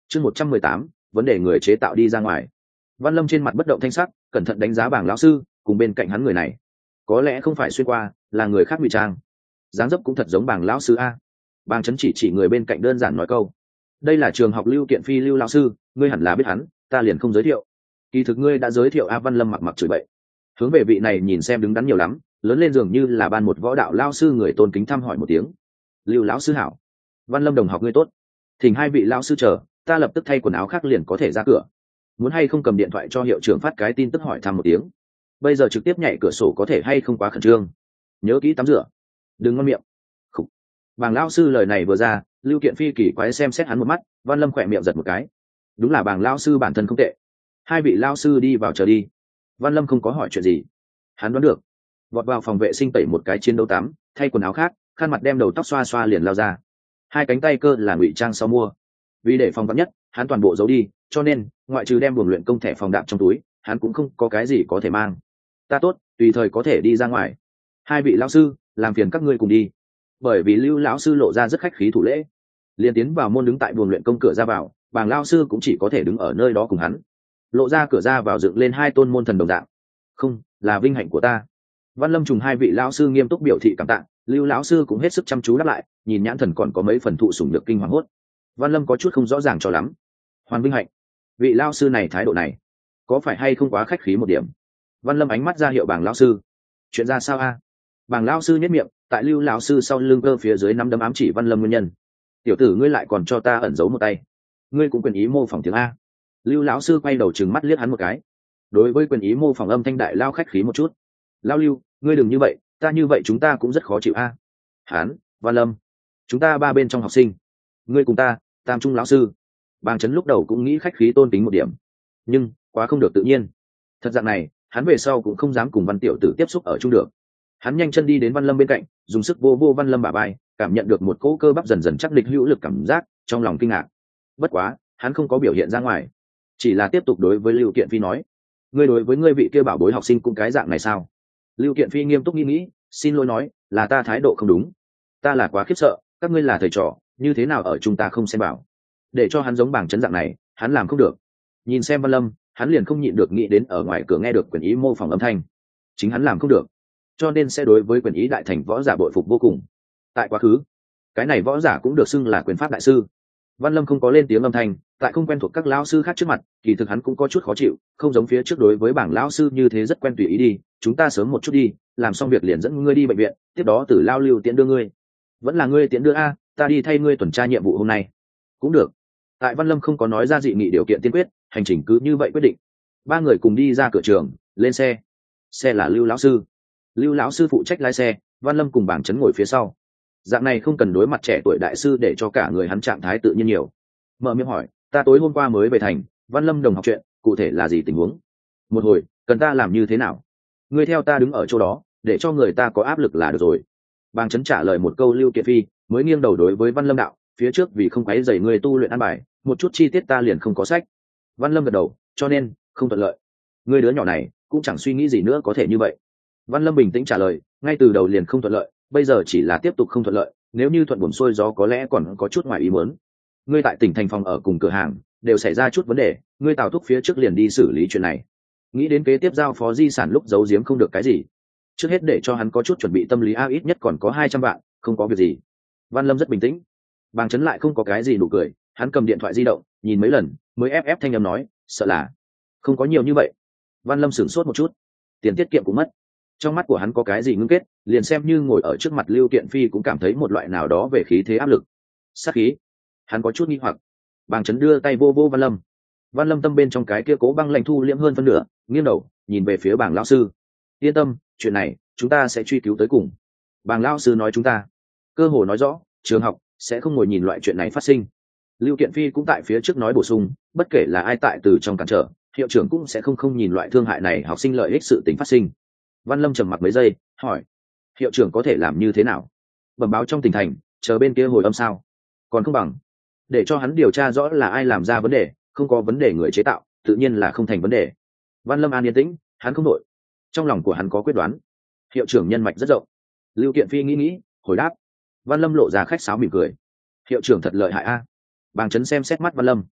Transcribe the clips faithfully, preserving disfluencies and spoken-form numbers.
chương một trăm mười tám vấn đề người chế tạo đi ra ngoài. Văn Lâm trên mặt bất động thanh sắc, cẩn thận đánh giá bảng lão sư cùng bên cạnh hắn người này. Có lẽ không phải xuyên qua, là người khác ngụy trang. Dáng dấp cũng thật giống bảng lão sư a. Bàng Chấn chỉ chỉ người bên cạnh đơn giản nói câu: đây là trường học Lưu Kiện Phi Lưu lão sư, ngươi hẳn là biết hắn, ta liền không giới thiệu. Kỳ thực ngươi đã giới thiệu a. Văn Lâm mặc mặc chửi bậy, hướng về vị này nhìn xem đứng đắn nhiều lắm, lớn lên dường như là ban một võ đạo lão sư người tôn kính thăm hỏi một tiếng: Lưu lão sư hảo. Văn Lâm đồng học ngươi tốt, thỉnh hai vị lão sư chờ, ta lập tức thay quần áo khác liền có thể ra cửa. Muốn hay không cầm điện thoại cho hiệu trưởng phát cái tin tức hỏi thăm một tiếng. Bây giờ trực tiếp nhảy cửa sổ có thể hay không quá khẩn trương. Nhớ kỹ tắm rửa, đừng ngon miệng. Khủ. Bàng lão sư lời này vừa ra, Lưu Kiện Phi kỳ quái xem xét hắn một mắt, Văn Lâm khỏe miệng giật một cái. Đúng là bàng lão sư bản thân không tệ. Hai vị lão sư đi vào chờ đi. Văn Lâm không có hỏi chuyện gì, hắn đoán được. Vọt vào phòng vệ sinh tẩy một cái chiến đấu tắm, thay quần áo khác, khăn mặt đem đầu tóc xoa xoa liền lao ra. Hai cánh tay cơ là ngụy trang sau mua, vì để phòng vắn nhất, hắn toàn bộ giấu đi, cho nên ngoại trừ đem buồng luyện công thẻ phòng đạm trong túi, hắn cũng không có cái gì có thể mang. Ta tốt, tùy thời có thể đi ra ngoài. Hai vị lão sư, làm phiền các ngươi cùng đi. Bởi vì Lưu lão sư lộ ra rất khách khí thủ lễ, liền tiến vào môn đứng tại buồng luyện công cửa ra vào, bàng lão sư cũng chỉ có thể đứng ở nơi đó cùng hắn. Lộ ra cửa ra vào dựng lên hai tôn môn thần đồng dạng. Không, là vinh hạnh của ta. Văn Lâm trùng hai vị lão sư nghiêm túc biểu thị cảm tạ, Lưu lão sư cũng hết sức chăm chú đáp lại, nhìn nhãn thần còn có mấy phần thụ sủng nhược kinh hoàng hốt. Văn Lâm có chút không rõ ràng cho lắm. Hoàn vinh hạnh, vị lão sư này thái độ này, có phải hay không quá khách khí một điểm? Văn Lâm ánh mắt ra hiệu bàng lão sư. Chuyện ra sao a? Bàng lão sư nhếch miệng, tại Lưu lão sư sau lưng cơ phía dưới nắm đấm ám chỉ Văn Lâm nguyên nhân. Tiểu tử ngươi lại còn cho ta ẩn giấu một tay, ngươi cũng quyền ý mô phỏng tiếng a. Lưu lão sư quay đầu trừng mắt liếc hắn một cái. Đối với quyền ý mô phỏng âm thanh đại lao khách khí một chút. Lao Lưu, ngươi đừng như vậy, ta như vậy chúng ta cũng rất khó chịu a. Hán, Văn Lâm, chúng ta ba bên trong học sinh, ngươi cùng ta, tam trung lão sư. Bàng Chấn lúc đầu cũng nghĩ khách khí tôn kính một điểm, nhưng quá không được tự nhiên. Thật dạng này, hắn về sau cũng không dám cùng Văn tiểu tử tiếp xúc ở chung được. Hắn nhanh chân đi đến Văn Lâm bên cạnh, dùng sức vô vô Văn Lâm bả vai, cảm nhận được một cỗ cơ bắp dần dần chắc địch hữu lực cảm giác, trong lòng kinh ngạc. Bất quá, hắn không có biểu hiện ra ngoài, chỉ là tiếp tục đối với Lưu Kiện Phi nói: ngươi đối với ngươi vị kia bảo bối học sinh cũng cái dạng này sao? Lưu Kiện Phi nghiêm túc nghĩ nghĩ, xin lỗi nói, là ta thái độ không đúng, ta là quá khiếp sợ, các ngươi là thầy trò, như thế nào ở chúng ta không xem bảo, để cho hắn giống Bàng Chấn dạng này, hắn làm không được. Nhìn xem Văn Lâm, hắn liền không nhịn được nghĩ đến ở ngoài cửa nghe được quyền ý mô phỏng âm thanh, chính hắn làm không được, cho nên sẽ đối với quyền ý đại thành võ giả bội phục vô cùng. Tại quá khứ, cái này võ giả cũng được xưng là quyền pháp đại sư. Văn Lâm không có lên tiếng âm thanh, tại không quen thuộc các lão sư khác trước mặt, kỳ thực hắn cũng có chút khó chịu, không giống phía trước đối với bảng lão sư như thế rất quen tùy ý đi, chúng ta sớm một chút đi, làm xong việc liền dẫn ngươi đi bệnh viện, tiếp đó Tử Lao Lưu tiễn đưa ngươi. Vẫn là ngươi tiễn đưa a, ta đi thay ngươi tuần tra nhiệm vụ hôm nay. Cũng được. Tại Văn Lâm không có nói ra dị nghị điều kiện tiên quyết, hành trình cứ như vậy quyết định. Ba người cùng đi ra cửa trường, lên xe. Xe là Lưu lão sư. Lưu lão sư phụ trách lái xe, Văn Lâm cùng Bàng Chấn ngồi phía sau. Dạng này không cần đối mặt trẻ tuổi đại sư để cho cả người hắn trạng thái tự nhiên nhiều. Mở miệng hỏi, ta tối hôm qua mới về thành, Văn Lâm đồng học chuyện, cụ thể là gì tình huống? Một hồi, cần ta làm như thế nào? Ngươi theo ta đứng ở chỗ đó, để cho người ta có áp lực là được rồi. Bàng Chấn trả lời một câu Lưu Kiện Phi, mới nghiêng đầu đối với Văn Lâm đạo, phía trước vì không quấy rầy ngươi tu luyện ăn bài, một chút chi tiết ta liền không có sách. Văn Lâm gật đầu, cho nên không thuận lợi. Ngươi đứa nhỏ này cũng chẳng suy nghĩ gì nữa có thể như vậy. Văn Lâm bình tĩnh trả lời, ngay từ đầu liền không thuận lợi, bây giờ chỉ là tiếp tục không thuận lợi, nếu như thuận buồm xuôi gió có lẽ còn có chút ngoài ý muốn. Ngươi tại tỉnh thành phòng ở cùng cửa hàng đều xảy ra chút vấn đề, ngươi Tào Thúc phía trước liền đi xử lý chuyện này. Nghĩ đến kế tiếp giao phó di sản lúc giấu giếm không được cái gì, trước hết để cho hắn có chút chuẩn bị tâm lý, a ít nhất còn có hai trăm vạn, không có việc gì. Văn Lâm rất bình tĩnh. Bàng Chấn lại không có cái gì nụ cười, hắn cầm điện thoại di động nhìn mấy lần mới ép ép thanh âm nói, sợ là không có nhiều như vậy. Văn Lâm sửng sốt một chút, tiền tiết kiệm cũng mất. Trong mắt của hắn có cái gì ngưng kết, liền xem như ngồi ở trước mặt Lưu Kiện Phi cũng cảm thấy một loại nào đó về khí thế áp lực, sát khí. Hắn có chút nghi hoặc. Bàng Chấn đưa tay vô vô Văn Lâm. Văn Lâm tâm bên trong cái kia cố băng lạnh thu liễm hơn phân nửa, nghiêng đầu nhìn về phía Bàng lão sư. Yên tâm, chuyện này chúng ta sẽ truy cứu tới cùng. Bàng lão sư nói chúng ta, cơ hồ nói rõ trường học sẽ không ngồi nhìn loại chuyện này phát sinh. Lưu Kiện Phi cũng tại phía trước nói bổ sung, bất kể là ai tại từ trong cản trở, hiệu trưởng cũng sẽ không không nhìn loại thương hại này học sinh lợi ích sự tình phát sinh. Văn Lâm trầm mặc mấy giây, hỏi, hiệu trưởng có thể làm như thế nào? Bẩm báo trong tỉnh thành, chờ bên kia hồi âm sao? Còn không bằng để cho hắn điều tra rõ là ai làm ra vấn đề, không có vấn đề người chế tạo, tự nhiên là không thành vấn đề. Văn Lâm an yên tĩnh, hắn không đội. Trong lòng của hắn có quyết đoán. Hiệu trưởng nhân mạch rất rộng. Lưu Kiện Phi nghĩ nghĩ, hồi đáp. Văn Lâm lộ ra khách sáo mỉm cười. Hiệu trưởng thật lợi hại a. Bàng Chấn xem xét mắt Văn Lâm.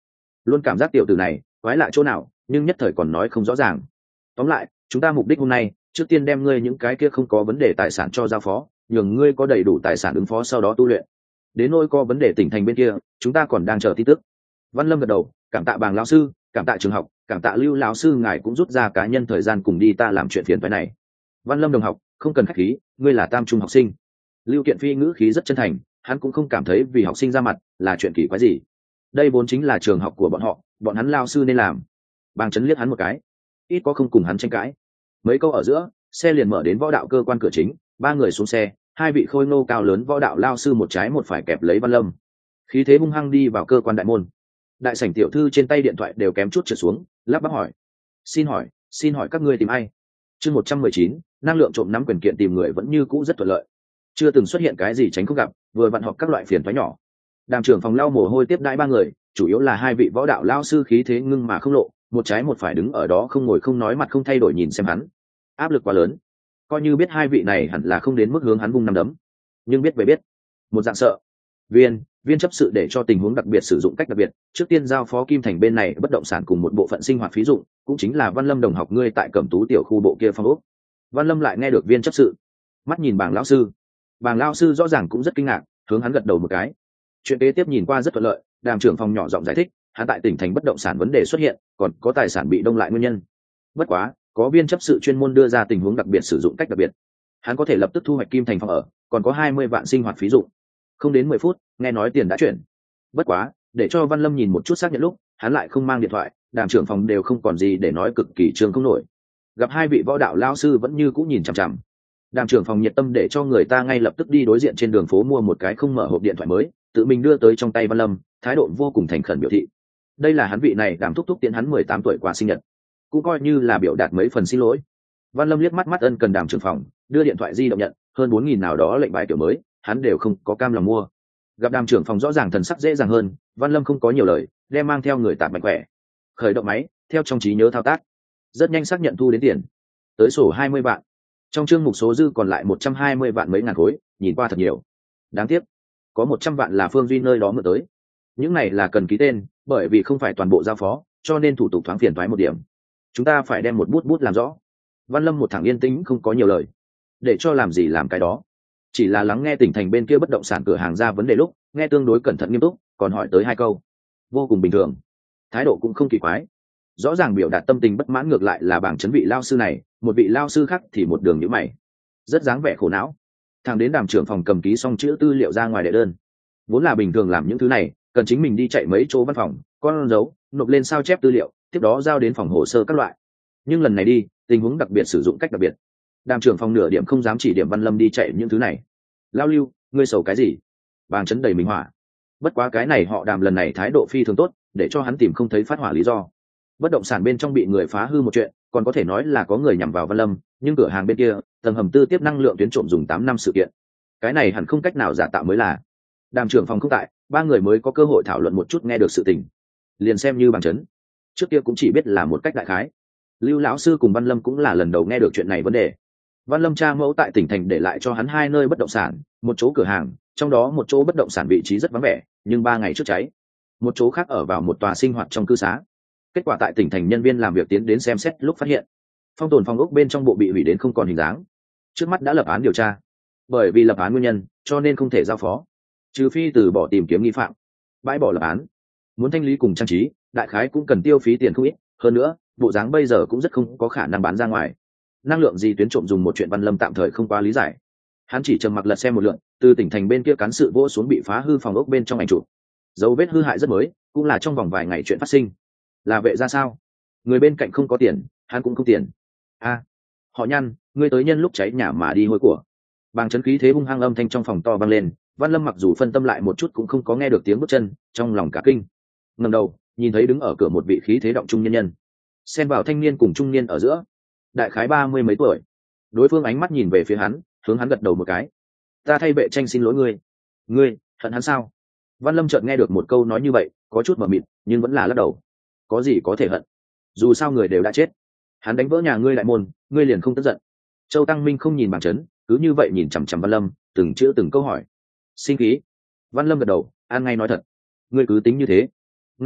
luôn cảm giác tiểu tử này quái lạ chỗ nào, nhưng nhất thời còn nói không rõ ràng. Tóm lại, chúng ta mục đích hôm nay trước tiên đem ngươi những cái kia không có vấn đề tài sản cho giao phó, nhường ngươi có đầy đủ tài sản ứng phó sau đó tu luyện. Đến nỗi có vấn đề tỉnh thành bên kia, chúng ta còn đang chờ tin tức. Văn Lâm gật đầu, cảm tạ Bàng lão sư, cảm tạ trường học, cảm tạ Lưu lão sư, ngài cũng rút ra cá nhân thời gian cùng đi ta làm chuyện phiền phức này. Văn Lâm đồng học, không cần khách khí, ngươi là tam trung học sinh. Lưu Kiện Phi ngữ khí rất chân thành, hắn cũng không cảm thấy vì học sinh ra mặt là chuyện kỳ quái gì. Đây vốn chính là trường học của bọn họ, bọn hắn lao sư nên làm. Bàng Chấn liếc hắn một cái, ít có không cùng hắn tranh cãi. Mấy câu ở giữa, xe liền mở đến võ đạo cơ quan cửa chính, ba người xuống xe, hai vị khôi ngô cao lớn võ đạo lao sư một trái một phải kẹp lấy Văn Lâm, khí thế hung hăng đi vào cơ quan đại môn. Đại sảnh tiểu thư trên tay điện thoại đều kém chút trượt xuống, lắp bắp hỏi: xin hỏi xin hỏi các ngươi tìm ai? Chương một trăm mười chín, năng lượng trộm nắm quyền kiện tìm người vẫn như cũ rất thuận lợi, chưa từng xuất hiện cái gì tránh không gặp, vừa vặn họp các loại phiền toái nhỏ. Đàm trưởng phòng lau mồ hôi tiếp đãi ba người, chủ yếu là hai vị võ đạo lao sư khí thế ngưng mà không lộ, một trái một phải đứng ở đó không ngồi không nói, mặt không thay đổi nhìn xem hắn. Áp lực quá lớn, coi như biết hai vị này hẳn là không đến mức hướng hắn vung năm đấm, nhưng biết về biết một dạng sợ. viên viên chấp sự để cho tình huống đặc biệt sử dụng cách đặc biệt, trước tiên giao phó Kim Thành bên này bất động sản cùng một bộ phận sinh hoạt phí dụng, cũng chính là Văn Lâm đồng học ngươi tại Cẩm Tú tiểu khu bộ kia phong ốc. Văn Lâm lại nghe được viên chấp sự, mắt nhìn Bàng lão sư. Bàng lão sư rõ ràng cũng rất kinh ngạc, hướng hắn gật đầu một cái. Chuyện kế tiếp nhìn qua rất thuận lợi, Đàm trưởng phòng nhỏ giọng giải thích, hắn tại tỉnh thành bất động sản vấn đề xuất hiện, còn có tài sản bị đông lại nguyên nhân. Bất quá, có viên chấp sự chuyên môn đưa ra tình huống đặc biệt sử dụng cách đặc biệt, hắn có thể lập tức thu hoạch Kim Thành phòng ở, còn có hai mươi vạn sinh hoạt phí dụng. Không đến mười phút, nghe nói tiền đã chuyển. Bất quá, để cho Văn Lâm nhìn một chút xác nhận lúc, hắn lại không mang điện thoại, Đàm trưởng phòng đều không còn gì để nói, cực kỳ trương không nổi. Gặp hai vị võ đạo lao sư vẫn như cũ nhìn chằm chằm, Đàm trưởng phòng nhiệt tâm để cho người ta ngay lập tức đi đối diện trên đường phố mua một cái không mở hộp điện thoại mới, tự mình đưa tới trong tay Văn Lâm, thái độ vô cùng thành khẩn biểu thị đây là hắn vị này Đàm thúc thúc tiễn hắn mười tám tuổi qua sinh nhật, cũng coi như là biểu đạt mấy phần xin lỗi. Văn Lâm liếc mắt mắt ân cần Đàm trưởng phòng, đưa điện thoại di động nhận, hơn bốn nghìn nào đó lệnh bài kiểu mới, hắn đều không có cam lòng mua. Gặp Đàm trưởng phòng rõ ràng thần sắc dễ dàng hơn, Văn Lâm không có nhiều lời, đem mang theo người tạm mạnh khỏe, khởi động máy, theo trong trí nhớ thao tác, rất nhanh xác nhận thu đến tiền, tới sổ hai mươi vạn. Trong chương mục số dư còn lại một trăm hai mươi vạn mấy ngàn khối, nhìn qua thật nhiều. Đáng tiếc, có một trăm vạn là Phương Duy nơi đó mượn tới. Những này là cần ký tên, bởi vì không phải toàn bộ giao phó, cho nên thủ tục thoáng phiền toái một điểm. Chúng ta phải đem một bút bút làm rõ. Văn Lâm một thằng yên tĩnh không có nhiều lời, để cho làm gì làm cái đó. Chỉ là lắng nghe tỉnh thành bên kia bất động sản cửa hàng ra vấn đề lúc, nghe tương đối cẩn thận nghiêm túc, còn hỏi tới hai câu. Vô cùng bình thường, thái độ cũng không kỳ quái. Rõ ràng biểu đạt tâm tình bất mãn, ngược lại là Bàng Chấn vị lao sư này, một vị lao sư khác thì một đường nhíu mày, rất dáng vẻ khổ não. Thằng đến Đàm trưởng phòng cầm ký xong chữ tư liệu ra ngoài đệ đơn. Vốn là bình thường làm những thứ này, cần chính mình đi chạy mấy chỗ văn phòng, con dấu, nộp lên sao chép tư liệu, tiếp đó giao đến phòng hồ sơ các loại. Nhưng lần này đi, tình huống đặc biệt sử dụng cách đặc biệt. Đàm trưởng phòng nửa điểm không dám chỉ điểm Văn Lâm đi chạy những thứ này. Lao Lưu, ngươi sầu cái gì? Bàng Chấn đầy mình hỏa. Bất quá cái này họ Đàm lần này thái độ phi thường tốt, để cho hắn tìm không thấy phát hỏa lý do. Bất động sản bên trong bị người phá hư một chuyện, còn có thể nói là có người nhằm vào Văn Lâm, nhưng cửa hàng bên kia, tầng hầm tư tiếp năng lượng tuyến trộm dùng tám năm sự kiện, cái này hẳn không cách nào giả tạo mới là. Đàm trưởng phòng không tại, ba người mới có cơ hội thảo luận một chút, nghe được sự tình, liền xem như Bàng Chấn trước kia cũng chỉ biết là một cách đại khái. Lưu lão sư cùng Văn Lâm cũng là lần đầu nghe được chuyện này vấn đề. Văn Lâm cha mẫu tại tỉnh thành để lại cho hắn hai nơi bất động sản, một chỗ cửa hàng, trong đó một chỗ bất động sản vị trí rất vắng vẻ, nhưng ba ngày trước cháy. Một chỗ khác ở vào một tòa sinh hoạt trong cư xá. Kết quả tại tỉnh thành nhân viên làm việc tiến đến xem xét lúc phát hiện, phong tồn phòng ốc bên trong bộ bị hủy đến không còn hình dáng. Trước mắt đã lập án điều tra, bởi vì lập án nguyên nhân cho nên không thể giao phó, trừ phi từ bỏ tìm kiếm nghi phạm. Bãi bỏ lập án, muốn thanh lý cùng trang trí, đại khái cũng cần tiêu phí tiền không ít, hơn nữa bộ dáng bây giờ cũng rất không có khả năng bán ra ngoài. Năng lượng gì tuyến trộm dùng một chuyện Văn Lâm tạm thời không quá lý giải. Hắn chỉ trầm mặc lật xem một lượt, từ tỉnh thành bên kia cán sự vỗ xuống bị phá hư phòng ốc bên trong ảnh chụp, dấu vết hư hại rất mới, cũng là trong vòng vài ngày chuyện phát sinh. Là vệ ra sao? Người bên cạnh không có tiền, hắn cũng không tiền. A, à, họ Nhăn, ngươi tới nhân lúc cháy nhà mà đi hôi của. Bàng Chấn khí thế hung hăng âm thanh trong phòng to vang lên. Văn Lâm mặc dù phân tâm lại một chút cũng không có nghe được tiếng bước chân, trong lòng cả kinh. Ngẩng đầu, nhìn thấy đứng ở cửa một vị khí thế động trung nhân nhân, xen vào thanh niên cùng trung niên ở giữa, đại khái ba mươi mấy tuổi. Đối phương ánh mắt nhìn về phía hắn, hướng hắn gật đầu một cái. Ta thay vệ tranh xin lỗi ngươi. Ngươi hận hắn sao? Văn Lâm chợt nghe được một câu nói như vậy, có chút mờ mịt, nhưng vẫn là lắc đầu. Có gì có thể hận? Dù sao người đều đã chết. Hắn đánh vỡ nhà ngươi đại môn, ngươi liền không tức giận? Châu Tăng Minh không nhìn Bàng Chấn, cứ như vậy nhìn chằm chằm Văn Lâm, từng chữ từng câu hỏi. Sinh khí. Văn Lâm gật đầu, an ngay nói thật. Ngươi cứ tính như thế. Nô,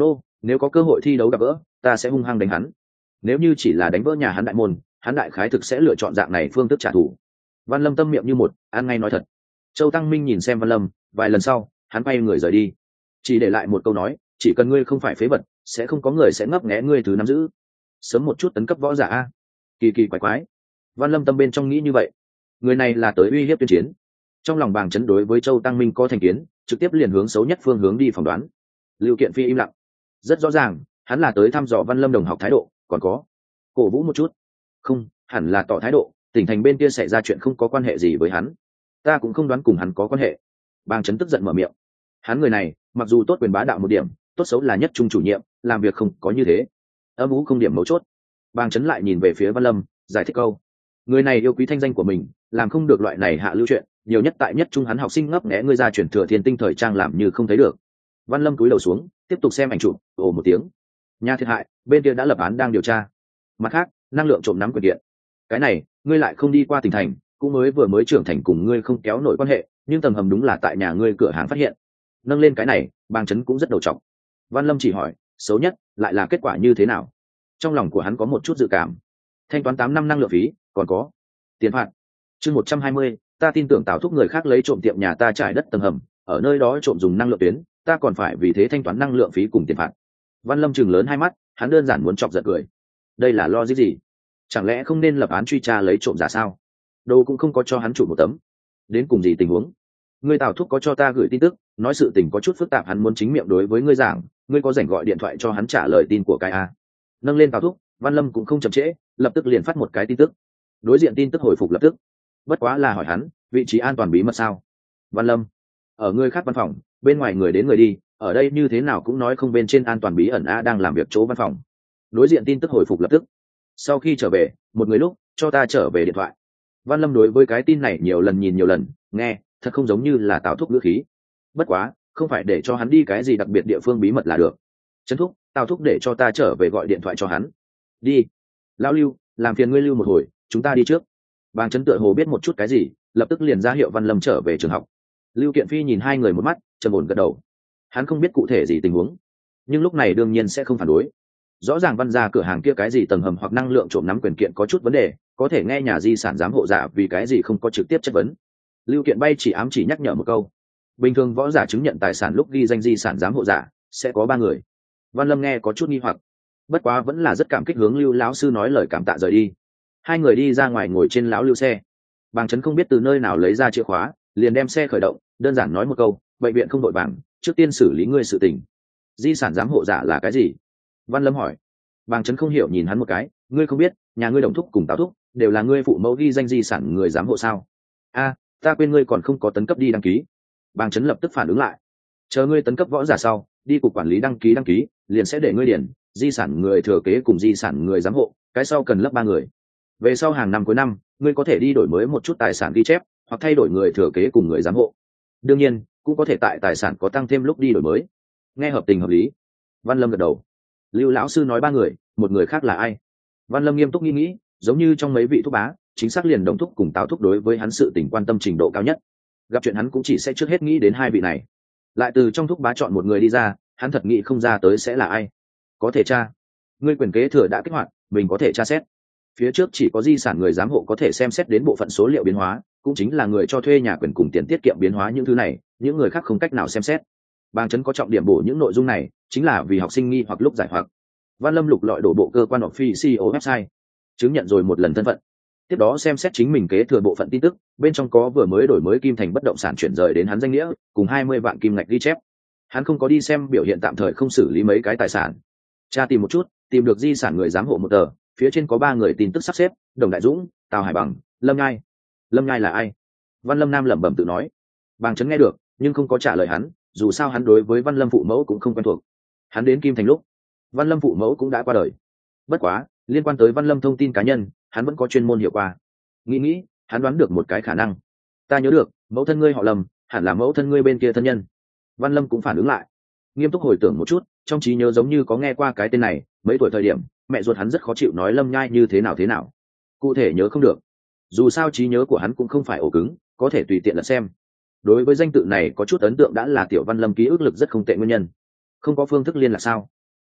nếu có cơ hội thi đấu gặp gỡ ta sẽ hung hăng đánh hắn, nếu như chỉ là đánh vỡ nhà hắn đại môn hắn đại khái thực sẽ lựa chọn dạng này phương thức trả thù. Văn Lâm tâm miệng như một, ăn ngay nói thật. Châu Tăng Minh nhìn xem Văn Lâm, vài lần sau hắn quay người rời đi, chỉ để lại một câu nói, chỉ cần ngươi không phải phế vật sẽ không có người sẽ ngấp nghé ngươi thứ nắm giữ. Sớm một chút tấn cấp võ giả a, kỳ kỳ quái quái. Văn Lâm tâm bên trong nghĩ như vậy, người này là tới uy hiếp tuyên chiến. Trong lòng Bàng Chấn đối với Châu Tăng Minh có thành kiến, trực tiếp liền hướng xấu nhất phương hướng đi phỏng đoán. Lưu Kiện Phi im lặng, rất rõ ràng hắn là tới thăm dò Văn Lâm đồng học thái độ, còn có cổ vũ một chút. Không, hẳn là tỏ thái độ, tỉnh thành bên kia xảy ra chuyện không có quan hệ gì với hắn, ta cũng không đoán cùng hắn có quan hệ. Bàng Chấn tức giận mở miệng, hắn người này mặc dù tốt quyền bá đạo một điểm, tốt xấu là nhất trung chủ nhiệm, làm việc không có như thế âm ú không điểm mấu chốt. Bàng Chấn lại nhìn về phía Văn Lâm, giải thích câu, người này yêu quý thanh danh của mình, làm không được loại này hạ lưu chuyện, nhiều nhất tại nhất trung hắn học sinh ngấp nghé ngươi ra chuyển thừa thiên tinh thời trang làm như không thấy được. Văn Lâm cúi đầu xuống tiếp tục xem ảnh chụp, ồ một tiếng, nhà thiệt hại bên kia đã lập án đang điều tra. Mặt khác, năng lượng trộm nắm quyền điện, cái này ngươi lại không đi qua tỉnh thành, cũng mới vừa mới trưởng thành, cùng ngươi không kéo nổi quan hệ, nhưng tầng hầm đúng là tại nhà ngươi cửa hàng phát hiện. Nâng lên cái này, Bàng Chấn cũng rất đầu trọng. Văn Lâm chỉ hỏi, xấu nhất lại là kết quả như thế nào? Trong lòng của hắn có một chút dự cảm. Thanh toán tám năm năng lượng phí, còn có tiền phạt. Chương một trăm hai mươi, ta tin tưởng Tào Thúc người khác lấy trộm tiệm nhà ta trải đất tầng hầm, ở nơi đó trộm dùng năng lượng tuyến, ta còn phải vì thế thanh toán năng lượng phí cùng tiền phạt. Văn Lâm trừng lớn hai mắt, hắn đơn giản muốn chọc giận cười. Đây là logic gì? Chẳng lẽ không nên lập án truy tra lấy trộm giả sao? Đồ cũng không có cho hắn chủ một tấm. Đến cùng gì tình huống? Ngươi Tào Thúc có cho ta gửi tin tức, nói sự tình có chút phức tạp, hắn muốn chính miệng đối với ngươi giảng, ngươi có rảnh gọi điện thoại cho hắn trả lời tin của cái a. Nâng lên Tào Thúc, Văn Lâm cũng không chậm trễ, lập tức liền phát một cái tin tức. Đối diện tin tức hồi phục lập tức, bất quá là hỏi hắn vị trí an toàn bí mật sao. Văn Lâm, ở người khác văn phòng, bên ngoài người đến người đi, ở đây như thế nào cũng nói không bên trên an toàn bí ẩn a đang làm việc chỗ văn phòng. Đối diện tin tức hồi phục lập tức, sau khi trở về một người lúc cho ta trở về điện thoại. Văn Lâm đối với cái tin này nhiều lần nhìn nhiều lần, nghe thật không giống như là Tào Thúc ngữ khí. Bất quá không phải để cho hắn đi cái gì đặc biệt địa phương bí mật là được. Trấn Thúc, Tào Thúc để cho ta trở về gọi điện thoại cho hắn. Đi. Lão Lưu, làm phiền ngươi lưu một hồi, chúng ta đi trước. Bàng Chấn tựa hồ biết một chút cái gì, lập tức liền ra hiệu Văn Lâm trở về trường học. Lưu Kiện Phi nhìn hai người một mắt, trầm ổn gật đầu. Hắn không biết cụ thể gì tình huống, nhưng lúc này đương nhiên sẽ không phản đối. Rõ ràng Văn gia cửa hàng kia cái gì tầng hầm hoặc năng lượng trộm nắm quyền kiện có chút vấn đề, có thể nghe nhà di sản giám hộ giả vì cái gì không có trực tiếp chất vấn. Lưu Kiện bay chỉ ám chỉ nhắc nhở một câu. Bình thường võ giả chứng nhận tài sản lúc ghi danh di sản giám hộ giả sẽ có ba người. Văn Lâm nghe có chút nghi hoặc, bất quá vẫn là rất cảm kích hướng Lưu lão sư nói lời cảm tạ rời đi. Hai người đi ra ngoài ngồi trên lão Lưu xe. Bàng Chấn không biết từ nơi nào lấy ra chìa khóa, liền đem xe khởi động, đơn giản nói một câu, bệnh viện không đội vàng, trước tiên xử lý ngươi sự tình. Di sản giám hộ giả là cái gì? Văn Lâm hỏi. Bàng Chấn không hiểu nhìn hắn một cái, ngươi không biết, nhà ngươi đồng thúc cùng Tào Thúc đều là ngươi phụ mẫu ghi danh di sản người giám hộ sao? A, ta quên ngươi còn không có tấn cấp đi đăng ký. Bàng Chấn lập tức phản ứng lại, chờ ngươi tấn cấp võ giả sau, đi cục quản lý đăng ký đăng ký, liền sẽ để ngươi điền di sản người thừa kế cùng di sản người giám hộ, cái sau cần lấp ba người. Về sau hàng năm cuối năm, ngươi có thể đi đổi mới một chút tài sản ghi chép, hoặc thay đổi người thừa kế cùng người giám hộ. Đương nhiên, cũng có thể tại tài sản có tăng thêm lúc đi đổi mới. Nghe hợp tình hợp lý. Văn Lâm gật đầu. Lưu lão sư nói ba người, một người khác là ai? Văn Lâm nghiêm túc nghĩ nghĩ, giống như trong mấy vị thúc bá, chính xác liền đồng thúc cùng Tào Thúc đối với hắn sự tình quan tâm trình độ cao nhất. Gặp chuyện hắn cũng chỉ sẽ trước hết nghĩ đến hai vị này, lại từ trong thúc bá chọn một người đi ra, hắn thật nghĩ không ra tới sẽ là ai. Có thể tra, ngươi quyền kế thừa đã kích hoạt, mình có thể tra xét. Phía trước chỉ có di sản người giám hộ có thể xem xét đến bộ phận số liệu biến hóa, cũng chính là người cho thuê nhà quyền cùng tiền tiết kiệm biến hóa những thứ này, những người khác không cách nào xem xét. Bàng Chấn có trọng điểm bổ những nội dung này, chính là vì học sinh nghi hoặc lúc giải hoặc. Văn Lâm lục lọi đổ bộ cơ quan official website, chứng nhận rồi một lần thân phận. Tiếp đó xem xét chính mình kế thừa bộ phận tin tức, bên trong có vừa mới đổi mới kim thành bất động sản chuyển rời đến hắn danh nghĩa, cùng hai mươi vạn kim ngạch ghi chép. Hắn không có đi xem biểu hiện tạm thời không xử lý mấy cái tài sản. Tra tìm một chút, tìm được di sản người giám hộ một tờ, phía trên có ba người tin tức sắp xếp, Đồng Đại Dũng, Tào Hải Bằng, Lâm Nhai. Lâm Nhai là ai? Văn Lâm Nam lẩm bẩm tự nói. Bàng Chấn nghe được, nhưng không có trả lời hắn, dù sao hắn đối với Văn Lâm phụ mẫu cũng không quen thuộc. Hắn đến Kim Thành lúc, Văn Lâm phụ mẫu cũng đã qua đời. Bất quá, liên quan tới Văn Lâm thông tin cá nhân, hắn vẫn có chuyên môn hiểu qua. Nghĩ nghĩ, hắn đoán được một cái khả năng. Ta nhớ được, mẫu thân ngươi họ Lâm, hẳn là mẫu thân ngươi bên kia thân nhân. Văn Lâm cũng phản ứng lại, nghiêm túc hồi tưởng một chút, trong trí nhớ giống như có nghe qua cái tên này. Mấy tuổi thời điểm, mẹ ruột hắn rất khó chịu nói Lâm Nhai như thế nào thế nào, cụ thể nhớ không được. Dù sao trí nhớ của hắn cũng không phải ổ cứng, có thể tùy tiện lật xem. Đối với danh tự này có chút ấn tượng đã là tiểu Văn Lâm ký ức lực rất không tệ nguyên nhân. Không có phương thức liên lạc sao?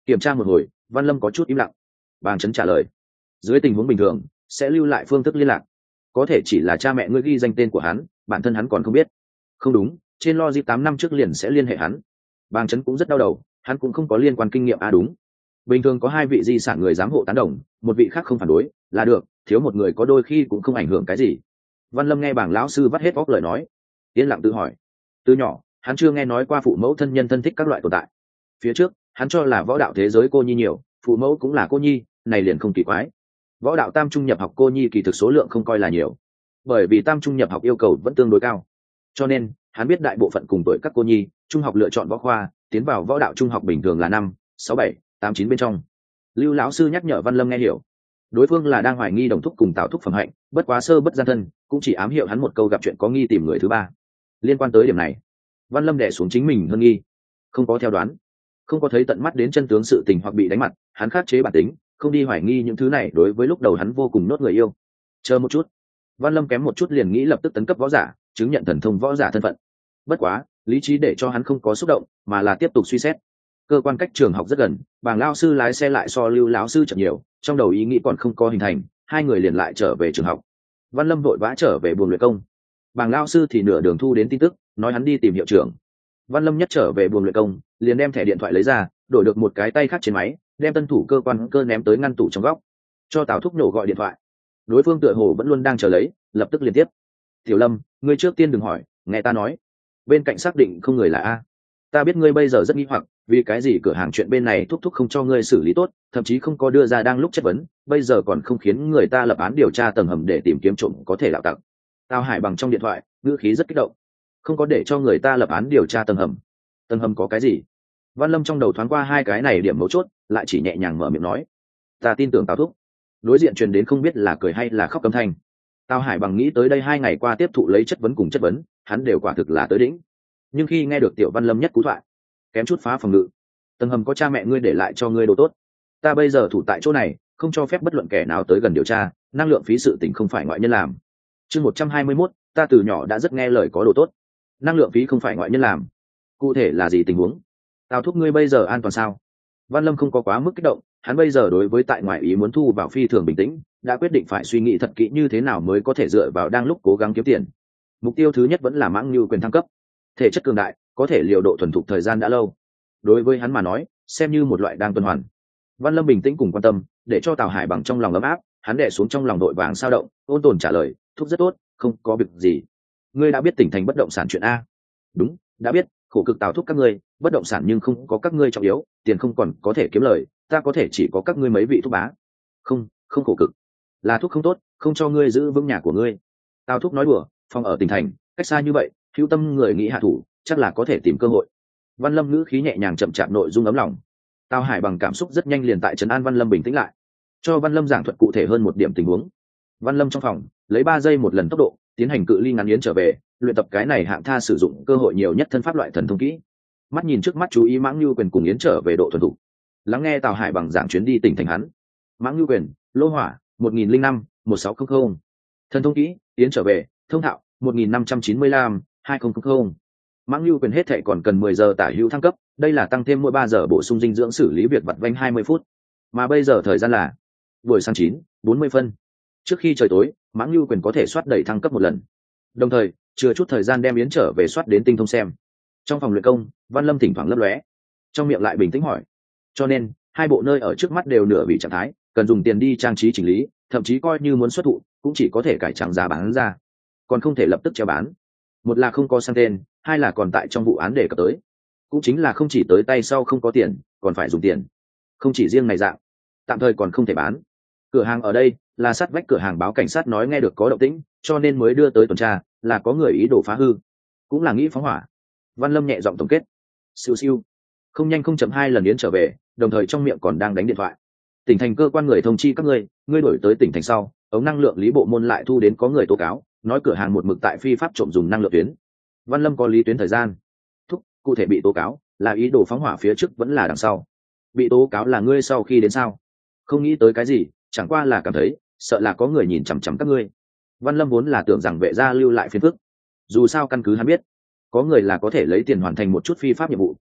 Kiểm tra một hồi, Văn Lâm có chút im lặng. Bàng Trấn trả lời, dưới tình huống bình thường sẽ lưu lại phương thức liên lạc, có thể chỉ là cha mẹ ngươi ghi danh tên của hắn, bản thân hắn còn không biết. Không đúng, trên logic tám năm trước liền sẽ liên hệ hắn. Bàng Trấn cũng rất đau đầu, hắn cũng không có liên quan kinh nghiệm. À đúng, bình thường có hai vị di sản người giám hộ tán đồng, một vị khác không phản đối là được, thiếu một người có đôi khi cũng không ảnh hưởng cái gì. Văn Lâm nghe bảng lão sư vắt hết óc lời nói, yên lặng tự hỏi. Từ nhỏ hắn chưa nghe nói qua phụ mẫu thân nhân thân thích các loại tồn tại. Phía trước hắn cho là võ đạo thế giới cô nhi nhiều, phụ mẫu cũng là cô nhi, này liền không kỳ quái. Võ đạo tam trung nhập học cô nhi kỳ thực số lượng không coi là nhiều, bởi vì tam trung nhập học yêu cầu vẫn tương đối cao, cho nên hắn biết đại bộ phận cùng tuổi các cô nhi trung học lựa chọn võ khoa, tiến vào võ đạo trung học bình thường là năm sáu bảy tám chín bên trong. Lưu lão sư nhắc nhở Văn Lâm nghe hiểu, đối phương là đang hoài nghi đồng thúc cùng Tào thúc phẩm hạnh, bất quá sơ bất gian thân, cũng chỉ ám hiệu hắn một câu gặp chuyện có nghi tìm người thứ ba. Liên quan tới điểm này, Văn Lâm đè xuống chính mình hơn nghi, không có theo đoán, không có thấy tận mắt đến chân tướng sự tình hoặc bị đánh mặt, hắn khắc chế bản tính, không đi hoài nghi những thứ này. Đối với lúc đầu hắn vô cùng nốt người yêu. Chờ một chút, Văn Lâm kém một chút liền nghĩ lập tức tấn cấp võ giả, chứng nhận thần thông võ giả thân phận. Bất quá lý trí để cho hắn không có xúc động, mà là tiếp tục suy xét. Cơ quan cách trường học rất gần, Bàng lao sư lái xe lại so Lưu lão sư chậm nhiều, trong đầu ý nghĩ còn không có hình thành, hai người liền lại trở về trường học. Văn Lâm vội vã trở về buồng luyện công. Bàng lao sư thì nửa đường thu đến tin tức, nói hắn đi tìm hiệu trưởng. Văn Lâm nhất trở về buồng luyện công, liền đem thẻ điện thoại lấy ra, đổi được một cái tay khác trên máy, đem tân thủ cơ quan cơ ném tới ngăn tủ trong góc, cho Tào thúc nổ gọi điện thoại. Đối phương tựa hồ vẫn luôn đang chờ lấy, lập tức liên tiếp. Tiểu Lâm, ngươi trước tiên đừng hỏi, nghe ta nói. Bên cạnh xác định không người là a. Ta biết ngươi bây giờ rất nghi hoặc, vì cái gì cửa hàng chuyện bên này thúc thúc không cho ngươi xử lý tốt, thậm chí không có đưa ra đang lúc chất vấn, bây giờ còn không khiến người ta lập án điều tra tầng hầm để tìm kiếm trộm có thể đạo tặc. Tào Hải bằng trong điện thoại, ngữ khí rất kích động. Không có để cho người ta lập án điều tra tầng hầm. Tầng hầm có cái gì? Văn Lâm trong đầu thoáng qua hai cái này điểm mấu chốt, lại chỉ nhẹ nhàng mở miệng nói, ta tin tưởng Tào thúc. Đối diện truyền đến không biết là cười hay là khóc âm thanh. Tào Hải bằng nghĩ tới đây hai ngày qua tiếp thụ lấy chất vấn cùng chất vấn, hắn đều quả thực là tới đỉnh. Nhưng khi nghe được Tiểu Văn Lâm nhất cú thoại, kém chút phá phòng ngự. Tầng hầm có cha mẹ ngươi để lại cho ngươi đồ tốt, ta bây giờ thủ tại chỗ này, không cho phép bất luận kẻ nào tới gần điều tra, năng lượng phí sự tình không phải ngoại nhân làm. Chương một trăm hai mươi mốt, ta từ nhỏ đã rất nghe lời có đồ tốt. Năng lượng phí không phải ngoại nhân làm. Cụ thể là gì tình huống? Tào thúc ngươi bây giờ an toàn sao? Văn Lâm không có quá mức kích động, hắn bây giờ đối với tại ngoại ý muốn thu vào phi thường bình tĩnh, đã quyết định phải suy nghĩ thật kỹ như thế nào mới có thể dựa vào đang lúc cố gắng kiếm tiền. Mục tiêu thứ nhất vẫn là Mãng Như quyền thăng cấp. Thể chất cường đại, có thể liều độ thuần thục thời gian đã lâu. Đối với hắn mà nói, xem như một loại đang tuần hoàn. Văn Lâm bình tĩnh cùng quan tâm, để cho Tào Hải bằng trong lòng ấm áp, hắn đè xuống trong lòng đội vàng sao động, ôn tồn trả lời, thúc rất tốt, không có việc gì. Ngươi đã biết tỉnh thành bất động sản chuyện a? Đúng, đã biết, khổ cực Tào thúc các ngươi, bất động sản nhưng không có các ngươi trọng yếu, tiền không còn có thể kiếm lời, ta có thể chỉ có các ngươi mấy vị thúc bá. Không, không khổ cực, là thúc không tốt, không cho ngươi giữ vững nhà của ngươi. Tào thúc nói đùa, phòng ở tỉnh thành, cách xa như vậy, hữu tâm người nghĩ hạ thủ, chắc là có thể tìm cơ hội. Văn Lâm ngữ khí nhẹ nhàng chậm chạp nội dung ấm lòng. Tào Hải bằng cảm xúc rất nhanh liền tại trấn an Văn Lâm bình tĩnh lại, cho Văn Lâm giảng thuật cụ thể hơn một điểm tình huống. Văn Lâm trong phòng lấy ba giây một lần tốc độ tiến hành cự ly ngắn yến trở về, luyện tập cái này hạng tha sử dụng cơ hội nhiều nhất thân pháp loại thần thông kỹ. Mắt nhìn trước mắt chú ý Mãng Như quyền cùng yến trở về độ thuần thục, lắng nghe Tào Hải bằng giảng chuyến đi tỉnh thành hắn. Mãng Như quyền, lô hỏa, một nghìn lẻ năm, một sáu không không. Thần thông kỹ, yến trở về, thông thạo, một nghìn năm trăm chín mươi lăm, hai không không không. Mãng Lưu quyền hết thệ còn cần mười giờ tả hữu thăng cấp, đây là tăng thêm mỗi ba giờ bổ sung dinh dưỡng xử lý việc vặt vãnh hai mươi phút. Mà bây giờ thời gian là buổi sáng chín, bốn mươi phân. Trước khi trời tối, Mãng Lưu quyền có thể soát đẩy thăng cấp một lần. Đồng thời, chưa chút thời gian đem yến trở về soát đến tinh thông xem. Trong phòng luyện công, Văn Lâm thỉnh thoảng lấp lóe, trong miệng lại bình tĩnh hỏi. Cho nên, hai bộ nơi ở trước mắt đều nửa bị trạng thái, cần dùng tiền đi trang trí chỉnh lý, thậm chí coi như muốn xuất thụ, cũng chỉ có thể cải trang giá bán ra, còn không thể lập tức treo bán. Một là không có sang tên, hai là còn tại trong vụ án đề cập tới, cũng chính là không chỉ tới tay sau không có tiền, còn phải dùng tiền. Không chỉ riêng này dạng, tạm thời còn không thể bán. Cửa hàng ở đây là sát vách cửa hàng báo cảnh sát nói nghe được có động tĩnh, cho nên mới đưa tới tuần tra, là có người ý đồ phá hư, cũng là nghĩ phóng hỏa. Văn Lâm nhẹ giọng tổng kết. Siêu siêu, không nhanh không chậm hai lần yến trở về, đồng thời trong miệng còn đang đánh điện thoại. Tỉnh thành cơ quan người thông chi các ngươi, ngươi đổi tới tỉnh thành sau, ống năng lượng lý bộ môn lại thu đến có người tố cáo, nói cửa hàng một mực tại phi pháp trộm dùng năng lượng tuyến. Văn Lâm có lý tuyến thời gian thúc, cụ thể bị tố cáo là ý đồ phóng hỏa phía trước vẫn là đằng sau? Bị tố cáo là ngươi sau khi đến sao? Không nghĩ tới cái gì, chẳng qua là cảm thấy sợ là có người nhìn chằm chằm các ngươi. Văn Lâm vốn là tưởng rằng vệ gia lưu lại phiền phức, dù sao căn cứ hắn biết có người là có thể lấy tiền hoàn thành một chút phi pháp nhiệm vụ,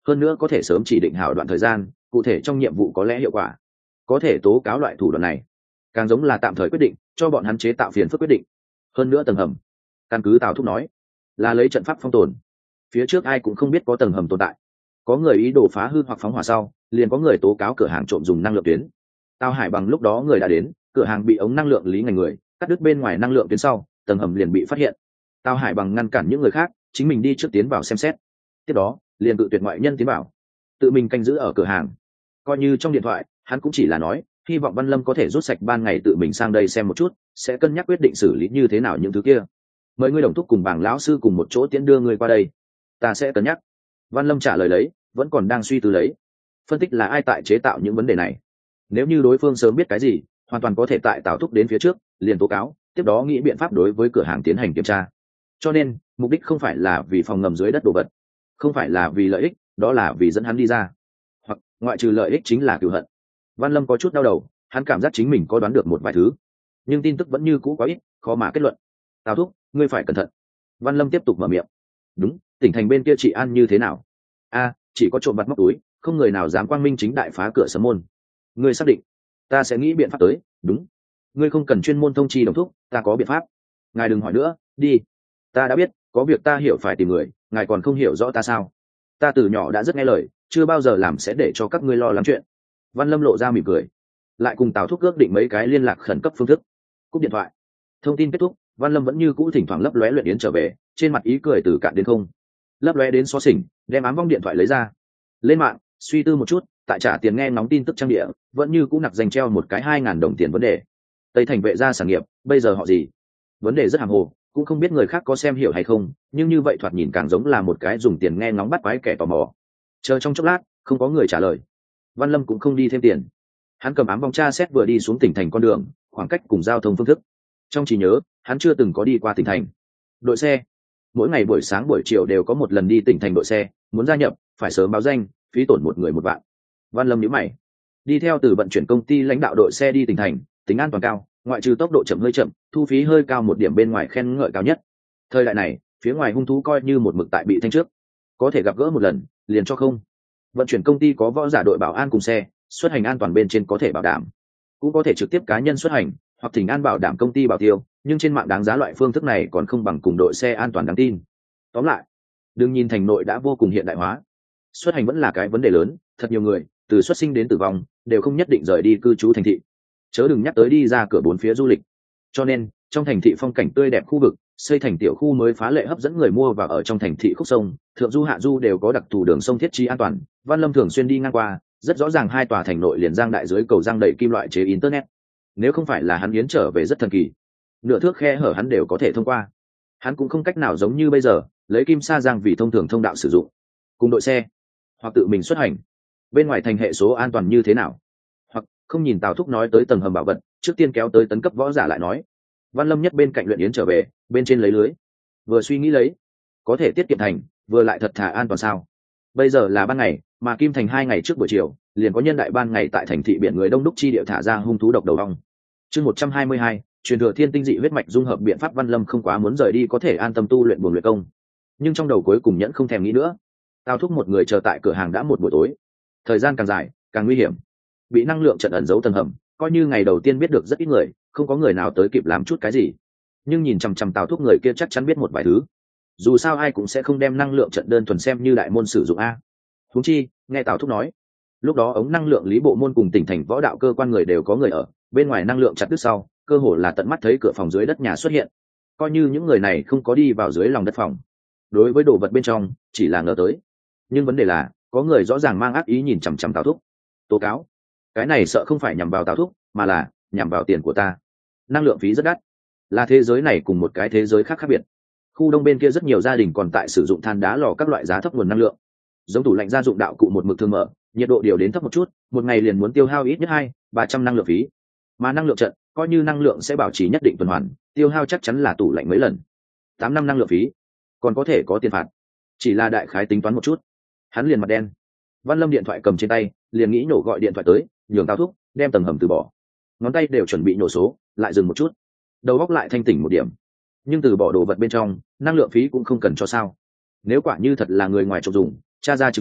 hơn nữa có thể sớm chỉ định hảo đoạn thời gian cụ thể trong nhiệm vụ có lẽ hiệu quả, có thể tố cáo loại thủ đoạn này càng giống là tạm thời quyết định cho bọn hắn chế tạo phiền phức quyết định. Hơn nữa tầng hầm, căn cứ Tào Thúc nói là lấy trận pháp phong tồn, phía trước ai cũng không biết có tầng hầm tồn tại, có người ý đồ phá hư hoặc phóng hỏa sau liền có người tố cáo cửa hàng trộm dùng năng lượng tuyến. Tào Hải Bằng lúc đó người đã đến, cửa hàng bị ống năng lượng lý ngành người cắt đứt bên ngoài năng lượng tuyến sau, tầng hầm liền bị phát hiện. Tào Hải Bằng ngăn cản những người khác, chính mình đi trước tiến vào xem xét, tiếp đó liền tự tuyệt ngoại nhân tiến vào, tự mình canh giữ ở cửa hàng. Coi như trong điện thoại hắn cũng chỉ là nói hy vọng Văn Lâm có thể rút sạch ban ngày tự mình sang đây xem một chút, sẽ cân nhắc quyết định xử lý như thế nào những thứ kia. Mời ngươi đồng thúc cùng bảng lão sư cùng một chỗ tiễn đưa ngươi qua đây, ta sẽ cân nhắc. Văn Lâm trả lời lấy, vẫn còn đang suy tư lấy, phân tích là ai tại chế tạo những vấn đề này. Nếu như đối phương sớm biết cái gì, hoàn toàn có thể tại Tào Thúc đến phía trước liền tố cáo, tiếp đó nghĩ biện pháp đối với cửa hàng tiến hành kiểm tra. Cho nên mục đích không phải là vì phòng ngầm dưới đất đồ vật, không phải là vì lợi ích, đó là vì dẫn hắn đi ra, hoặc ngoại trừ lợi ích chính là cửu hận. Văn Lâm có chút đau đầu, hắn cảm giác chính mình có đoán được một vài thứ, nhưng tin tức vẫn như cũ quá ít, khó mà kết luận. Tào Thúc, ngươi phải cẩn thận. Văn Lâm tiếp tục mở miệng. Đúng, tỉnh thành bên kia trị an như thế nào? A, chỉ có trộm vặt móc túi, không người nào dám quang minh chính đại phá cửa sấm môn. Ngươi xác định? Ta sẽ nghĩ biện pháp tới. Đúng, ngươi không cần chuyên môn thông chi đồng thúc, ta có biện pháp. Ngài đừng hỏi nữa, đi. Ta đã biết, có việc ta hiểu phải tìm người, ngài còn không hiểu rõ ta sao? Ta từ nhỏ đã rất nghe lời, chưa bao giờ làm sẽ để cho các ngươi lo lắng chuyện. Văn Lâm lộ ra mỉm cười, lại cùng Tào Thúc ước định mấy cái liên lạc khẩn cấp phương thức. Cúp điện thoại, thông tin kết thúc. Văn Lâm vẫn như cũ thỉnh thoảng lấp lóe luyện yến trở về, trên mặt ý cười từ cạn đến không. Lấp lóe đến xó xỉnh, đem ám vong điện thoại lấy ra, lên mạng suy tư một chút, tại trả tiền nghe ngóng tin tức trang địa, vẫn như cũ nặc dành treo một cái hai ngàn đồng tiền vấn đề. Tây Thành vệ gia sản nghiệp, bây giờ họ gì? Vấn đề rất hàm hồ, cũng không biết người khác có xem hiểu hay không, nhưng như vậy thoạt nhìn càng giống là một cái dùng tiền nghe ngóng bắt quái kẻ tò mò. Chờ trong chốc lát, không có người trả lời, Văn Lâm cũng không đi thêm tiền. Hắn cầm ám vong tra xét vừa đi xuống tỉnh thành con đường, khoảng cách cùng giao thông phương thức. Trong trí nhớ, hắn chưa từng có đi qua tỉnh thành. Đội xe, mỗi ngày buổi sáng buổi chiều đều có một lần đi tỉnh thành đội xe, muốn gia nhập phải sớm báo danh, phí tổn một người một vạn. Văn Lâm nhíu mày, đi theo từ vận chuyển công ty lãnh đạo đội xe đi tỉnh thành, tính an toàn cao, ngoại trừ tốc độ chậm hơi chậm, thu phí hơi cao một điểm bên ngoài khen ngợi cao nhất. Thời đại này, phía ngoài hung thú coi như một mực tại bị thanh trước, có thể gặp gỡ một lần liền cho không. Vận chuyển công ty có võ giả đội bảo an cùng xe, xuất hành an toàn bên trên có thể bảo đảm, cũng có thể trực tiếp cá nhân xuất hành hoặc thỉnh an bảo đảm công ty bảo tiêu, nhưng trên mạng đáng giá loại phương thức này còn không bằng cùng đội xe an toàn đáng tin. Tóm lại, đừng nhìn thành nội đã vô cùng hiện đại hóa, xuất hành vẫn là cái vấn đề lớn. Thật nhiều người từ xuất sinh đến tử vong đều không nhất định rời đi cư trú thành thị, chớ đừng nhắc tới đi ra cửa bốn phía du lịch. Cho nên trong thành thị phong cảnh tươi đẹp khu vực xây thành tiểu khu mới phá lệ hấp dẫn người mua, và ở trong thành thị khúc sông thượng du hạ du đều có đặc thù đường sông thiết trí an toàn. Văn Lâm thường xuyên đi ngang qua, rất rõ ràng hai tòa thành nội liền giang đại dưới cầu giang đầy kim loại chế internet. Nếu không phải là hắn yến trở về rất thần kỳ, nửa thước khe hở hắn đều có thể thông qua. Hắn cũng không cách nào giống như bây giờ lấy kim sa giang vì thông thường thông đạo sử dụng, cùng đội xe hoặc tự mình xuất hành. Bên ngoài thành hệ số an toàn như thế nào? Hoặc không nhìn Tào Thúc nói tới tầng hầm bảo vật, trước tiên kéo tới tấn cấp võ giả lại nói. Văn Lâm nhất bên cạnh luyện yến trở về, bên trên lấy lưới, vừa suy nghĩ lấy có thể tiết kiệm thành, vừa lại thật thà an toàn sao. Bây giờ là ban ngày, mà Kim Thành hai ngày trước buổi chiều liền có nhân đại ban ngày tại thành thị biển người đông đúc chi địa thả ra hung thú độc đầu ong. Chương một trăm hai mươi hai, truyền thừa thiên tinh dị huyết mạch dung hợp biện pháp. Văn Lâm không quá muốn rời đi có thể an tâm tu luyện buồn luyện công, nhưng trong đầu cuối cùng nhẫn không thèm nghĩ nữa. Tào Thúc một người chờ tại cửa hàng đã một buổi tối, thời gian càng dài càng nguy hiểm. Bị năng lượng trận ẩn giấu tầng hầm, coi như ngày đầu tiên biết được rất ít người, không có người nào tới kịp làm chút cái gì. Nhưng nhìn chằm chằm Tào Thúc người kia chắc chắn biết một vài thứ. Dù sao ai cũng sẽ không đem năng lượng trận đơn thuần xem như đại môn sử dụng a. Huống chi, nghe Tào Thúc nói, lúc đó ống năng lượng lý bộ môn cùng tỉnh thành võ đạo cơ quan người đều có người ở bên ngoài, năng lượng chặt đứt sau, cơ hồ là tận mắt thấy cửa phòng dưới đất nhà xuất hiện. Coi như những người này không có đi vào dưới lòng đất phòng, đối với đồ vật bên trong chỉ là ngờ tới. Nhưng vấn đề là, có người rõ ràng mang ác ý nhìn chằm chằm Tào Thúc, tố cáo. Cái này sợ không phải nhằm vào Tào Thúc, mà là nhằm vào tiền của ta. Năng lượng phí rất đắt, là thế giới này cùng một cái thế giới khác khác biệt. Khu đông bên kia rất nhiều gia đình còn tại sử dụng than đá lò các loại giá thấp nguồn năng lượng, giống tủ lạnh gia dụng đạo cụ một mực thường mở, nhiệt độ điều đến thấp một chút, một ngày liền muốn tiêu hao ít nhất hai ba trăm năng lượng phí. Mà năng lượng trận, coi như năng lượng sẽ bảo trì nhất định tuần hoàn, tiêu hao chắc chắn là tủ lạnh mấy lần. Tám năm năng lượng phí, còn có thể có tiền phạt. Chỉ là đại khái tính toán một chút, hắn liền mặt đen. Văn Lâm điện thoại cầm trên tay, liền nghĩ nổ gọi điện thoại tới, nhường Tào Thúc đem tầng hầm từ bỏ. Ngón tay đều chuẩn bị nổ số, lại dừng một chút, đầu óc lại thanh tỉnh một điểm. Nhưng từ bỏ đồ vật bên trong, năng lượng phí cũng không cần cho sao. Nếu quả như thật là người ngoài trộm dùng, tra ra chứng cứ,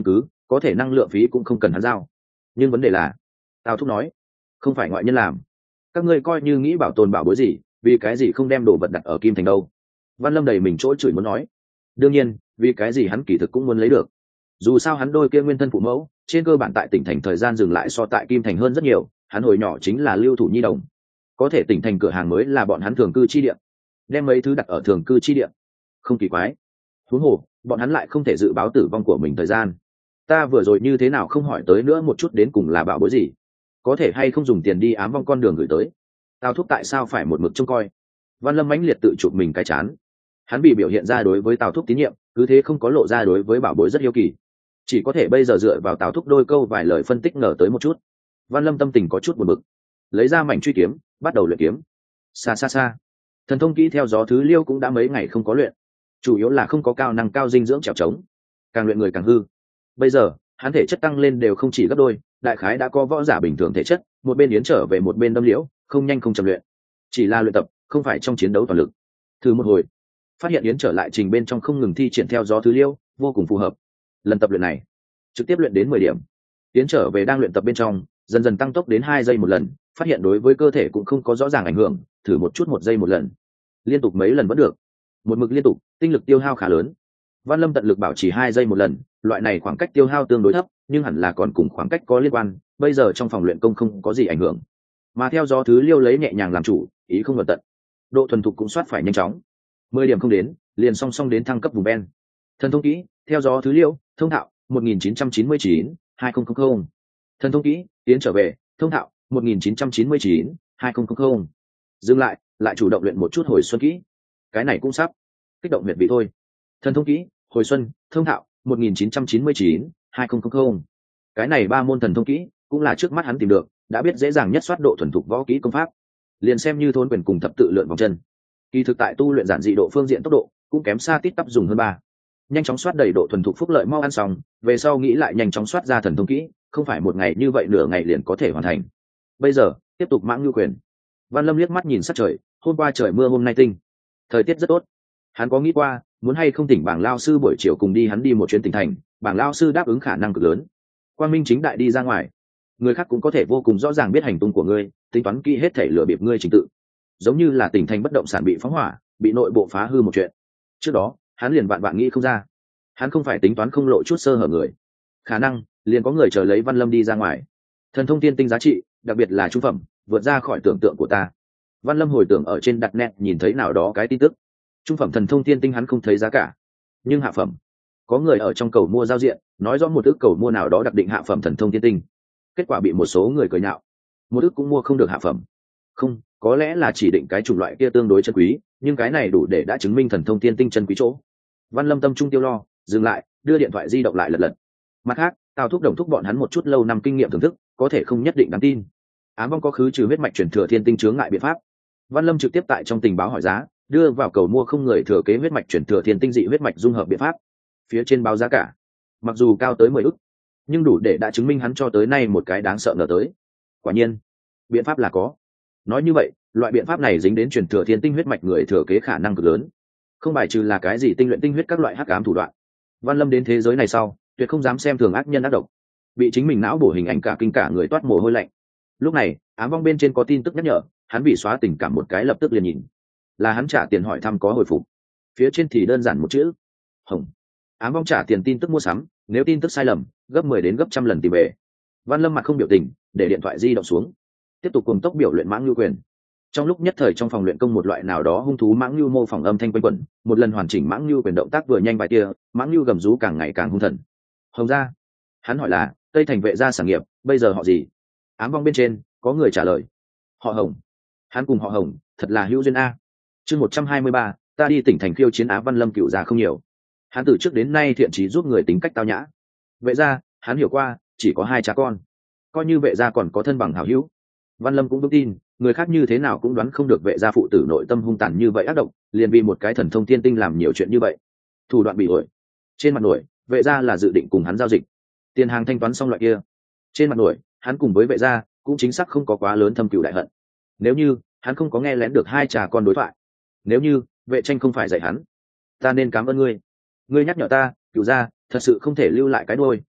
có thể năng lượng phí cũng không cần hắn giao. Nhưng vấn đề là, Tào Thúc nói không phải ngoại nhân làm, các ngươi coi như nghĩ bảo tồn bảo bối gì, vì cái gì không đem đồ vật đặt ở Kim Thành đâu. Văn Lâm đầy mình chỗ chửi muốn nói, đương nhiên vì cái gì hắn kỳ thực cũng muốn lấy được, dù sao hắn đôi kia nguyên thân phụ mẫu trên cơ bản tại tỉnh thành thời gian dừng lại so tại Kim Thành hơn rất nhiều, hắn hồi nhỏ chính là lưu thủ nhi đồng, có thể tỉnh thành cửa hàng mới là bọn hắn thường cư chi địa, đem mấy thứ đặt ở thường cư chi địa không kỳ quái. Huống hồ bọn hắn lại không thể dự báo tử vong của mình thời gian, ta vừa rồi như thế nào không hỏi tới nữa một chút đến cùng là bảo bối gì, có thể hay không dùng tiền đi ám vong con đường gửi tới. Tào Thúc tại sao phải một mực trông coi? Văn Lâm mãnh liệt tự chụp mình cái chán, hắn bị biểu hiện ra đối với Tào Thúc tín nhiệm, cứ thế không có lộ ra đối với bảo bối rất hiếu kỳ, chỉ có thể bây giờ dựa vào Tào Thúc đôi câu vài lời phân tích ngờ tới một chút. Văn Lâm tâm tình có chút buồn bực, lấy ra mảnh truy kiếm bắt đầu luyện kiếm. Xa xa xa, thần thông kỹ theo gió thứ liêu cũng đã mấy ngày không có luyện, chủ yếu là không có cao năng cao dinh dưỡng trèo trống, càng luyện người càng hư. Bây giờ hắn thể chất tăng lên đều không chỉ gấp đôi, đại khái đã có võ giả bình thường thể chất, một bên yến trở về một bên đâm liễu, không nhanh không chậm luyện, chỉ là luyện tập không phải trong chiến đấu toàn lực. Thử một hồi phát hiện yến trở lại trình bên trong không ngừng thi triển theo gió thứ liêu, vô cùng phù hợp. Lần tập luyện này trực tiếp luyện đến mười điểm, yến trở về đang luyện tập bên trong dần dần tăng tốc đến hai giây một lần, phát hiện đối với cơ thể cũng không có rõ ràng ảnh hưởng, thử một chút một giây một lần, liên tục mấy lần vẫn được, một mực liên tục tinh lực tiêu hao khá lớn. Văn Lâm tận lực bảo trì hai giây một lần, loại này khoảng cách tiêu hao tương đối thấp nhưng hẳn là còn cùng khoảng cách có liên quan, bây giờ trong phòng luyện công không có gì ảnh hưởng, mà theo gió thứ liêu lấy nhẹ nhàng làm chủ, ý không vận tận, độ thuần thục cũng soát phải nhanh chóng. Mười điểm không đến liền song song đến thăng cấp vùng ben. Thần thông kỹ theo gió thứ liêu thông thạo một nghìn chín trăm chín mươi chín hai nghìn. Thần thông kỹ tiến trở về thông thạo một nghìn chín trăm chín mươi chín hai nghìn. Dừng lại lại chủ động luyện một chút hồi xuân kỹ, cái này cũng sắp kích động huyệt vị thôi. Thần thông kỹ hồi xuân thông thạo một nghìn chín trăm chín mươi chín hai nghìn. Cái này ba môn thần thông kỹ cũng là trước mắt hắn tìm được đã biết dễ dàng nhất soát độ thuần thục võ kỹ công pháp, liền xem như thôn quyền cùng thập tự lượn vòng chân, kỳ thực tại tu luyện giản dị độ phương diện tốc độ cũng kém xa tít tắp dùng hơn ba. Nhanh chóng soát đầy độ thuần thục phúc lợi mau ăn xong về sau nghĩ lại nhanh chóng soát ra thần thông kỹ, không phải một ngày như vậy nửa ngày liền có thể hoàn thành. Bây giờ tiếp tục mãng ngưu quyền. Văn Lâm liếc mắt nhìn sát trời, hôm qua trời mưa hôm nay tinh, thời tiết rất tốt. Hắn có nghĩ qua muốn hay không thỉnh bảng lao sư buổi chiều cùng đi hắn đi một chuyến tỉnh thành, bảng lao sư đáp ứng khả năng cực lớn, quang minh chính đại đi ra ngoài, người khác cũng có thể vô cùng rõ ràng biết hành tung của ngươi, tính toán kỹ hết thể lừa bịp ngươi trình tự, giống như là tỉnh thành bất động sản bị phóng hỏa, bị nội bộ phá hư một chuyện. Trước đó hắn liền vạn vạn nghĩ không ra, hắn không phải tính toán không lộ chút sơ hở người, khả năng liền có người chờ lấy Văn Lâm đi ra ngoài. Thần thông tiên tinh giá trị, đặc biệt là trung phẩm, vượt ra khỏi tưởng tượng của ta. Văn Lâm hồi tưởng ở trên đặt net nhìn thấy nào đó cái tin tức, trung phẩm thần thông tiên tinh hắn không thấy giá cả, nhưng hạ phẩm có người ở trong cầu mua giao diện nói rõ một ước cầu mua nào đó đặc định hạ phẩm thần thông tiên tinh, kết quả bị một số người cười nhạo, một ước cũng mua không được hạ phẩm. Không, có lẽ là chỉ định cái chủng loại kia tương đối chân quý, nhưng cái này đủ để đã chứng minh thần thông tiên tinh chân quý chỗ. Văn Lâm tâm trung tiêu lo, dừng lại, đưa điện thoại di động lại lật lật. Mặt khác, Tào Thúc đồng thúc bọn hắn một chút lâu năm kinh nghiệm thưởng thức, có thể không nhất định đáng tin. Ám vong có khứ trừ huyết mạch truyền thừa thiên tinh chướng ngại biện pháp. Văn Lâm trực tiếp tại trong tình báo hỏi giá, đưa vào cầu mua không người thừa kế huyết mạch truyền thừa thiên tinh dị huyết mạch dung hợp biện pháp. Phía trên báo giá cả, mặc dù cao tới mười ức, nhưng đủ để đã chứng minh hắn cho tới nay một cái đáng sợ ngờ tới. Quả nhiên, biện pháp là có. Nói như vậy, loại biện pháp này dính đến truyền thừa thiên tinh huyết mạch người thừa kế khả năng cực lớn, không bài trừ là cái gì tinh luyện tinh huyết các loại hắc ám thủ đoạn. Văn Lâm đến thế giới này sau, tuyệt không dám xem thường ác nhân ác độc, bị chính mình não bổ hình ảnh cả kinh cả người toát mồ hôi lạnh. Lúc này ám vong bên trên có tin tức nhắc nhở, hắn bị xóa tình cảm một cái lập tức liền nhìn, là hắn trả tiền hỏi thăm có hồi phục, phía trên thì đơn giản một chữ hồng. Ám vong trả tiền tin tức mua sắm, nếu tin tức sai lầm gấp mười đến gấp trăm lần tìm về. Văn Lâm mặt không biểu tình, để điện thoại di động xuống, tiếp tục cùng tốc biểu luyện mãng lưu quyền. Trong lúc nhất thời trong phòng luyện công một loại nào đó hung thú mãng lưu mô phỏng âm thanh quanh quẩn, một lần hoàn chỉnh mãng lưu quyền động tác vừa nhanh vài tia, mãng lưu gầm rú càng ngày càng hung thần. Hồng gia, hắn hỏi là Tây Thành vệ gia sản nghiệp, bây giờ họ gì? Ám vong bên trên có người trả lời, họ Hồng. Hắn cùng họ Hồng thật là hữu duyên a. Chương một trăm hai mươi ba, ta đi tỉnh thành khiêu chiến Á. Văn Lâm cựu già không nhiều, hắn từ trước đến nay thiện chí giúp người tính cách tao nhã. Vệ gia hắn hiểu qua chỉ có hai cha con, coi như vệ gia còn có thân bằng hảo hữu. Văn Lâm cũng vững tin người khác như thế nào cũng đoán không được vệ gia phụ tử nội tâm hung tàn như vậy ác độc, liền vì một cái thần thông tiên tinh làm nhiều chuyện như vậy, thủ đoạn bị ổi. Trên mặt nổi vệ gia là dự định cùng hắn giao dịch, tiền hàng thanh toán xong loại kia. Trên mặt nổi hắn cùng với vệ gia cũng chính xác không có quá lớn thâm cừu đại hận. Nếu như hắn không có nghe lén được hai cha con đối thoại, nếu như vệ tranh không phải dạy hắn, ta nên cảm ơn ngươi, ngươi nhắc nhở ta, cựu gia thật sự không thể lưu lại cái đôi,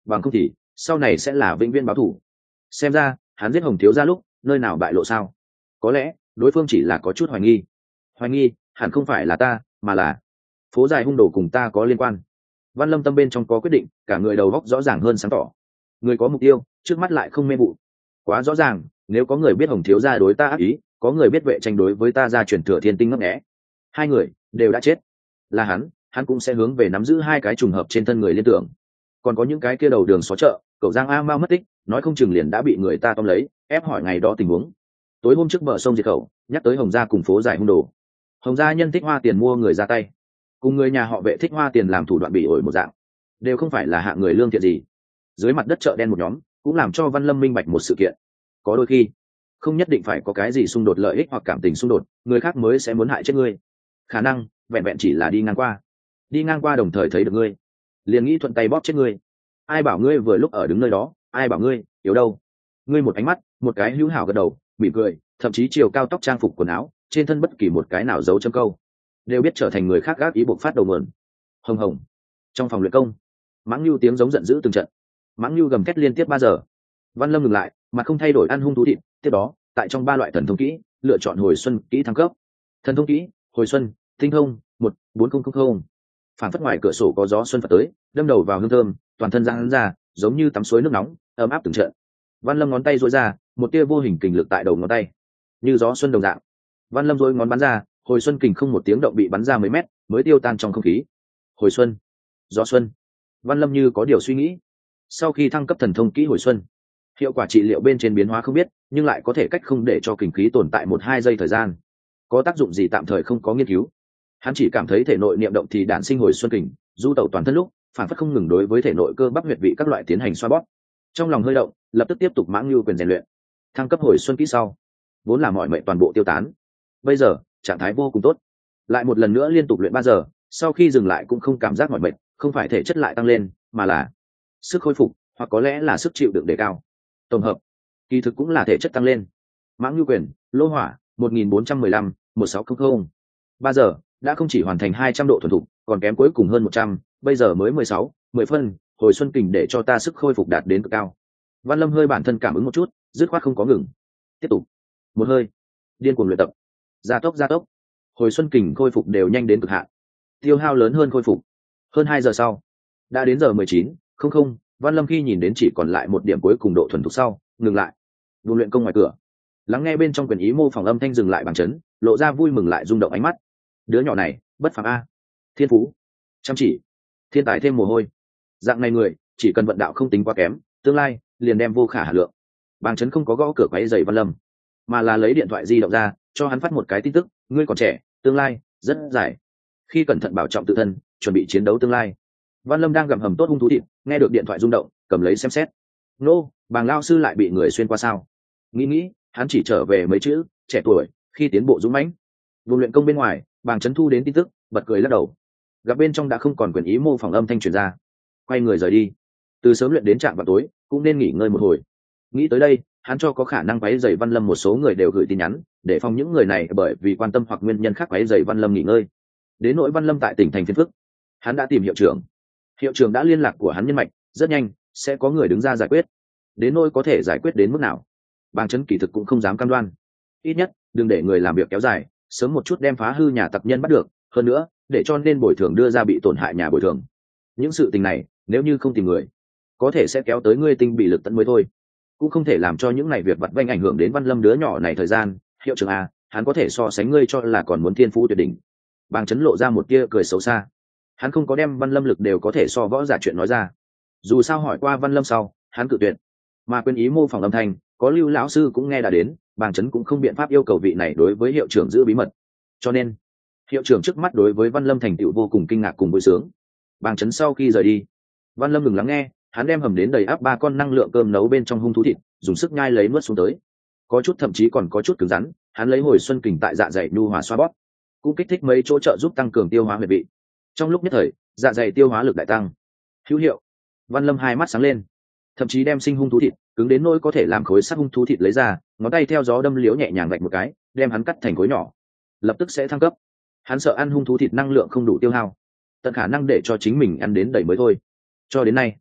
bằng không thì sau này sẽ là vĩnh viễn báo thù. Xem ra hắn giết Hồng thiếu gia lúc nơi nào bại lộ sao? Có lẽ đối phương chỉ là có chút hoài nghi. Hoài nghi hẳn không phải là ta mà là phố dài hung đồ cùng ta có liên quan. Văn Lâm tâm bên trong có quyết định, cả người đầu góc rõ ràng hơn sáng tỏ. Người có mục tiêu, trước mắt lại không mê vụ. Quá rõ ràng, nếu có người biết Hồng thiếu gia đối ta ác ý, có người biết vệ tranh đối với ta ra truyền thừa thiên tinh ngấp nghé, hai người đều đã chết. Là hắn, hắn cũng sẽ hướng về nắm giữ hai cái trùng hợp trên thân người liên tưởng. Còn có những cái kia đầu đường xó chợ, cậu Giang A Mao mất tích, nói không chừng liền đã bị người ta tóm lấy, ép hỏi ngày đó tình huống. Tối hôm trước bờ sông diệt khẩu, nhắc tới Hồng gia cùng phố dài hung đồ. Hồng gia nhân thích hoa tiền mua người ra tay, cùng người nhà họ vệ thích hoa tiền làm thủ đoạn bị ổi một dạng, đều không phải là hạng người lương thiện gì. Dưới mặt đất chợ đen một nhóm, cũng làm cho Văn Lâm minh bạch một sự kiện. Có đôi khi, không nhất định phải có cái gì xung đột lợi ích hoặc cảm tình xung đột, người khác mới sẽ muốn hại chết ngươi. Khả năng vẹn vẹn chỉ là đi ngang qua, đi ngang qua đồng thời thấy được ngươi, liền nghĩ thuận tay bóp chết ngươi. Ai bảo ngươi vừa lúc ở đứng nơi đó, ai bảo ngươi yếu đâu? Ngươi một ánh mắt, một cái hữu hảo gật đầu, mỉm cười, thậm chí chiều cao tóc trang phục quần áo, trên thân bất kỳ một cái nào giấu châm câu, đều biết trở thành người khác gác ý buộc phát đầu nguồn. Hồng hồng. Trong phòng luyện công, Mãng Nhu tiếng giống giận dữ từng trận. Mãng Nhu gầm thét liên tiếp ba giờ. Văn Lâm ngừng lại, mà không thay đổi ăn hung thú thịt. Tiếp đó, tại trong ba loại thần thông kỹ, lựa chọn hồi xuân kỹ thăng cấp. Thần thông kỹ, hồi xuân, tinh thông, một bốn không không không. Phản phất ngoài cửa sổ có gió xuân phật tới, đâm đầu vào hương thơm, toàn thân giãn ra, giống như tắm suối nước nóng, ấm áp từng trận. Văn Lâm ngón tay duỗi ra, một tia vô hình kình lực tại đầu ngón tay, như gió xuân đồng dạng. Văn Lâm duỗi ngón bắn ra, hồi xuân kình không một tiếng động bị bắn ra mấy mét, mới tiêu tan trong không khí. Hồi xuân, gió xuân. Văn Lâm như có điều suy nghĩ. Sau khi thăng cấp thần thông kỹ hồi xuân, hiệu quả trị liệu bên trên biến hóa không biết, nhưng lại có thể cách không để cho kình khí tồn tại một hai giây thời gian. Có tác dụng gì tạm thời không có nghiên cứu. Hắn chỉ cảm thấy thể nội niệm động thì đản sinh hồi xuân kình, du tẩu toàn thân lúc, phản phất không ngừng đối với thể nội cơ bắp huyệt vị các loại tiến hành xoa bóp. Trong lòng hơi động, lập tức tiếp tục Mãng Nhu quyền rèn luyện. Thăng cấp hồi xuân kỹ sau, vốn là mọi mệnh toàn bộ tiêu tán. Bây giờ trạng thái vô cùng tốt, lại một lần nữa liên tục luyện ba giờ, sau khi dừng lại cũng không cảm giác mỏi mệt, không phải thể chất lại tăng lên, mà là sức khôi phục, hoặc có lẽ là sức chịu đựng đề cao. Tổng hợp, kỳ thực cũng là thể chất tăng lên. Mãng Nhu quyền, lô hỏa, một nghìn bốn trăm mười lăm, một sáu không không. ba giờ đã không chỉ hoàn thành hai trăm độ thuần thục, còn kém cuối cùng hơn một trăm, bây giờ mới mười sáu, mười phân, hồi xuân kình để cho ta sức khôi phục đạt đến cực cao. Văn Lâm hơi bản thân cảm ứng một chút, dứt khoát không có ngừng. Tiếp tục. Một hơi, điên cuồng luyện tập. Gia tốc gia tốc. Hồi xuân kình khôi phục đều nhanh đến cực hạn. Tiêu hao lớn hơn khôi phục. Hơn hai giờ sau, đã đến giờ mười chín, không không, Văn Lâm khi nhìn đến chỉ còn lại một điểm cuối cùng độ thuần thục sau, ngừng lại. Đu luyện công ngoài cửa. Lắng nghe bên trong quyền ý mô phỏng âm thanh dừng lại bằng chấn, lộ ra vui mừng lại rung động ánh mắt. Đứa nhỏ này, bất phàm a. Thiên phú, chăm chỉ, thiên tài thêm mồ hôi. Dạng này người, chỉ cần vận đạo không tính quá kém, tương lai liền đem vô khả hà lượng. Bàng chấn không có gõ cửa quấy rầy Văn Lâm, mà là lấy điện thoại di động ra, cho hắn phát một cái tin tức, ngươi còn trẻ, tương lai rất dài. Khi cẩn thận bảo trọng tự thân, chuẩn bị chiến đấu tương lai. Văn Lâm đang gặm hầm tốt hung thú thịt, nghe được điện thoại rung động, cầm lấy xem xét. Nô, Bàng lao sư lại bị người xuyên qua sao? Nghĩ nghĩ, hắn chỉ trở về mấy chữ, trẻ tuổi, khi tiến bộ dũng mãnh. Vùng luyện công bên ngoài, Bàng chấn thu đến tin tức, bật cười lắc đầu. Gặp bên trong đã không còn quyền ý mô phỏng âm thanh truyền ra, quay người rời đi. Từ sớm luyện đến trạm vào tối, cũng nên nghỉ ngơi một hồi. Nghĩ tới đây, hắn cho có khả năng quấy rầy Văn Lâm một số người đều gửi tin nhắn, để phòng những người này bởi vì quan tâm hoặc nguyên nhân khác quấy rầy Văn Lâm nghỉ ngơi. Đến nỗi Văn Lâm tại tỉnh thành phiên phức, hắn đã tìm hiệu trưởng. Hiệu trưởng đã liên lạc của hắn nhân mạch, rất nhanh sẽ có người đứng ra giải quyết. Đến nỗi có thể giải quyết đến mức nào, Bàng chấn kỳ thực cũng không dám cam đoan. Ít nhất, đừng để người làm việc kéo dài, sớm một chút đem phá hư nhà tặc nhân bắt được, hơn nữa, để cho nên bồi thường đưa ra bị tổn hại nhà bồi thường. Những sự tình này, nếu như không tìm người, có thể sẽ kéo tới ngươi tinh bị lực tận mới thôi, cũng không thể làm cho những này việc vặt vãnh ảnh hưởng đến Văn Lâm đứa nhỏ này thời gian. Hiệu trưởng a, hắn có thể so sánh ngươi cho là còn muốn thiên phú tuyệt đỉnh. Bàng chấn lộ ra một tia cười xấu xa. Hắn không có đem Văn Lâm lực đều có thể so võ giả chuyện nói ra. Dù sao hỏi qua Văn Lâm sau, hắn cự tuyệt. Mà quên ý mô phỏng âm thanh, có Lưu lão sư cũng nghe đã đến, Bàng chấn cũng không biện pháp yêu cầu vị này đối với hiệu trưởng giữ bí mật. Cho nên, hiệu trưởng trước mắt đối với Văn Lâm thành tựu vô cùng kinh ngạc cùng vui sướng. Bàng chấn sau khi rời đi, Văn Lâm ngừng lắng nghe, hắn đem hầm đến đầy áp ba con năng lượng cơm nấu bên trong hung thú thịt, dùng sức nhai lấy nuốt xuống tới. Có chút thậm chí còn có chút cứng rắn, hắn lấy hồi xuân kình tại dạ dày nhu hòa xoa bóp, cũng kích thích mấy chỗ trợ giúp tăng cường tiêu hóa huyệt vị. Trong lúc nhất thời, dạ dày tiêu hóa lực đại tăng. Hữu hiệu. Văn Lâm hai mắt sáng lên, thậm chí đem sinh hung thú thịt, cứng đến nỗi có thể làm khối sắt hung thú thịt lấy ra, ngón tay theo gió đâm liếu nhẹ nhàng vạch một cái, đem hắn cắt thành khối nhỏ. Lập tức sẽ thăng cấp. Hắn sợ ăn hung thú thịt năng lượng không đủ tiêu hao, tận khả năng để cho chính mình ăn đến đầy mới thôi. Cho đến nay,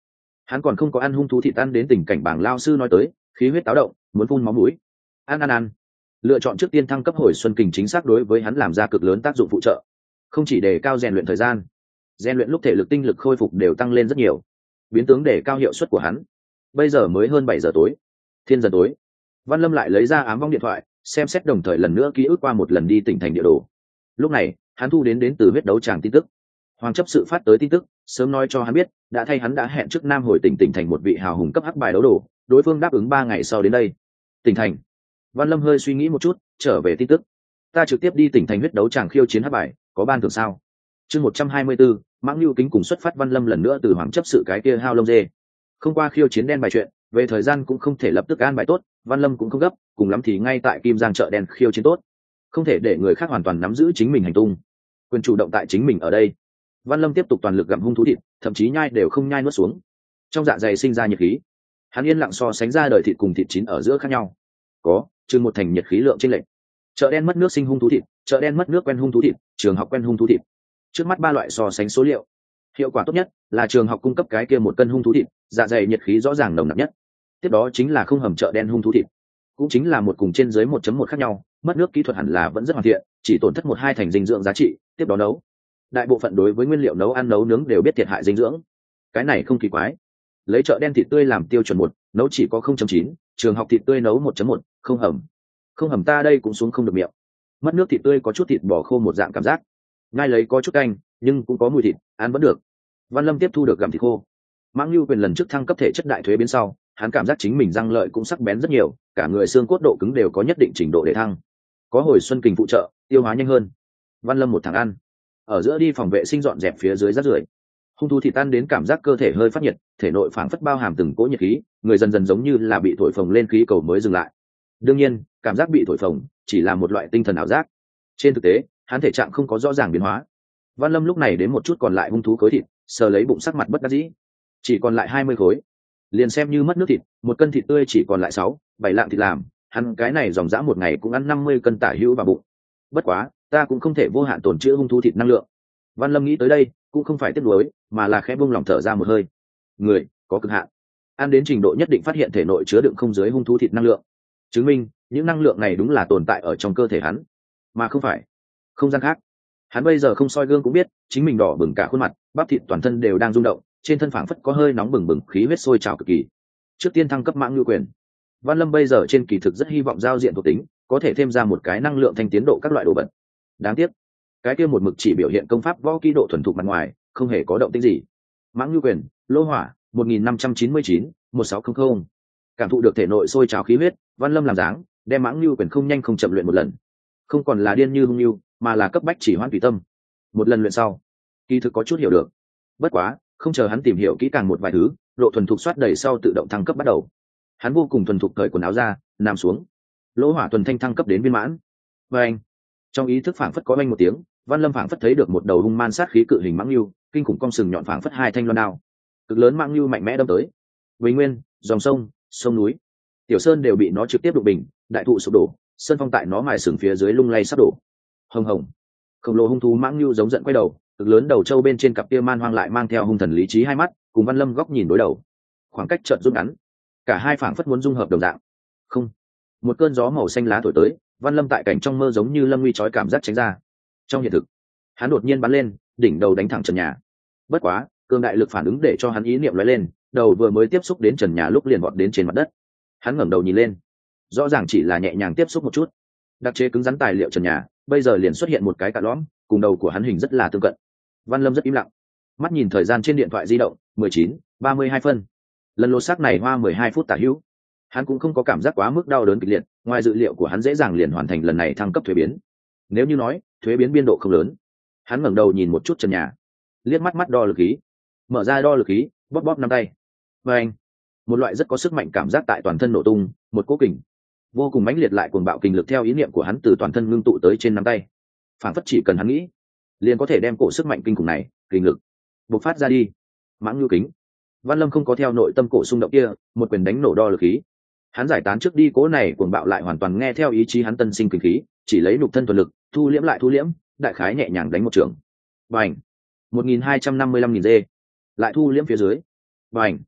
Hắn còn không có ăn hung thú thịt ăn đến tình cảnh bảng lao sư nói tới, khí huyết táo động, muốn phun máu mũi. Ăn ăn ăn. Lựa chọn trước tiên thăng cấp hồi xuân kình chính xác đối với hắn làm ra cực lớn tác dụng phụ trợ, không chỉ đề cao rèn luyện thời gian, rèn luyện lúc thể lực tinh lực khôi phục đều tăng lên rất nhiều, biến tướng để cao hiệu suất của hắn. Bây giờ mới hơn bảy giờ tối, thiên dần tối. Văn Lâm lại lấy ra ám vong điện thoại, xem xét đồng thời lần nữa ký ức qua một lần đi tỉnh thành địa đồ. Lúc này hắn thu đến đến từ huyết đấu tràng tin tức. Hoàng chấp sự phát tới tin tức, sớm nói cho hắn biết đã thay hắn đã hẹn trước Nam hồi tỉnh tỉnh thành một vị hào hùng cấp hắc bài đấu đồ, đối phương đáp ứng ba ngày sau đến đây. Tỉnh thành. Văn Lâm hơi suy nghĩ một chút, trở về tin tức. Ta trực tiếp đi tỉnh thành huyết đấu tràng khiêu chiến hắc bài, có ban thưởng sao? Chương một trăm hai mươi bốn, Mãng Nưu Kính cùng xuất phát. Văn Lâm lần nữa từ Hoàng chấp sự cái kia hao lông dê. Không qua khiêu chiến đen bài chuyện, về thời gian cũng không thể lập tức an bài tốt, Văn Lâm cũng không gấp, cùng lắm thì ngay tại Kim Giang chợ đen khiêu chiến tốt, không thể để người khác hoàn toàn nắm giữ chính mình hành tung, quyền chủ động tại chính mình ở đây. Văn Lâm tiếp tục toàn lực gặm hung thú thịt, thậm chí nhai đều không nhai nuốt xuống, trong dạ dày sinh ra nhiệt khí. Hắn yên lặng so sánh ra đời thịt cùng thịt chín ở giữa khác nhau, có chừng một thành nhiệt khí lượng trên lệch. Chợ đen mất nước sinh hung thú thịt, chợ đen mất nước quen hung thú thịt, trường học quen hung thú thịt. Trước mắt ba loại so sánh số liệu, hiệu quả tốt nhất là trường học cung cấp cái kia một cân hung thú thịt, dạ dày nhiệt khí rõ ràng nồng nặc nhất. Tiếp đó chính là không hầm chợ đen hung thú thịt, cũng chính là một cùng trên dưới một chấm một khác nhau, mất nước kỹ thuật hẳn là vẫn rất hoàn thiện, chỉ tổn thất một hai thành dinh dưỡng giá trị. Tiếp đó nấu, đại bộ phận đối với nguyên liệu nấu ăn nấu nướng đều biết thiệt hại dinh dưỡng, cái này không kỳ quái. Lấy chợ đen thịt tươi làm tiêu chuẩn một, nấu chỉ có không chấm chín, trường học thịt tươi nấu một chấm một, không hầm. Không hầm ta đây cũng xuống không được miệng. Mất nước thịt tươi có chút thịt bò khô một dạng cảm giác, ngay lấy có chút canh, nhưng cũng có mùi thịt, ăn vẫn được. Văn Lâm tiếp thu được gặm thịt khô. Mãng Nưu Quyền lần trước thăng cấp thể chất đại thuế biến sau, hắn cảm giác chính mình răng lợi cũng sắc bén rất nhiều, cả người xương cốt độ cứng đều có nhất định trình độ để thăng. Có hồi xuân kình phụ trợ, tiêu hóa nhanh hơn. Văn Lâm một thằng ăn, ở giữa đi phòng vệ sinh dọn dẹp phía dưới rác rưởi. Hung thú thịt tan đến cảm giác cơ thể hơi phát nhiệt, thể nội phảng phất bao hàm từng cỗ nhiệt khí, người dần dần giống như là bị thổi phồng lên khí cầu mới dừng lại. Đương nhiên, cảm giác bị thổi phồng chỉ là một loại tinh thần ảo giác. Trên thực tế, hắn thể trạng không có rõ ràng biến hóa. Văn Lâm lúc này đến một chút còn lại hung thú khối thịt, sờ lấy bụng sắc mặt bất đắc dĩ, chỉ còn lại hai mươi khối, liền xem như mất nước thịt, một cân thịt tươi chỉ còn lại sáu, bảy lạng thịt làm, hắn cái này dòng dã một ngày cũng ăn năm mươi cân tả hữu vào bụng. Bất quá, ta cũng không thể vô hạn tồn trữ hung thú thịt năng lượng. Văn Lâm nghĩ tới đây, cũng không phải tiếc nuối, mà là khẽ buông lòng thở ra một hơi. Người có cực hạn, ăn đến trình độ nhất định phát hiện thể nội chứa đựng không dưới hung thú thịt năng lượng, chứng minh những năng lượng này đúng là tồn tại ở trong cơ thể hắn, mà không phải không gian khác. Hắn bây giờ không soi gương cũng biết, chính mình đỏ bừng cả khuôn mặt, bắp thịt toàn thân đều đang rung động, trên thân phảng phất có hơi nóng bừng bừng, khí huyết sôi trào cực kỳ. Trước tiên thăng cấp Mãng Nưu Quyền. Văn Lâm bây giờ trên kỳ thực rất hy vọng giao diện thuộc tính có thể thêm ra một cái năng lượng thanh tiến độ các loại đồ vật. Đáng tiếc, cái kia một mực chỉ biểu hiện công pháp võ kỹ độ thuần thục mặt ngoài, không hề có động tĩnh gì. Mãng Nưu Quyền, lô hỏa, một nghìn năm trăm chín mươi chín, một sáu không không. Cảm thụ được thể nội sôi trào khí huyết, Văn Lâm làm dáng, đem Mãng Nưu Quyền không nhanh không chậm luyện một lần. Không còn là điên như hung nưu, mà là cấp bách chỉ hoãn tùy tâm. Một lần luyện sau, kỳ thực có chút hiểu được. Bất quá, không chờ hắn tìm hiểu kỹ càng một vài thứ, độ thuần thục soát đầy sau tự động thăng cấp bắt đầu. Hắn vô cùng thuần thục cởi quần áo ra, nằm xuống. Lỗ hỏa tuần thanh thăng cấp đến viên mãn. Và anh, trong ý thức phảng phất có oanh một tiếng, Văn Lâm phảng phất thấy được một đầu hung man sát khí cự hình mãng lưu, kinh khủng cong sừng nhọn phảng phất hai thanh loan đao, cực lớn mãng lưu mạnh mẽ đâm tới. Bình nguyên, dòng sông, sông núi, tiểu sơn đều bị nó trực tiếp đụng bình, đại thụ sụp đổ, sơn phong tại nó mài sừng phía dưới lung lay sắp đổ. Hồng hồng, khổng lồ hung thú mãng lưu giống giận quay đầu, cực lớn đầu trâu bên trên cặp kia man hoang lại mang theo hung thần lý trí hai mắt, cùng Văn Lâm góc nhìn đối đầu, khoảng cách chợt rút ngắn, cả hai phảng phất muốn dung hợp đồng dạng. Không, một cơn gió màu xanh lá thổi tới, Văn Lâm tại cảnh trong mơ giống như lâm nguy trói cảm giác tránh ra. Trong hiện thực, hắn đột nhiên bắn lên, đỉnh đầu đánh thẳng trần nhà. Bất quá, cường đại lực phản ứng để cho hắn ý niệm lóe lên, đầu vừa mới tiếp xúc đến trần nhà lúc liền vọt đến trên mặt đất. Hắn ngẩng đầu nhìn lên, rõ ràng chỉ là nhẹ nhàng tiếp xúc một chút, đặc chế cứng rắn tài liệu trần nhà bây giờ liền xuất hiện một cái cạ lõm, cùng đầu của hắn hình rất là tương cận. Văn Lâm rất im lặng, mắt nhìn thời gian trên điện thoại di động, mười chín ba mươi hai phân. Lần lột xác này hoa mười hai phút tả hữu. Hắn cũng không có cảm giác quá mức đau đớn kịch liệt, ngoài dự liệu của hắn dễ dàng liền hoàn thành lần này thăng cấp thuế biến. Nếu như nói thuế biến biên độ không lớn, hắn ngẩng đầu nhìn một chút trần nhà, liếc mắt mắt đo lực khí, mở ra đo lực khí, bóp bóp năm tay. Và anh, một loại rất có sức mạnh cảm giác tại toàn thân nổ tung, một cỗ kình vô cùng mãnh liệt lại cuồng bạo kình lực theo ý niệm của hắn từ toàn thân ngưng tụ tới trên nắm tay, phản phất chỉ cần hắn nghĩ liền có thể đem cổ sức mạnh kinh khủng này kình lực bộc phát ra đi. Mãng Nưu Kính. Văn Lâm không có theo nội tâm cổ xung động kia, một quyền đánh nổ đo lực khí. Hắn giải tán trước đi cố này cuồng bạo lại hoàn toàn nghe theo ý chí hắn tân sinh kinh khí, chỉ lấy nhục thân thuần lực, thu liễm lại thu liễm, đại khái nhẹ nhàng đánh một trường. Bành. một nghìn hai trăm năm mươi lăm nghìn dê. Lại thu liễm phía dưới. Bành.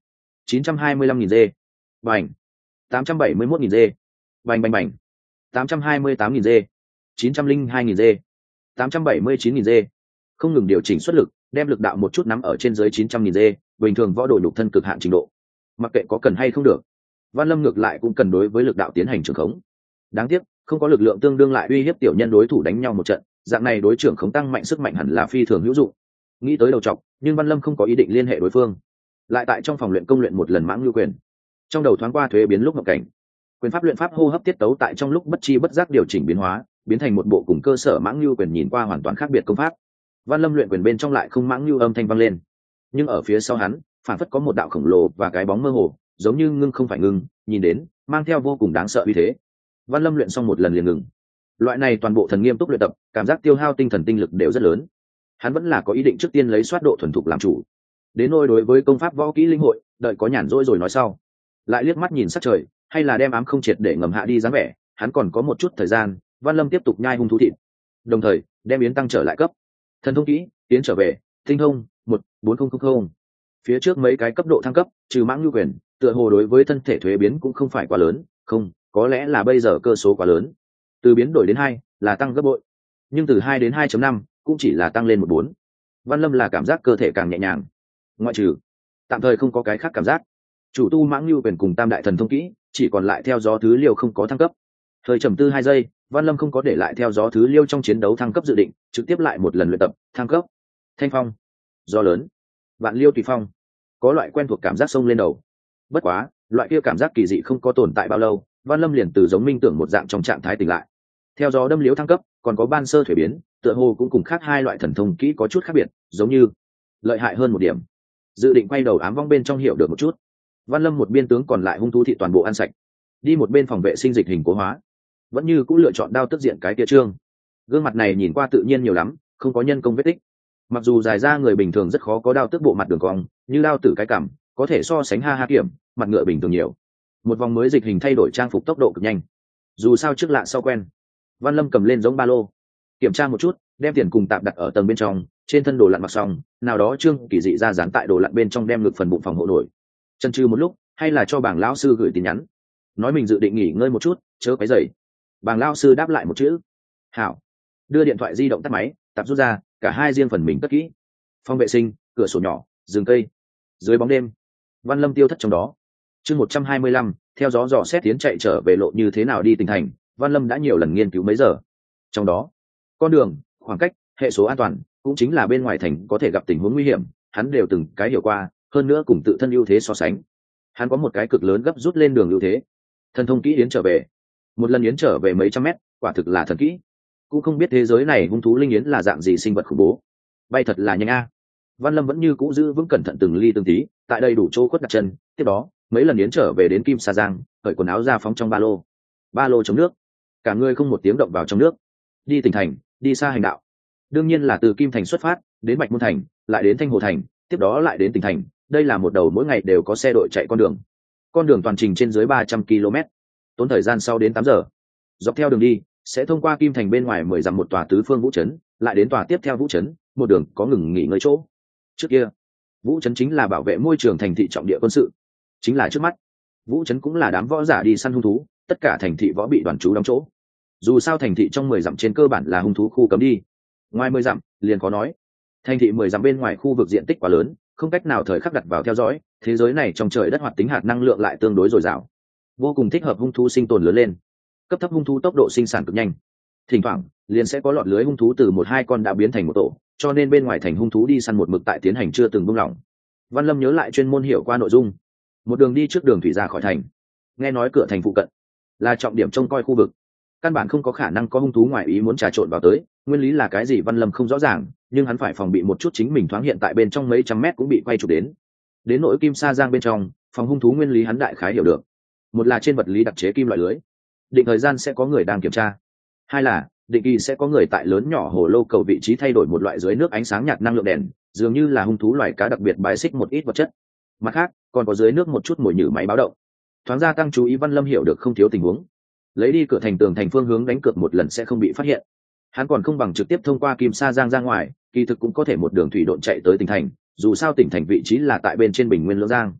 chín trăm hai mươi lăm nghìn dê. Bành. tám trăm bảy mươi mốt nghìn dê. Bành bành bành. tám trăm hai mươi tám nghìn dê. chín trăm linh hai nghìn dê. tám trăm bảy mươi chín nghìn dê. Không ngừng điều chỉnh xuất lực, đem lực đạo một chút nắm ở trên dưới chín trăm nghìn dê, bình thường võ đồ nhục thân cực hạn trình độ. Mặc kệ có cần hay không được, Văn Lâm ngược lại cũng cần đối với lực đạo tiến hành trường khống. Đáng tiếc, không có lực lượng tương đương lại uy hiếp tiểu nhân đối thủ đánh nhau một trận, dạng này đối trưởng khống tăng mạnh sức mạnh hẳn là phi thường hữu dụng. Nghĩ tới đầu trọc, nhưng Văn Lâm không có ý định liên hệ đối phương. Lại tại trong phòng luyện công luyện một lần mãng lưu quyền. Trong đầu thoáng qua thuế biến lúc ngộ cảnh. Quyền pháp luyện pháp hô hấp tiết tấu tại trong lúc bất chi bất giác điều chỉnh biến hóa, biến thành một bộ cùng cơ sở mãng lưu quyền nhìn qua hoàn toàn khác biệt công pháp. Văn Lâm luyện quyền bên trong lại không mãng lưu âm thanh vang lên, nhưng ở phía sau hắn, phản phất có một đạo khổng lồ và cái bóng mơ hồ, giống như ngưng không phải ngưng, nhìn đến mang theo vô cùng đáng sợ uy thế. Văn Lâm luyện xong một lần liền ngừng. Loại này toàn bộ thần nghiêm túc luyện tập, cảm giác tiêu hao tinh thần tinh lực đều rất lớn. Hắn vẫn là có ý định trước tiên lấy soát độ thuần thục làm chủ. Đến nôi đối với công pháp võ kỹ linh hội, đợi có nhàn rỗi rồi nói sau. Lại liếc mắt nhìn sát trời, hay là đem ám không triệt để ngầm hạ đi dáng vẻ, hắn còn có một chút thời gian, Văn Lâm tiếp tục nhai hung thú thịt. Đồng thời, đem yến tăng trở lại cấp. Thần thông kỹ, yến trở về, tinh thông, một bốn không không không. Phía trước mấy cái cấp độ thăng cấp, trừ mãng lưu quyền, tựa hồ đối với thân thể thuế biến cũng không phải quá lớn, không, có lẽ là bây giờ cơ số quá lớn. Từ biến đổi đến hai là tăng gấp bội, nhưng từ hai đến hai chấm năm cũng chỉ là tăng lên một bốn. Văn Lâm là cảm giác cơ thể càng nhẹ nhàng, ngoại trừ tạm thời không có cái khác cảm giác. Chủ tu mãng lưu quyền cùng tam đại thần thông kỹ chỉ còn lại theo gió thứ liêu không có thăng cấp. Thời trầm tư hai giây, Văn Lâm không có để lại theo gió thứ liêu trong chiến đấu thăng cấp dự định, trực tiếp lại một lần luyện tập thăng cấp. Thanh phong, gió lớn, vạn liêu tùy phong, có loại quen thuộc cảm giác sông lên đầu. Bất quá, loại kia cảm giác kỳ dị không có tồn tại bao lâu, Văn Lâm liền từ giống minh tưởng một dạng trong trạng thái tỉnh lại. Theo gió đâm liếu thăng cấp, còn có ban sơ thuế biến, tựa hồ cũng cùng khác hai loại thần thông kỹ có chút khác biệt, giống như lợi hại hơn một điểm. Dự định quay đầu ám vong bên trong hiểu được một chút. Văn Lâm một biên tướng còn lại hung thú thị toàn bộ ăn sạch, đi một bên phòng vệ sinh dịch hình cố hóa, vẫn như cũng lựa chọn đao tức diện cái kia trương. Gương mặt này nhìn qua tự nhiên nhiều lắm, không có nhân công vết tích. Mặc dù dài ra người bình thường rất khó có đao tức bộ mặt đường cong, như đao tử cái cằm, có thể so sánh ha ha kiểm, mặt ngựa bình thường nhiều. Một vòng mới dịch hình thay đổi trang phục tốc độ cực nhanh. Dù sao trước lạ sau quen, Văn Lâm cầm lên giống ba lô, kiểm tra một chút, đem tiền cùng tạp đặt ở tầng bên trong, trên thân đồ lặn mặc xong, nào đó trương kỳ dị ra dán tại đồ lặn bên trong đem ngực phần bụng phòng hộ nổi. Chân trừ một lúc, hay là cho bảng lão sư gửi tin nhắn, nói mình dự định nghỉ ngơi một chút, chớ quấy rầy. Bảng lão sư đáp lại một chữ hảo, đưa điện thoại di động tắt máy, tạp rút ra, cả hai riêng phần mình cất kỹ. Phòng vệ sinh, cửa sổ nhỏ, rừng cây, dưới bóng đêm, Văn Lâm tiêu thất trong đó. Chương một trăm hai mươi lăm, theo gió dò xét tiến chạy trở về lộ như thế nào đi tỉnh thành, Văn Lâm đã nhiều lần nghiên cứu mấy giờ. Trong đó, con đường, khoảng cách, hệ số an toàn, cũng chính là bên ngoài thành có thể gặp tình huống nguy hiểm, hắn đều từng cái hiểu qua, hơn nữa cùng tự thân ưu thế so sánh. Hắn có một cái cực lớn gấp rút lên đường ưu thế. Thần thông kỹ yến trở về. Một lần yến trở về mấy trăm mét, quả thực là thần kỹ. Cũng không biết thế giới này hung thú linh yến là dạng gì sinh vật khủng bố. Bay thật là nhanh a. Văn Lâm vẫn như cũ giữ vững cẩn thận từng ly từng tí, tại đây đủ chỗ khuất đặt chân, tiếp đó, mấy lần yến trở về đến Kim Sa Giang, cởi quần áo ra phóng trong ba lô. Ba lô chống nước, cả người không một tiếng động vào trong nước. Đi tỉnh thành, đi xa hành đạo. Đương nhiên là từ Kim Thành xuất phát, đến Bạch Môn Thành, lại đến Thanh Hồ Thành, tiếp đó lại đến tỉnh thành. Đây là một đầu mỗi ngày đều có xe đội chạy con đường. Con đường toàn trình trên dưới ba trăm ki lô mét, tốn thời gian sau đến tám giờ. Dọc theo đường đi, sẽ thông qua Kim Thành bên ngoài mười dặm một tòa tứ phương vũ trấn, lại đến tòa tiếp theo vũ trấn, một đường có ngừng nghỉ ngơi chỗ. Trước kia, vũ trấn chính là bảo vệ môi trường thành thị trọng địa quân sự, chính là trước mắt, vũ trấn cũng là đám võ giả đi săn hung thú, tất cả thành thị võ bị đoàn trú đóng chỗ. Dù sao thành thị trong mười dặm trên cơ bản là hung thú khu cấm đi, ngoài mười dặm liền có nói, thành thị mười dặm bên ngoài khu vực diện tích quá lớn, không cách nào thời khắc đặt vào theo dõi, thế giới này trong trời đất hoạt tính hạt năng lượng lại tương đối dồi dào, vô cùng thích hợp hung thú sinh tồn lớn lên. Cấp thấp hung thú tốc độ sinh sản cực nhanh, thỉnh thoảng liền sẽ có lọt lưới hung thú từ một hai con đã biến thành một tổ, cho nên bên ngoài thành hung thú đi săn một mực tại tiến hành chưa từng buông lỏng. Văn Lâm nhớ lại chuyên môn hiểu qua nội dung, một đường đi trước đường thủy ra khỏi thành, nghe nói cửa thành phụ cận là trọng điểm trông coi khu vực, căn bản không có khả năng có hung thú ngoài ý muốn trà trộn vào tới. Nguyên lý là cái gì Văn Lâm không rõ ràng, nhưng hắn phải phòng bị một chút chính mình thoáng hiện tại bên trong mấy trăm mét cũng bị quay chụp đến. Đến nỗi Kim Sa Giang bên trong phòng hung thú nguyên lý hắn đại khái hiểu được, một là trên vật lý đặc chế kim loại lưới, định thời gian sẽ có người đang kiểm tra, hai là định kỳ sẽ có người tại lớn nhỏ hồ lô cầu vị trí thay đổi một loại dưới nước ánh sáng nhạt năng lượng đèn, dường như là hung thú loài cá đặc biệt bài xích một ít vật chất. Mặt khác còn có dưới nước một chút mồi nhử máy báo động, thoáng gia tăng chú ý. Văn Lâm hiểu được không thiếu tình huống, lấy đi cửa thành tường thành phương hướng đánh cược một lần sẽ không bị phát hiện. Hắn còn không bằng trực tiếp thông qua Kim Sa Giang ra ngoài, kỳ thực cũng có thể một đường thủy độn chạy tới tỉnh thành, dù sao tỉnh thành vị trí là tại bên trên bình nguyên Lưỡng Giang.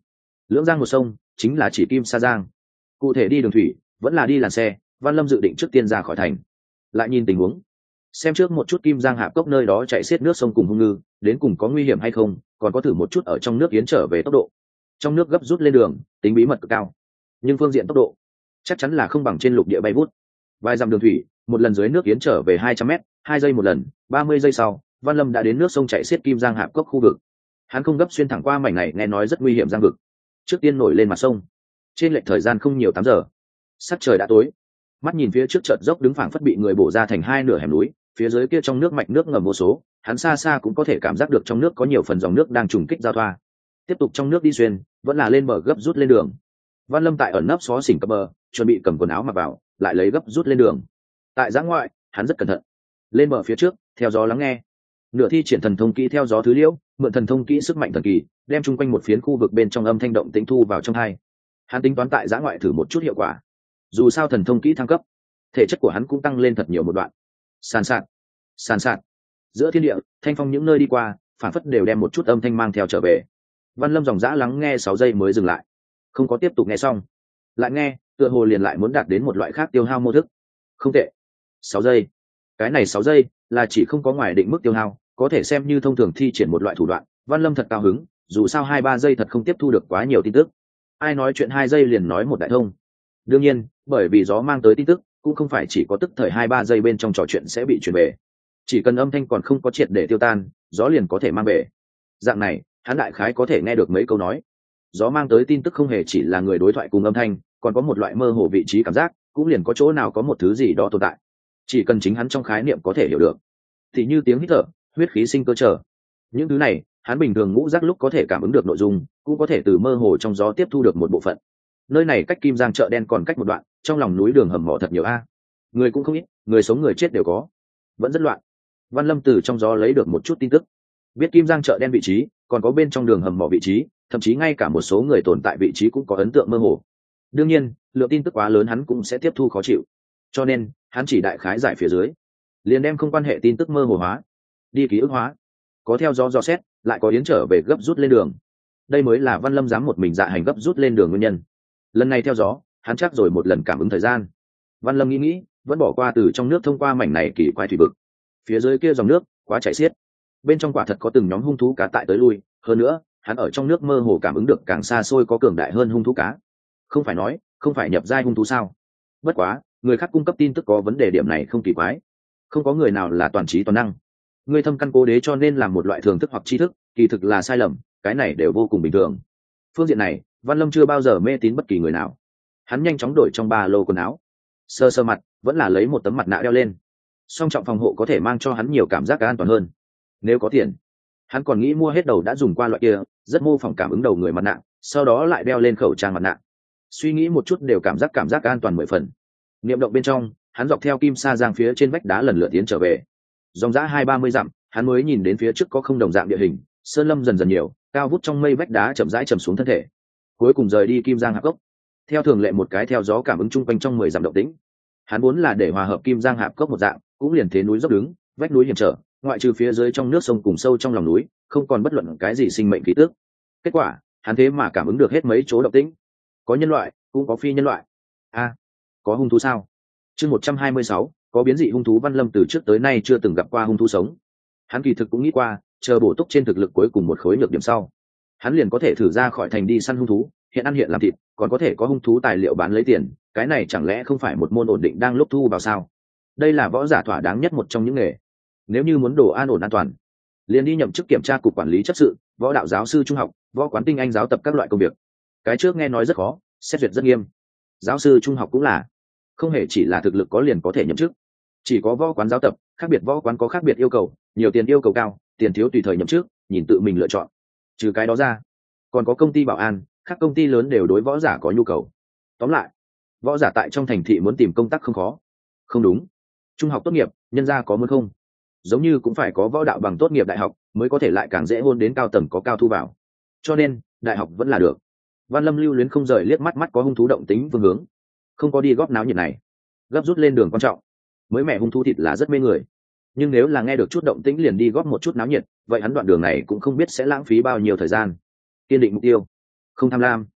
Lưỡng giang một sông chính là chỉ Kim Sa Giang. Cụ thể đi đường thủy vẫn là đi làn xe, Văn Lâm dự định trước tiên ra khỏi thành, lại nhìn tình huống, xem trước một chút Kim Giang Hạp Cốc nơi đó chạy xiết nước sông cùng hung ngư đến cùng có nguy hiểm hay không, còn có thử một chút ở trong nước yến trở về tốc độ. Trong nước gấp rút lên đường tính bí mật cực cao, nhưng phương diện tốc độ chắc chắn là không bằng trên lục địa bay vút. Vài dặm đường thủy, một lần dưới nước yến trở về hai trăm mét, hai giây một lần, ba mươi giây sau, Văn Lâm đã đến nước sông chảy xiết Kim Giang Hạp Cốc khu vực. Hắn không gấp xuyên thẳng qua mảnh này nghe nói rất nguy hiểm giang vực, trước tiên nổi lên mặt sông. Trên lệch thời gian không nhiều, tám giờ. Sắc trời đã tối. Mắt nhìn phía trước chợt dốc đứng phảng phất bị người bổ ra thành hai nửa hẻm núi, phía dưới kia trong nước mạch nước ngầm vô số, hắn xa xa cũng có thể cảm giác được trong nước có nhiều phần dòng nước đang trùng kích giao thoa. Tiếp tục trong nước đi xuyên, vẫn là lên bờ gấp rút lên đường. Văn Lâm tại ẩn nấp xó xỉnh cập bờ, chuẩn bị cầm quần áo mặc vào, lại lấy gấp rút lên đường. Tại giã ngoại, hắn rất cẩn thận. Lên bờ phía trước, theo gió lắng nghe. Nửa thi triển thần thông kỹ theo gió thứ liễu, mượn thần thông kỹ sức mạnh thần kỳ, đem chung quanh một phiến khu vực bên trong âm thanh động tĩnh thu vào trong hai. Hắn tính toán tại giã ngoại thử một chút hiệu quả. Dù sao thần thông kỹ thăng cấp, thể chất của hắn cũng tăng lên thật nhiều một đoạn. Sàn sạt, sàn sạt. Giữa thiên địa, thanh phong những nơi đi qua, phản phất đều đem một chút âm thanh mang theo trở về. Văn Lâm dòng dã lắng nghe sáu giây mới dừng lại, không có tiếp tục nghe xong. Lại nghe, tựa hồ liền lại muốn đạt đến một loại khác tiêu hao mô thức. Không tệ. Sáu giây. Cái này sáu giây là chỉ không có ngoài định mức tiêu hao, có thể xem như thông thường thi triển một loại thủ đoạn. Văn Lâm thật cao hứng, dù sao hai ba giây thật không tiếp thu được quá nhiều tin tức. Ai nói chuyện hai giây liền nói một đại thông. Đương nhiên, bởi vì gió mang tới tin tức, cũng không phải chỉ có tức thời hai ba giây bên trong trò chuyện sẽ bị truyền về. Chỉ cần âm thanh còn không có triệt để tiêu tan, gió liền có thể mang về. Dạng này, hắn đại khái có thể nghe được mấy câu nói. Gió mang tới tin tức không hề chỉ là người đối thoại cùng âm thanh, còn có một loại mơ hồ vị trí cảm giác, cũng liền có chỗ nào có một thứ gì đó tồn tại. Chỉ cần chính hắn trong khái niệm có thể hiểu được, thì như tiếng hít thở, huyết khí sinh cơ trở. Những thứ này, hắn bình thường ngũ giác lúc có thể cảm ứng được nội dung, cũng có thể từ mơ hồ trong gió tiếp thu được một bộ phận. Nơi này cách Kim Giang chợ đen còn cách một đoạn, trong lòng núi đường hầm mỏ thật nhiều a. Người cũng không ít, người sống người chết đều có, vẫn rất loạn. Văn Lâm từ trong gió lấy được một chút tin tức, biết Kim Giang chợ đen vị trí, còn có bên trong đường hầm mỏ vị trí, thậm chí ngay cả một số người tồn tại vị trí cũng có ấn tượng mơ hồ. Đương nhiên, lượng tin tức quá lớn hắn cũng sẽ tiếp thu khó chịu, cho nên hắn chỉ đại khái giải phía dưới, liền đem không quan hệ tin tức mơ hồ hóa, đi ký ức hóa, có theo gió dò xét, lại có yến trở về gấp rút lên đường. Đây mới là Văn Lâm dám một mình dạ hành gấp rút lên đường nguyên nhân. Lần này theo gió, hắn chắc rồi một lần cảm ứng thời gian. Văn Lâm nghĩ nghĩ, vẫn bỏ qua từ trong nước thông qua mảnh này kỳ quái thủy vực. Phía dưới kia dòng nước quá chảy xiết, bên trong quả thật có từng nhóm hung thú cá tại tới lui. Hơn nữa, hắn ở trong nước mơ hồ cảm ứng được càng xa xôi có cường đại hơn hung thú cá. Không phải nói, không phải nhập giai hung thú sao? Bất quá, người khác cung cấp tin tức có vấn đề điểm này không kỳ quái. Không có người nào là toàn trí toàn năng. Người thâm căn cố đế cho nên làm một loại thường thức hoặc tri thức, kỳ thực là sai lầm, cái này đều vô cùng bình thường. Phương diện này, Văn Lâm chưa bao giờ mê tín bất kỳ người nào. Hắn nhanh chóng đổi trong ba lô quần áo, sơ sơ mặt, vẫn là lấy một tấm mặt nạ đeo lên. Song trọng phòng hộ có thể mang cho hắn nhiều cảm giác an toàn hơn. Nếu có tiền, hắn còn nghĩ mua hết đầu đã dùng qua loại kia, rất mô phỏng cảm ứng đầu người mặt nạ, sau đó lại đeo lên khẩu trang mặt nạ. Suy nghĩ một chút đều cảm giác cảm giác an toàn mười phần. Niệm động bên trong, hắn dọc theo Kim Sa Giang phía trên vách đá lần lượt tiến trở về. Dòng dã hai ba mươi dặm, hắn mới nhìn đến phía trước có không đồng dạng địa hình, sơn lâm dần dần nhiều, cao vút trong mây vách đá chậm rãi chầm xuống thân thể. Cuối cùng rời đi Kim Giang Hạp Cốc. Theo thường lệ một cái theo gió cảm ứng chung quanh trong mười dặm động tĩnh. Hắn muốn là để hòa hợp Kim Giang Hạp Cốc một dạng, cũng liền thế núi dốc đứng, vách núi hiểm trở, ngoại trừ phía dưới trong nước sông cùng sâu trong lòng núi, không còn bất luận cái gì sinh mệnh khí tức. Kết quả, hắn thế mà cảm ứng được hết mấy chỗ động tĩnh. Có nhân loại, cũng có phi nhân loại. A, à, có hung thú sao? Chương một trăm hai mươi sáu, có biến dị hung thú. Văn Lâm từ trước tới nay chưa từng gặp qua hung thú sống. Hắn kỳ thực cũng nghĩ qua, chờ bổ túc trên thực lực cuối cùng một khối nhược điểm sau, hắn liền có thể thử ra khỏi thành đi săn hung thú, hiện ăn hiện làm thịt, còn có thể có hung thú tài liệu bán lấy tiền, cái này chẳng lẽ không phải một môn ổn định đang lúc thu vào sao? Đây là võ giả thỏa đáng nhất một trong những nghề. Nếu như muốn đồ an ổn an toàn, liền đi nhậm chức kiểm tra cục quản lý chấp sự, võ đạo giáo sư trung học, võ quán tinh anh giáo tập các loại công việc. Cái trước nghe nói rất khó, xét duyệt rất nghiêm. Giáo sư trung học cũng là, không hề chỉ là thực lực có liền có thể nhậm chức. Chỉ có võ quán giáo tập, khác biệt võ quán có khác biệt yêu cầu, nhiều tiền yêu cầu cao, tiền thiếu tùy thời nhậm chức, nhìn tự mình lựa chọn. Trừ cái đó ra, còn có công ty bảo an, các công ty lớn đều đối võ giả có nhu cầu. Tóm lại, võ giả tại trong thành thị muốn tìm công tác không khó. Không đúng, trung học tốt nghiệp, nhân gia có muốn không? Giống như cũng phải có võ đạo bằng tốt nghiệp đại học mới có thể lại càng dễ hôn đến cao tầng có cao thu vào. Cho nên, đại học vẫn là được. Văn Lâm lưu luyến không rời liếc mắt mắt có hung thú động tính phương hướng, không có đi góp náo nhiệt này, gấp rút lên đường quan trọng. Mới mẹ hung thú thịt là rất mê người, nhưng nếu là nghe được chút động tĩnh liền đi góp một chút náo nhiệt, vậy hắn đoạn đường này cũng không biết sẽ lãng phí bao nhiêu thời gian. Kiên định mục tiêu, không tham lam,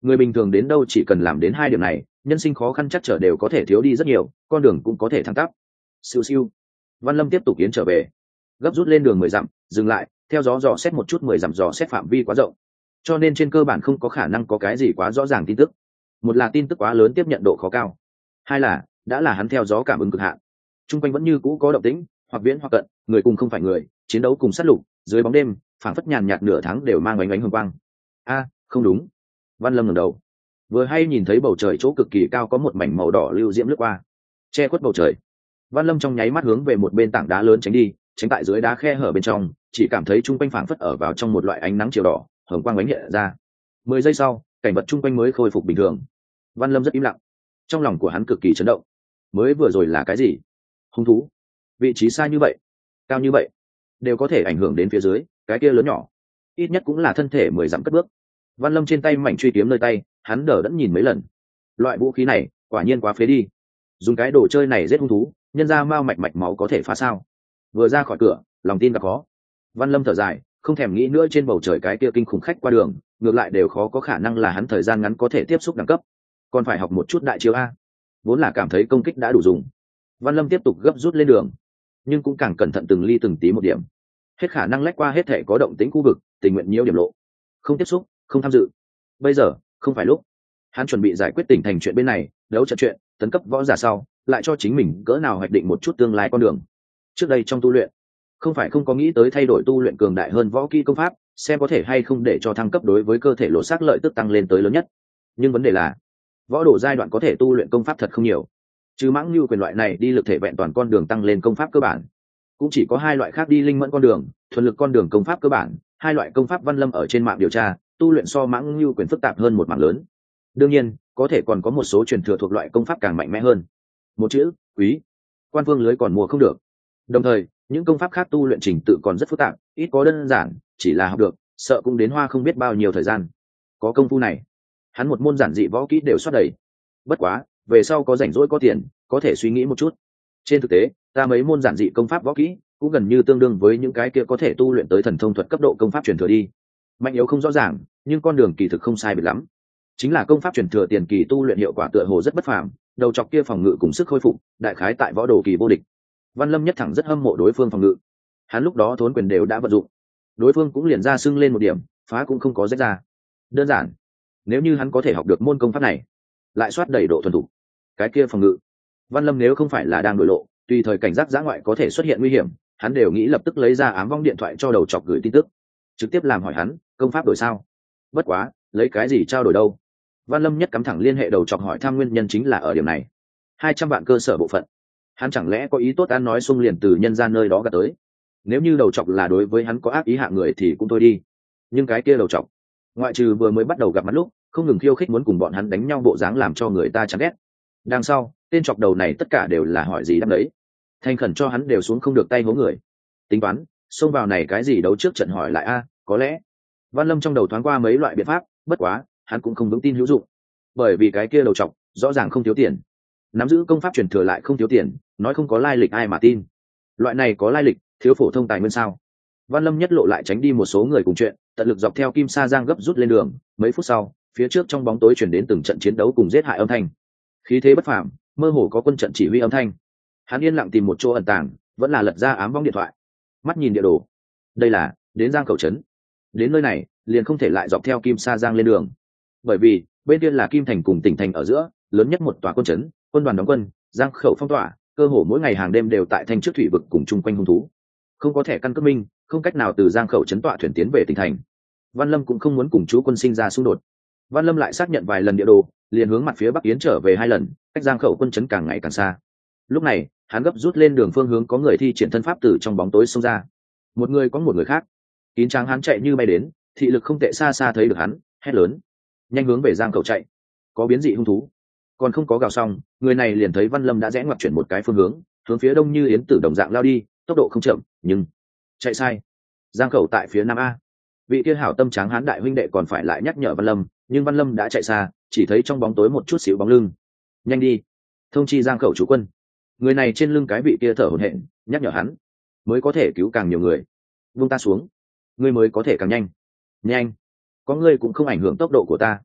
người bình thường đến đâu chỉ cần làm đến hai điểm này, nhân sinh khó khăn chắc trở đều có thể thiếu đi rất nhiều, con đường cũng có thể thẳng tắp. Siêu siêu. Văn Lâm tiếp tục tiến trở về, gấp rút lên đường mười dặm, dừng lại, theo gió dò xét một chút mười dặm dò xét phạm vi quá rộng, cho nên trên cơ bản không có khả năng có cái gì quá rõ ràng tin tức. Một là tin tức quá lớn tiếp nhận độ khó cao, hai là đã là hắn theo gió cảm ứng cực hạn. Trung quanh vẫn như cũ có động tĩnh, hoặc viễn hoặc cận, người cùng không phải người, chiến đấu cùng sát lục, dưới bóng đêm, phảng phất nhàn nhạt nửa tháng đều mang ánh ánh hồng quang. A, không đúng. Văn Lâm ngẩng đầu, vừa hay nhìn thấy bầu trời chỗ cực kỳ cao có một mảnh màu đỏ lưu diễm lướt qua, che khuất bầu trời. Văn Lâm trong nháy mắt hướng về một bên tảng đá lớn tránh đi, tránh tại dưới đá khe hở bên trong, chỉ cảm thấy trung quanh phảng phất ở vào trong một loại ánh nắng chiều đỏ, hồng quang ánh hiện ra. Mười giây sau, cảnh vật trung quanh mới khôi phục bình thường. Văn Lâm rất im lặng, trong lòng của hắn cực kỳ chấn động. Mới vừa rồi là cái gì? Hung thú? Vị trí xa như vậy, cao như vậy, đều có thể ảnh hưởng đến phía dưới, cái kia lớn nhỏ, ít nhất cũng là thân thể mười dặm cất bước. Văn Lâm trên tay mảnh truy kiếm nơi tay, hắn đờ đẫn nhìn mấy lần. Loại vũ khí này, quả nhiên quá phế đi. Dùng cái đồ chơi này giết hung thú, nhân ra mau mạch mạch máu có thể phá sao? Vừa ra khỏi cửa, lòng tin gặp khó. Văn Lâm thở dài, không thèm nghĩ nữa trên bầu trời cái kia kinh khủng khách qua đường, ngược lại đều khó có khả năng là hắn thời gian ngắn có thể tiếp xúc đẳng cấp. Còn phải học một chút đại chiêu a. Vốn là cảm thấy công kích đã đủ dùng. Văn Lâm tiếp tục gấp rút lên đường, nhưng cũng càng cẩn thận từng ly từng tí một điểm. Hết khả năng lách qua hết thể có động tĩnh khu vực, tình nguyện nhiễu điểm lộ. Không tiếp xúc, không tham dự. Bây giờ, không phải lúc. Hắn chuẩn bị giải quyết tỉnh thành chuyện bên này, đấu trận chuyện, tấn cấp võ giả sau, lại cho chính mình cỡ nào hoạch định một chút tương lai con đường. Trước đây trong tu luyện, không phải không có nghĩ tới thay đổi tu luyện cường đại hơn võ kỹ công pháp, xem có thể hay không để cho thăng cấp đối với cơ thể lộ sắc lợi tức tăng lên tới lớn nhất. Nhưng vấn đề là, võ đồ giai đoạn có thể tu luyện công pháp thật không nhiều. Trừ mãng lưu quyền loại này đi lực thể vẹn toàn con đường tăng lên công pháp cơ bản, cũng chỉ có hai loại khác đi linh mẫn con đường, thuần lực con đường công pháp cơ bản. Hai loại công pháp Văn Lâm ở trên mạng điều tra, tu luyện so mãng lưu quyền phức tạp hơn một mảng lớn. Đương nhiên, có thể còn có một số truyền thừa thuộc loại công pháp càng mạnh mẽ hơn. Một chữ, quý. Quan phương lưới còn mua không được. Đồng thời, những công pháp khác tu luyện trình tự còn rất phức tạp, ít có đơn giản, chỉ là học được, sợ cũng đến hoa không biết bao nhiêu thời gian. Có công phu này, hắn một môn giản dị võ kỹ đều soát đầy. Bất quá, về sau có rảnh rỗi có tiền, có thể suy nghĩ một chút. Trên thực tế, ta mấy môn giản dị công pháp võ kỹ cũng gần như tương đương với những cái kia có thể tu luyện tới thần thông thuật cấp độ công pháp truyền thừa đi. Mạnh yếu không rõ ràng, nhưng con đường kỳ thực không sai biệt lắm. Chính là công pháp truyền thừa tiền kỳ tu luyện hiệu quả tựa hồ rất bất phàm, đầu chọc kia phòng ngự cùng sức khôi phục, đại khái tại võ đồ kỳ vô địch. Văn Lâm nhất thẳng rất hâm mộ đối phương phòng ngự. Hắn lúc đó thốn quyền đều đã vận dụng, đối phương cũng liền ra sưng lên một điểm, phá cũng không có rách ra. Đơn giản, nếu như hắn có thể học được môn công pháp này, lại soát đầy độ thuần thục, cái kia phòng ngự, Văn Lâm nếu không phải là đang đổi lộ, tùy thời cảnh giác giã ngoại có thể xuất hiện nguy hiểm, hắn đều nghĩ lập tức lấy ra ám vong điện thoại cho đầu chọc gửi tin tức, trực tiếp làm hỏi hắn công pháp đổi sao. Bất quá, lấy cái gì trao đổi đâu? Văn Lâm nhất cắm thẳng liên hệ đầu chọc hỏi thăm nguyên nhân chính là ở điểm này. Hai trăm vạn cơ sở bộ phận, hắn chẳng lẽ có ý tốt ăn nói xung liền từ nhân gian nơi đó gạt tới? Nếu như đầu chọc là đối với hắn có ác ý hạ người thì cũng thôi đi, nhưng cái kia đầu chọc, ngoại trừ vừa mới bắt đầu gặp mặt lúc không ngừng khiêu khích muốn cùng bọn hắn đánh nhau bộ dáng làm cho người ta chán ghét, đằng sau tên chọc đầu này tất cả đều là hỏi gì đáp đấy, thành khẩn cho hắn đều xuống không được tay hố người. Tính toán xông vào này cái gì đấu trước trận hỏi lại a, có lẽ Văn Lâm trong đầu thoáng qua mấy loại biện pháp, bất quá hắn cũng không vững tin hữu dụng, bởi vì cái kia đầu chọc rõ ràng không thiếu tiền, nắm giữ công pháp truyền thừa lại không thiếu tiền, nói không có lai lịch ai mà tin. Loại này có lai lịch, thiếu phổ thông tài nguyên sao? Văn Lâm nhất lộ lại tránh đi một số người cùng chuyện, tận lực dọc theo Kim Sa Giang gấp rút lên đường. Mấy phút sau, phía trước trong bóng tối chuyển đến từng trận chiến đấu cùng giết hại âm thanh, khí thế bất phàm, mơ hồ có quân trận chỉ huy âm thanh. Hắn yên lặng tìm một chỗ ẩn tàng, vẫn là lật ra ám vong điện thoại, mắt nhìn địa đồ. Đây là đến Giang Khẩu trấn. Đến nơi này, liền không thể lại dọc theo Kim Sa Giang lên đường, bởi vì bên kia là Kim Thành cùng tỉnh thành ở giữa lớn nhất một tòa quân trấn, quân đoàn đóng quân, Giang Khẩu phong tỏa, cơ hồ mỗi ngày hàng đêm đều tại thanh trước thủy vực cùng chung quanh hung thú. Không có thẻ căn cước minh, không cách nào từ Giang Khẩu trấn tọa thuyền tiến về tỉnh thành. Văn Lâm cũng không muốn cùng chú quân sinh ra xung đột. Văn Lâm lại xác nhận vài lần địa đồ, liền hướng mặt phía bắc yến trở về hai lần, cách Giang Khẩu quân trấn càng ngày càng xa. Lúc này, hắn gấp rút lên đường phương hướng có người thi triển thân pháp từ trong bóng tối xông ra. Một người có một người khác. Kín tráng hắn chạy như bay đến, thị lực không tệ, xa xa thấy được hắn, hét lớn: "Nhanh hướng về Giang Khẩu chạy, có biến dị hung thú." Còn không có gào xong, người này liền thấy Văn Lâm đã rẽ ngoặt chuyển một cái phương hướng, hướng phía đông như yến tử đồng dạng lao đi, tốc độ không chậm, nhưng chạy sai. Giang Khẩu tại phía nam a. Vị kia hảo tâm tráng hán đại huynh đệ còn phải lại nhắc nhở Văn Lâm, nhưng Văn Lâm đã chạy xa, chỉ thấy trong bóng tối một chút xíu bóng lưng. "Nhanh đi, thông chi Giang Khẩu chủ quân." Người này trên lưng cái vị kia thở hổn hển, nhắc nhở hắn, mới có thể cứu càng nhiều người. "Vung ta xuống, ngươi mới có thể càng nhanh." "Nhanh, có ngươi cũng không ảnh hưởng tốc độ của ta."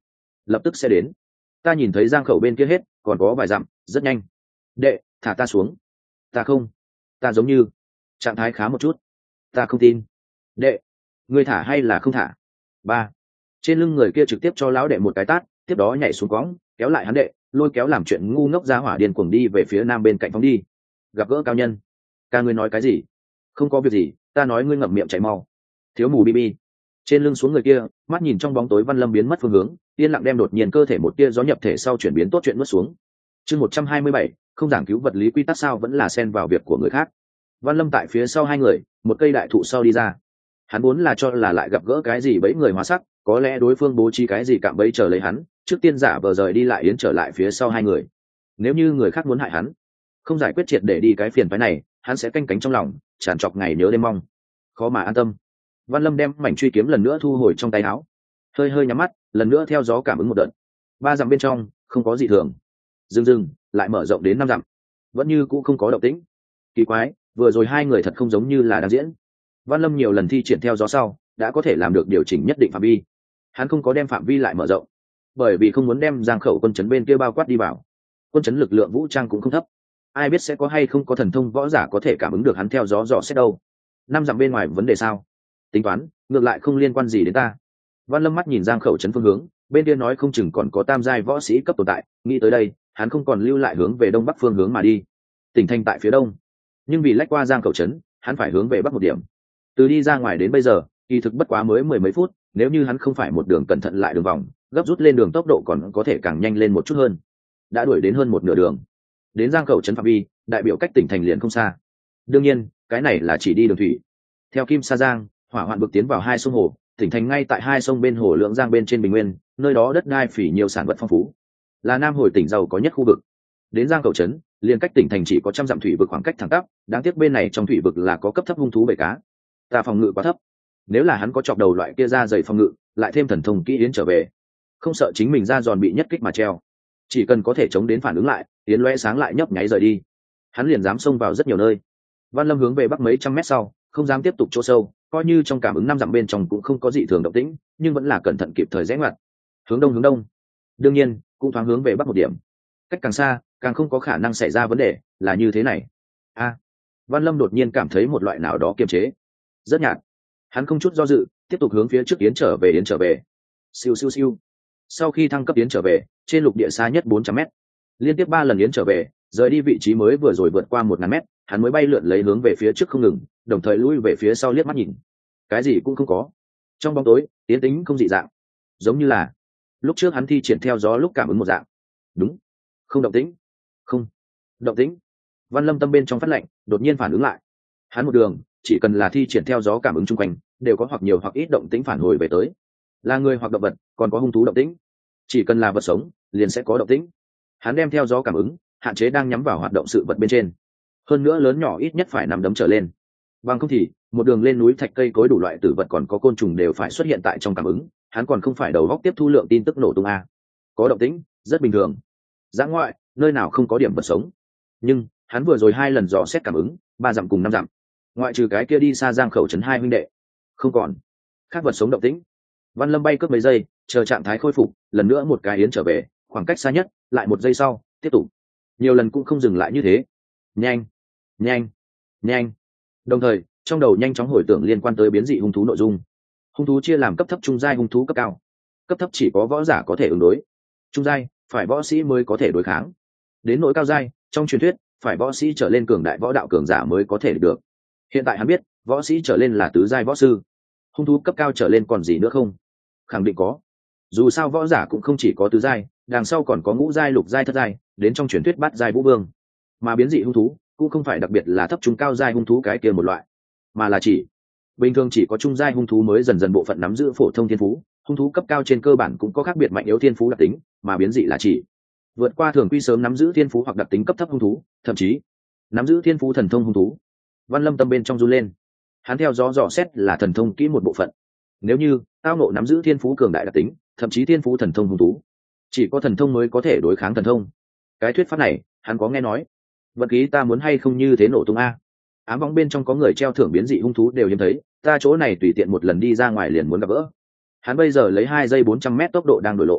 lập tức sẽ đến. Ta nhìn thấy giang khẩu bên kia hết còn có vài dặm, rất nhanh. Đệ, thả ta xuống. Ta không. Ta giống như trạng thái khá một chút. Ta không tin. Đệ, ngươi thả hay là không thả? Ba. Trên lưng người kia trực tiếp cho lão đệ một cái tát, tiếp đó nhảy xuống quõng, kéo lại hắn đệ, lôi kéo làm chuyện ngu ngốc ra hỏa điên cuồng đi về phía nam bên cạnh phóng đi. Gặp gỡ cao nhân. Ca ngươi nói cái gì? Không có việc gì, ta nói ngươi ngậm miệng chạy mau. Thiếu mù bi. Trên lưng xuống người kia, mắt nhìn trong bóng tối Văn Lâm biến mất phương hướng, yên lặng đem đột nhiên cơ thể một tia gió nhập thể sau chuyển biến tốt chuyện nuốt xuống. Chương một trăm hai mươi bảy, không giảng cứu vật lý quy tắc sao vẫn là xen vào việc của người khác. Văn Lâm tại phía sau hai người, một cây đại thụ sau đi ra. Hắn muốn là cho là lại gặp gỡ cái gì bẫy người hóa sắc, có lẽ đối phương bố trí cái gì cạm bẫy chờ lấy hắn, trước tiên giả vờ rời đi lại yến trở lại phía sau hai người. Nếu như người khác muốn hại hắn, không giải quyết triệt để đi cái phiền phái này, hắn sẽ canh cánh trong lòng, tràn trọc ngày nhớ đêm mong, khó mà an tâm. Văn Lâm đem mảnh truy kiếm lần nữa thu hồi trong tay áo, hơi hơi nhắm mắt, lần nữa theo gió cảm ứng một đợt. Ba dặm bên trong không có gì thường, dừng dừng lại mở rộng đến năm dặm, vẫn như cũ không có động tĩnh. Kỳ quái, vừa rồi hai người thật không giống như là đang diễn. Văn Lâm nhiều lần thi triển theo gió sau, đã có thể làm được điều chỉnh nhất định phạm vi. Hắn không có đem phạm vi lại mở rộng, bởi vì không muốn đem giang khẩu quân trấn bên kia bao quát đi vào. Quân trấn lực lượng vũ trang cũng không thấp, ai biết sẽ có hay không có thần thông võ giả có thể cảm ứng được hắn theo gió dò xét đâu. Năm dặm bên ngoài vấn đề sao? Tính toán, ngược lại không liên quan gì đến ta. Văn Lâm mắt nhìn giang khẩu trấn phương hướng, bên kia nói không chừng còn có tam giai võ sĩ cấp tồn tại, nghĩ tới đây, hắn không còn lưu lại hướng về đông bắc phương hướng mà đi. Tỉnh thành tại phía đông, nhưng vì lách qua giang khẩu trấn, hắn phải hướng về bắc một điểm. Từ đi ra ngoài đến bây giờ, kỳ thực bất quá mới mười mấy phút, nếu như hắn không phải một đường cẩn thận lại đường vòng, gấp rút lên đường tốc độ còn có thể càng nhanh lên một chút hơn. Đã đuổi đến hơn một nửa đường, đến giang khẩu trấn phạm vi, đại biểu cách tỉnh thành liền không xa. Đương nhiên, cái này là chỉ đi đường thủy. Theo Kim Sa Giang, hỏa hoạn bực tiến vào hai sông hồ, tỉnh thành ngay tại hai sông bên hồ Lượng Giang bên trên bình nguyên, nơi đó đất đai phỉ nhiều sản vật phong phú, là nam hồi tỉnh giàu có nhất khu vực. Đến giang khẩu trấn, liền cách tỉnh thành chỉ có trăm dặm thủy vực khoảng cách thẳng tắp, đáng tiếc bên này trong thủy vực là có cấp thấp hung thú bầy cá. Ta phòng ngự quá thấp, nếu là hắn có chọc đầu loại kia ra dày phòng ngự, lại thêm thần thông kỹ yến trở về, không sợ chính mình ra giòn bị nhất kích mà treo, chỉ cần có thể chống đến phản ứng lại, yến lóe sáng lại nhấp nháy rời đi, hắn liền dám xông vào rất nhiều nơi. Văn Lâm hướng về bắc mấy trăm mét sau, không dám tiếp tục chỗ sâu, coi như trong cảm ứng năm dặm bên trong cũng không có dị thường động tĩnh, nhưng vẫn là cẩn thận kịp thời rẽ ngoặt. Hướng đông hướng đông, đương nhiên cũng thoáng hướng về bắc một điểm. Cách càng xa, càng không có khả năng xảy ra vấn đề, là như thế này. A, Văn Lâm đột nhiên cảm thấy một loại nào đó kiềm chế, rất nhạt. Hắn không chút do dự, tiếp tục hướng phía trước yến trở về yến trở về. Siêu siêu siêu. Sau khi thăng cấp yến trở về, trên lục địa xa nhất bốn trăm mét, liên tiếp ba lần yến trở về, rời đi vị trí mới vừa rồi vượt qua một ngàn mét, hắn mới bay lượn lấy hướng về phía trước không ngừng, đồng thời lui về phía sau liếc mắt nhìn. Cái gì cũng không có. Trong bóng tối, tiến tính không dị dạng, giống như là lúc trước hắn thi triển theo gió lúc cảm ứng một dạng. Đúng, không động tĩnh, không động tĩnh. Văn Lâm tâm bên trong phát lạnh, đột nhiên phản ứng lại. Hắn một đường, chỉ cần là thi triển theo gió cảm ứng chung quanh, đều có hoặc nhiều hoặc ít động tĩnh phản hồi về tới. Là người hoặc động vật, còn có hung thú động tĩnh. Chỉ cần là vật sống, liền sẽ có động tĩnh. Hắn đem theo gió cảm ứng, hạn chế đang nhắm vào hoạt động sự vật bên trên. Hơn nữa lớn nhỏ ít nhất phải nằm đấm trở lên. Bằng không thì, một đường lên núi thạch cây cối đủ loại tử vật còn có côn trùng đều phải xuất hiện tại trong cảm ứng, hắn còn không phải đầu góc tiếp thu lượng tin tức nổ tung a. Có động tĩnh, rất bình thường. Dã ngoại, nơi nào không có điểm vật sống. Nhưng, hắn vừa rồi hai lần dò xét cảm ứng, ba dặm cùng năm dặm. Ngoại trừ cái kia đi xa giang khẩu trấn hai huynh đệ, không còn khác vật sống động tĩnh. Văn Lâm bay cướp mấy giây, chờ trạng thái khôi phục, lần nữa một cái yến trở về, khoảng cách xa nhất, lại một giây sau, tiếp tục. Nhiều lần cũng không dừng lại như thế. Nhanh, nhanh, nhanh. Đồng thời, trong đầu nhanh chóng hồi tưởng liên quan tới biến dị hung thú nội dung. Hung thú chia làm cấp thấp, trung giai, hung thú cấp cao. Cấp thấp chỉ có võ giả có thể ứng đối, trung giai phải võ sĩ mới có thể đối kháng, đến nỗi cao giai, trong truyền thuyết phải võ sĩ trở lên cường đại võ đạo cường giả mới có thể được. Hiện tại hắn biết, võ sĩ trở lên là tứ giai võ sư. Hung thú cấp cao trở lên còn gì nữa không? Khẳng định có. Dù sao võ giả cũng không chỉ có tứ giai, đằng sau còn có ngũ giai, lục giai, thất giai, đến trong truyền thuyết bát giai vũ vương. Mà biến dị hung thú cũng không phải đặc biệt là thấp trung cao giai hung thú cái kia một loại, mà là chỉ bình thường chỉ có trung giai hung thú mới dần dần bộ phận nắm giữ phổ thông thiên phú. Hung thú cấp cao trên cơ bản cũng có khác biệt mạnh yếu thiên phú đặc tính, mà biến dị là chỉ vượt qua thường quy sớm nắm giữ thiên phú hoặc đặc tính cấp thấp hung thú, thậm chí nắm giữ thiên phú thần thông hung thú. Văn Lâm tâm bên trong run lên, hắn theo gió dò xét là thần thông kỹ một bộ phận. Nếu như tao nộ nắm giữ thiên phú cường đại đặc tính, thậm chí thiên phú thần thông hung thú, chỉ có thần thông mới có thể đối kháng thần thông. Cái thuyết pháp này hắn có nghe nói. Vật khí ta muốn hay không như thế nổ tung a. Ám võng bên trong có người treo thưởng biến dị hung thú đều hiếm thấy, ta chỗ này tùy tiện một lần đi ra ngoài liền muốn gặp gỡ. Hắn bây giờ lấy hai giây bốn trăm mét tốc độ đang đổi lộ,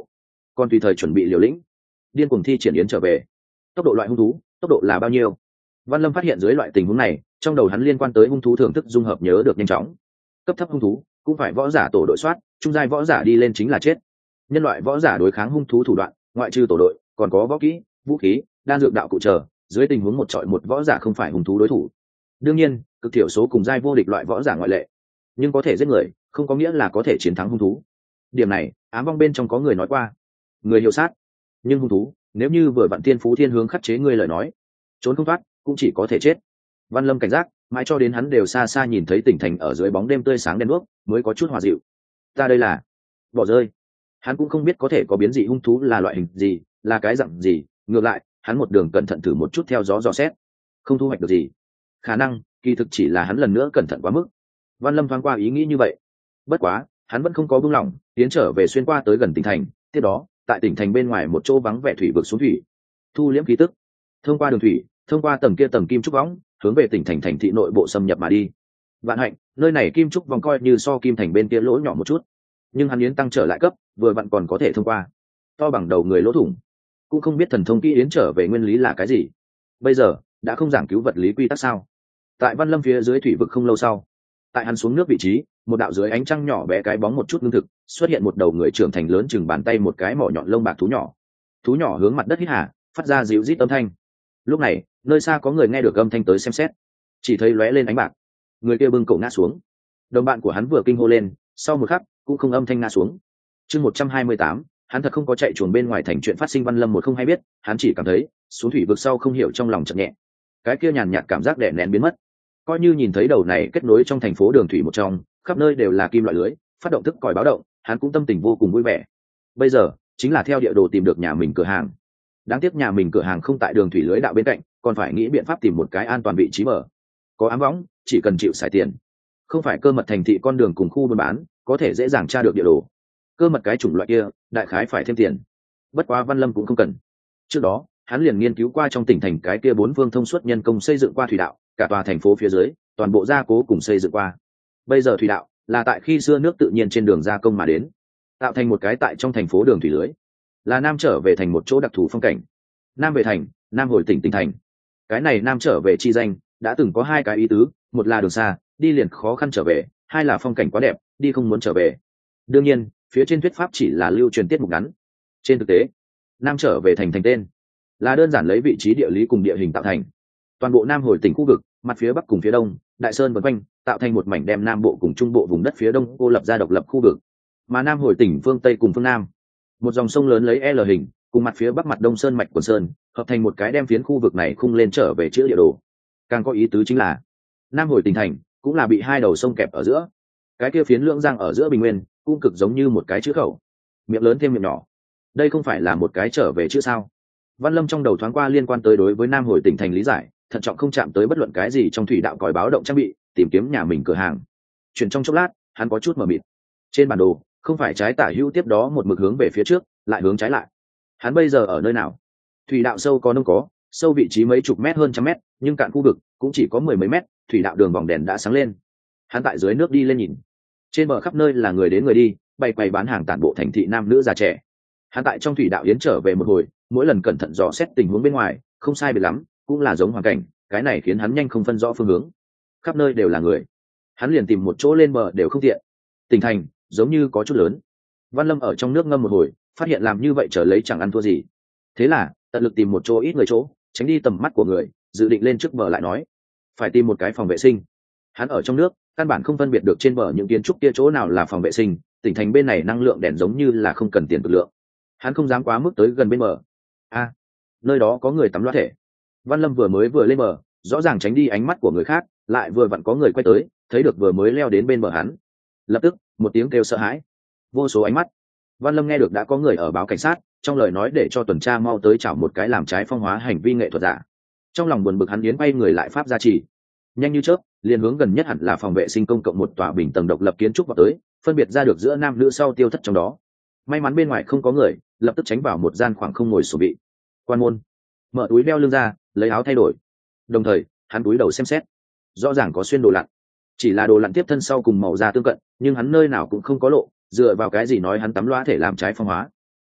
còn tùy thời chuẩn bị liều lĩnh. Điên cuồng thi triển yến trở về. Tốc độ loại hung thú, tốc độ là bao nhiêu? Văn Lâm phát hiện dưới loại tình huống này, trong đầu hắn liên quan tới hung thú thưởng thức dung hợp nhớ được nhanh chóng. Cấp thấp hung thú cũng phải võ giả tổ đội soát, trung giai võ giả đi lên chính là chết. Nhân loại võ giả đối kháng hung thú thủ đoạn, ngoại trừ tổ đội, còn có võ kỹ, vũ khí, đan dược đạo cụ trở, dưới tình huống một trọi một võ giả không phải hung thú đối thủ. Đương nhiên, cực thiểu số cùng giai vô địch loại võ giả ngoại lệ. Nhưng có thể giết người, không có nghĩa là có thể chiến thắng hung thú. Điểm này, ám vong bên trong có người nói qua. Người hiểu sát, nhưng hung thú, nếu như vừa vặn tiên phú thiên hướng khắc chế người lời nói, trốn không thoát, cũng chỉ có thể chết. Văn Lâm cảnh giác, mãi cho đến hắn đều xa xa nhìn thấy tỉnh thành ở dưới bóng đêm tươi sáng đen đuốc, mới có chút hòa dịu. Ta đây là bỏ rơi. Hắn cũng không biết có thể có biến dị hung thú là loại hình gì, là cái dạng gì, ngược lại, hắn một đường cẩn thận thử một chút theo gió dò xét, không thu hoạch được gì. Khả năng, kỳ thực chỉ là hắn lần nữa cẩn thận quá mức. Văn Lâm thoáng qua ý nghĩ như vậy. Bất quá, hắn vẫn không có buông lỏng, tiến trở về xuyên qua tới gần tỉnh thành, tiếp đó, tại tỉnh thành bên ngoài một chỗ vắng vẻ thủy vực xuống thủy, thu liễm khí tức, thông qua đường thủy, thông qua tầng kia tầng kim trúc võng, hướng về tỉnh thành thành thị nội bộ xâm nhập mà đi. Vạn hạnh, nơi này kim trúc vòng coi như so kim thành bên kia lỗ nhỏ một chút, nhưng hắn yến tăng trở lại cấp, vừa vặn còn có thể thông qua. To bằng đầu người lỗ thủng, cũng không biết thần thông kỹ yến trở về nguyên lý là cái gì. Bây giờ đã không giảng cứu vật lý quy tắc sao? Tại Văn Lâm phía dưới thủy vực không lâu sau, tại hắn xuống nước vị trí, một đạo dưới ánh trăng nhỏ bé cái bóng một chút ngưng thực, xuất hiện một đầu người trưởng thành lớn chừng bàn tay một cái mỏ nhọn lông bạc thú nhỏ. Thú nhỏ hướng mặt đất hít hà, phát ra dịu rít âm thanh. Lúc này, nơi xa có người nghe được âm thanh tới xem xét, chỉ thấy lóe lên ánh bạc, người kia bưng cổ ngã xuống. Đồng bạn của hắn vừa kinh hô lên, sau một khắc cũng không âm thanh ngã xuống. Chương một trăm hai mươi tám, hắn thật không có chạy chuồn bên ngoài thành chuyện phát sinh. Văn Lâm một không hay biết, hắn chỉ cảm thấy xuống thủy vực sau không hiểu trong lòng chậm nhẹ, cái kia nhàn nhạt cảm giác đè nén biến mất, coi như nhìn thấy đầu này kết nối trong thành phố đường thủy một trong, khắp nơi đều là kim loại lưới, phát động thức còi báo động, hắn cũng tâm tình vô cùng vui vẻ. Bây giờ chính là theo địa đồ tìm được nhà mình cửa hàng. Đáng tiếc nhà mình cửa hàng không tại đường thủy lưới đạo bên cạnh, còn phải nghĩ biện pháp tìm một cái an toàn vị trí mở. Có ám võng, chỉ cần chịu xài tiền, không phải cơ mật thành thị con đường cùng khu buôn bán, có thể dễ dàng tra được địa đồ. Cơ mật cái chủng loại kia, đại khái phải thêm tiền. Bất quá Văn Lâm cũng không cần. Trước đó, hắn liền nghiên cứu qua trong tỉnh thành cái kia bốn phương thông suốt nhân công xây dựng qua thủy đạo, cả tòa thành phố phía dưới, toàn bộ gia cố cùng xây dựng qua. Bây giờ thủy đạo là tại khi xưa nước tự nhiên trên đường gia công mà đến, tạo thành một cái tại trong thành phố đường thủy lưới, là nam trở về thành một chỗ đặc thù phong cảnh. Nam về thành, nam hồi tỉnh tỉnh thành. Cái này nam trở về chi danh đã từng có hai cái ý tứ, một là đường xa, đi liền khó khăn trở về, hai là phong cảnh quá đẹp, đi không muốn trở về. Đương nhiên, phía trên thuyết pháp chỉ là lưu truyền tiết mục ngắn. Trên thực tế, nam trở về thành thành tên là đơn giản lấy vị trí địa lý cùng địa hình tạo thành. Toàn bộ nam hồi tỉnh khu vực, mặt phía bắc cùng phía đông, đại sơn vần quanh, tạo thành một mảnh đem nam bộ cùng trung bộ vùng đất phía đông cô lập ra độc lập khu vực. Mà nam hồi tỉnh phương tây cùng phương nam, một dòng sông lớn lấy L hình, cùng mặt phía bắc mặt đông sơn mạch quần sơn, hợp thành một cái đem phiến khu vực này khung lên trở về chữ địa đồ. Càng có ý tứ chính là, nam hồi tỉnh thành cũng là bị hai đầu sông kẹp ở giữa. Cái kia phiến lưỡng giang ở giữa bình nguyên, cũng cực giống như một cái chữ khẩu, miệng lớn thêm miệng nhỏ. Đây không phải là một cái trở về chữ sao? Văn Lâm trong đầu thoáng qua liên quan tới đối với nam hồi tỉnh thành lý giải, thận trọng không chạm tới bất luận cái gì trong thủy đạo còi báo động trang bị, tìm kiếm nhà mình cửa hàng. Chuyển trong chốc lát, hắn có chút mờ mịt. Trên bản đồ, không phải trái tả hữu tiếp đó một mực hướng về phía trước, lại hướng trái lại. Hắn bây giờ ở nơi nào? Thủy đạo sâu có nông có, sâu vị trí mấy chục mét hơn trăm mét, nhưng cạn khu vực cũng chỉ có mười mấy mét, thủy đạo đường vòng đèn đã sáng lên. Hắn tại dưới nước đi lên nhìn. Trên bờ khắp nơi là người đến người đi, bày quầy bán hàng tản bộ thành thị nam nữ già trẻ. Hắn tại trong thủy đạo yến trở về một hồi, mỗi lần cẩn thận dò xét tình huống bên ngoài, không sai biệt lắm, cũng là giống hoàn cảnh, cái này khiến hắn nhanh không phân rõ phương hướng. Khắp nơi đều là người, hắn liền tìm một chỗ lên bờ đều không tiện. Tỉnh thành giống như có chút lớn. Văn Lâm ở trong nước ngâm một hồi, phát hiện làm như vậy trở lấy chẳng ăn thua gì. Thế là tận lực tìm một chỗ ít người chỗ, tránh đi tầm mắt của người, dự định lên trước bờ lại nói, phải tìm một cái phòng vệ sinh. Hắn ở trong nước căn bản không phân biệt được trên bờ những kiến trúc kia chỗ nào là phòng vệ sinh, tỉnh thành bên này năng lượng đèn giống như là không cần tiền cực lượng. Hắn không dám quá mức tới gần bên bờ. A, à, nơi đó có người tắm loát thể. Văn Lâm vừa mới vừa lên bờ, rõ ràng tránh đi ánh mắt của người khác, lại vừa vặn có người quay tới, thấy được vừa mới leo đến bên bờ hắn. Lập tức, một tiếng kêu sợ hãi, vô số ánh mắt. Văn Lâm nghe được đã có người ở báo cảnh sát, trong lời nói để cho tuần tra mau tới chảo một cái làm trái phong hóa hành vi nghệ thuật giả. Trong lòng buồn bực hắn yến bay người lại pháp gia trì, nhanh như chớp, liền hướng gần nhất hẳn là phòng vệ sinh công cộng một tòa bình tầng độc lập kiến trúc vào tới, phân biệt ra được giữa nam nữ sau tiêu thất trong đó. May mắn bên ngoài không có người, lập tức tránh vào một gian khoảng không ngồi sổ bị. Quan môn, mở túi đeo lưng ra, lấy áo thay đổi. Đồng thời, hắn túi đầu xem xét, rõ ràng có xuyên đồ lặn, chỉ là đồ lặn tiếp thân sau cùng màu da tương cận, nhưng hắn nơi nào cũng không có lộ, dựa vào cái gì nói hắn tắm loa thể làm trái phong hóa?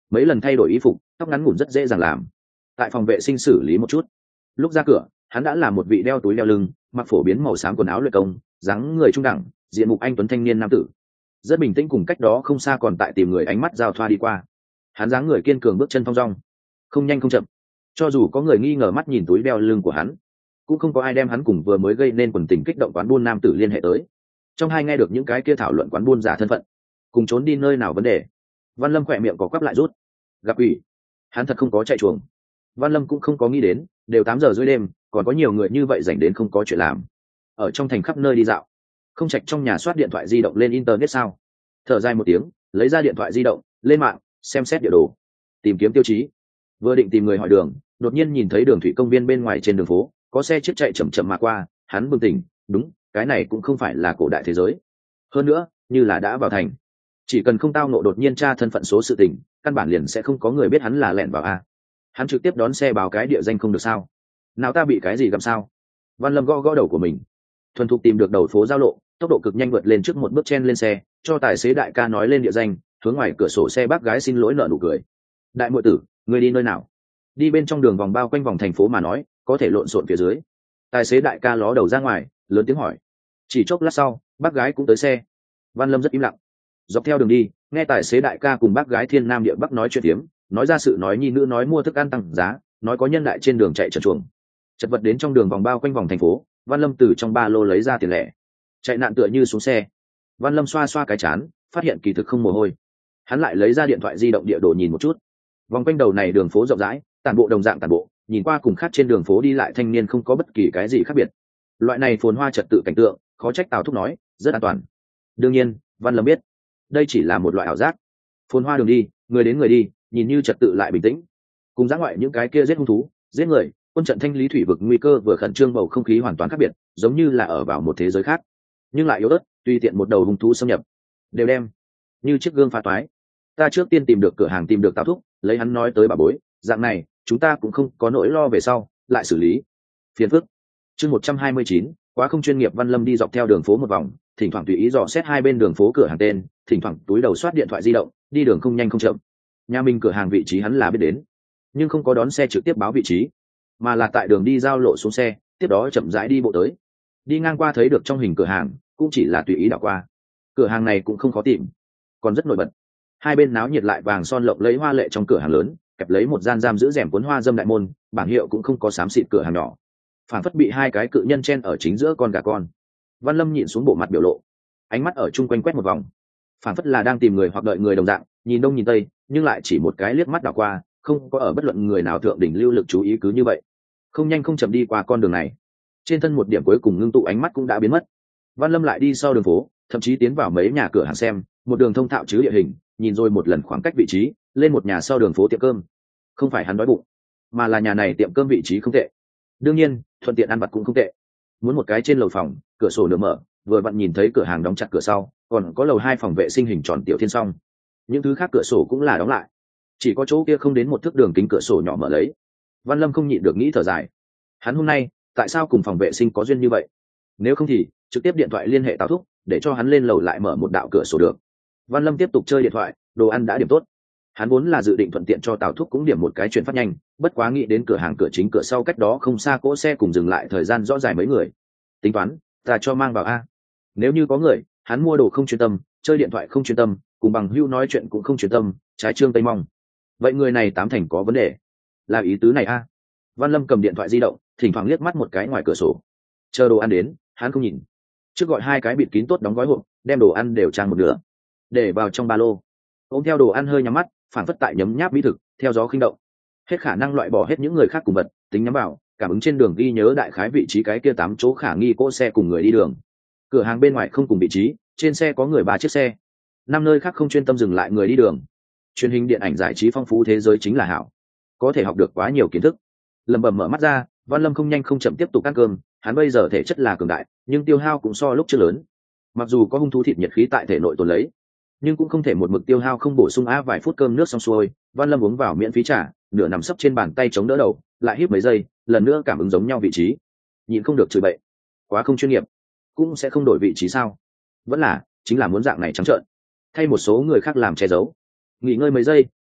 mấy lần thay đổi y phục, tóc ngắn ngủn rất dễ dàng làm. Tại phòng vệ sinh xử lý một chút, lúc ra cửa hắn đã là một vị đeo túi đeo lưng, mặc phổ biến màu xám quần áo luyện công, dáng người trung đẳng, diện mục anh tuấn thanh niên nam tử, rất bình tĩnh, cùng cách đó không xa còn tại tìm người ánh mắt giao thoa đi qua. Hắn dáng người kiên cường, bước chân thong dong, không nhanh không chậm. Cho dù có người nghi ngờ mắt nhìn túi đeo lưng của hắn, cũng không có ai đem hắn cùng vừa mới gây nên quần tình kích động quán buôn nam tử liên hệ tới. Trong hai nghe được những cái kia thảo luận quán buôn giả thân phận, cùng trốn đi nơi nào vấn đề. Văn Lâm khỏe miệng có quắp lại rút. Gặp ủy, hắn thật không có chạy chuồng. Văn Lâm cũng không có nghĩ đến, đều tám giờ rưỡi đêm, còn có nhiều người như vậy dành đến không có chuyện làm. Ở trong thành khắp nơi đi dạo, không trạch trong nhà soát điện thoại di động lên internet sao? Thở dài một tiếng, lấy ra điện thoại di động, lên mạng, xem xét địa đồ, tìm kiếm tiêu chí. Vừa định tìm người hỏi đường, đột nhiên nhìn thấy đường thủy công viên bên ngoài trên đường phố, có xe chiếc chạy chậm chậm mà qua, hắn bừng tỉnh, đúng, cái này cũng không phải là cổ đại thế giới. Hơn nữa, như là đã vào thành. Chỉ cần không tao nộ đột nhiên tra thân phận số sự tình, căn bản liền sẽ không có người biết hắn là lẻn vào a. Hắn trực tiếp đón xe báo cái địa danh không được sao? Nào ta bị cái gì gặp sao? Văn Lâm gõ gõ đầu của mình, thuần thục tìm được đầu phố giao lộ, tốc độ cực nhanh vượt lên trước một bước, chen lên xe, cho tài xế đại ca nói lên địa danh, hướng ngoài cửa sổ xe bác gái xin lỗi nở nụ cười. Đại muội tử, người đi nơi nào? Đi bên trong đường vòng bao quanh vòng thành phố mà nói, có thể lộn xộn phía dưới. Tài xế đại ca ló đầu ra ngoài, lớn tiếng hỏi. Chỉ chốc lát sau, bác gái cũng tới xe. Văn Lâm rất im lặng, dọc theo đường đi, nghe tài xế đại ca cùng bác gái thiên nam địa bắc nói chuyện tiếm, nói ra sự nói nhi nữ nói mua thức ăn tăng giá, nói có nhân đại trên đường chạy trật chuồng. Chật vật đến trong đường vòng bao quanh vòng thành phố, Văn Lâm từ trong ba lô lấy ra tiền lẻ, chạy nạn tựa như xuống xe. Văn Lâm xoa xoa cái chán, phát hiện kỳ thực không mồ hôi. Hắn lại lấy ra điện thoại di động địa đồ nhìn một chút. Vòng quanh đầu này đường phố rộng rãi, tản bộ đồng dạng tản bộ, nhìn qua cùng khác trên đường phố đi lại thanh niên không có bất kỳ cái gì khác biệt. Loại này phồn hoa trật tự cảnh tượng, khó trách Tào Thúc nói rất an toàn. Đương nhiên, Văn Lâm biết, đây chỉ là một loại ảo giác. Phồn hoa đường đi, người đến người đi, nhìn như trật tự lại bình tĩnh. Cùng dã ngoại những cái kia giết hung thú, giết người, quân trận thanh lý thủy vực nguy cơ vừa khẩn trương, bầu không khí hoàn toàn khác biệt, giống như là ở vào một thế giới khác, nhưng lại yếu ớt, tùy tiện một đầu hung thú xâm nhập đều đem như chiếc gương pha toái. Ta trước tiên tìm được cửa hàng, tìm được Tào Thúc, lấy hắn nói tới bà bối, dạng này chúng ta cũng không có nỗi lo về sau lại xử lý phiền phức. Chương một trăm hai mươi chín, quá không chuyên nghiệp. Văn Lâm đi dọc theo đường phố một vòng, thỉnh thoảng tùy ý dò xét hai bên đường phố cửa hàng tên, thỉnh thoảng túi đầu soát điện thoại di động, đi đường không nhanh không chậm. Nhà mình cửa hàng vị trí hắn là biết đến, nhưng không có đón xe trực tiếp báo vị trí, mà là tại đường đi giao lộ xuống xe, tiếp đó chậm rãi đi bộ tới. Đi ngang qua thấy được trong hình cửa hàng, cũng chỉ là tùy ý đảo qua. Cửa hàng này cũng không khó tìm, còn rất nổi bật. Hai bên náo nhiệt lại vàng son lộng lấy hoa lệ, trong cửa hàng lớn kẹp lấy một gian giam giữ rèm cuốn hoa dâm đại môn, bảng hiệu cũng không có xám xịt. Cửa hàng nhỏ phản phất bị hai cái cự nhân chen ở chính giữa con gà con. Văn Lâm nhịn xuống bộ mặt biểu lộ, ánh mắt ở chung quanh quét một vòng, phản phất là đang tìm người hoặc đợi người đồng dạng, nhìn đông nhìn tây, nhưng lại chỉ một cái liếc mắt đảo qua, không có ở bất luận người nào thượng đỉnh lưu lực chú ý. Cứ như vậy, không nhanh không chậm đi qua con đường này, trên thân một điểm cuối cùng ngưng tụ ánh mắt cũng đã biến mất. Văn Lâm lại đi sau đường phố, thậm chí tiến vào mấy nhà cửa hàng xem, một đường thông thạo chứ địa hình, nhìn rồi một lần khoảng cách vị trí, lên một nhà sau đường phố tiệm cơm. Không phải hắn đói bụng, mà là nhà này tiệm cơm vị trí không tệ. Đương nhiên, thuận tiện ăn vặt cũng không tệ. Muốn một cái trên lầu phòng, cửa sổ nửa mở, vừa vặn nhìn thấy cửa hàng đóng chặt cửa sau, còn có lầu hai phòng vệ sinh hình tròn tiểu thiên song. Những thứ khác cửa sổ cũng là đóng lại, chỉ có chỗ kia không đến một thước đường kính cửa sổ nhỏ mở lấy. Văn Lâm không nhịn được nghĩ thở dài. Hắn hôm nay tại sao cùng phòng vệ sinh có duyên như vậy? Nếu không thì trực tiếp điện thoại liên hệ Tào Thúc, để cho hắn lên lầu lại mở một đạo cửa sổ được. Văn Lâm tiếp tục chơi điện thoại, đồ ăn đã điểm tốt. Hắn vốn là dự định thuận tiện cho Tào Thúc cũng điểm một cái chuyển phát nhanh, bất quá nghĩ đến cửa hàng cửa chính cửa sau cách đó không xa cỗ xe cùng dừng lại thời gian rõ dài mấy người, tính toán ta cho mang vào a. Nếu như có người, hắn mua đồ không chuyên tâm, chơi điện thoại không chuyên tâm, cùng bằng hữu nói chuyện cũng không chuyên tâm, trái trương tây mong, vậy người này tám thành có vấn đề. Là ý tứ này a. Văn Lâm cầm điện thoại di động, thỉnh thoảng liếc mắt một cái ngoài cửa sổ, chờ đồ ăn đến, hắn không nhìn, trước gọi hai cái bịt kín tốt đóng gói hộp, đem đồ ăn đều trang một nửa, để vào trong ba lô. Ôm theo đồ ăn hơi nhắm mắt, phản phất tại nhấm nháp mỹ thực, theo gió khinh động, hết khả năng loại bỏ hết những người khác cùng vật, tính nhắm vào, cảm ứng trên đường ghi nhớ đại khái vị trí cái kia tám chỗ khả nghi cỗ xe cùng người đi đường. Cửa hàng bên ngoài không cùng vị trí, trên xe có người ba chiếc xe, năm nơi khác không chuyên tâm dừng lại người đi đường. Truyền hình điện ảnh giải trí phong phú thế giới chính là hảo, có thể học được quá nhiều kiến thức. Lẩm bẩm mở mắt ra, Văn Lâm không nhanh không chậm tiếp tục ăn cơm. Hắn bây giờ thể chất là cường đại, nhưng tiêu hao cũng so lúc chưa lớn. Mặc dù có hung thú thịt nhiệt khí tại thể nội tồn lấy, nhưng cũng không thể một mực tiêu hao không bổ sung. Á vài phút cơm nước xong xuôi, Văn Lâm uống vào miễn phí trà, nửa nằm sấp trên bàn tay chống đỡ đầu, lại hít mấy giây, lần nữa cảm ứng giống nhau vị trí, nhịn không được chửi bậy, quá không chuyên nghiệp. Cũng sẽ không đổi vị trí sao? Vẫn là chính là muốn dạng này trắng trợn, thay một số người khác làm che giấu. Nghỉ ngơi mấy giây,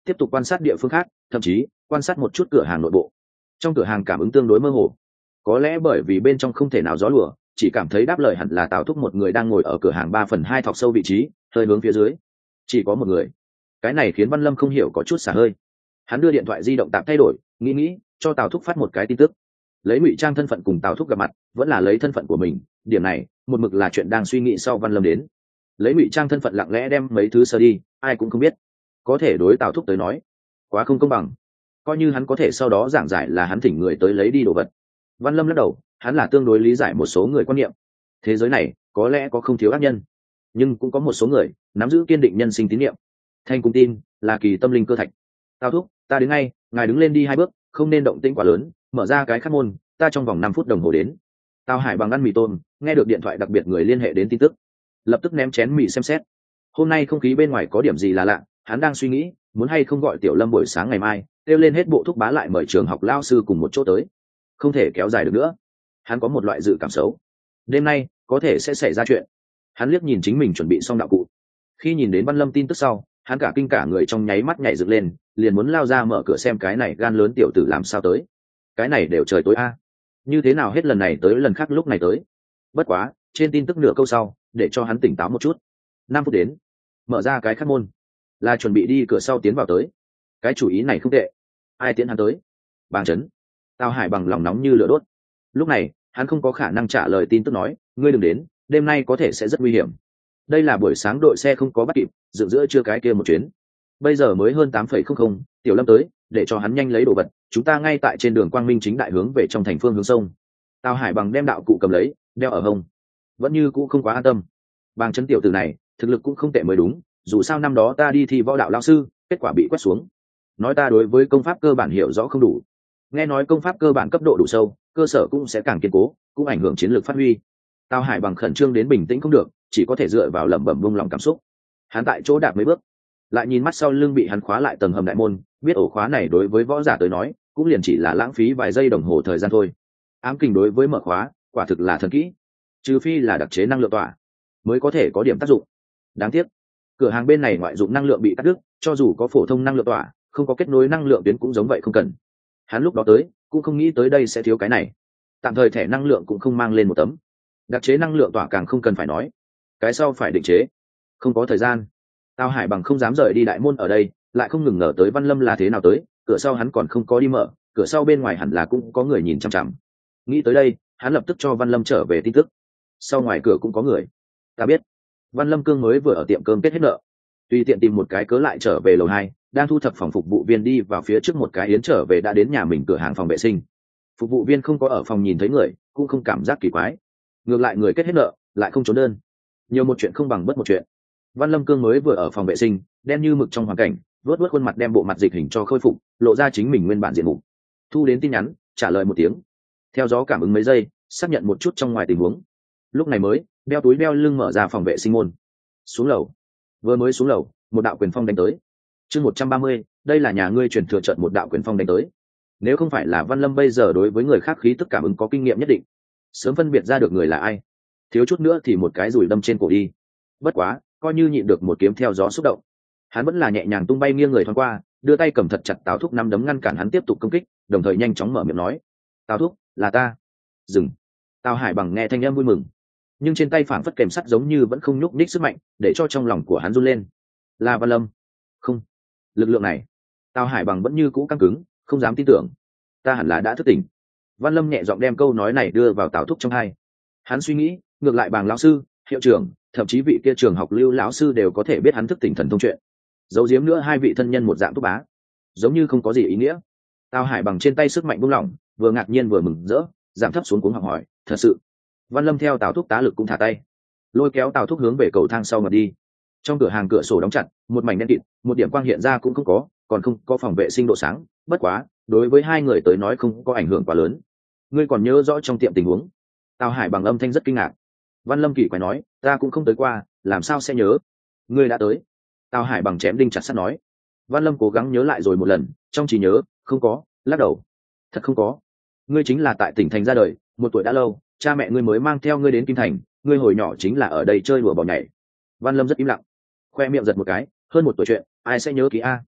tiếp tục quan sát địa phương khác, thậm chí quan sát một chút cửa hàng nội bộ. Trong cửa hàng cảm ứng tương đối mơ hồ, có lẽ bởi vì bên trong không thể nào gió lùa, chỉ cảm thấy đáp lời hẳn là Tào Thúc một người đang ngồi ở cửa hàng ba phần hai thọc sâu vị trí, hơi hướng phía dưới, chỉ có một người. Cái này khiến Văn Lâm không hiểu có chút xả hơi. Hắn đưa điện thoại di động tạm thay đổi, nghĩ nghĩ cho Tào Thúc phát một cái tin tức, lấy ngụy trang thân phận cùng Tào Thúc gặp mặt, vẫn là lấy thân phận của mình, điểm này một mực là chuyện đang suy nghĩ sau Văn Lâm đến. Lấy ngụy trang thân phận lặng lẽ đem mấy thứ sơ đi, ai cũng không biết, có thể đối Tào Thúc tới nói quá không công bằng. Coi như hắn có thể sau đó giảng giải là hắn thỉnh người tới lấy đi đồ vật. Văn Lâm lắc đầu, hắn là tương đối lý giải một số người quan niệm. Thế giới này có lẽ có không thiếu ác nhân, nhưng cũng có một số người nắm giữ kiên định nhân sinh tín niệm. Thanh cùng tin là kỳ tâm linh cơ thạch. Tào Thúc, ta đứng ngay, ngài đứng lên đi hai bước, không nên động tĩnh quá lớn, mở ra cái khắc môn, ta trong vòng năm phút đồng hồ đến. Tào Hải bằng ăn mì tôm, nghe được điện thoại đặc biệt người liên hệ đến tin tức, lập tức ném chén mì xem xét. Hôm nay không khí bên ngoài có điểm gì là lạ, hắn đang suy nghĩ muốn hay không gọi Tiểu Lâm buổi sáng ngày mai kêu lên hết bộ thúc bá lại mời trường học lao sư cùng một chỗ tới. Không thể kéo dài được nữa, hắn có một loại dự cảm xấu, đêm nay có thể sẽ xảy ra chuyện. Hắn liếc nhìn chính mình chuẩn bị xong đạo cụ, khi nhìn đến Văn Lâm tin tức sau, hắn cả kinh cả người trong nháy mắt nhảy dựng lên, liền muốn lao ra mở cửa xem cái này gan lớn tiểu tử làm sao tới. Cái này đều trời tối a, như thế nào hết lần này tới lần khác lúc này tới. Bất quá trên tin tức nửa câu sau để cho hắn tỉnh táo một chút. Năm phút đến, mở ra cái khắc môn, là chuẩn bị đi cửa sau tiến vào tới. Cái chủ ý này không tệ. Ai tiến hắn tới? Bàng Trấn. Tào Hải bằng lòng nóng như lửa đốt. Lúc này hắn không có khả năng trả lời tin tức nói ngươi đừng đến, đêm nay có thể sẽ rất nguy hiểm. Đây là buổi sáng đội xe không có bắt kịp, dựng giữa trưa cái kia một chuyến. Bây giờ mới hơn tám phẩy không không, Tiểu Lâm tới, để cho hắn nhanh lấy đồ vật, chúng ta ngay tại trên đường Quang Minh chính đại hướng về trong thành phương hướng sông. Tào Hải bằng đem đạo cụ cầm lấy, đeo ở hông, vẫn như cũ không quá an tâm. Bàng Trấn tiểu tử này thực lực cũng không tệ mới đúng, dù sao năm đó ta đi thi võ đạo lao sư, kết quả bị quét xuống. Nói ta đối với công pháp cơ bản hiểu rõ không đủ, nghe nói công pháp cơ bản cấp độ đủ sâu, cơ sở cũng sẽ càng kiên cố, cũng ảnh hưởng chiến lược phát huy. Tào Hải bằng khẩn trương đến bình tĩnh không được, chỉ có thể dựa vào lẩm bẩm buông lòng cảm xúc. Hắn tại chỗ đạp mấy bước, lại nhìn mắt sau lưng bị hắn khóa lại tầng hầm đại môn, biết ổ khóa này đối với võ giả tới nói cũng liền chỉ là lãng phí vài giây đồng hồ thời gian thôi. Ám kình đối với mở khóa quả thực là thần kỹ, trừ phi là đặc chế năng lượng tỏa mới có thể có điểm tác dụng. Đáng tiếc cửa hàng bên này ngoại dụng năng lượng bị cắt đứt, cho dù có phổ thông năng lượng tỏa, không có kết nối năng lượng tuyến cũng giống vậy không cần. Hắn lúc đó tới cũng không nghĩ tới đây sẽ thiếu cái này. Tạm thời thẻ năng lượng cũng không mang lên một tấm, đặc chế năng lượng tỏa càng không cần phải nói, cái sau phải định chế. Không có thời gian, Tào Hải bằng không dám rời đi đại môn ở đây, lại không ngừng ngờ tới Văn Lâm là thế nào tới, cửa sau hắn còn không có đi mở, cửa sau bên ngoài hẳn là cũng có người nhìn chằm chằm. Nghĩ tới đây, hắn lập tức cho Văn Lâm trở về tin tức. Sau ngoài cửa cũng có người. Ta biết. Văn Lâm Cương mới vừa ở tiệm cơm kết hết nợ, tùy tiện tìm một cái cớ lại trở về lầu hai, đang thu thập phòng phục vụ viên đi vào phía trước một cái yến trở về đã đến nhà mình cửa hàng phòng vệ sinh. Phục vụ viên không có ở phòng nhìn thấy người, cũng không cảm giác kỳ quái. Ngược lại người kết hết nợ, lại không trốn đơn. Nhiều một chuyện không bằng bất một chuyện. Văn Lâm Cương mới vừa ở phòng vệ sinh, đen như mực trong hoàn cảnh, vớt vớt khuôn mặt đem bộ mặt dịch hình cho khôi phục, lộ ra chính mình nguyên bản diện mục. Thu đến tin nhắn, trả lời một tiếng. Theo gió cảm ứng mấy giây, xác nhận một chút trong ngoài tình huống. Lúc này mới đeo túi đeo lưng mở ra phòng vệ sinh môn. Xuống lầu. Vừa mới xuống lầu, một đạo quyền phong đánh tới. Chương một trăm ba mươi, đây là nhà ngươi truyền thừa trận một đạo quyền phong đánh tới. Nếu không phải là Văn Lâm bây giờ đối với người khác khí tức cảm ứng có kinh nghiệm nhất định, sớm phân biệt ra được người là ai. Thiếu chút nữa thì một cái rủi đâm trên cổ đi. Bất quá, coi như nhịn được một kiếm theo gió xúc động, hắn vẫn là nhẹ nhàng tung bay nghiêng người thoáng qua, đưa tay cầm thật chặt Tào Thúc năm đấm ngăn cản hắn tiếp tục công kích, đồng thời nhanh chóng mở miệng nói: "Tào Thúc, là ta." Dừng. Tào Hải bằng nghe thanh âm vui mừng, nhưng trên tay phảng phất kềm sắt giống như vẫn không nhúc nhích sức mạnh, để cho trong lòng của hắn run lên. Là Văn Lâm? Không, lực lượng này. Tào Hải bằng vẫn như cũ căng cứng, không dám tin tưởng. Ta hẳn là đã thức tỉnh. Văn Lâm nhẹ giọng đem câu nói này đưa vào Tào Thúc trong tai. Hắn suy nghĩ, ngược lại Bàng lão sư, hiệu trưởng, thậm chí vị kia trường học Lưu lão sư đều có thể biết hắn thức tỉnh thần thông chuyện. Giấu giếm nữa hai vị thân nhân một dạng thúc bá, giống như không có gì ý nghĩa. Tào Hải bằng trên tay sức mạnh buông lỏng, vừa ngạc nhiên vừa mừng rỡ, giảm thấp xuống cuống học hỏi: "Thật sự?" Văn Lâm theo Tào Thúc tá lực cũng thả tay, lôi kéo Tào Thúc hướng về cầu thang sau mà đi. Trong cửa hàng cửa sổ đóng chặt, một mảnh đen kịt, một điểm quang hiện ra cũng không có, còn không có phòng vệ sinh độ sáng, bất quá, đối với hai người tới nói không có ảnh hưởng quá lớn. Ngươi còn nhớ rõ trong tiệm tình huống? Tào Hải bằng âm thanh rất kinh ngạc. Văn Lâm kỳ quái nói: "Ta cũng không tới qua, làm sao sẽ nhớ?" "Ngươi đã tới." Tào Hải bằng chém đinh chặt sắt nói. Văn Lâm cố gắng nhớ lại rồi một lần, trong trí nhớ không có, lắc đầu: "Thật không có. Ngươi chính là tại tỉnh thành ra đời, một tuổi đã lâu, cha mẹ ngươi mới mang theo ngươi đến Kim Thành, ngươi hồi nhỏ chính là ở đây chơi đùa bò nhảy." Văn Lâm rất im lặng, khoe miệng giật một cái, hơn một tuổi chuyện ai sẽ nhớ kỹ a.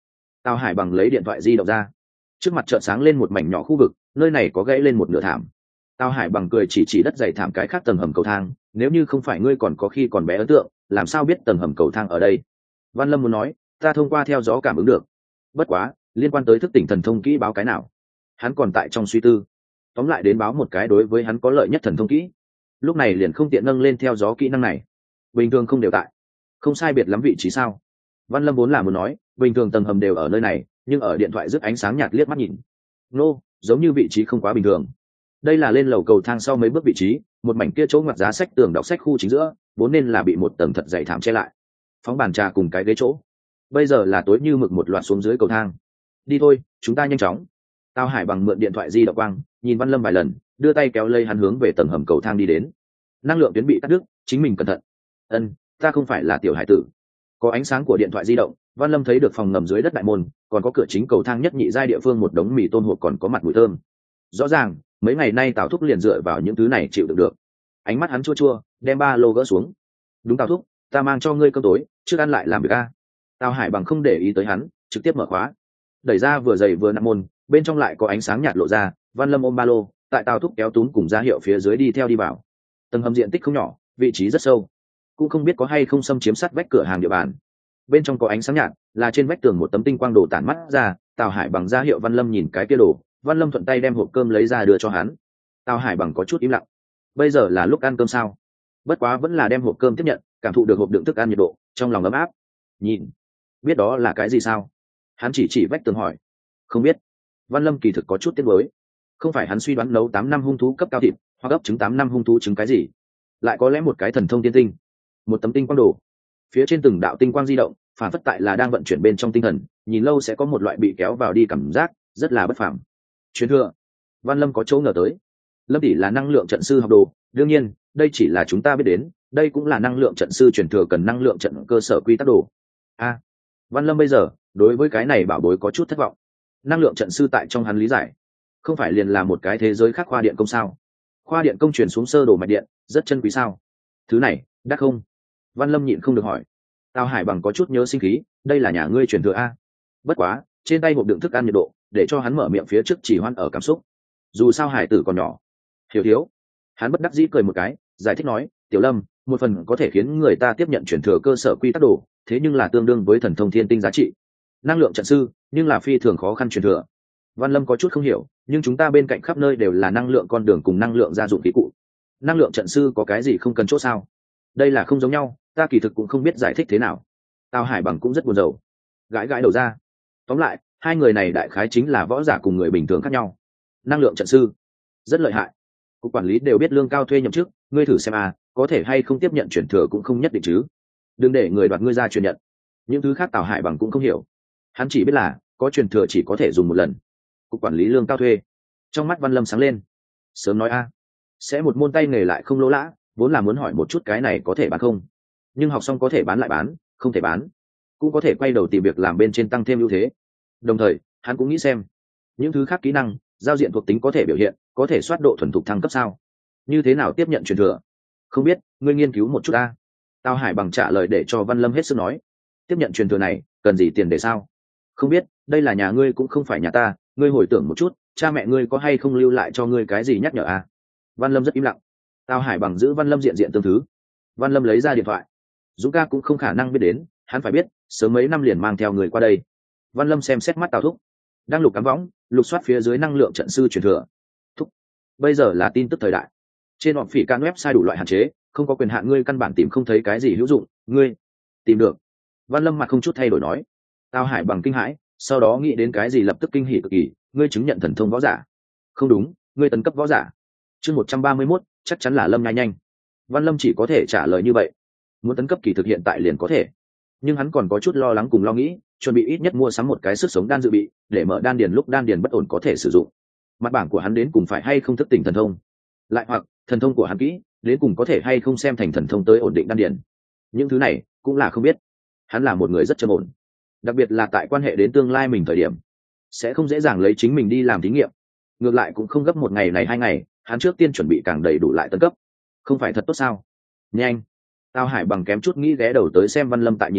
Tào Hải Bằng lấy điện thoại di động ra, trước mặt chợt sáng lên một mảnh nhỏ khu vực, nơi này có gãy lên một nửa thảm. Tào Hải Bằng cười chỉ chỉ đất dày thảm cái khác tầng hầm cầu thang, nếu như không phải ngươi còn có khi còn bé ấn tượng, làm sao biết tầng hầm cầu thang ở đây? Văn Lâm muốn nói, ta thông qua theo gió cảm ứng được. Bất quá, liên quan tới thức tỉnh thần thông kỹ báo cái nào? Hắn còn tại trong suy tư. Tóm lại đến báo một cái đối với hắn có lợi nhất thần thông kỹ. Lúc này liền không tiện nâng lên theo gió kỹ năng này. Bình thường không đều tại. Không sai biệt lắm vị trí sao? Văn Lâm vốn là muốn nói, bình thường tầng hầm đều ở nơi này, nhưng ở điện thoại rực ánh sáng nhạt liếc mắt nhìn. Nô, giống như vị trí không quá bình thường. Đây là lên lầu cầu thang sau mấy bước vị trí, một mảnh kia chỗ ngoặt giá sách tường đọc sách khu chính giữa, vốn nên là bị một tầng thật dày thảm che lại. Phóng bàn trà cùng cái ghế chỗ. Bây giờ là tối như mực một loạt xuống dưới cầu thang. Đi thôi, chúng ta nhanh chóng. Tào Hải Bằng mượn điện thoại di động quang, nhìn Văn Lâm vài lần, đưa tay kéo lây hắn hướng về tầng hầm cầu thang đi đến. Năng lượng tuyến bị cắt đứt, chính mình cẩn thận. Ân, ta không phải là tiểu hải tử. Có ánh sáng của điện thoại di động, Văn Lâm thấy được phòng ngầm dưới đất đại môn, còn có cửa chính cầu thang nhất nhị giai địa phương một đống mì tôm hộp còn có mặt mùi thơm. Rõ ràng, mấy ngày nay Tào Thúc liền dựa vào những thứ này chịu đựng được. Ánh mắt hắn chua chua, đem ba lô gỡ xuống. Đúng Tào Thúc, ta mang cho ngươi cơm tối, trước ăn lại làm việc a. Tào Hải Bằng không để ý tới hắn, trực tiếp mở khóa. Đẩy ra vừa dày vừa nặng môn, bên trong lại có ánh sáng nhạt lộ ra. Văn Lâm ôm ba lô, tại Tào Thúc kéo túm cùng ra hiệu phía dưới đi theo đi vào. Tầng hầm diện tích không nhỏ, vị trí rất sâu, cũng không biết có hay không xâm chiếm sát vách cửa hàng địa bàn. Bên trong có ánh sáng nhạt, là trên vách tường một tấm tinh quang đồ tản mắt ra. Tào Hải Bằng ra hiệu Văn Lâm nhìn cái kia đồ, Văn Lâm thuận tay đem hộp cơm lấy ra đưa cho hắn. Tào Hải Bằng có chút im lặng. Bây giờ là lúc ăn cơm sao? Bất quá vẫn là đem hộp cơm tiếp nhận, cảm thụ được hộp đựng thức ăn nhiệt độ, trong lòng ấm áp. Nhìn, biết đó là cái gì sao? Hắn chỉ chỉ vách tường hỏi. Không biết. Văn Lâm kỳ thực có chút tiếc nuối. Không phải hắn suy đoán nấu tám năm hung thú cấp cao thịt, hoặc ấp trứng tám năm hung thú trứng cái gì? Lại có lẽ một cái thần thông tiên tinh. Một tấm tinh quang đồ. Phía trên từng đạo tinh quang di động, phản phất tại là đang vận chuyển bên trong tinh thần, nhìn lâu sẽ có một loại bị kéo vào đi cảm giác, rất là bất phàm. Truyền thừa. Văn Lâm có chỗ ngờ tới. Lâm tỷ là năng lượng trận sư học đồ, đương nhiên, đây chỉ là chúng ta biết đến, đây cũng là năng lượng trận sư truyền thừa cần năng lượng trận cơ sở quy tắc đồ. A, à, Văn Lâm bây giờ đối với cái này bảo bối có chút thất vọng. Năng lượng trận sư tại trong hắn lý giải, không phải liền là một cái thế giới khác khoa điện công sao? Khoa điện công truyền xuống sơ đồ mạch điện, rất chân quý sao? Thứ này, đắt không? Văn Lâm nhịn không được hỏi. Tào Hải Bằng có chút nhớ sinh khí, đây là nhà ngươi truyền thừa a. Bất quá, trên tay hộp đựng thức ăn nhiệt độ, để cho hắn mở miệng phía trước chỉ hoan ở cảm xúc. Dù sao hải tử còn nhỏ. Hiểu thiếu. Hắn bất đắc dĩ cười một cái, giải thích nói, Tiểu Lâm, một phần có thể khiến người ta tiếp nhận truyền thừa cơ sở quy tắc đồ, thế nhưng là tương đương với thần thông thiên tinh giá trị. Năng lượng trận sư, nhưng là phi thường khó khăn truyền thừa. Văn Lâm có chút không hiểu, nhưng chúng ta bên cạnh khắp nơi đều là năng lượng con đường cùng năng lượng gia dụng khí cụ. Năng lượng trận sư có cái gì không cần chỗ sao? Đây là không giống nhau, ta kỳ thực cũng không biết giải thích thế nào. Tào Hải Bằng cũng rất buồn rầu, gãi gãi đầu ra. Tóm lại, hai người này đại khái chính là võ giả cùng người bình thường khác nhau. Năng lượng trận sư rất lợi hại, cục quản lý đều biết lương cao thuê nhậm chức, ngươi thử xem à, có thể hay không tiếp nhận chuyển thừa cũng không nhất định chứ. Đừng để người đoạt ngươi ra truyền nhận. Những thứ khác Tào Hải Bằng cũng không hiểu, hắn chỉ biết là có truyền thừa chỉ có thể dùng một lần. Cục quản lý lương cao thuê. Trong mắt Văn Lâm sáng lên. Sớm nói a, sẽ một môn tay nghề lại không lỗ lã, vốn là muốn hỏi một chút cái này có thể bán không, nhưng học xong có thể bán lại bán, không thể bán cũng có thể quay đầu tìm việc làm bên trên tăng thêm ưu thế. Đồng thời hắn cũng nghĩ xem những thứ khác kỹ năng giao diện thuộc tính có thể biểu hiện, có thể soát độ thuần thục thăng cấp sao, như thế nào tiếp nhận truyền thừa không biết, ngươi nghiên cứu một chút ta. Tào Hải Bằng trả lời để cho Văn Lâm hết sức nói, tiếp nhận truyền thừa này cần gì tiền để sao? Không biết, đây là nhà ngươi cũng không phải nhà ta, ngươi hồi tưởng một chút, cha mẹ ngươi có hay không lưu lại cho ngươi cái gì nhắc nhở à? Văn Lâm rất im lặng. Tào Hải Bằng giữ Văn Lâm diện diện tương thứ. Văn Lâm lấy ra điện thoại. Dũng ca cũng không khả năng biết đến, hắn phải biết, sớm mấy năm liền mang theo người qua đây. Văn Lâm xem xét mắt Tào Thúc, đang lục cắm võng, lục soát phía dưới năng lượng trận sư truyền thừa. Thúc, bây giờ là tin tức thời đại, trên họp phỉ can website đủ loại hạn chế, không có quyền hạn ngươi căn bản tìm không thấy cái gì hữu dụng, ngươi tìm được. Văn Lâm mặt không chút thay đổi nói. Tào Hải Bằng kinh hãi, sau đó nghĩ đến cái gì lập tức kinh hỉ cực kỳ, ngươi chứng nhận thần thông võ giả? Không đúng, ngươi tấn cấp võ giả. Chương một trăm ba mươi mốt, chắc chắn là Lâm nhai nhanh. Văn Lâm chỉ có thể trả lời như vậy. Muốn tấn cấp kỳ thực hiện tại liền có thể, nhưng hắn còn có chút lo lắng cùng lo nghĩ, chuẩn bị ít nhất mua sắm một cái sức sống đan dự bị, để mở đan điền lúc đan điền bất ổn có thể sử dụng. Mặt bảng của hắn đến cùng phải hay không thức tỉnh thần thông, lại hoặc thần thông của hắn kỹ đến cùng có thể hay không xem thành thần thông tới ổn định đan điền. Những thứ này cũng là không biết. Hắn là một người rất trầm ổn, đặc biệt là tại quan hệ đến tương lai mình thời điểm, sẽ không dễ dàng lấy chính mình đi làm thí nghiệm. Ngược lại cũng không gấp một ngày này hai ngày, hắn trước tiên chuẩn bị càng đầy đủ lại tấn cấp, không phải thật tốt sao? Nhanh. Tào Hải Bằng kém chút nghĩ ghé đầu tới xem Văn Lâm tại nhìn gì,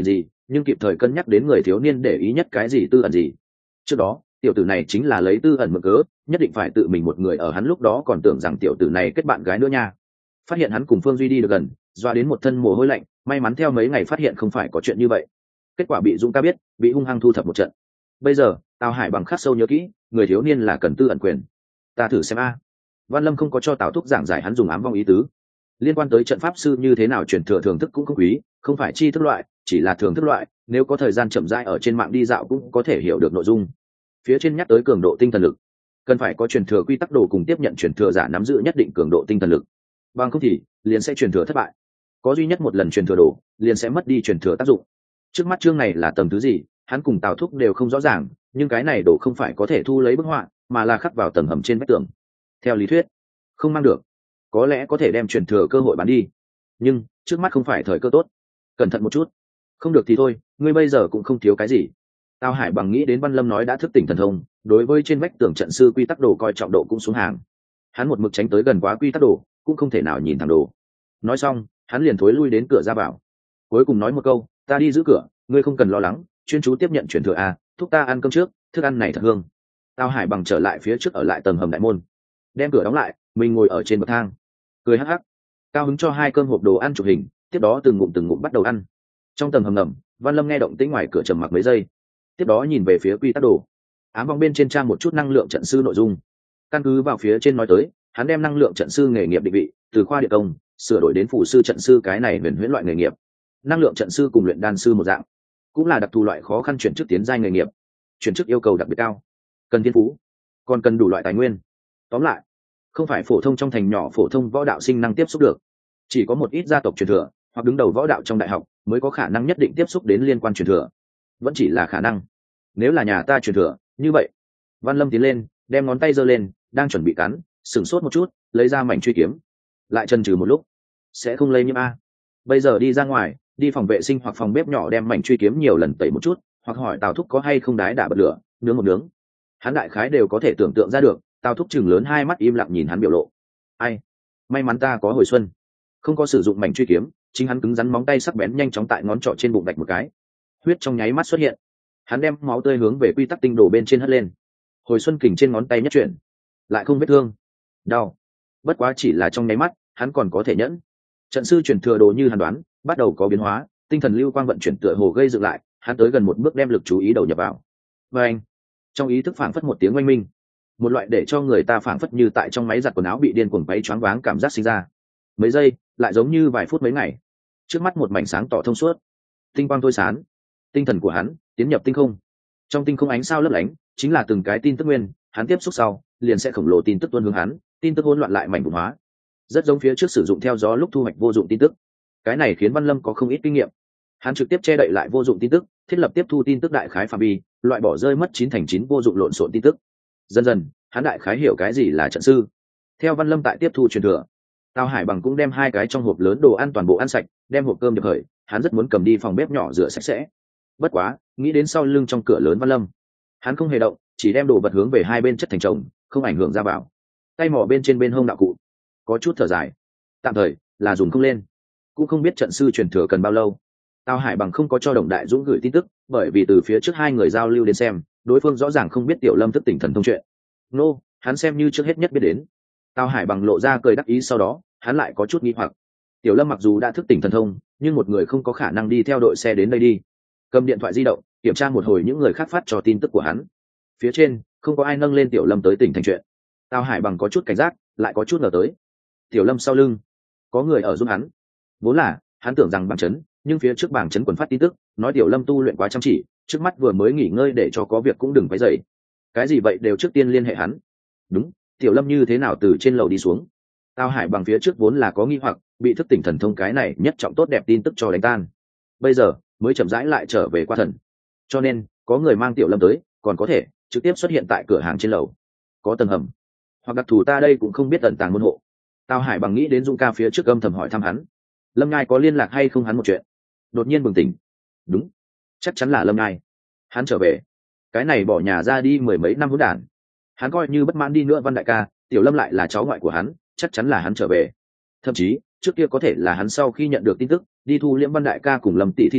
nhưng kịp thời cân nhắc đến người thiếu niên để ý nhất cái gì tư ẩn gì. Trước đó tiểu tử này chính là lấy tư ẩn mượn cớ, nhất định phải tự mình một người ở, hắn lúc đó còn tưởng rằng tiểu tử này kết bạn gái nữa nha. Phát hiện hắn cùng Phương Duy đi được gần, doa đến một thân mồ hôi lạnh, may mắn theo mấy ngày phát hiện không phải có chuyện như vậy. Kết quả bị Dũng ca biết, bị hung hăng thu thập một trận. Bây giờ Tào Hải bằng khắc sâu nhớ kỹ, người thiếu niên là cần tư ẩn quyền. Ta thử xem a. Văn Lâm không có cho Tào Thúc giảng giải hắn dùng ám vong ý tứ. Liên quan tới trận pháp sư như thế nào truyền thừa thưởng thức cũng không quý, không phải chi thức loại, chỉ là thưởng thức loại, nếu có thời gian chậm rãi ở trên mạng đi dạo cũng có thể hiểu được nội dung. Phía trên nhắc tới cường độ tinh thần lực, cần phải có truyền thừa quy tắc đồ cùng tiếp nhận truyền thừa giả nắm giữ nhất định cường độ tinh thần lực, bằng không thì liền sẽ truyền thừa thất bại. Có duy nhất một lần truyền thừa đồ, liền sẽ mất đi truyền thừa tác dụng. Trước mắt chương này là tầng thứ gì, hắn cùng Tào Thúc đều không rõ ràng, nhưng cái này đồ không phải có thể thu lấy bức họa, mà là khắc vào tầng hầm trên vách tường. Theo lý thuyết không mang được, có lẽ có thể đem truyền thừa cơ hội bán đi, nhưng trước mắt không phải thời cơ tốt. Cẩn thận một chút, không được thì thôi, ngươi bây giờ cũng không thiếu cái gì. Tào Hải bằng nghĩ đến Văn Lâm nói đã thức tỉnh thần thông, đối với trên vách tường trận sư quy tắc đồ coi trọng độ cũng xuống hàng. Hắn một mực tránh tới gần quá quy tắc đồ, cũng không thể nào nhìn thẳng đồ. Nói xong hắn liền thối lui đến cửa ra vào, cuối cùng nói một câu, ta đi giữ cửa, ngươi không cần lo lắng, chuyên chú tiếp nhận truyền thừa a, thúc ta ăn cơm trước, thức ăn này thật hương. Tào Hải bằng trở lại phía trước ở lại tầng hầm đại môn, đem cửa đóng lại, mình ngồi ở trên bậc thang cười hắc hắc, cao hứng cho hai cơm hộp đồ ăn chụp hình, tiếp đó từng ngụm từng ngụm bắt đầu ăn. Trong tầng hầm ngầm, Văn Lâm nghe động tĩnh ngoài cửa trầm mặc mấy giây, tiếp đó nhìn về phía quy tắc đồ, ám vong bên trên trang một chút năng lượng trận sư nội dung. Căn cứ vào phía trên nói tới, hắn đem năng lượng trận sư nghề nghiệp định vị từ khoa địa công sửa đổi đến phủ sư trận sư, cái này huyền huyễn loại nghề nghiệp. Năng lượng trận sư cùng luyện đan sư một dạng, cũng là đặc thù loại khó khăn chuyển chức tiến giai nghề nghiệp, chuyển chức yêu cầu đặc biệt cao, cần thiên phú, còn cần đủ loại tài nguyên. Tóm lại, không phải phổ thông trong thành nhỏ phổ thông võ đạo sinh năng tiếp xúc được, chỉ có một ít gia tộc truyền thừa hoặc đứng đầu võ đạo trong đại học mới có khả năng nhất định tiếp xúc đến liên quan truyền thừa, vẫn chỉ là khả năng. Nếu là nhà ta truyền thừa như vậy. Văn Lâm tiến lên, đem ngón tay giơ lên, đang chuẩn bị cắn, sửng sốt một chút, lấy ra mảnh truy kiếm, lại chần chừ một lúc, sẽ không lây nhiễm a. Bây giờ đi ra ngoài, đi phòng vệ sinh hoặc phòng bếp nhỏ đem mảnh truy kiếm nhiều lần tẩy một chút, hoặc hỏi Tào Thúc có hay không đái đả bật lửa, nướng một nướng. Hắn đại khái đều có thể tưởng tượng ra được. Tào Thúc chừng lớn hai mắt im lặng nhìn hắn biểu lộ. Ai, may mắn ta có hồi xuân, không có sử dụng mảnh truy kiếm. Chính hắn cứng rắn móng tay sắc bén nhanh chóng tại ngón trỏ trên bụng đạch một cái, huyết trong nháy mắt xuất hiện. Hắn đem máu tươi hướng về quy tắc tinh đồ bên trên hất lên, hồi xuân kình trên ngón tay nhất chuyển, lại không vết thương, đau. Bất quá chỉ là trong nháy mắt, hắn còn có thể nhẫn. Trận sư truyền thừa đồ như hắn đoán, bắt đầu có biến hóa, tinh thần lưu quang vận chuyển tựa hồ gây dựng lại. Hắn tới gần một bước đem lực chú ý đầu nhập vào, và anh trong ý thức phảng phất một tiếng oanh minh, một loại để cho người ta phảng phất như tại trong máy giặt quần áo bị điên cuồng quấy choáng váng cảm giác sinh ra. Mấy giây lại giống như vài phút mấy ngày, trước mắt một mảnh sáng tỏ thông suốt, tinh quang thôi sán, tinh thần của hắn tiến nhập tinh không. Trong tinh không ánh sao lấp lánh, chính là từng cái tin tức nguyên, hắn tiếp xúc sau liền sẽ khổng lồ tin tức tuôn hướng hắn, tin tức hỗn loạn lại mảnh vụn hóa, rất giống phía trước sử dụng theo gió lúc thu hoạch vô dụng tin tức. Cái này khiến Văn Lâm có không ít kinh nghiệm, hắn trực tiếp che đậy lại vô dụng tin tức, thiết lập tiếp thu tin tức đại khái phạm vi, loại bỏ rơi mất chín thành chín vô dụng lộn xộn tin tức. Dần dần hắn đại khái hiểu cái gì là trận sư. Theo Văn Lâm tại tiếp thu truyền thừa, Tào Hải bằng cũng đem hai cái trong hộp lớn đồ ăn toàn bộ ăn sạch, đem hộp cơm nhập khởi, hắn rất muốn cầm đi phòng bếp nhỏ rửa sạch sẽ. Bất quá nghĩ đến sau lưng trong cửa lớn Văn Lâm, hắn không hề động, chỉ đem đồ vật hướng về hai bên chất thành chồng, không ảnh hưởng ra vào. Tay mỏ bên trên bên hông đạo cụ, có chút thở dài, tạm thời là dùng không lên, cũng không biết trận sư truyền thừa cần bao lâu. Tào Hải bằng không có cho Đồng Đại Dũng gửi tin tức, bởi vì từ phía trước hai người giao lưu đến xem, đối phương rõ ràng không biết Tiểu Lâm thức tỉnh thần thông chuyện. Nô, no, hắn xem như trước hết nhất biết đến. Tào Hải bằng lộ ra cười đắc ý, sau đó hắn lại có chút nghi hoặc. Tiểu Lâm mặc dù đã thức tỉnh thần thông, nhưng một người không có khả năng đi theo đội xe đến đây đi. Cầm điện thoại di động kiểm tra một hồi những người khác phát cho tin tức của hắn, phía trên không có ai nâng lên Tiểu Lâm tới tỉnh thành chuyện. Tào Hải bằng có chút cảnh giác, lại có chút ngờ tới Tiểu Lâm sau lưng có người ở giúp hắn. Vốn là hắn tưởng rằng bảng chấn, nhưng phía trước bảng chấn quần phát tin tức nói Tiểu Lâm tu luyện quá chăm chỉ, trước mắt vừa mới nghỉ ngơi, để cho có việc cũng đừng quấy rầy. Cái gì vậy đều trước tiên liên hệ hắn. Đúng, Tiểu Lâm như thế nào từ trên lầu đi xuống? Tào Hải bằng phía trước vốn là có nghi hoặc, bị thức tỉnh thần thông cái này nhất trọng tốt đẹp tin tức cho đánh tan, bây giờ mới chậm rãi lại trở về qua thần. Cho nên có người mang Tiểu Lâm tới, còn có thể trực tiếp xuất hiện tại cửa hàng trên lầu, có tầng hầm hoặc đặc thù, ta đây cũng không biết tận tàng môn hộ. Tào Hải bằng nghĩ đến Dung ca phía trước âm thầm hỏi thăm hắn, Lâm Ngai có liên lạc hay không hắn một chuyện, đột nhiên bừng tỉnh. Đúng, chắc chắn là Lâm Ngai, hắn trở về. Cái này bỏ nhà ra đi mười mấy năm hỗn đản, hắn coi như bất mãn đi nữa Văn đại ca, Tiểu Lâm lại là cháu ngoại của hắn, chắc chắn là hắn trở về. Thậm chí trước kia có thể là hắn sau khi nhận được tin tức đi thu liễm Văn đại ca cùng Lâm tỷ thi thể,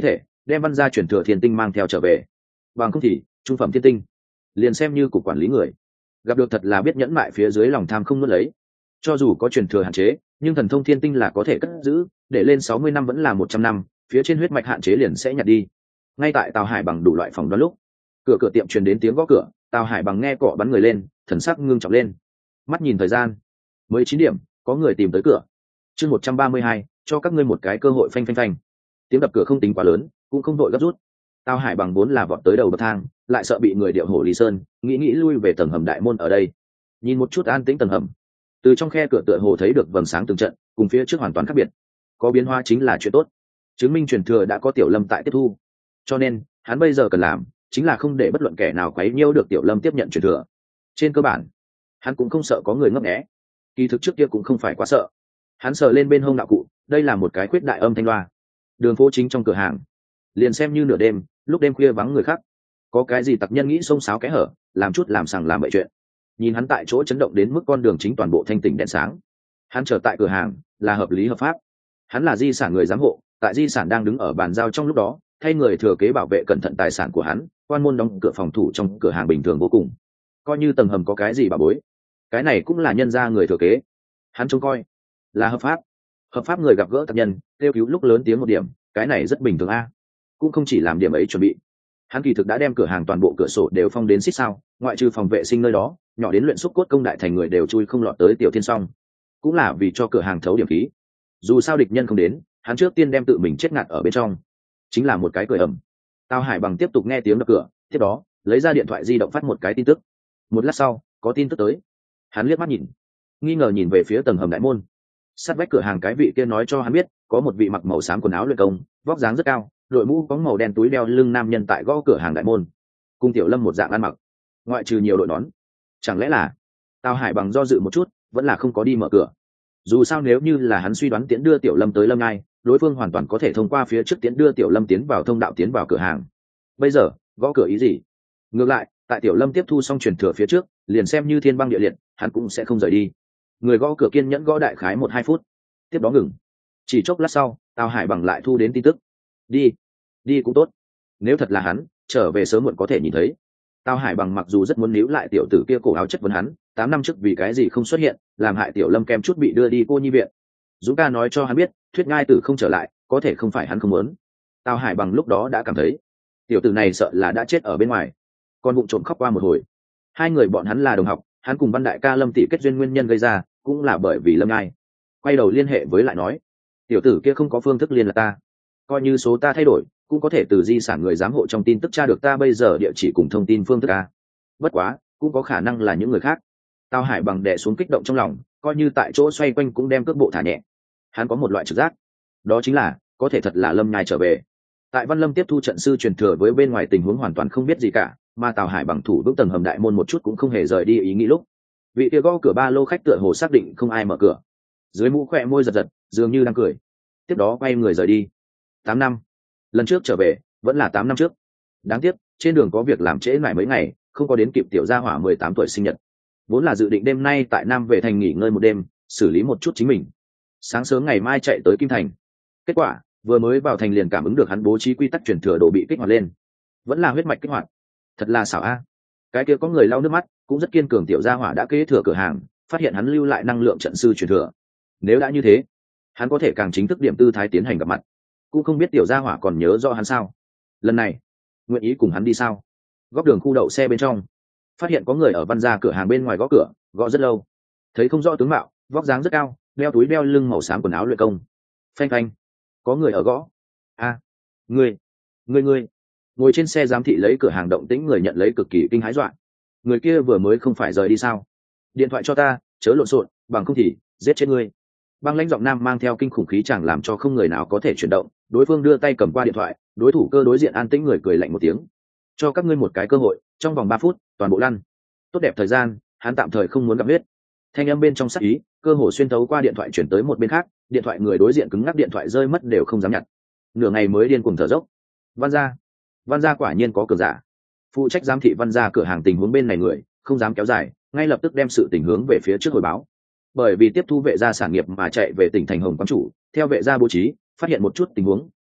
đem văn gia chuyển thừa thiên tinh mang theo trở về, bằng không thì trung phẩm thiên tinh liền xem như cục quản lý người gặp được thật là biết nhẫn mại phía dưới lòng tham không nuốt lấy. Cho dù có truyền thừa hạn chế, nhưng thần thông thiên tinh là có thể cất giữ, để lên sáu mươi năm vẫn là một trăm năm, phía trên huyết mạch hạn chế liền sẽ nhặt đi. Ngay tại Tào Hải Bằng đủ loại phòng đoán lúc, cửa cửa tiệm truyền đến tiếng gõ cửa, Tào Hải Bằng nghe cọ bắn người lên, thần sắc ngưng trọng lên. Mắt nhìn thời gian, mới chín điểm, có người tìm tới cửa. Chương một trăm ba mươi hai, cho các ngươi một cái cơ hội phanh phanh phanh. Tiếng đập cửa không tính quá lớn, cũng không đội gấp rút. Tào Hải Bằng vốn là vọt tới đầu bậc thang, lại sợ bị người điệu hổ Lý Sơn, nghĩ nghĩ lui về tầng hầm đại môn ở đây. Nhìn một chút an tĩnh tầng hầm, từ trong khe cửa tựa hồ thấy được vầng sáng từng trận, cùng phía trước hoàn toàn khác biệt. Có biến hóa chính là chuyện tốt, chứng minh truyền thừa đã có Tiểu Lâm tại tiếp thu. Cho nên hắn bây giờ cần làm chính là không để bất luận kẻ nào quấy nhiễu được Tiểu Lâm tiếp nhận truyền thừa. Trên cơ bản hắn cũng không sợ có người ngấp nghé, kỳ thực trước kia cũng không phải quá sợ. Hắn sờ lên bên hông đạo cụ, đây là một cái khuyết đại âm thanh loa. Đường phố chính trong cửa hàng, liền xem như nửa đêm, lúc đêm khuya vắng người khác, có cái gì tặc nhân nghĩ xông xáo kẽ hở, làm chút làm sằng làm bậy chuyện. Nhìn hắn tại chỗ chấn động đến mức con đường chính toàn bộ thanh tỉnh đèn sáng, hắn chờ tại cửa hàng là hợp lý hợp pháp. Hắn là di sản người giám hộ, tại di sản đang đứng ở bàn giao trong lúc đó, thay người thừa kế bảo vệ cẩn thận tài sản của hắn. Quan môn đóng cửa phòng thủ trong cửa hàng bình thường vô cùng, coi như tầng hầm có cái gì bà bối, cái này cũng là nhân gia người thừa kế, hắn trông coi là hợp pháp. Hợp pháp người gặp gỡ tặc nhân kêu cứu lúc lớn tiếng một điểm, cái này rất bình thường a. Cũng không chỉ làm điểm ấy chuẩn bị, hắn kỳ thực đã đem cửa hàng toàn bộ cửa sổ đều phong đến xích sao, ngoại trừ phòng vệ sinh nơi đó, nhỏ đến luyện xúc cốt công đại thành người đều chui không lọt tới Tiểu Thiên Song, cũng là vì cho cửa hàng thấu điểm khí. Dù sao địch nhân không đến, hắn trước tiên đem tự mình chết ngạt ở bên trong, chính là một cái cười ầm. Tào Hải Bằng tiếp tục nghe tiếng đập cửa, tiếp đó lấy ra điện thoại di động phát một cái tin tức. Một lát sau có tin tức tới, hắn liếc mắt nhìn, nghi ngờ nhìn về phía tầng hầm đại môn. Sát vách cửa hàng cái vị kia nói cho hắn biết, có một vị mặc màu xám quần áo luyện công, vóc dáng rất cao, đội mũ có màu đen túi đeo lưng nam nhân tại gõ cửa hàng đại môn, cùng Tiểu Lâm một dạng ăn mặc, ngoại trừ nhiều đội nón. Chẳng lẽ là? Tào Hải Bằng do dự một chút, vẫn là không có đi mở cửa. Dù sao nếu như là hắn suy đoán tiễn đưa Tiểu Lâm tới Lâm Ngai, đối phương hoàn toàn có thể thông qua phía trước tiễn đưa Tiểu Lâm tiến vào thông đạo tiến vào cửa hàng. Bây giờ gõ cửa ý gì? Ngược lại, tại Tiểu Lâm tiếp thu xong truyền thừa phía trước, liền xem như thiên băng địa liệt, hắn cũng sẽ không rời đi. Người gõ cửa kiên nhẫn gõ đại khái một hai phút, tiếp đó ngừng. Chỉ chốc lát sau, Tào Hải Bằng lại thu đến tin tức. Đi, đi cũng tốt. Nếu thật là hắn, trở về sớm muộn có thể nhìn thấy. Tào Hải Bằng mặc dù rất muốn níu lại tiểu tử kia cổ áo chất vấn hắn, tám năm trước vì cái gì không xuất hiện, làm hại Tiểu Lâm kem chút bị đưa đi cô nhi viện. Dũng ca nói cho hắn biết, Thuyết Ngai Tử không trở lại, có thể không phải hắn không muốn. Tào Hải Bằng lúc đó đã cảm thấy, tiểu tử này sợ là đã chết ở bên ngoài. Còn vụng trộm khóc qua một hồi. Hai người bọn hắn là đồng học, hắn cùng Văn đại ca Lâm tỷ kết duyên nguyên nhân gây ra, cũng là bởi vì Lâm Ngai. Quay đầu liên hệ với lại nói, tiểu tử kia không có phương thức liên lạc ta, coi như số ta thay đổi, cũng có thể từ di sản người giám hộ trong tin tức tra được ta bây giờ địa chỉ cùng thông tin phương thức ta. Bất quá, cũng có khả năng là những người khác. Tào Hải Bằng đè xuống kích động trong lòng, coi như tại chỗ xoay quanh cũng đem cước bộ thả nhẹ. Hắn có một loại trực giác, đó chính là có thể thật là Lâm Nhai trở về. Tại Văn Lâm tiếp thu trận sư truyền thừa với bên ngoài tình huống hoàn toàn không biết gì cả, mà Tào Hải Bằng thủ vững tầng hầm đại môn một chút cũng không hề rời đi ý nghĩ lúc. Vị kia gõ cửa ba lô khách tựa hồ xác định không ai mở cửa, dưới mũ khỏe môi giật giật, dường như đang cười. Tiếp đó quay người rời đi. Tám năm, lần trước trở về vẫn là tám năm trước. Đáng tiếc trên đường có việc làm trễ lại mấy ngày, không có đến kịp tiểu gia hỏa mười tám tuổi sinh nhật. Vốn là dự định đêm nay tại Nam về thành nghỉ ngơi một đêm, xử lý một chút chính mình, sáng sớm ngày mai chạy tới Kim Thành. Kết quả vừa mới vào thành liền cảm ứng được hắn bố trí quy tắc truyền thừa đồ bị kích hoạt lên, vẫn là huyết mạch kích hoạt. Thật là xảo a. Cái kia có người lau nước mắt, cũng rất kiên cường tiểu gia hỏa đã kế thừa cửa hàng, phát hiện hắn lưu lại năng lượng trận sư truyền thừa. Nếu đã như thế, hắn có thể càng chính thức điểm tư thái tiến hành gặp mặt. Cũng không biết tiểu gia hỏa còn nhớ rõ hắn sao. Lần này nguyện ý cùng hắn đi sao? Góc đường khu đậu xe bên trong, phát hiện có người ở Văn gia cửa hàng bên ngoài gõ cửa, gõ rất lâu. Thấy không rõ tướng mạo, vóc dáng rất cao, đeo túi đeo lưng màu xám quần áo luyện công. Phanh phanh, có người ở gõ. A, à, ngươi, ngươi ngươi. Ngồi trên xe giám thị lấy cửa hàng động tĩnh người nhận lấy cực kỳ kinh hãi dọa. Người kia vừa mới không phải rời đi sao? Điện thoại cho ta, chớ lộn xộn, bằng không thì giết chết ngươi. Băng lãnh giọng nam mang theo kinh khủng khí chẳng làm cho không người nào có thể chuyển động. Đối phương đưa tay cầm qua điện thoại, đối thủ cơ đối diện an tĩnh người cười lạnh một tiếng. Cho các ngươi một cái cơ hội, trong vòng ba phút, toàn bộ lăn. Tốt đẹp thời gian, hắn tạm thời không muốn gặp huyết. Thanh âm bên trong sắc ý, cơ hồ xuyên thấu qua điện thoại chuyển tới một bên khác, điện thoại người đối diện cứng ngắc, điện thoại rơi mất đều không dám nhặt. Nửa ngày mới điên cuồng thở dốc. Văn gia, Văn gia quả nhiên có cường giả. Phụ trách giám thị Văn gia cửa hàng tình huống bên này người, không dám kéo dài, ngay lập tức đem sự tình hướng về phía trước hồi báo. Bởi vì tiếp thu vệ gia sản nghiệp mà chạy về tỉnh thành Hồng Quán chủ, theo vệ gia bố trí, phát hiện một chút tình huống,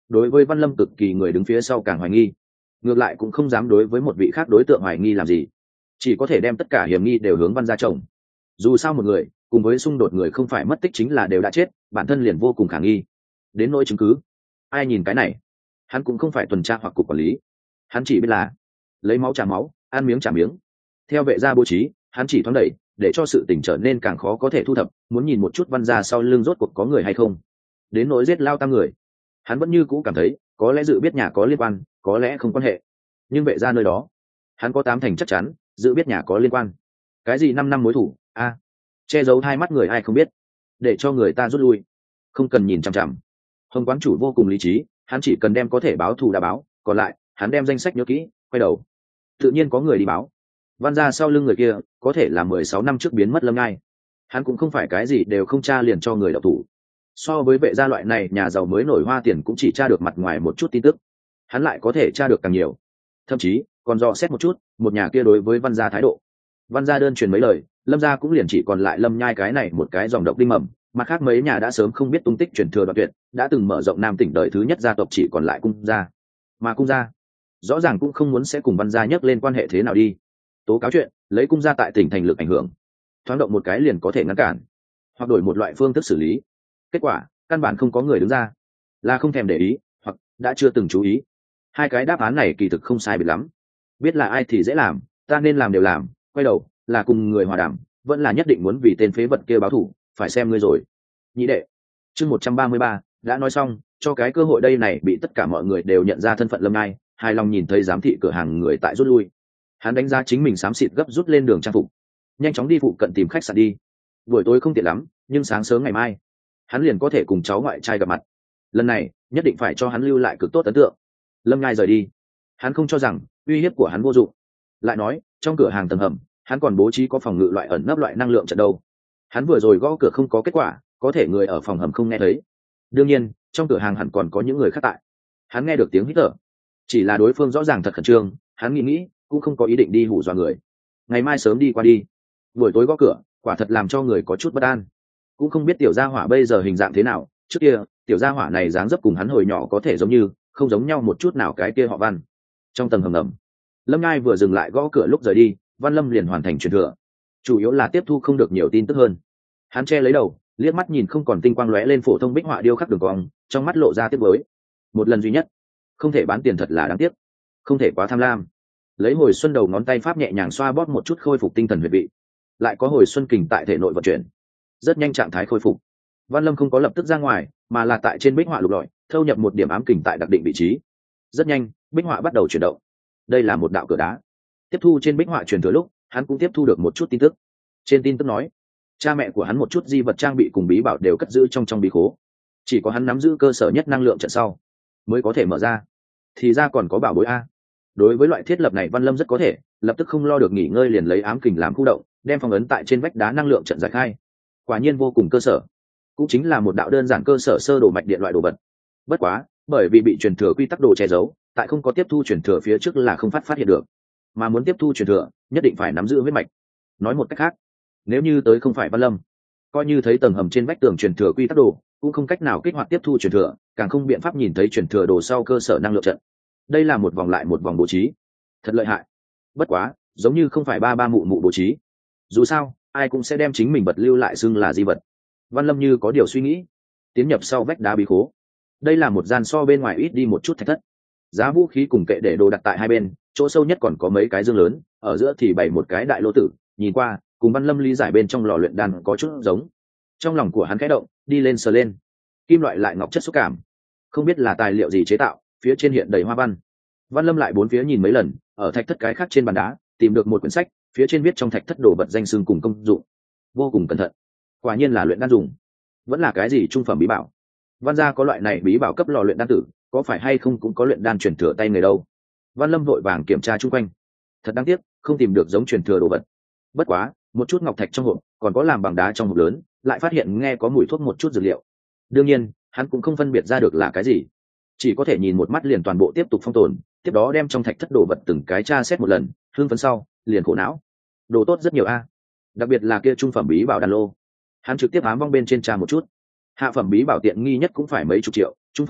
đối với Văn Lâm cực kỳ người đứng phía sau càng hoài nghi, ngược lại cũng không dám đối với một vị khác đối tượng hoài nghi làm gì, chỉ có thể đem tất cả hiểm nghi đều hướng Văn gia chồng. Dù sao một người cùng với xung đột người không phải mất tích chính là đều đã chết, bản thân liền vô cùng khả nghi. Đến nỗi chứng cứ, ai nhìn cái này, hắn cũng không phải tuần tra hoặc cục quản lý, hắn chỉ biết là lấy máu trả máu, ăn miếng trả miếng. Theo vệ gia bố trí, hắn chỉ thoáng đẩy để cho sự tình trở nên càng khó có thể thu thập, muốn nhìn một chút Văn gia sau lưng rốt cuộc có người hay không. Đến nỗi giết lao tam người, hắn vẫn như cũ cảm thấy có lẽ dự biết nhà có liên quan, có lẽ không quan hệ, nhưng vệ gia nơi đó hắn có tám thành chắc chắn dự biết nhà có liên quan. Cái gì năm năm mối thủ a à, che giấu hai mắt người ai không biết, để cho người ta rút lui, không cần nhìn chằm chằm. Hồng quán chủ vô cùng lý trí, hắn chỉ cần đem có thể báo thù đã báo, còn lại hắn đem danh sách nhớ kỹ, quay đầu tự nhiên có người đi báo. Văn gia sau lưng người kia có thể là mười sáu năm trước biến mất Lâm Ngai, hắn cũng không phải cái gì đều không tra liền cho người đọc thủ. So với vệ gia loại này nhà giàu mới nổi hoa tiền cũng chỉ tra được mặt ngoài một chút tin tức, hắn lại có thể tra được càng nhiều, thậm chí còn dò xét một chút một nhà kia đối với Văn gia thái độ. Văn gia đơn truyền mấy lời, Lâm gia cũng liền chỉ còn lại Lâm Nhai cái này một cái dòng độc đinh mầm, mặt khác mấy nhà đã sớm không biết tung tích truyền thừa đoạn tuyệt, đã từng mở rộng Nam tỉnh đời thứ nhất gia tộc chỉ còn lại cung gia. Mà cung gia rõ ràng cũng không muốn sẽ cùng Văn gia nhắc lên quan hệ thế nào đi, tố cáo chuyện lấy cung gia tại tỉnh thành lực ảnh hưởng, thoáng động một cái liền có thể ngăn cản hoặc đổi một loại phương thức xử lý. Kết quả căn bản không có người đứng ra, là không thèm để ý hoặc đã chưa từng chú ý. Hai cái đáp án này kỳ thực không sai biệt lắm, biết là ai thì dễ làm, ta nên làm đều làm, quay đầu là cùng người hòa đàm, vẫn là nhất định muốn vì tên phế vật kia báo thù, phải xem ngươi rồi. Nhị đệ, chương một trăm ba mươi ba đã nói xong, cho cái cơ hội đây này bị tất cả mọi người đều nhận ra thân phận Lâm Ngai, hài lòng nhìn thấy giám thị cửa hàng người tại rút lui, hắn đánh giá chính mình xám xịt gấp rút lên đường trang phục, nhanh chóng đi phụ cận tìm khách sạn đi. Buổi tối không tiện lắm, nhưng sáng sớm ngày mai hắn liền có thể cùng cháu ngoại trai gặp mặt, lần này nhất định phải cho hắn lưu lại cực tốt ấn tượng. Lâm Ngai rời đi, hắn không cho rằng uy hiếp của hắn vô dụng, lại nói trong cửa hàng tầng hầm hắn còn bố trí có phòng ngự loại ẩn nấp loại năng lượng trận đâu. Hắn vừa rồi gõ cửa không có kết quả, có thể người ở phòng hầm không nghe thấy. Đương nhiên trong cửa hàng hẳn còn có những người khác tại, hắn nghe được tiếng hít thở, chỉ là đối phương rõ ràng thật khẩn trương, hắn nghĩ nghĩ cũng không có ý định đi hù dọa người, ngày mai sớm đi qua đi. Buổi tối gõ cửa quả thật làm cho người có chút bất an, cũng không biết tiểu gia hỏa bây giờ hình dạng thế nào. Trước kia tiểu gia hỏa này dáng dấp cùng hắn hồi nhỏ có thể giống như không giống nhau một chút nào. Cái kia họ Văn. Trong tầng hầm ngầm, Lâm Ngai vừa dừng lại gõ cửa lúc rời đi, Văn Lâm liền hoàn thành truyền thừa, chủ yếu là tiếp thu không được nhiều tin tức hơn. Hắn che lấy đầu, liếc mắt nhìn không còn tinh quang lóe lên phổ thông bích họa điêu khắc đường cong, trong mắt lộ ra tiếc nuối. Một lần duy nhất không thể bán tiền thật là đáng tiếc, không thể quá tham lam. Lấy hồi xuân đầu ngón tay pháp nhẹ nhàng xoa bóp một chút khôi phục tinh thần huyệt vị, lại có hồi xuân kình tại thể nội vận chuyển, rất nhanh trạng thái khôi phục. Văn Lâm không có lập tức ra ngoài, mà là tại trên bích họa lục lọi thâu nhập một điểm ám kình tại đặc định vị trí. Rất nhanh bích họa bắt đầu chuyển động, đây là một đạo cửa đá. Tiếp thu trên bích họa truyền thừa lúc, hắn cũng tiếp thu được một chút tin tức. Trên tin tức nói cha mẹ của hắn một chút di vật trang bị cùng bí bảo đều cất giữ trong trong bí khố, chỉ có hắn nắm giữ cơ sở nhất năng lượng trận sau mới có thể mở ra. Thì ra còn có bảo bối a. Đối với loại thiết lập này Văn Lâm rất có thể lập tức không lo được nghỉ ngơi, liền lấy ám kình làm khu động, đem phong ấn tại trên vách đá năng lượng trận giải khai. Quả nhiên vô cùng cơ sở, cũng chính là một đạo đơn giản cơ sở sơ đồ mạch điện loại đồ vật. Bất quá bởi vì bị truyền thừa quy tắc đồ che giấu, tại không có tiếp thu truyền thừa phía trước là không phát phát hiện được, mà muốn tiếp thu truyền thừa nhất định phải nắm giữ huyết mạch. Nói một cách khác, nếu như tới không phải Văn Lâm, coi như thấy tầng hầm trên vách tường truyền thừa quy tắc đồ, cũng không cách nào kích hoạt tiếp thu truyền thừa, càng không biện pháp nhìn thấy truyền thừa đồ sau cơ sở năng lượng trận. Đây là một vòng lại một vòng bố trí, thật lợi hại. Bất quá giống như không phải ba ba mụ mụ bố trí, dù sao ai cũng sẽ đem chính mình vật lưu lại xưng là di vật. Văn Lâm như có điều suy nghĩ, tiến nhập sau vách đá bí khố. Đây là một gian so bên ngoài ít đi một chút thạch thất, giá vũ khí cùng kệ để đồ đặt tại hai bên, chỗ sâu nhất còn có mấy cái dương lớn, ở giữa thì bày một cái đại lô tử, nhìn qua cùng Văn Lâm lý giải bên trong lò luyện đan có chút giống. Trong lòng của hắn khẽ động, đi lên sờ lên, kim loại lại ngọc chất xúc cảm, không biết là tài liệu gì chế tạo, phía trên hiện đầy hoa văn. Văn Lâm lại bốn phía nhìn mấy lần, ở thạch thất cái khác trên bàn đá tìm được một quyển sách, phía trên viết trong thạch thất đồ vật danh xưng cùng công dụng, vô cùng cẩn thận. Quả nhiên là luyện đan dùng, vẫn là cái gì trung phẩm bí bảo. Văn gia có loại này bí bảo cấp lò luyện đan tử, có phải hay không cũng có luyện đan truyền thừa tay người đâu. Văn Lâm vội vàng kiểm tra chung quanh, thật đáng tiếc không tìm được giống truyền thừa đồ vật. Bất quá một chút ngọc thạch trong hộp, còn có làm bằng đá trong hộp lớn, lại phát hiện nghe có mùi thuốc một chút dược liệu. Đương nhiên hắn cũng không phân biệt ra được là cái gì, chỉ có thể nhìn một mắt liền toàn bộ tiếp tục phong tồn, tiếp đó đem trong thạch thất đồ vật từng cái tra xét một lần, hương phấn sau liền khổ não. Đồ tốt rất nhiều a, đặc biệt là kia trung phẩm bí bảo đan lô. Hắn trực tiếp ám vong bên trên tra một chút, hạ phẩm bí bảo tiện nghi nhất cũng phải mấy chục triệu, trung phẩm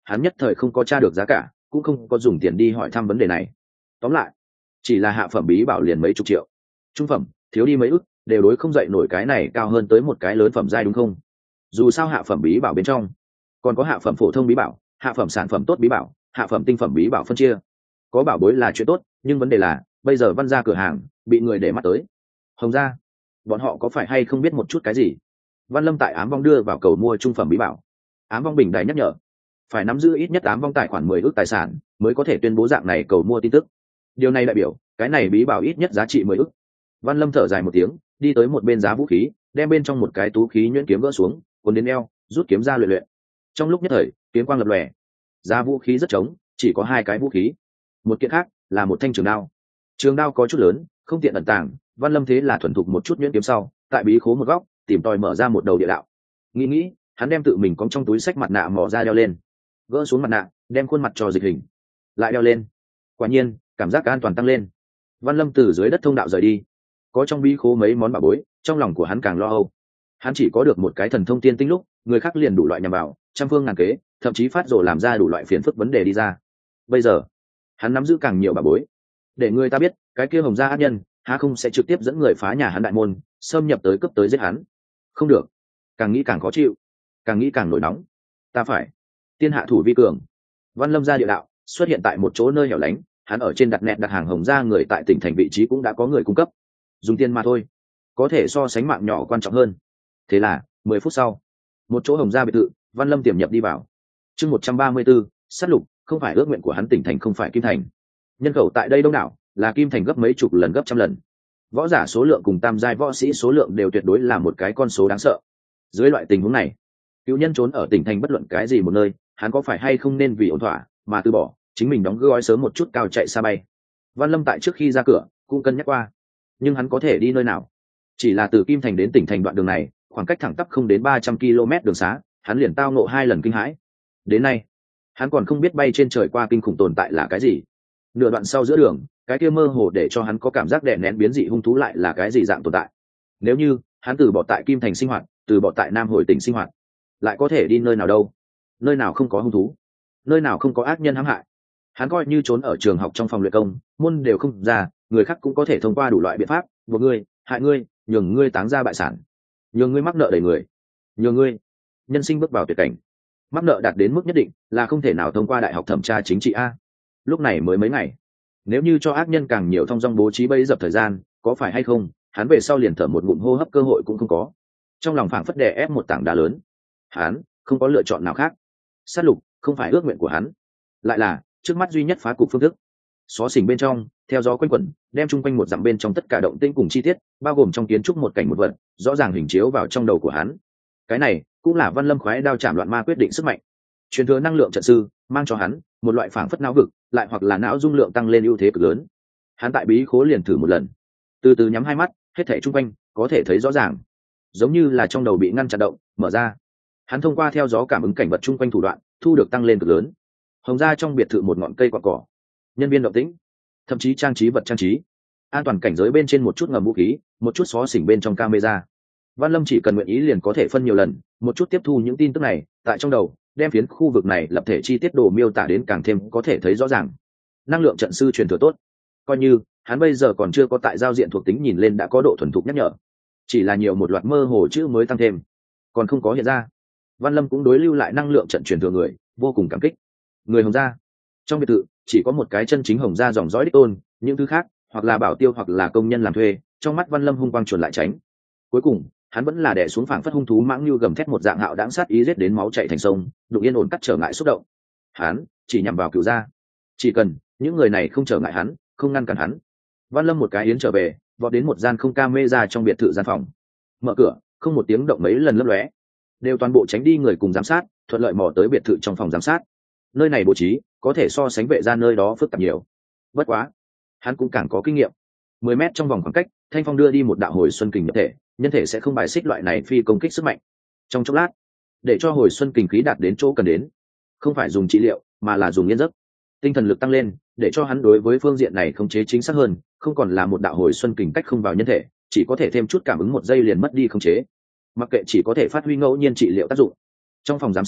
hắn nhất thời không có tra được giá cả, cũng không có dùng tiền đi hỏi thăm vấn đề này. Tóm lại, chỉ là hạ phẩm bí bảo liền mấy chục triệu, trung phẩm thiếu đi mấy ức, đều đối không dậy nổi cái này cao hơn tới một cái lớn phẩm giai, đúng không? Dù sao hạ phẩm bí bảo bên trong còn có hạ phẩm phổ thông bí bảo, hạ phẩm sản phẩm tốt bí bảo, hạ phẩm tinh phẩm bí bảo phân chia. Có bảo bối là chuyện tốt, nhưng vấn đề là bây giờ Văn gia cửa hàng bị người để mắt tới. Hồng gia, bọn họ có phải hay không biết một chút cái gì? Văn Lâm tại ám vong đưa vào cầu mua trung phẩm bí bảo. Ám vong bình đài nhắc nhở, phải nắm giữ ít nhất ám vong tài khoản mười ước tài sản mới có thể tuyên bố dạng này cầu mua tin tức. Điều này đại biểu cái này bí bảo ít nhất giá trị mười ước. Văn Lâm thở dài một tiếng, đi tới một bên giá vũ khí, đem bên trong một cái tú khí nhuyễn kiếm gỡ xuống, cuốn đến eo, rút kiếm ra luyện luyện. Trong lúc nhất thời, kiếm quang lập lòe. Giá vũ khí rất trống, chỉ có hai cái vũ khí. Một kiện khác là một thanh trường đao. Trường đao có chút lớn, không tiện ẩn tàng, Văn Lâm thế là thuần thục một chút nhuyễn kiếm sau, tại bí khố một góc, tìm tòi mở ra một đầu địa đạo. Nghĩ nghĩ, hắn đem tự mình cóng trong túi xách mặt nạ mò ra đeo lên, gỡ xuống mặt nạ, đem khuôn mặt cho dịch hình, lại đeo lên. Quả nhiên, cảm giác an toàn tăng lên. Văn Lâm từ dưới đất thông đạo rời đi. Có trong bí khố mấy món bảo bối, trong lòng của hắn càng lo âu. Hắn chỉ có được một cái thần thông tiên tinh lúc, người khác liền đủ loại nhằm vào, trăm phương ngàn kế, thậm chí phát rồ làm ra đủ loại phiền phức vấn đề đi ra. Bây giờ, hắn nắm giữ càng nhiều bảo bối, để người ta biết cái kia Hồng gia ác nhân há không sẽ trực tiếp dẫn người phá nhà hắn đại môn, xâm nhập tới cướp tới giết hắn. Không được, càng nghĩ càng khó chịu, càng nghĩ càng nổi nóng. Ta phải tiên hạ thủ vi cường. Văn Lâm ra địa đạo, xuất hiện tại một chỗ nơi hẻo lánh, hắn ở trên đặt nẹt đặt hàng Hồng gia người tại tỉnh thành vị trí cũng đã có người cung cấp, dùng tiền mà thôi, có thể so sánh mạng nhỏ quan trọng hơn. Thế là mười phút sau, một chỗ Hồng gia biệt thự, Văn Lâm tiềm nhập đi vào. Chương một trăm ba mươi 134, sát lục, không phải ước nguyện của hắn, tỉnh thành không phải Kim Thành. Nhân khẩu tại đây đông đảo, là Kim Thành gấp mấy chục lần, gấp trăm lần. Võ giả số lượng cùng tam giai võ sĩ số lượng đều tuyệt đối là một cái con số đáng sợ. Dưới loại tình huống này, cựu nhân trốn ở tỉnh thành bất luận cái gì một nơi, hắn có phải hay không nên vì ổn thỏa mà từ bỏ chính mình đóng gói sớm một chút cao chạy xa bay. Văn Lâm tại trước khi ra cửa cũng cân nhắc qua, nhưng hắn có thể đi nơi nào? Chỉ là từ Kim Thành đến tỉnh thành đoạn đường này, khoảng cách thẳng tắp không đến ba trăm ki lô mét đường xá, hắn liền tao ngộ hai lần kinh hãi. Đến nay, hắn còn không biết bay trên trời qua kinh khủng tồn tại là cái gì. Nửa đoạn sau giữa đường, cái kia mơ hồ để cho hắn có cảm giác đè nén biến dị hung thú lại là cái gì dạng tồn tại. Nếu như hắn từ bỏ tại Kim Thành sinh hoạt, từ bỏ tại Nam Hồi tỉnh sinh hoạt, lại có thể đi nơi nào đâu? Nơi nào không có hung thú, nơi nào không có ác nhân hãm hại. Hắn coi như trốn ở trường học trong phòng luyện công, môn đều không ra, người khác cũng có thể thông qua đủ loại biện pháp buộc ngươi, hại ngươi, nhường ngươi táng ra bại sản, nhường ngươi mắc nợ đầy người, nhường ngươi nhân sinh bước vào tuyệt cảnh. Mắc nợ đạt đến mức nhất định là không thể nào thông qua đại học thẩm tra chính trị a. Lúc này mới mấy ngày, nếu như cho ác nhân càng nhiều thông dong bố trí bẫy dập thời gian, có phải hay không hắn về sau liền thở một ngụm hô hấp cơ hội cũng không có. Trong lòng phảng phất đè ép một tảng đá lớn, hắn không có lựa chọn nào khác. Sát lục không phải ước nguyện của hắn, lại là trước mắt duy nhất phá cục phương thức. Xó xỉnh bên trong, theo gió quanh quẩn, đem chung quanh một dặm bên trong tất cả động tĩnh cùng chi tiết, bao gồm trong kiến trúc một cảnh một vật, rõ ràng hình chiếu vào trong đầu của hắn. Cái này cũng là Văn Lâm khoái đao chạm loạn ma quyết định sức mạnh. Truyền thừa năng lượng trận sư mang cho hắn một loại phảng phất não vực, lại hoặc là não dung lượng tăng lên ưu thế cực lớn. Hắn tại bí khố liền thử một lần, từ từ nhắm hai mắt, hết thảy chung quanh có thể thấy rõ ràng, giống như là trong đầu bị ngăn chặn động, mở ra. Hắn thông qua theo gió cảm ứng cảnh vật chung quanh thủ đoạn, thu được tăng lên cực lớn. Hồng gia trong biệt thự một ngọn cây quả cỏ, nhân viên động tĩnh, thậm chí trang trí vật trang trí, an toàn cảnh giới bên trên một chút ngầm vũ khí, một chút xó xỉnh bên trong camera. Văn Lâm chỉ cần nguyện ý liền có thể phân nhiều lần, một chút tiếp thu những tin tức này, tại trong đầu đem phiến khu vực này lập thể chi tiết đồ miêu tả đến càng thêm có thể thấy rõ ràng. Năng lượng trận sư truyền thừa tốt, coi như hắn bây giờ còn chưa có tại giao diện thuộc tính nhìn lên đã có độ thuần thục nhắc nhở, chỉ là nhiều một loạt mơ hồ chữ mới tăng thêm, còn không có hiện ra. Văn Lâm cũng đối lưu lại năng lượng trận truyền thừa người vô cùng cảm kích. Người Hồng gia trong biệt thự chỉ có một cái chân chính Hồng gia dòng dõi đích tôn, những thứ khác hoặc là bảo tiêu hoặc là công nhân làm thuê. Trong mắt Văn Lâm hung quang chuồn lại tránh. Cuối cùng hắn vẫn là đè xuống phảng phất hung thú mãng như gầm thét một dạng hạo đáng sát ý giết đến máu chảy thành sông, đụng yên ổn cắt trở ngại xúc động. Hắn chỉ nhằm vào Cửu gia, chỉ cần những người này không trở ngại hắn, không ngăn cản hắn. Văn Lâm một cái yến trở về, vọt đến một gian không camera trong biệt thự gian phòng, mở cửa, không một tiếng động mấy lần lấp lóe, đều toàn bộ tránh đi người cùng giám sát, thuận lợi mò tới biệt thự trong phòng giám sát. Nơi này bố trí có thể so sánh vệ gia nơi đó phức tạp nhiều, bất quá hắn cũng càng có kinh nghiệm. Mười mét trong vòng khoảng cách, Thanh Phong đưa đi một đạo hồi xuân kình nhập thể, nhân thể sẽ không bài xích loại này phi công kích sức mạnh. Trong chốc lát, để cho hồi xuân kình khí đạt đến chỗ cần đến, không phải dùng trị liệu mà là dùng yên giấc. Tinh thần lực tăng lên, để cho hắn đối với phương diện này khống chế chính xác hơn, không còn là một đạo hồi xuân kình cách không vào nhân thể, chỉ có thể thêm chút cảm ứng một giây liền mất đi khống chế. Mặc kệ chỉ có thể phát huy ngẫu nhiên trị liệu tác dụng. Trong phòng giám sát,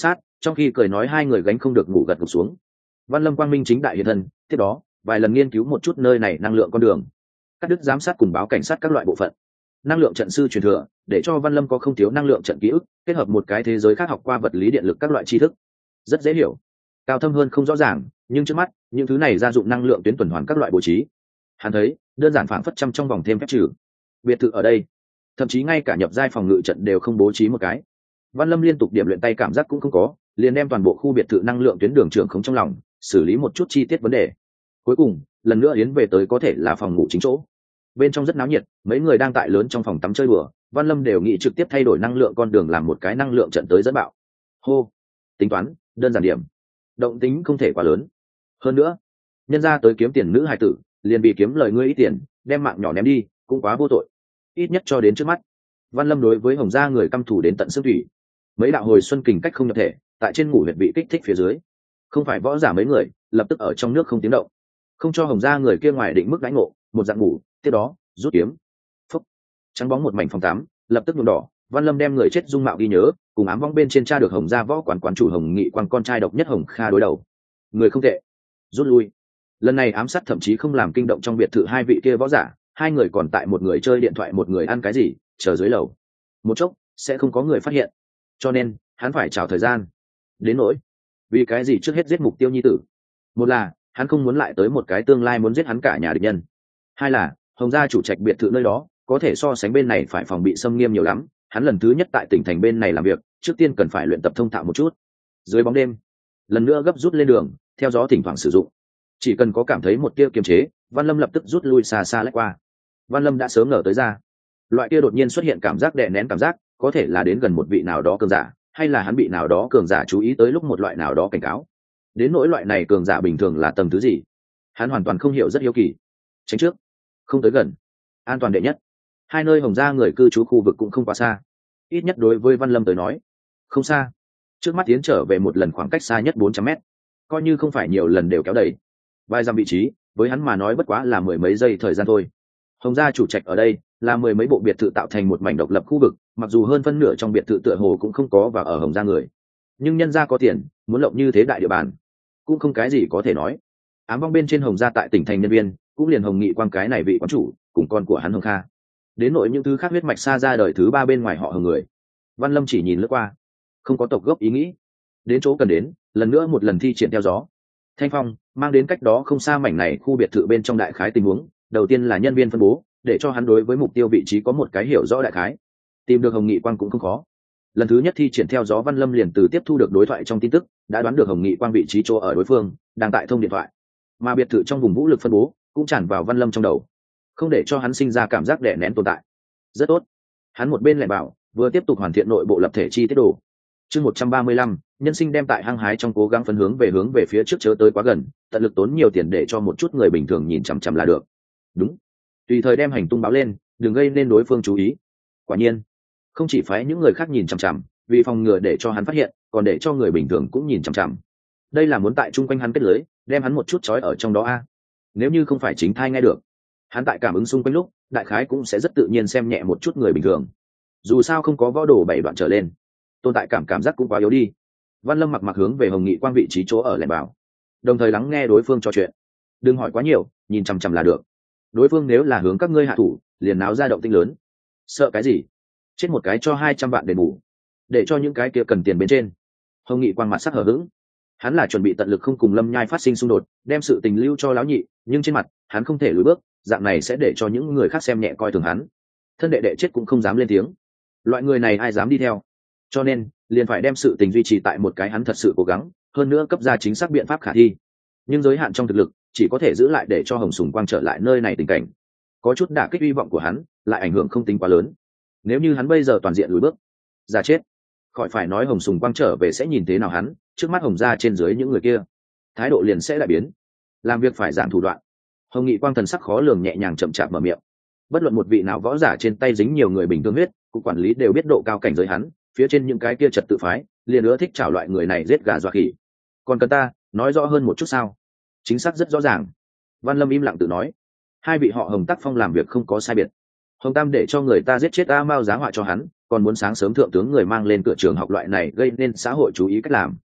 trong khi cười nói hai người gánh không được ngủ gật gục xuống. Văn Lâm quang minh chính đại hiện thân, tiếp đó vài lần nghiên cứu một chút nơi này năng lượng con đường, cắt đứt giám sát cùng báo cảnh sát các loại bộ phận. Năng lượng trận sư truyền thừa để cho Văn Lâm có không thiếu năng lượng trận ký ức, kết hợp một cái thế giới khác học qua vật lý điện lực các loại tri thức, rất dễ hiểu. Cao thâm hơn không rõ ràng, nhưng trước mắt những thứ này gia dụng năng lượng tuyến tuần hoàn các loại bố trí, hắn thấy đơn giản phảng phất trăm trong vòng thêm phép trừ. Biệt thự ở đây, thậm chí ngay cả nhập giai phòng ngự trận đều không bố trí một cái. Văn Lâm liên tục điểm luyện tay cảm giác cũng không có, liền đem toàn bộ khu biệt thự năng lượng tuyến đường trưởng không trong lòng, xử lý một chút chi tiết vấn đề. Cuối cùng lần nữa yến về tới có thể là phòng ngủ chính chỗ. Bên trong rất náo nhiệt, mấy người đang tại lớn trong phòng tắm chơi đùa. Văn Lâm đều nghĩ trực tiếp thay đổi năng lượng con đường làm một cái năng lượng trận tới dẫn bạo. Hô, tính toán đơn giản điểm, động tính không thể quá lớn. Hơn nữa nhân ra tới kiếm tiền nữ hài tử, liền bị kiếm lời ngươi ít tiền, đem mạng nhỏ ném đi cũng quá vô tội. Ít nhất cho đến trước mắt, Văn Lâm đối với Hồng gia người căm thù đến tận xương thủy. Mấy đạo hồi xuân kình cách không nhập thể, tại trên ngủ huyệt bị kích thích phía dưới, không phải võ giả mấy người lập tức ở trong nước không tiếng động, không cho Hồng gia người kia ngoài định mức đánh ngộ, một dạng ngủ. Tiếp đó rút kiếm, phúc, trắng bóng một mảnh phòng tắm lập tức nhuộm đỏ. Văn Lâm đem người chết dung mạo ghi nhớ, cùng ám vong bên trên tra được Hồng gia võ quán quán chủ Hồng Nghị Quang con trai độc nhất Hồng Kha đối đầu. Người không tệ, rút lui. Lần này ám sát thậm chí không làm kinh động trong biệt thự hai vị kia võ giả, hai người còn tại một người chơi điện thoại, một người ăn cái gì chờ dưới lầu, một chốc sẽ không có người phát hiện, cho nên hắn phải chào thời gian. Đến nỗi vì cái gì trước hết giết mục tiêu nhi tử, một là hắn không muốn lại tới một cái tương lai muốn giết hắn cả nhà địch nhân, hai là Hồng gia chủ trạch biệt thự nơi đó có thể so sánh bên này phải phòng bị xâm nghiêm nhiều lắm. Hắn lần thứ nhất tại tỉnh thành bên này làm việc, trước tiên cần phải luyện tập thông thạo một chút. Dưới bóng đêm lần nữa gấp rút lên đường, theo gió thỉnh thoảng sử dụng, chỉ cần có cảm thấy một tia kiềm chế, Văn Lâm lập tức rút lui xa xa lách qua. Văn Lâm đã sớm ngờ tới ra, loại kia đột nhiên xuất hiện cảm giác đè nén cảm giác, có thể là đến gần một vị nào đó cường giả, hay là hắn bị nào đó cường giả chú ý tới lúc một loại nào đó cảnh cáo. Đến nỗi loại này cường giả bình thường là tầng thứ gì, hắn hoàn toàn không hiểu, rất hiếu kỳ. Tránh trước, không tới gần, an toàn đệ nhất. Hai nơi Hồng gia người cư trú khu vực cũng không quá xa, ít nhất đối với Văn Lâm tới nói không xa. Trước mắt tiến trở về một lần khoảng cách xa nhất bốn trăm mét, coi như không phải nhiều lần đều kéo đầy vài dặm vị trí, với hắn mà nói bất quá là mười mấy giây thời gian thôi. Hồng gia chủ trạch ở đây là mười mấy bộ biệt thự tạo thành một mảnh độc lập khu vực, mặc dù hơn phân nửa trong biệt thự tựa hồ cũng không có và ở Hồng gia người, nhưng nhân gia có tiền, muốn lộng như thế đại địa bàn cũng không cái gì có thể nói. Ám vong bên trên Hồng gia tại tỉnh thành nhân viên cũng liền Hồng Nghị Quang cái này vị quán chủ cùng con của hắn Hồng Kha. Đến nội những thứ khác huyết mạch xa ra đời thứ ba bên ngoài họ Hồng người, Văn Lâm chỉ nhìn lướt qua, không có tộc gốc ý nghĩ. Đến chỗ cần đến, lần nữa một lần thi triển theo gió thanh phong, mang đến cách đó không xa mảnh này khu biệt thự bên trong đại khái tình huống. Đầu tiên là nhân viên phân bố, để cho hắn đối với mục tiêu vị trí có một cái hiểu rõ đại khái. Tìm được Hồng Nghị Quang cũng không khó. Lần thứ nhất thi triển theo gió, Văn Lâm liền từ tiếp thu được đối thoại trong tin tức đã đoán được Hồng Nghị Quang vị trí chỗ ở đối phương đang tại thông điện thoại, mà biệt thự trong vùng vũ lực phân bố cũng tràn vào Văn Lâm trong đầu, không để cho hắn sinh ra cảm giác đè nén tồn tại. Rất tốt, hắn một bên lại bảo vừa tiếp tục hoàn thiện nội bộ lập thể chi tiết đồ. Chương một trăm ba mươi lăm, nhân sinh đem tại hăng hái trong cố gắng phấn hướng về hướng về phía trước, chớ tới quá gần, tận lực tốn nhiều tiền để cho một chút người bình thường nhìn chằm chằm là được. Đúng, tùy thời đem hành tung báo lên, đừng gây nên đối phương chú ý. Quả nhiên không chỉ phái những người khác nhìn chằm chằm, vì phòng ngừa để cho hắn phát hiện, còn để cho người bình thường cũng nhìn chằm chằm. Đây là muốn tại chung quanh hắn kết lưới, đem hắn một chút trói ở trong đó a. Nếu như không phải chính thai nghe được, hắn tại cảm ứng xung quanh lúc đại khái cũng sẽ rất tự nhiên xem nhẹ một chút người bình thường. Dù sao không có võ đồ bảy đoạn trở lên, tồn tại cảm cảm giác cũng quá yếu đi. Văn Lâm mặc mặc hướng về Hồng Nghị Quang vị trí chỗ ở lẻn bảo, đồng thời lắng nghe đối phương trò chuyện. Đừng hỏi quá nhiều, nhìn chằm chằm là được. Đối phương nếu là hướng các ngươi hạ thủ, liền náo ra động tĩnh lớn. Sợ cái gì? Chết một cái cho hai trăm vạn đền bù, để cho những cái kia cần tiền bên trên. Hồng Nghị Quang mặt sắc hở hững, hắn là chuẩn bị tận lực không cùng Lâm Nhai phát sinh xung đột, đem sự tình lưu cho lão nhị, nhưng trên mặt hắn không thể lùi bước, dạng này sẽ để cho những người khác xem nhẹ coi thường hắn. Thân đệ đệ chết cũng không dám lên tiếng, loại người này ai dám đi theo, cho nên liền phải đem sự tình duy trì tại một cái hắn thật sự cố gắng, hơn nữa cấp ra chính xác biện pháp khả thi, nhưng giới hạn trong thực lực chỉ có thể giữ lại để cho Hồng Sùng Quang trở lại nơi này tình cảnh, có chút đả kích hy vọng của hắn, lại ảnh hưởng không tính quá lớn. Nếu như hắn bây giờ toàn diện lùi bước ra chết, khỏi phải nói Hồng Sùng Quang trở về sẽ nhìn thế nào hắn, trước mắt Hồng gia trên dưới những người kia thái độ liền sẽ đại biến. Làm việc phải giảm thủ đoạn. Hồng Nghị Quang thần sắc khó lường, nhẹ nhàng chậm chạp mở miệng. Bất luận một vị nào võ giả trên tay dính nhiều người bình thường huyết, cục quản lý đều biết độ cao cảnh giới hắn, phía trên những cái kia trật tự phái liền ưa thích chảo loại người này giết gà dọa khỉ. Còn cần ta nói rõ hơn một chút sao? Chính xác rất rõ ràng. Văn Lâm im lặng tự nói. Hai vị họ Hồng Tác Phong làm việc không có sai biệt. Hồng Tam để cho người ta giết chết A Mao giá họa cho hắn, còn muốn sáng sớm thượng tướng người mang lên cửa trường học loại này gây nên xã hội chú ý cách làm.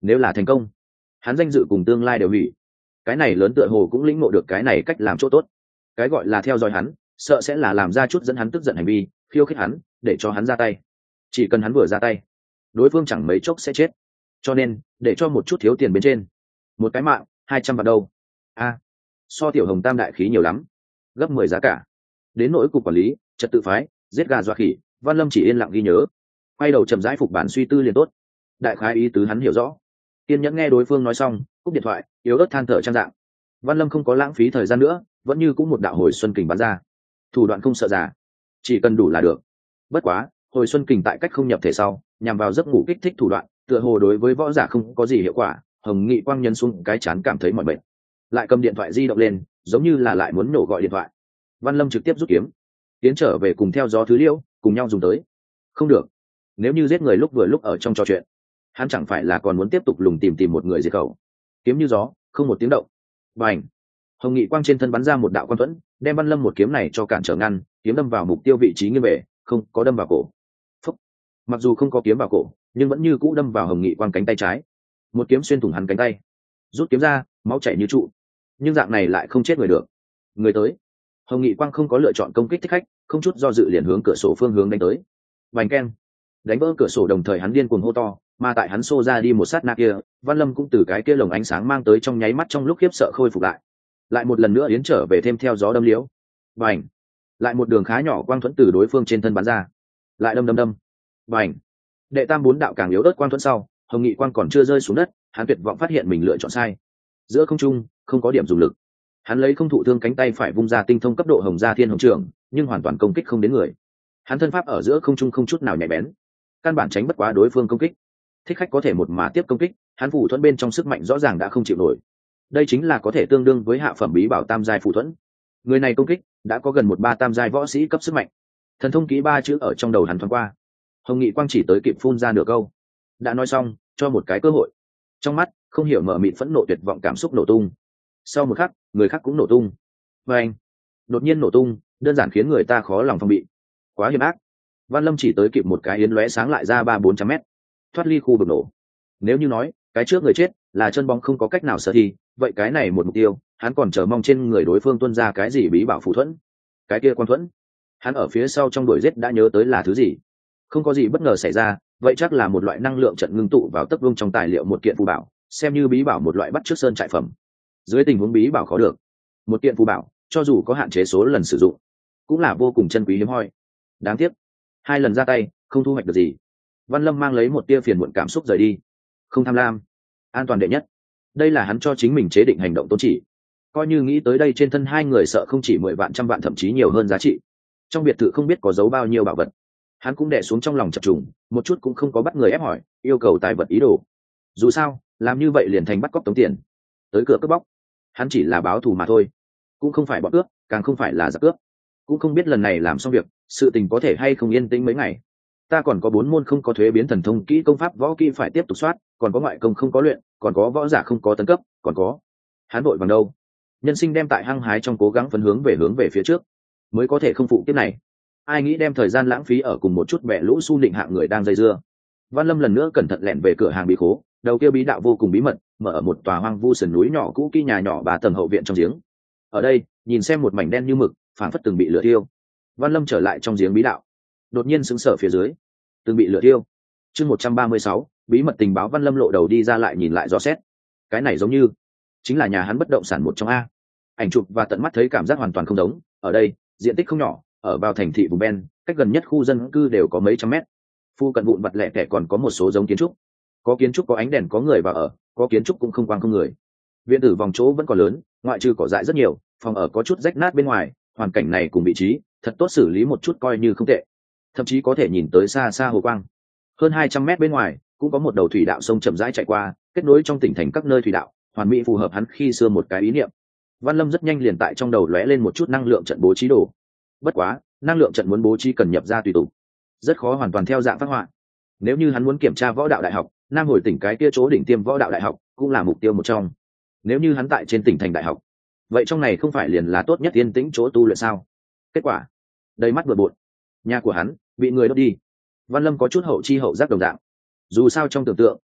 nếu là thành công, hắn danh dự cùng tương lai đều hủy. Cái này lớn tựa hồ cũng lĩnh ngộ được cái này cách làm chỗ tốt. Cái gọi là theo dõi hắn, sợ sẽ là làm ra chút dẫn hắn tức giận hành vi, khiêu khích hắn, để cho hắn ra tay. Chỉ cần hắn vừa ra tay, đối phương chẳng mấy chốc sẽ chết. Cho nên, để cho một chút thiếu tiền bên trên, một cái mạng, hai trăm vạn đâu. A, so tiểu hồng tam đại khí nhiều lắm, gấp mười giá cả. Đến nỗi cục quản lý, trật tự phái, giết gà dọa khỉ, Văn Lâm chỉ yên lặng ghi nhớ, quay đầu chậm rãi phục bản suy tư liền tốt. Đại khái ý tứ hắn hiểu rõ, kiên nhẫn nghe đối phương nói xong, cúp điện thoại, yếu ớt than thở trang dạng. Văn Lâm không có lãng phí thời gian nữa, vẫn như cũng một đạo hồi xuân kình bắn ra. Thủ đoạn không sợ già, chỉ cần đủ là được. Bất quá, hồi xuân kình tại cách không nhập thể sau, nhằm vào giấc ngủ kích thích thủ đoạn, tựa hồ đối với võ giả không có gì hiệu quả. Hồng Nghị Quang nhân xuống cái chán cảm thấy mỏi mệt, lại cầm điện thoại di động lên, giống như là lại muốn nổ gọi điện thoại. Văn Lâm trực tiếp rút kiếm, tiến trở về cùng theo gió thứ liêu, cùng nhau dùng tới. Không được, nếu như giết người lúc vừa lúc ở trong trò chuyện, hắn chẳng phải là còn muốn tiếp tục lùng tìm tìm một người diệt khẩu. Kiếm như gió, không một tiếng động. Bành! Hồng Nghị Quang trên thân bắn ra một đạo quan thuẫn, đem Văn Lâm một kiếm này cho cản trở ngăn, kiếm đâm vào mục tiêu vị trí nghiêng về, không có đâm vào cổ. Phúc! Mặc dù không có kiếm vào cổ, nhưng vẫn như cũ đâm vào Hồng Nghị Quang cánh tay trái. Một kiếm xuyên thủng hắn cánh tay. Rút kiếm ra, máu chảy như trụ. Nhưng dạng này lại không chết người được. Người tới. Hồng Nghị Quang không có lựa chọn công kích thích khách, không chút do dự liền hướng cửa sổ phương hướng đánh tới. Bành keng! Đánh vỡ cửa sổ đồng thời hắn điên cuồng hô to, mà tại hắn xô ra đi một sát na kia, Văn Lâm cũng từ cái kia lồng ánh sáng mang tới trong nháy mắt trong lúc khiếp sợ khôi phục lại. Lại một lần nữa yến trở về thêm theo gió đâm liễu. Bành! Lại một đường khá nhỏ quang thuẫn từ đối phương trên thân bắn ra. Lại đâm đâm đâm. Bành! Đệ tam bốn đạo càng yếu ớt quang thuẫn sau, Hồng Nghị Quang còn chưa rơi xuống đất, hắn tuyệt vọng phát hiện mình lựa chọn sai. Giữa không trung, không có điểm dùng lực. Hắn lấy không thụ thương cánh tay phải vung ra tinh thông cấp độ Hồng Gia Thiên Hồng Trường, nhưng hoàn toàn công kích không đến người. Hắn thân pháp ở giữa không trung không chút nào nhạy bén, căn bản tránh bất quá đối phương công kích. Thích khách có thể một mà tiếp công kích, hắn phù thuẫn bên trong sức mạnh rõ ràng đã không chịu nổi. Đây chính là có thể tương đương với hạ phẩm bí bảo tam giai phù thuẫn. Người này công kích đã có gần một ba tam giai võ sĩ cấp sức mạnh. Thần thông kỹ ba chữ ở trong đầu hắn thoáng qua. Hồng Nghị Quang chỉ tới kịp phun ra nửa câu, đã nói xong, cho một cái cơ hội. Trong mắt không hiểu mở mịt phẫn nộ tuyệt vọng cảm xúc nổ tung. Sau một khắc, người khác cũng nổ tung. Và anh, đột nhiên nổ tung, đơn giản khiến người ta khó lòng phòng bị. Quá hiểm ác. Văn Lâm chỉ tới kịp một cái yến lóe sáng lại ra ba bốn trăm mét, thoát ly khu vực nổ. Nếu như nói cái trước người chết là chân bóng không có cách nào sở thì, vậy cái này một mục tiêu, hắn còn chờ mong trên người đối phương tuôn ra cái gì bí bảo phù thuẫn. Cái kia quan thuẫn, hắn ở phía sau trong đuổi giết đã nhớ tới là thứ gì. Không có gì bất ngờ xảy ra, vậy chắc là một loại năng lượng trận ngưng tụ vào tấc vương trong tài liệu một kiện phù bảo, xem như bí bảo một loại bắt chước sơn trại phẩm. Dưới tình huống bí bảo khó được, một kiện phù bảo cho dù có hạn chế số lần sử dụng cũng là vô cùng chân quý hiếm hoi. Đáng tiếc hai lần ra tay không thu hoạch được gì. Văn Lâm mang lấy một tia phiền muộn cảm xúc rời đi. Không tham lam, an toàn đệ nhất, đây là hắn cho chính mình chế định hành động tôn chỉ. Coi như nghĩ tới đây, trên thân hai người sợ không chỉ mười vạn trăm vạn thậm chí nhiều hơn giá trị. Trong biệt thự không biết có giấu bao nhiêu bảo vật, hắn cũng đè xuống trong lòng chập trùng, một chút cũng không có bắt người ép hỏi yêu cầu tài vật ý đồ. Dù sao làm như vậy liền thành bắt cóc tống tiền, tới cửa cướp bóc. Hắn chỉ là báo thù mà thôi, cũng không phải bọn cướp, càng không phải là giặc cướp. Cũng không biết lần này làm xong việc, sự tình có thể hay không yên tĩnh mấy ngày. Ta còn có bốn môn không có thuế biến thần thông kỹ công pháp võ kỹ phải tiếp tục soát, còn có ngoại công không có luyện, còn có võ giả không có tấn cấp, còn có hắn vội bằng đâu. Nhân sinh đem tại hăng hái trong cố gắng phấn hướng về hướng về phía trước, mới có thể không phụ kiếp này. Ai nghĩ đem thời gian lãng phí ở cùng một chút bẻ lũ su định hạng người đang dây dưa. Văn Lâm lần nữa cẩn thận lẹn về cửa hàng bí khố, đầu kia bí đạo vô cùng bí mật, mở ở một tòa hoang vu sườn núi nhỏ cũ kỹ nhà nhỏ ba tầng hậu viện trong giếng. Ở đây, nhìn xem một mảnh đen như mực, phảng phất từng bị lửa thiêu. Văn Lâm trở lại trong giếng bí đạo, đột nhiên sững sờ phía dưới, từng bị lửa thiêu. Chương một trăm ba mươi sáu, bí mật tình báo. Văn Lâm lộ đầu đi ra lại nhìn lại dò xét. Cái này giống như chính là nhà hắn bất động sản một trong a. Ảnh chụp và tận mắt thấy cảm giác hoàn toàn không giống. Ở đây, diện tích không nhỏ, ở vào thành thị vùng ven, cách gần nhất khu dân cư đều có mấy trăm mét. Phu cận vụn vặt lẻ tẻ còn có một số giống kiến trúc. Có kiến trúc có ánh đèn có người vào ở, có kiến trúc cũng không quang không người. Viện tử vòng chỗ vẫn còn lớn, ngoại trừ cỏ dại rất nhiều, phòng ở có chút rách nát bên ngoài. Hoàn cảnh này cùng vị trí thật tốt, xử lý một chút coi như không tệ, thậm chí có thể nhìn tới xa xa hồ quang. Hơn hai trăm mét bên ngoài cũng có một đầu thủy đạo sông chậm rãi chạy qua, kết nối trong tỉnh thành các nơi thủy đạo, hoàn mỹ phù hợp hắn khi xưa một cái ý niệm. Văn Lâm rất nhanh liền tại trong đầu lóe lên một chút năng lượng trận bố trí đồ. Bất quá năng lượng trận muốn bố trí cần nhập ra tùy tục, rất khó hoàn toàn theo dạng phác họa. Nếu như hắn muốn kiểm tra võ đạo đại học, Nam Hồi tỉnh cái kia chỗ đỉnh tiêm võ đạo đại học cũng là mục tiêu một trong. Nếu như hắn tại trên tỉnh thành đại học, vậy trong này không phải liền là tốt nhất yên tĩnh chỗ tu luyện sao? Kết quả đầy mắt bừa bộn, nhà của hắn bị người đốt đi. Văn Lâm có chút hậu chi hậu giác đồng dạng. Dù sao trong tưởng tượng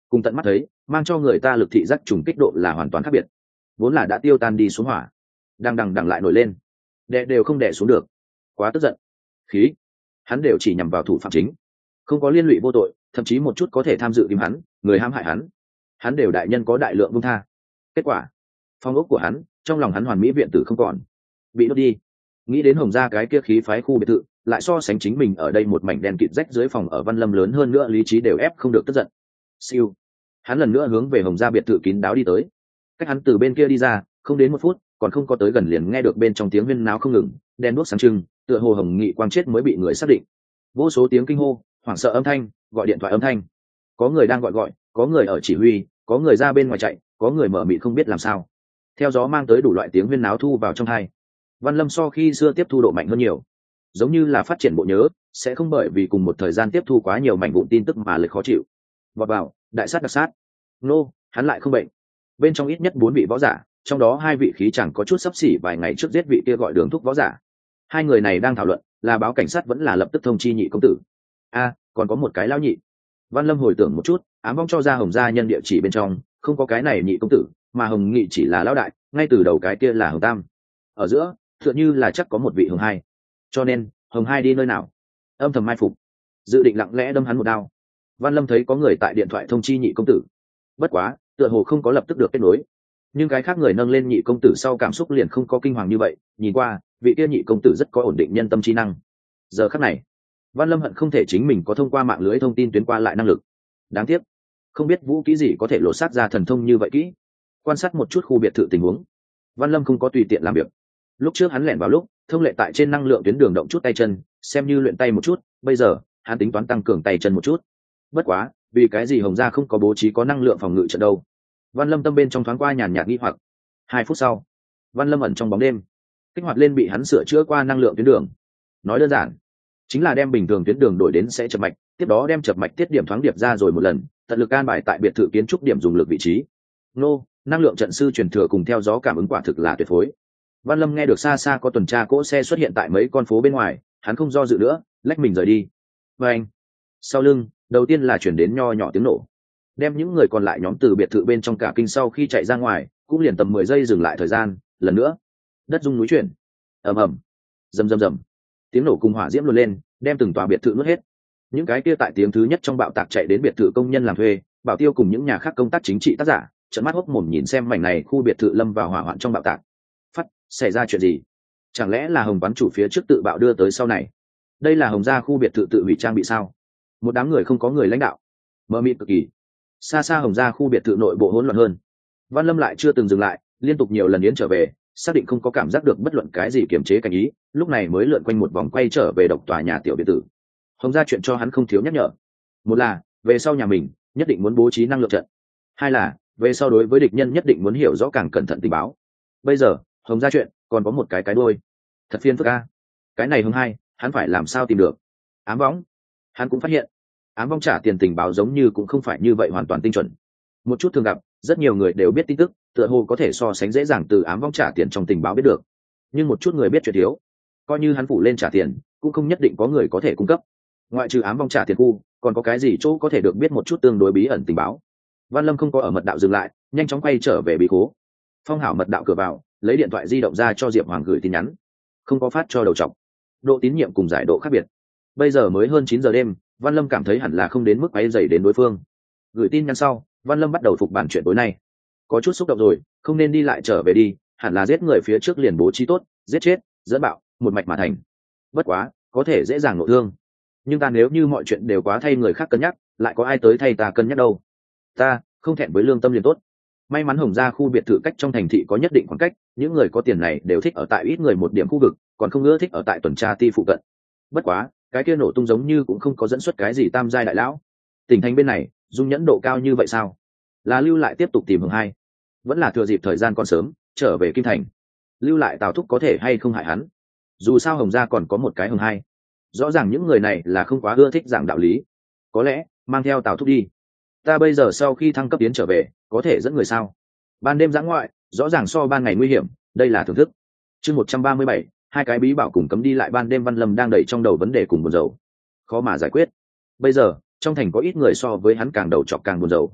cùng tận mắt thấy mang cho người ta lực thị giác trùng kích độ là hoàn toàn khác biệt, vốn là đã tiêu tan đi xuống hỏa đang đằng đằng lại nổi lên, đè đều không đè xuống được, quá tức giận. Khí hắn đều chỉ nhằm vào thủ phạm chính, không có liên lụy vô tội, thậm chí một chút có thể tham dự tìm hắn người hãm hại hắn hắn đều đại nhân có đại lượng buông tha. Kết quả phong ốc của hắn trong lòng hắn hoàn mỹ viện tử không còn, bị đốt đi. Nghĩ đến Hồng gia cái kia khí phái khu biệt thự, lại so sánh chính mình ở đây một mảnh đen kịt rách dưới phòng ở Văn Lâm lớn hơn nữa, lý trí đều ép không được tức giận. Siêu, hắn lần nữa hướng về Hồng gia biệt thự kín đáo đi tới. Cách hắn từ bên kia đi ra không đến một phút, còn không có tới gần liền nghe được bên trong tiếng huyên náo không ngừng, đen đuốc sáng trưng, tựa hồ Hồng Nghị quang chết mới bị người xác định. Vô số tiếng kinh hô, hoảng sợ âm thanh, gọi điện thoại âm thanh, có người đang gọi gọi, có người ở chỉ huy, có người ra bên ngoài chạy, có người mở mịt không biết làm sao. Theo gió mang tới đủ loại tiếng huyên náo thu vào trong tai. Văn Lâm so khi xưa tiếp thu độ mạnh hơn nhiều, giống như là phát triển bộ nhớ, sẽ không bởi vì cùng một thời gian tiếp thu quá nhiều mảnh vụn tin tức mà lệch khó chịu. Vào vào, đại sát đặc sát. Nô, hắn lại không bệnh. Bên trong ít nhất bốn vị võ giả, trong đó hai vị khí chẳng có chút sắp xỉ vài ngày trước giết vị kia gọi Đường Thúc võ giả. Hai người này đang thảo luận, là báo cảnh sát vẫn là lập tức thông chi nhị công tử. A, còn có một cái lão nhị. Văn Lâm hồi tưởng một chút, ám vong cho ra Hồng gia nhân địa chỉ bên trong, không có cái này nhị công tử, mà Hồng Nghị chỉ là lão đại, ngay từ đầu cái kia là Hồng Tam. Ở giữa, tựa như là chắc có một vị Hồng Hai. Cho nên, Hồng Hai đi nơi nào? Âm thầm mai phục, dự định lặng lẽ đâm hắn một đao. Văn Lâm thấy có người tại điện thoại thông chi nhị công tử. Bất quá, tựa hồ không có lập tức được kết nối. Nhưng cái khác người nâng lên nhị công tử sau cảm xúc liền không có kinh hoàng như vậy, nhìn qua, vị kia nhị công tử rất có ổn định nhân tâm trí năng. Giờ khắc này, Văn Lâm hận không thể chính mình có thông qua mạng lưới thông tin tuyến qua lại năng lực. Đáng tiếc, không biết vũ kỹ gì có thể lột xác ra thần thông như vậy kỹ. Quan sát một chút khu biệt thự tình huống, Văn Lâm không có tùy tiện làm việc. Lúc trước hắn lẻn vào lúc thông lệ tại trên năng lượng tuyến đường động chút tay chân, xem như luyện tay một chút. Bây giờ hắn tính toán tăng cường tay chân một chút. Bất quá, vì cái gì Hồng gia không có bố trí có năng lượng phòng ngự trận đâu? Văn Lâm tâm bên trong thoáng qua nhàn nhạt nghi hoặc. Hai phút sau, Văn Lâm ẩn trong bóng đêm, kích hoạt lên bị hắn sửa chữa qua năng lượng tuyến đường. Nói đơn giản, chính là đem bình thường tuyến đường đổi đến sẽ chập mạch, tiếp đó đem chập mạch tiết điểm thoáng điệp ra rồi một lần, tận lực an bài tại biệt thự kiến trúc điểm dùng lực vị trí. Nô, năng lượng trận sư truyền thừa cùng theo gió cảm ứng quả thực là tuyệt phối. Văn Lâm nghe được xa xa có tuần tra cỗ xe xuất hiện tại mấy con phố bên ngoài, hắn không do dự nữa, lách mình rời đi. Và anh, sau lưng, đầu tiên là chuyển đến nho nhỏ tiếng nổ, đem những người còn lại nhóm từ biệt thự bên trong cả kinh sau khi chạy ra ngoài, cũng liền tầm mười giây dừng lại thời gian. Lần nữa, đất rung núi chuyển, ầm ầm, rầm rầm rầm, tiếng nổ cùng hỏa diễm luồn lên, đem từng tòa biệt thự nuốt hết. Những cái kia tại tiếng thứ nhất trong bạo tạc chạy đến biệt thự công nhân làm thuê, bảo tiêu cùng những nhà khác công tác chính trị tác giả, trợn mắt hốc mồm nhìn xem mảnh này khu biệt thự lâm vào hỏa hoạn trong bạo tạc. Phát, xảy ra chuyện gì? Chẳng lẽ là Hồng quán chủ phía trước tự bạo đưa tới sau này? Đây là Hồng gia khu biệt thự tự hủy trang bị sao? Một đám người không có người lãnh đạo, mờ mịt cực kỳ. Xa xa Hồng gia khu biệt thự nội bộ hỗn loạn hơn. Văn Lâm lại chưa từng dừng lại, liên tục nhiều lần yến trở về, xác định không có cảm giác được bất luận cái gì kiềm chế cảnh ý, lúc này mới lượn quanh một vòng quay trở về độc tòa nhà tiểu biệt thự. Hồng gia chuyện cho hắn không thiếu nhắc nhở. Một là, về sau nhà mình nhất định muốn bố trí năng lượng trận. Hai là, về sau đối với địch nhân nhất định muốn hiểu rõ càng cẩn thận tình báo. Bây giờ, Hồng gia chuyện còn có một cái cái đuôi. Thật phiền phức a. Cái này Hồng Hai, hắn phải làm sao tìm được? Ám võng, hắn cũng phát hiện, ám vong trả tiền tình báo giống như cũng không phải như vậy hoàn toàn tinh chuẩn. Một chút thường gặp, rất nhiều người đều biết tin tức, tựa hồ có thể so sánh dễ dàng từ ám vong trả tiền trong tình báo biết được. Nhưng một chút người biết chuyện thiếu, coi như hắn phủ lên trả tiền, cũng không nhất định có người có thể cung cấp. Ngoại trừ ám vong trả tiền khu, còn có cái gì chỗ có thể được biết một chút tương đối bí ẩn tình báo? Văn Lâm không có ở mật đạo dừng lại, nhanh chóng quay trở về bí cố. Phong hảo mật đạo cửa vào, lấy điện thoại di động ra cho Diệp Hoàng gửi tin nhắn. Không có phát cho đầu trọc. Độ tín nhiệm cùng giải độ khác biệt. Bây giờ mới hơn chín giờ đêm, Văn Lâm cảm thấy hẳn là không đến mức quấy rầy đến đối phương. Gửi tin nhắn sau, Văn Lâm bắt đầu phục bản chuyện tối nay. Có chút xúc động rồi, không nên đi lại trở về đi, hẳn là giết người phía trước liền bố trí tốt, giết chết, dẫn bạo, một mạch mà thành. Bất quá, có thể dễ dàng nội thương. Nhưng ta nếu như mọi chuyện đều quá thay người khác cân nhắc, lại có ai tới thay ta cân nhắc đâu? Ta không thẹn với lương tâm liền tốt. May mắn Hồng gia khu biệt thự cách trong thành thị có nhất định khoảng cách, những người có tiền này đều thích ở tại ít người một điểm khu vực, còn không ưa thích ở tại tuần tra ti phụ cận. Bất quá, cái kia nổ tung giống như cũng không có dẫn xuất cái gì tam giai đại lão. Tỉnh thành bên này dung nhẫn độ cao như vậy sao? Là lưu lại tiếp tục tìm Hồng Hai, vẫn là thừa dịp thời gian còn sớm trở về Kim Thành? Lưu lại Tào Thúc có thể hay không hại hắn? Dù sao Hồng gia còn có một cái Hồng Hai, rõ ràng những người này là không quá ưa thích giảng đạo lý. Có lẽ mang theo Tào Thúc đi. Ta bây giờ sau khi thăng cấp tiến trở về, có thể dẫn người sao? Ban đêm giã ngoại, rõ ràng so ban ngày nguy hiểm, đây là thưởng thức. Chương một trăm ba mươi bảy, hai cái bí bảo cùng cấm đi lại ban đêm. Văn Lâm đang đẩy trong đầu vấn đề cùng buồn rầu, khó mà giải quyết. Bây giờ trong thành có ít người so với hắn càng đầu chọc càng buồn rầu.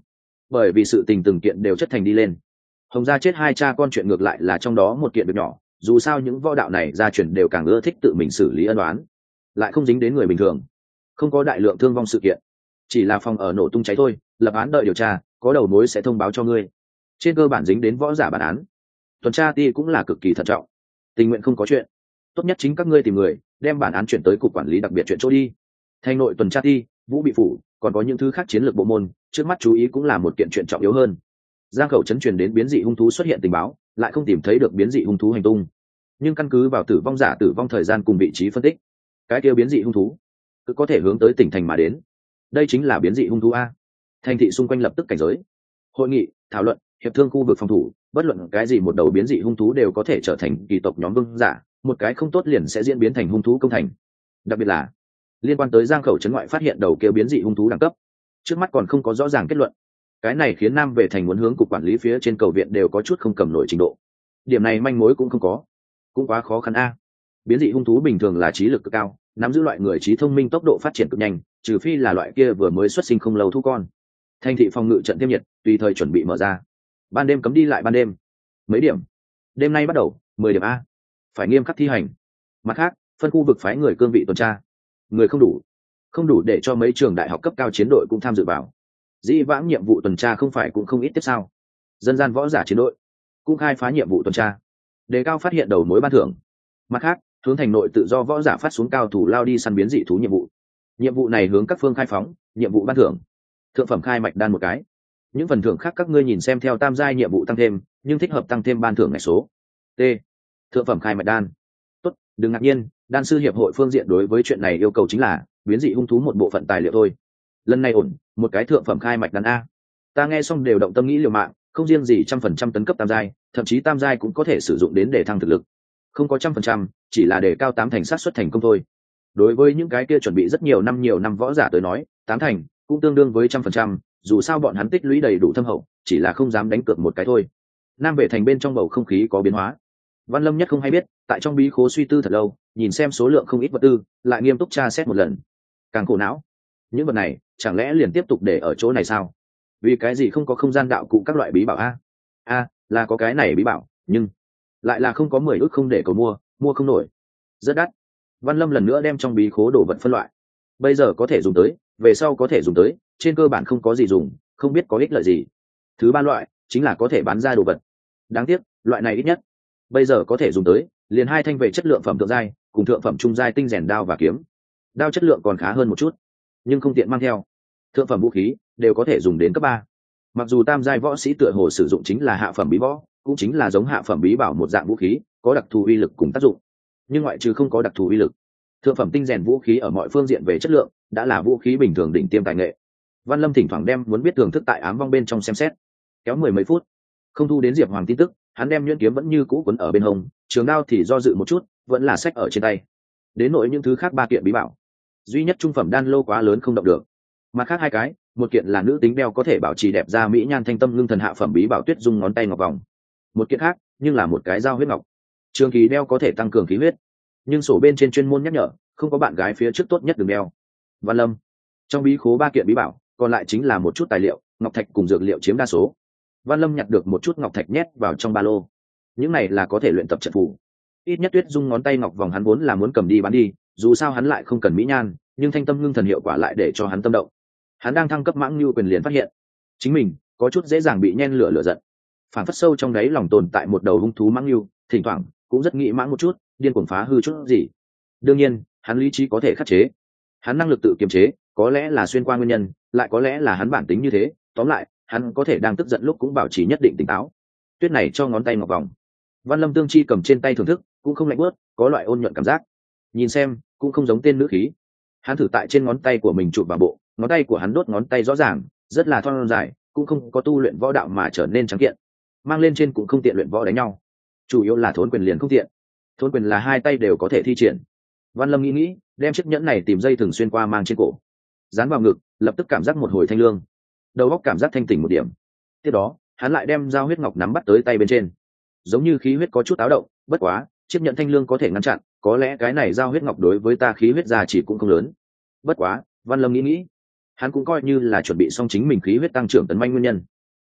bởi vì sự tình từng kiện đều chất thành đi lên. Hồng gia chết hai cha con chuyện ngược lại là trong đó một kiện việc nhỏ, dù sao những võ đạo này gia truyền đều càng ưa thích tự mình xử lý ân oán, lại không dính đến người bình thường, không có đại lượng thương vong sự kiện, chỉ là phòng ở nổ tung cháy thôi, lập án đợi điều tra, có đầu mối sẽ thông báo cho ngươi. Trên cơ bản dính đến võ giả bản án, tuần tra ti cũng là cực kỳ thận trọng, tình nguyện không có chuyện, tốt nhất chính các ngươi tìm người đem bản án chuyển tới cục quản lý đặc biệt chuyện chỗ đi. Thành nội tuần tra ti, vũ bị phủ, còn có những thứ khác chiến lược bộ môn, trước mắt chú ý cũng là một kiện chuyện trọng yếu hơn. Giang khẩu chấn truyền đến biến dị hung thú xuất hiện tình báo, lại không tìm thấy được biến dị hung thú hành tung, nhưng căn cứ vào tử vong giả tử vong thời gian cùng vị trí phân tích, cái kia biến dị hung thú cứ có thể hướng tới tỉnh thành mà đến. Đây chính là biến dị hung thú a. Thành thị xung quanh lập tức cảnh giới. Hội nghị thảo luận hiệp thương khu vực phòng thủ, bất luận cái gì một đầu biến dị hung thú đều có thể trở thành kỳ tộc nhóm vương giả, một cái không tốt liền sẽ diễn biến thành hung thú công thành. Đặc biệt là liên quan tới Giang khẩu trấn ngoại phát hiện đầu kia biến dị hung thú đẳng cấp, trước mắt còn không có rõ ràng kết luận. Cái này khiến Nam về thành muốn hướng cục quản lý phía trên cầu viện đều có chút không cầm nổi trình độ. Điểm này manh mối cũng không có, cũng quá khó khăn a. Biến dị hung thú bình thường là trí lực cực cao, nắm giữ loại người trí thông minh tốc độ phát triển cực nhanh, trừ phi là loại kia vừa mới xuất sinh không lâu thu con. Thành thị phòng ngự trận tiêm nhiệt tùy thời chuẩn bị mở ra, ban đêm cấm đi lại ban đêm. Mấy điểm? Đêm nay bắt đầu mười điểm a, phải nghiêm khắc thi hành. Mặt khác, phân khu vực phái người cương vị tuần tra, người không đủ, không đủ để cho mấy trường đại học cấp cao chiến đội cũng tham dự vào. Dĩ vãng nhiệm vụ tuần tra không phải cũng không ít tiếp sao? Dân gian võ giả chiến đội cũng khai phá nhiệm vụ tuần tra, đề cao phát hiện đầu mối ban thưởng. Mặt khác, hướng thành nội tự do võ giả phát xuống cao thủ lao đi săn biến dị thú nhiệm vụ. Nhiệm vụ này hướng các phương khai phóng, nhiệm vụ ban thưởng thượng phẩm khai mạch đan một cái. Những phần thưởng khác các ngươi nhìn xem theo tam giai nhiệm vụ tăng thêm, nhưng thích hợp tăng thêm ban thưởng ngày số. T. Thượng phẩm khai mạch đan. Tốt, đừng ngạc nhiên, đan sư hiệp hội phương diện đối với chuyện này yêu cầu chính là biến dị hung thú một bộ phận tài liệu thôi. Lần này ổn, một cái thượng phẩm khai mạch đan a. Ta nghe xong đều động tâm nghĩ liều mạng, không riêng gì trăm phần trăm tấn cấp tam giai, thậm chí tam giai cũng có thể sử dụng đến để thăng thực lực. Không có trăm phần trăm, chỉ là để cao tám thành xác suất thành công thôi. Đối với những cái kia chuẩn bị rất nhiều năm nhiều năm võ giả tới nói, tám thành cũng tương đương với trăm phần trăm, dù sao bọn hắn tích lũy đầy đủ thâm hậu, chỉ là không dám đánh cược một cái thôi. Nam vệ thành bên trong bầu không khí có biến hóa. Văn Lâm nhất không hay biết, tại trong bí khố suy tư thật lâu, nhìn xem số lượng không ít vật tư, lại nghiêm túc tra xét một lần. Càng khổ não, những vật này chẳng lẽ liền tiếp tục để ở chỗ này sao? Vì cái gì không có không gian đạo cụ các loại bí bảo a? A, là có cái này bí bảo, nhưng lại là không có mười ước không để cầu mua, mua không nổi, rất đắt. Văn Lâm lần nữa đem trong bí khố đồ vật phân loại. Bây giờ có thể dùng tới, về sau có thể dùng tới, trên cơ bản không có gì dùng, không biết có ích lợi gì. Thứ ba loại chính là có thể bán ra đồ vật. Đáng tiếc, loại này ít nhất bây giờ có thể dùng tới, liền hai thanh về chất lượng phẩm thượng giai, cùng thượng phẩm trung giai tinh rèn đao và kiếm. Đao chất lượng còn khá hơn một chút, nhưng không tiện mang theo. Thượng phẩm vũ khí đều có thể dùng đến cấp ba. Mặc dù tam giai võ sĩ tựa hồ sử dụng chính là hạ phẩm bí võ, cũng chính là giống hạ phẩm bí bảo một dạng vũ khí, có đặc thù uy lực cùng tác dụng, nhưng ngoại trừ không có đặc thù uy lực, thượng phẩm tinh rèn vũ khí ở mọi phương diện về chất lượng đã là vũ khí bình thường đỉnh tiêm tài nghệ. Văn Lâm thỉnh thoảng đem muốn biết thưởng thức tại ám vong bên trong xem xét, kéo mười mấy phút không thu đến Diệp Hoàng tin tức, hắn đem nhuyễn kiếm vẫn như cũ quấn ở bên hông, trường đao thì do dự một chút, vẫn là sách ở trên tay. Đến nội những thứ khác ba kiện bí bảo, duy nhất trung phẩm đan lô quá lớn không động được, mặt khác hai cái, một kiện là nữ tính đeo có thể bảo trì đẹp da mỹ nhan thanh tâm ngưng thần hạ phẩm bí bảo tuyết dung ngón tay ngọc vòng, một kiện khác nhưng là một cái dao huyết ngọc, trường kỳ đeo có thể tăng cường khí huyết, nhưng sổ bên trên chuyên môn nhắc nhở không có bạn gái phía trước tốt nhất đừng đeo. Văn Lâm trong bí khố ba kiện bí bảo, còn lại chính là một chút tài liệu, ngọc thạch cùng dược liệu chiếm đa số. Văn Lâm nhặt được một chút ngọc thạch nhét vào trong ba lô, những này là có thể luyện tập trận phù. Ít nhất tuyết dung ngón tay ngọc vòng hắn vốn là muốn cầm đi bán đi, dù sao hắn lại không cần mỹ nhan, nhưng thanh tâm ngưng thần hiệu quả lại để cho hắn tâm động. Hắn đang thăng cấp mãng lưu quyền liền phát hiện chính mình có chút dễ dàng bị nhen lửa lửa giận, phản phất sâu trong đáy lòng tồn tại một đầu hung thú mãng lưu, thỉnh thoảng cũng rất nghĩ mãng một chút, điên cuồng phá hư chút gì. Đương nhiên, hắn lý trí có thể khắc chế, hắn năng lực tự kiềm chế, có lẽ là xuyên qua nguyên nhân, lại có lẽ là hắn bản tính như thế. Tóm lại, hắn có thể đang tức giận lúc cũng bảo trì nhất định tỉnh táo. Tuyết này cho ngón tay ngọc vòng, Văn Lâm tương chi cầm trên tay thưởng thức, cũng không lạnh bớt, có loại ôn nhuận cảm giác. Nhìn xem, cũng không giống tên nữ khí. Hắn thử tại trên ngón tay của mình chụp vào bộ, ngón tay của hắn đốt ngón tay rõ ràng, rất là thon dài, cũng không có tu luyện võ đạo mà trở nên trắng kiện. Mang lên trên cũng không tiện luyện võ đánh nhau, chủ yếu là thốn quyền liền không tiện. Thốn quyền là hai tay đều có thể thi triển. Văn Lâm nghĩ nghĩ, đem chiếc nhẫn này tìm dây thường xuyên qua mang trên cổ, dán vào ngực, lập tức cảm giác một hồi thanh lương, đầu óc cảm giác thanh tỉnh một điểm. Tiếp đó, hắn lại đem dao huyết ngọc nắm bắt tới tay bên trên, giống như khí huyết có chút táo động, bất quá, chiếc nhẫn thanh lương có thể ngăn chặn, có lẽ cái này dao huyết ngọc đối với ta khí huyết già chỉ cũng không lớn. Bất quá, Văn Lâm nghĩ nghĩ, hắn cũng coi như là chuẩn bị xong chính mình khí huyết tăng trưởng tấn manh nguyên nhân.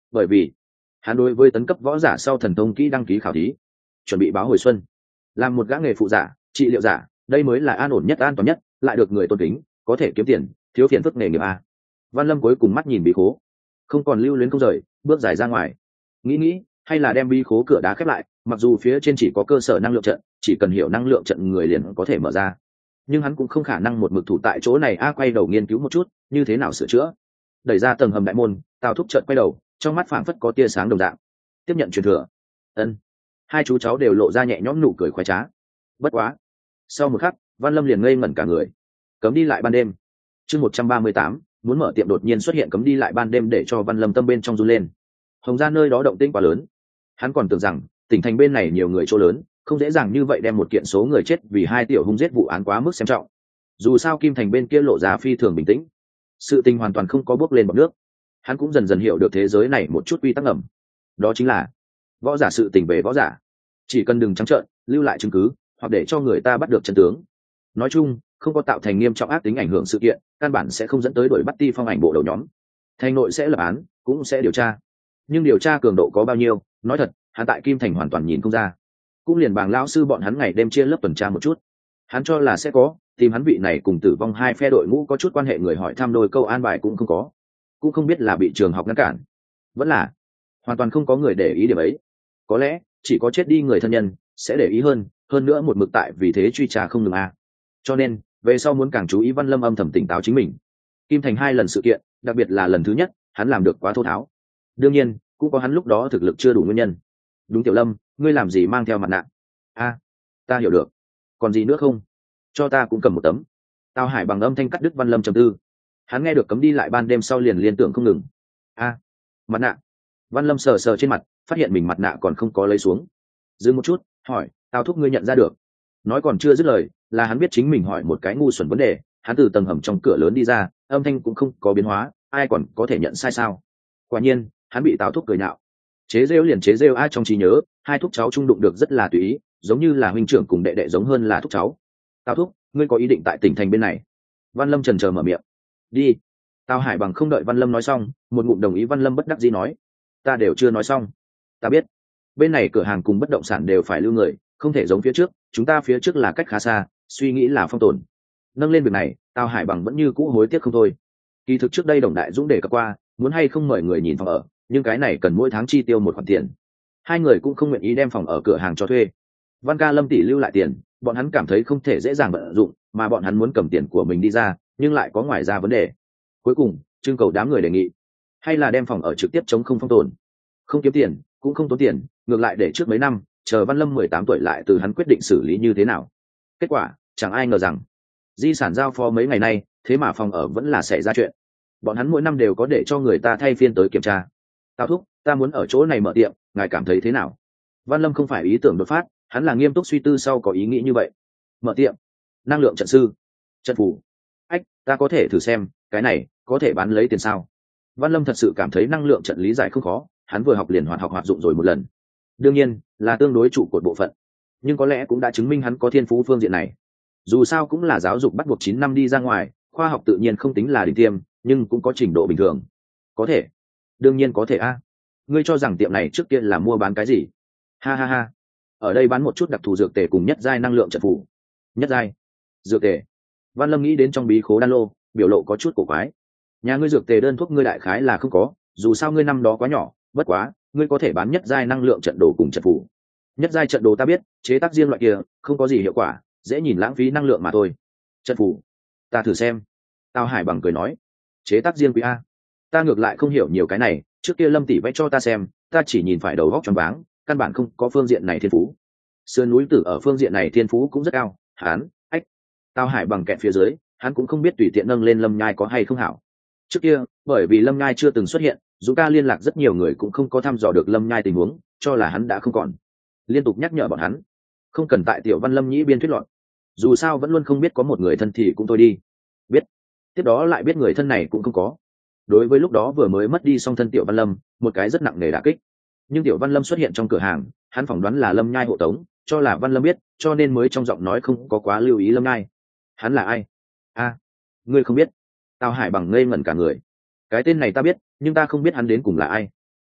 bởi vì hắn đối với tấn cấp võ giả sau thần thông kỹ đăng ký khảo thí, chuẩn bị báo hồi xuân, làm một gã nghề phụ giả, trị liệu giả, đây mới là an ổn nhất, an toàn nhất, lại được người tôn kính, có thể kiếm tiền, thiếu phiền phức nghề nghiệp a. Văn Lâm cuối cùng mắt nhìn bí khố, không còn lưu luyến không rời, bước dài ra ngoài. Nghĩ nghĩ, hay là đem bí khố cửa đá khép lại, mặc dù phía trên chỉ có cơ sở năng lượng trận, chỉ cần hiểu năng lượng trận người liền có thể mở ra. Nhưng hắn cũng không khả năng một mực thủ tại chỗ này a, quay đầu nghiên cứu một chút, như thế nào sửa chữa. Đẩy ra tầng hầm đại môn, Tào Thúc chợt quay đầu, trong mắt phảng phất có tia sáng đồng dạng. Tiếp nhận truyền thừa. Ân. Hai chú cháu đều lộ ra nhẹ nhõm nụ cười khoái trá. Bất quá, sau một khắc, Văn Lâm liền ngây ngẩn cả người. Cấm đi lại ban đêm. Chương một trăm ba mươi tám, muốn mở tiệm đột nhiên xuất hiện cấm đi lại ban đêm để cho Văn Lâm tâm bên trong run lên. Hồng Gia nơi đó động tĩnh quá lớn. Hắn còn tưởng rằng tỉnh thành bên này nhiều người chỗ lớn, không dễ dàng như vậy đem một kiện số người chết vì hai tiểu hung giết vụ án quá mức xem trọng. Dù sao Kim Thành bên kia lộ ra phi thường bình tĩnh, sự tình hoàn toàn không có bước lên bọt nước. Hắn cũng dần dần hiểu được thế giới này một chút quy tắc ngầm, đó chính là võ giả sự tình về võ giả, chỉ cần đừng trắng trợn lưu lại chứng cứ hoặc để cho người ta bắt được chân tướng, nói chung không có tạo thành nghiêm trọng ác tính ảnh hưởng sự kiện, căn bản sẽ không dẫn tới đuổi bắt Ti Phong ảnh bộ đầu nhóm. Thành nội sẽ lập án, cũng sẽ điều tra, nhưng điều tra cường độ có bao nhiêu, nói thật hắn tại Kim Thành hoàn toàn nhìn không ra. Cũng liền Bàng lão sư bọn hắn ngày đêm chia lớp tuần tra một chút, hắn cho là sẽ có, tìm hắn vị này cùng tử vong hai phe đội ngũ có chút quan hệ người hỏi thăm đôi câu an bài cũng không có, cũng không biết là bị trường học ngăn cản, vẫn là hoàn toàn không có người để ý điểm ấy. Có lẽ chỉ có chết đi người thân nhân sẽ để ý hơn, hơn nữa một mực tại vì thế truy tra không ngừng a. Cho nên về sau muốn càng chú ý. Văn Lâm âm thầm tỉnh táo chính mình. Kim Thành hai lần sự kiện, đặc biệt là lần thứ nhất, hắn làm được quá thô tháo. Đương nhiên cũng có hắn lúc đó thực lực chưa đủ nguyên nhân. Đúng, Tiểu Lâm, ngươi làm gì mang theo mặt nạ? A, ta hiểu được. Còn gì nữa không? Cho ta cũng cầm một tấm. Tào Hải bằng âm thanh cắt đứt Văn Lâm trầm tư. Hắn nghe được cấm đi lại ban đêm sau liền liên tưởng không ngừng. A, mặt nạ. Văn Lâm sờ sờ trên mặt, phát hiện mình mặt nạ còn không có lấy xuống. Dừng một chút, hỏi, Tào Thúc ngươi nhận ra được? Nói còn chưa dứt lời, là hắn biết chính mình hỏi một cái ngu xuẩn vấn đề. Hắn từ tầng hầm trong cửa lớn đi ra, âm thanh cũng không có biến hóa, ai còn có thể nhận sai sao? Quả nhiên, hắn bị Tào Thúc cười nhạo. Chế rêu liền chế rêu, ai trong trí nhớ, hai thúc cháu trung đụng được rất là tùy ý, giống như là huynh trưởng cùng đệ đệ giống hơn là thúc cháu. Tào Thúc, ngươi có ý định tại tỉnh thành bên này? Văn Lâm chần chờ mở miệng. Đi. Tào Hải bằng không đợi Văn Lâm nói xong, một ngụm đồng ý. Văn Lâm bất đắc dĩ nói, ta đều chưa nói xong. Ta biết, bên này cửa hàng cùng bất động sản đều phải lưu người, không thể giống phía trước, chúng ta phía trước là cách khá xa, suy nghĩ là phong tồn. Nâng lên việc này, Tào Hải bằng vẫn như cũ hối tiếc không thôi. Kỳ thực trước đây Đồng Đại Dũng đề cập qua, muốn hay không mời người nhìn phòng ở, nhưng cái này cần mỗi tháng chi tiêu một khoản tiền. Hai người cũng không nguyện ý đem phòng ở cửa hàng cho thuê. Văn Ca Lâm tỷ lưu lại tiền, bọn hắn cảm thấy không thể dễ dàng vận dụng, mà bọn hắn muốn cầm tiền của mình đi ra, nhưng lại có ngoài ra vấn đề. Cuối cùng trưng cầu đám người đề nghị, hay là đem phòng ở trực tiếp chống không phong tồn, không kiếm tiền cũng không tốn tiền, ngược lại để trước mấy năm chờ Văn Lâm mười tám tuổi lại từ hắn quyết định xử lý như thế nào. Kết quả chẳng ai ngờ rằng di sản giao phó mấy ngày nay, thế mà phòng ở vẫn là xảy ra chuyện. Bọn hắn mỗi năm đều có để cho người ta thay phiên tới kiểm tra. Tào Thúc, ta muốn ở chỗ này mở tiệm, ngài cảm thấy thế nào? Văn Lâm không phải ý tưởng đột phát, hắn là nghiêm túc suy tư sau có ý nghĩ như vậy. Mở tiệm, năng lượng trận sư, trận phù, ách, ta có thể thử xem, cái này có thể bán lấy tiền sao? Văn Lâm thật sự cảm thấy năng lượng trận lý giải không khó, hắn vừa học liền hoạt học hoạt dụng rồi một lần. Đương nhiên là tương đối trụ cột bộ phận, nhưng có lẽ cũng đã chứng minh hắn có thiên phú phương diện này. Dù sao cũng là giáo dục bắt buộc chín năm đi ra ngoài, khoa học tự nhiên không tính là đỉnh tiêm, nhưng cũng có trình độ bình thường. Có thể, đương nhiên có thể a. Ngươi cho rằng tiệm này trước kia là mua bán cái gì? Ha ha ha, ở đây bán một chút đặc thù dược tề cùng nhất giai năng lượng trận phủ. Nhất giai dược tề? Văn Lâm nghĩ đến trong bí khố đan lô, biểu lộ có chút cổ quái. Nhà ngươi dược tề đơn thuốc ngươi đại khái là không có, dù sao ngươi năm đó quá nhỏ, bất quá ngươi có thể bán nhất giai năng lượng trận đồ cùng trận phủ. Nhất giai trận đồ ta biết, chế tác riêng loại kia không có gì hiệu quả, dễ nhìn lãng phí năng lượng mà thôi. Trận phủ ta thử xem. Tào Hải bằng cười nói, chế tác riêng quý a? Ta ngược lại không hiểu nhiều cái này, trước kia Lâm tỷ vẽ cho ta xem, ta chỉ nhìn phải đầu góc choáng váng, căn bản không có phương diện này thiên phú. Sườn núi Tử ở phương diện này thiên phú cũng rất cao. Hắn ách. Tào Hải bằng kẹt phía dưới, hắn cũng không biết tùy tiện nâng lên Lâm Nhai có hay không hảo. Trước kia bởi vì Lâm Nhai chưa từng xuất hiện, dù ca liên lạc rất nhiều người cũng không có thăm dò được Lâm Nhai tình huống, cho là hắn đã không còn. Liên tục nhắc nhở bọn hắn không cần tại Tiểu Văn Lâm nhĩ biên thuyết loạn, dù sao vẫn luôn không biết có một người thân thì cũng thôi đi, biết tiếp đó lại biết người thân này cũng không có. Đối với lúc đó vừa mới mất đi song thân Tiểu Văn Lâm, một cái rất nặng nề đả kích. Nhưng Tiểu Văn Lâm xuất hiện trong cửa hàng, hắn phỏng đoán là Lâm Nhai hộ tống, cho là Văn Lâm biết, cho nên mới trong giọng nói không có quá lưu ý Lâm Nhai. Hắn là ai? A, ngươi không biết? Tào Hải bằng ngây ngẩn cả người. Cái tên này ta biết, nhưng ta không biết hắn đến cùng là ai.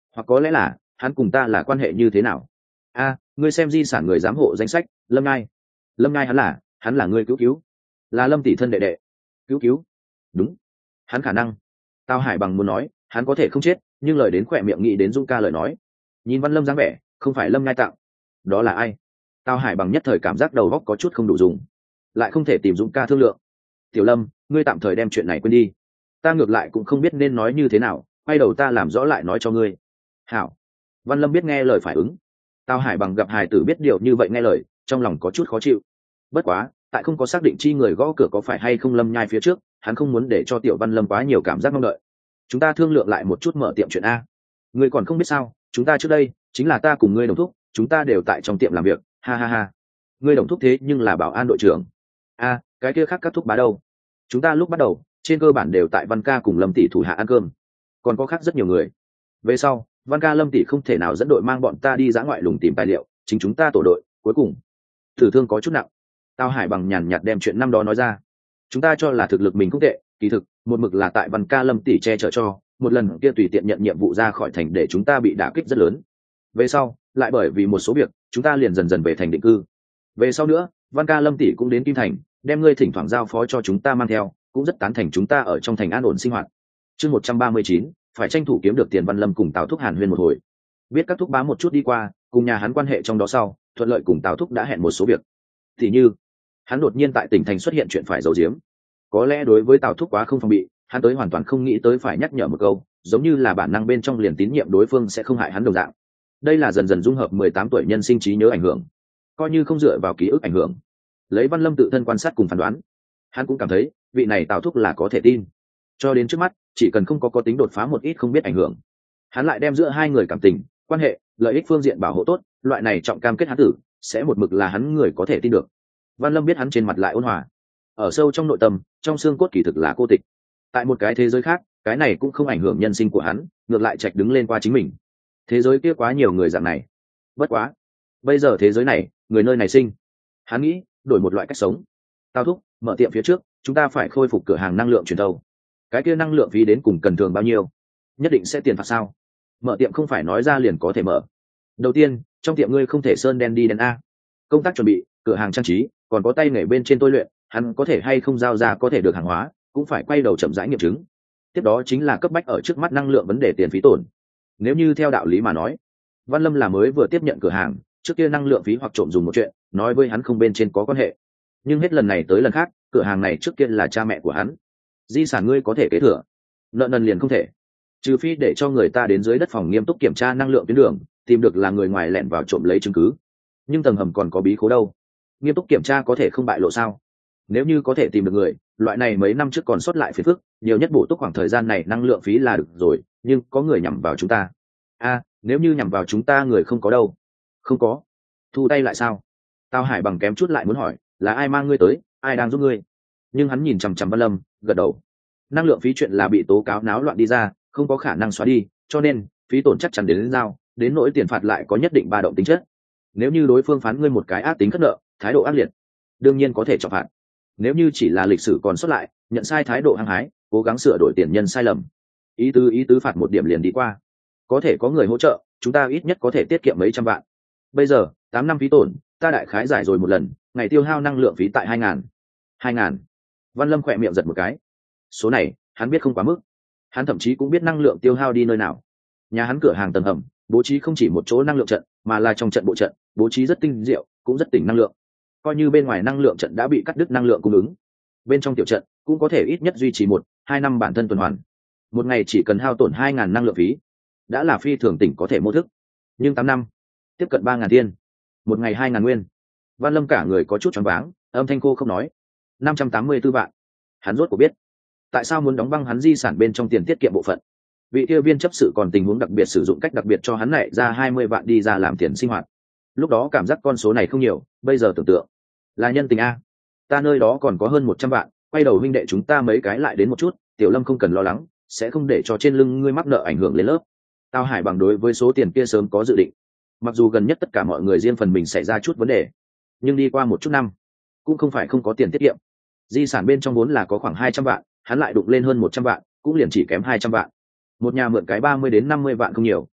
hoặc có lẽ là hắn cùng ta là quan hệ như thế nào? A, ngươi xem di sản người giám hộ danh sách, Lâm Ngai. Lâm Ngai hắn là, hắn là ngươi cứu cứu, là Lâm tỷ thân đệ đệ. Cứu cứu? Đúng, hắn khả năng. Tao Hải Bằng muốn nói, hắn có thể không chết, nhưng lời đến khỏe miệng nghĩ đến Dung ca lời nói. Nhìn Văn Lâm dáng vẻ, không phải Lâm Ngai tặng. Đó là ai? Tao Hải Bằng nhất thời cảm giác đầu óc có chút không đủ dùng, lại không thể tìm Dũng ca thương lượng. Tiểu Lâm, ngươi tạm thời đem chuyện này quên đi, ta ngược lại cũng không biết nên nói như thế nào, quay đầu ta làm rõ lại nói cho ngươi. Hảo. Văn Lâm biết nghe lời phải ứng. Tao Hải Bằng gặp hài tử biết điều như vậy nghe lời, trong lòng có chút khó chịu. Bất quá, tại không có xác định chi người gõ cửa có phải hay không Lâm Nhai phía trước, hắn không muốn để cho Tiểu Văn Lâm quá nhiều cảm giác mong đợi. Chúng ta thương lượng lại một chút mở tiệm chuyện a. Ngươi còn không biết sao, chúng ta trước đây chính là ta cùng ngươi đồng thúc, chúng ta đều tại trong tiệm làm việc, ha ha ha. Ngươi đồng thúc thế nhưng là bảo an đội trưởng. A, cái kia khác các thúc bá đâu? Chúng ta lúc bắt đầu, trên cơ bản đều tại Văn ca cùng Lâm tỷ thủ hạ ăn cơm. Còn có khác rất nhiều người. Về sau, Văn ca Lâm tỷ không thể nào dẫn đội mang bọn ta đi dã ngoại lùng tìm tài liệu, chính chúng ta tổ đội, cuối cùng tử thương có chút nặng. Tao Hải Bằng nhàn nhạt đem chuyện năm đó nói ra. Chúng ta cho là thực lực mình không tệ, kỳ thực một mực là tại Văn ca Lâm tỷ che chở cho, một lần kia tùy tiện nhận nhiệm vụ ra khỏi thành để chúng ta bị đả kích rất lớn. Về sau, lại bởi vì một số việc, chúng ta liền dần dần về thành định cư. Về sau nữa, Văn ca Lâm tỷ cũng đến Kim Thành, đem ngươi thỉnh thoảng giao phó cho chúng ta mang theo, cũng rất tán thành chúng ta ở trong thành an ổn sinh hoạt. Chương một trăm ba mươi chín, phải tranh thủ kiếm được tiền. Văn Lâm cùng Tào Thúc hàn huyên một hồi, biết các thúc bá một chút đi qua, cùng nhà hắn quan hệ trong đó sau, thuận lợi cùng Tào Thúc đã hẹn một số việc. Thì như, hắn đột nhiên tại tỉnh thành xuất hiện chuyện phải giấu giếm. Có lẽ đối với Tào Thúc quá không phòng bị, hắn tới hoàn toàn không nghĩ tới phải nhắc nhở một câu, giống như là bản năng bên trong liền tín nhiệm đối phương sẽ không hại hắn đồng dạng. Đây là dần dần dung hợp mười tám tuổi nhân sinh trí nhớ ảnh hưởng, coi như không dựa vào ký ức ảnh hưởng. Lấy Văn Lâm tự thân quan sát cùng phán đoán, hắn cũng cảm thấy vị này Tào Thúc là có thể tin. Cho đến trước mắt, chỉ cần không có có tính đột phá một ít không biết ảnh hưởng, hắn lại đem giữa hai người cảm tình, quan hệ, lợi ích phương diện bảo hộ tốt, loại này trọng cam kết hắn tử sẽ một mực là hắn người có thể tin được. Văn Lâm biết hắn trên mặt lại ôn hòa, ở sâu trong nội tâm, trong xương cốt kỳ thực là cô tịch. Tại một cái thế giới khác, cái này cũng không ảnh hưởng nhân sinh của hắn, ngược lại trạch đứng lên qua chính mình. Thế giới kia quá nhiều người dạng này. Bất quá, bây giờ thế giới này, người nơi này sinh. Hắn nghĩ, đổi một loại cách sống. Tao Thúc, mở tiệm phía trước, chúng ta phải khôi phục cửa hàng năng lượng truyền thâu. Cái kia năng lượng phí đến cùng cần thường bao nhiêu? Nhất định sẽ tiền phạt sao? Mở tiệm không phải nói ra liền có thể mở. Đầu tiên, trong tiệm ngươi không thể sơn đen đi đen a. Công tác chuẩn bị, cửa hàng trang trí, còn có tay nghề bên trên tôi luyện, hắn có thể hay không giao ra có thể được hàng hóa, cũng phải quay đầu chậm rãi nghiệm chứng. Tiếp đó chính là cấp bách ở trước mắt năng lượng vấn đề tiền phí tổn. Nếu như theo đạo lý mà nói, Văn Lâm là mới vừa tiếp nhận cửa hàng, trước kia năng lượng phí hoặc trộm dùng một chuyện, nói với hắn không bên trên có quan hệ. Nhưng hết lần này tới lần khác, cửa hàng này trước kia là cha mẹ của hắn, di sản ngươi có thể kế thừa, nợ nần liền không thể. Trừ phi để cho người ta đến dưới đất phòng nghiêm túc kiểm tra năng lượng tuyến đường, tìm được là người ngoài lẻn vào trộm lấy chứng cứ. Nhưng tầng hầm còn có bí khố đâu, nghiêm túc kiểm tra có thể không bại lộ sao? Nếu như có thể tìm được người, loại này mấy năm trước còn sót lại phiền phức, nhiều nhất bổ túc khoảng thời gian này năng lượng phí là được rồi. Nhưng có người nhằm vào chúng ta. A, à, nếu như nhằm vào chúng ta người không có đâu. Không có, thu tay lại sao? Tao Hải Bằng kém chút lại muốn hỏi, là ai mang ngươi tới, ai đang giúp ngươi? Nhưng hắn nhìn chằm chằm Văn Lâm, gật đầu. Năng lượng phí chuyện là bị tố cáo náo loạn đi ra, không có khả năng xóa đi, cho nên phí tổn chắc chắn đến, đến giao, đến nỗi tiền phạt lại có nhất định ba động tính chất. Nếu như đối phương phán ngươi một cái ác tính khất nợ, thái độ ác liệt, đương nhiên có thể trọng phạt. Nếu như chỉ là lịch sử còn sót lại, nhận sai thái độ hăng hái, cố gắng sửa đổi tiền nhân sai lầm, ý tứ ý tứ phạt một điểm liền đi qua. Có thể có người hỗ trợ, chúng ta ít nhất có thể tiết kiệm mấy trăm vạn. Bây giờ tám năm phí tổn, ta đại khái giải rồi một lần, ngày tiêu hao năng lượng phí tại hai ngàn. Hai ngàn. Văn Lâm khỏe miệng giật một cái. Số này hắn biết không quá mức, hắn thậm chí cũng biết năng lượng tiêu hao đi nơi nào. Nhà hắn cửa hàng tầng hầm bố trí không chỉ một chỗ năng lượng trận, mà là trong trận bộ trận bố trí rất tinh diệu, cũng rất tỉnh năng lượng. Coi như bên ngoài năng lượng trận đã bị cắt đứt năng lượng cung ứng, bên trong tiểu trận cũng có thể ít nhất duy trì một hai năm bản thân tuần hoàn. Một ngày chỉ cần hao tổn hai ngàn năng lượng phí, đã là phi thường tỉnh có thể mô thức. Nhưng tám năm tiếp cận ba ngàn tiên, một ngày hai ngàn nguyên. Văn Lâm cả người có chút choáng váng, âm thanh cô không nói. Năm trăm tám mươi tư vạn. Hắn rốt cuộc biết tại sao muốn đóng băng hắn di sản bên trong tiền tiết kiệm bộ phận. Vị kia viên chấp sự còn tình huống đặc biệt sử dụng cách đặc biệt cho hắn lại ra hai mươi vạn đi ra làm tiền sinh hoạt. Lúc đó cảm giác con số này không nhiều, bây giờ tưởng tượng là nhân tình a. Ta nơi đó còn có hơn một trăm vạn, quay đầu huynh đệ chúng ta mấy cái lại đến một chút, Tiểu Lâm không cần lo lắng, sẽ không để cho trên lưng ngươi mắc nợ ảnh hưởng lên lớp. Tao Hải Bằng đối với số tiền kia sớm có dự định, mặc dù gần nhất tất cả mọi người riêng phần mình xảy ra chút vấn đề, nhưng đi qua một chút năm cũng không phải không có tiền tiết kiệm. Di sản bên trong vốn là có khoảng hai trăm vạn, hắn lại đụng lên hơn một trăm vạn, cũng liền chỉ kém hai trăm vạn. Một nhà mượn cái ba mươi đến năm mươi vạn không nhiều.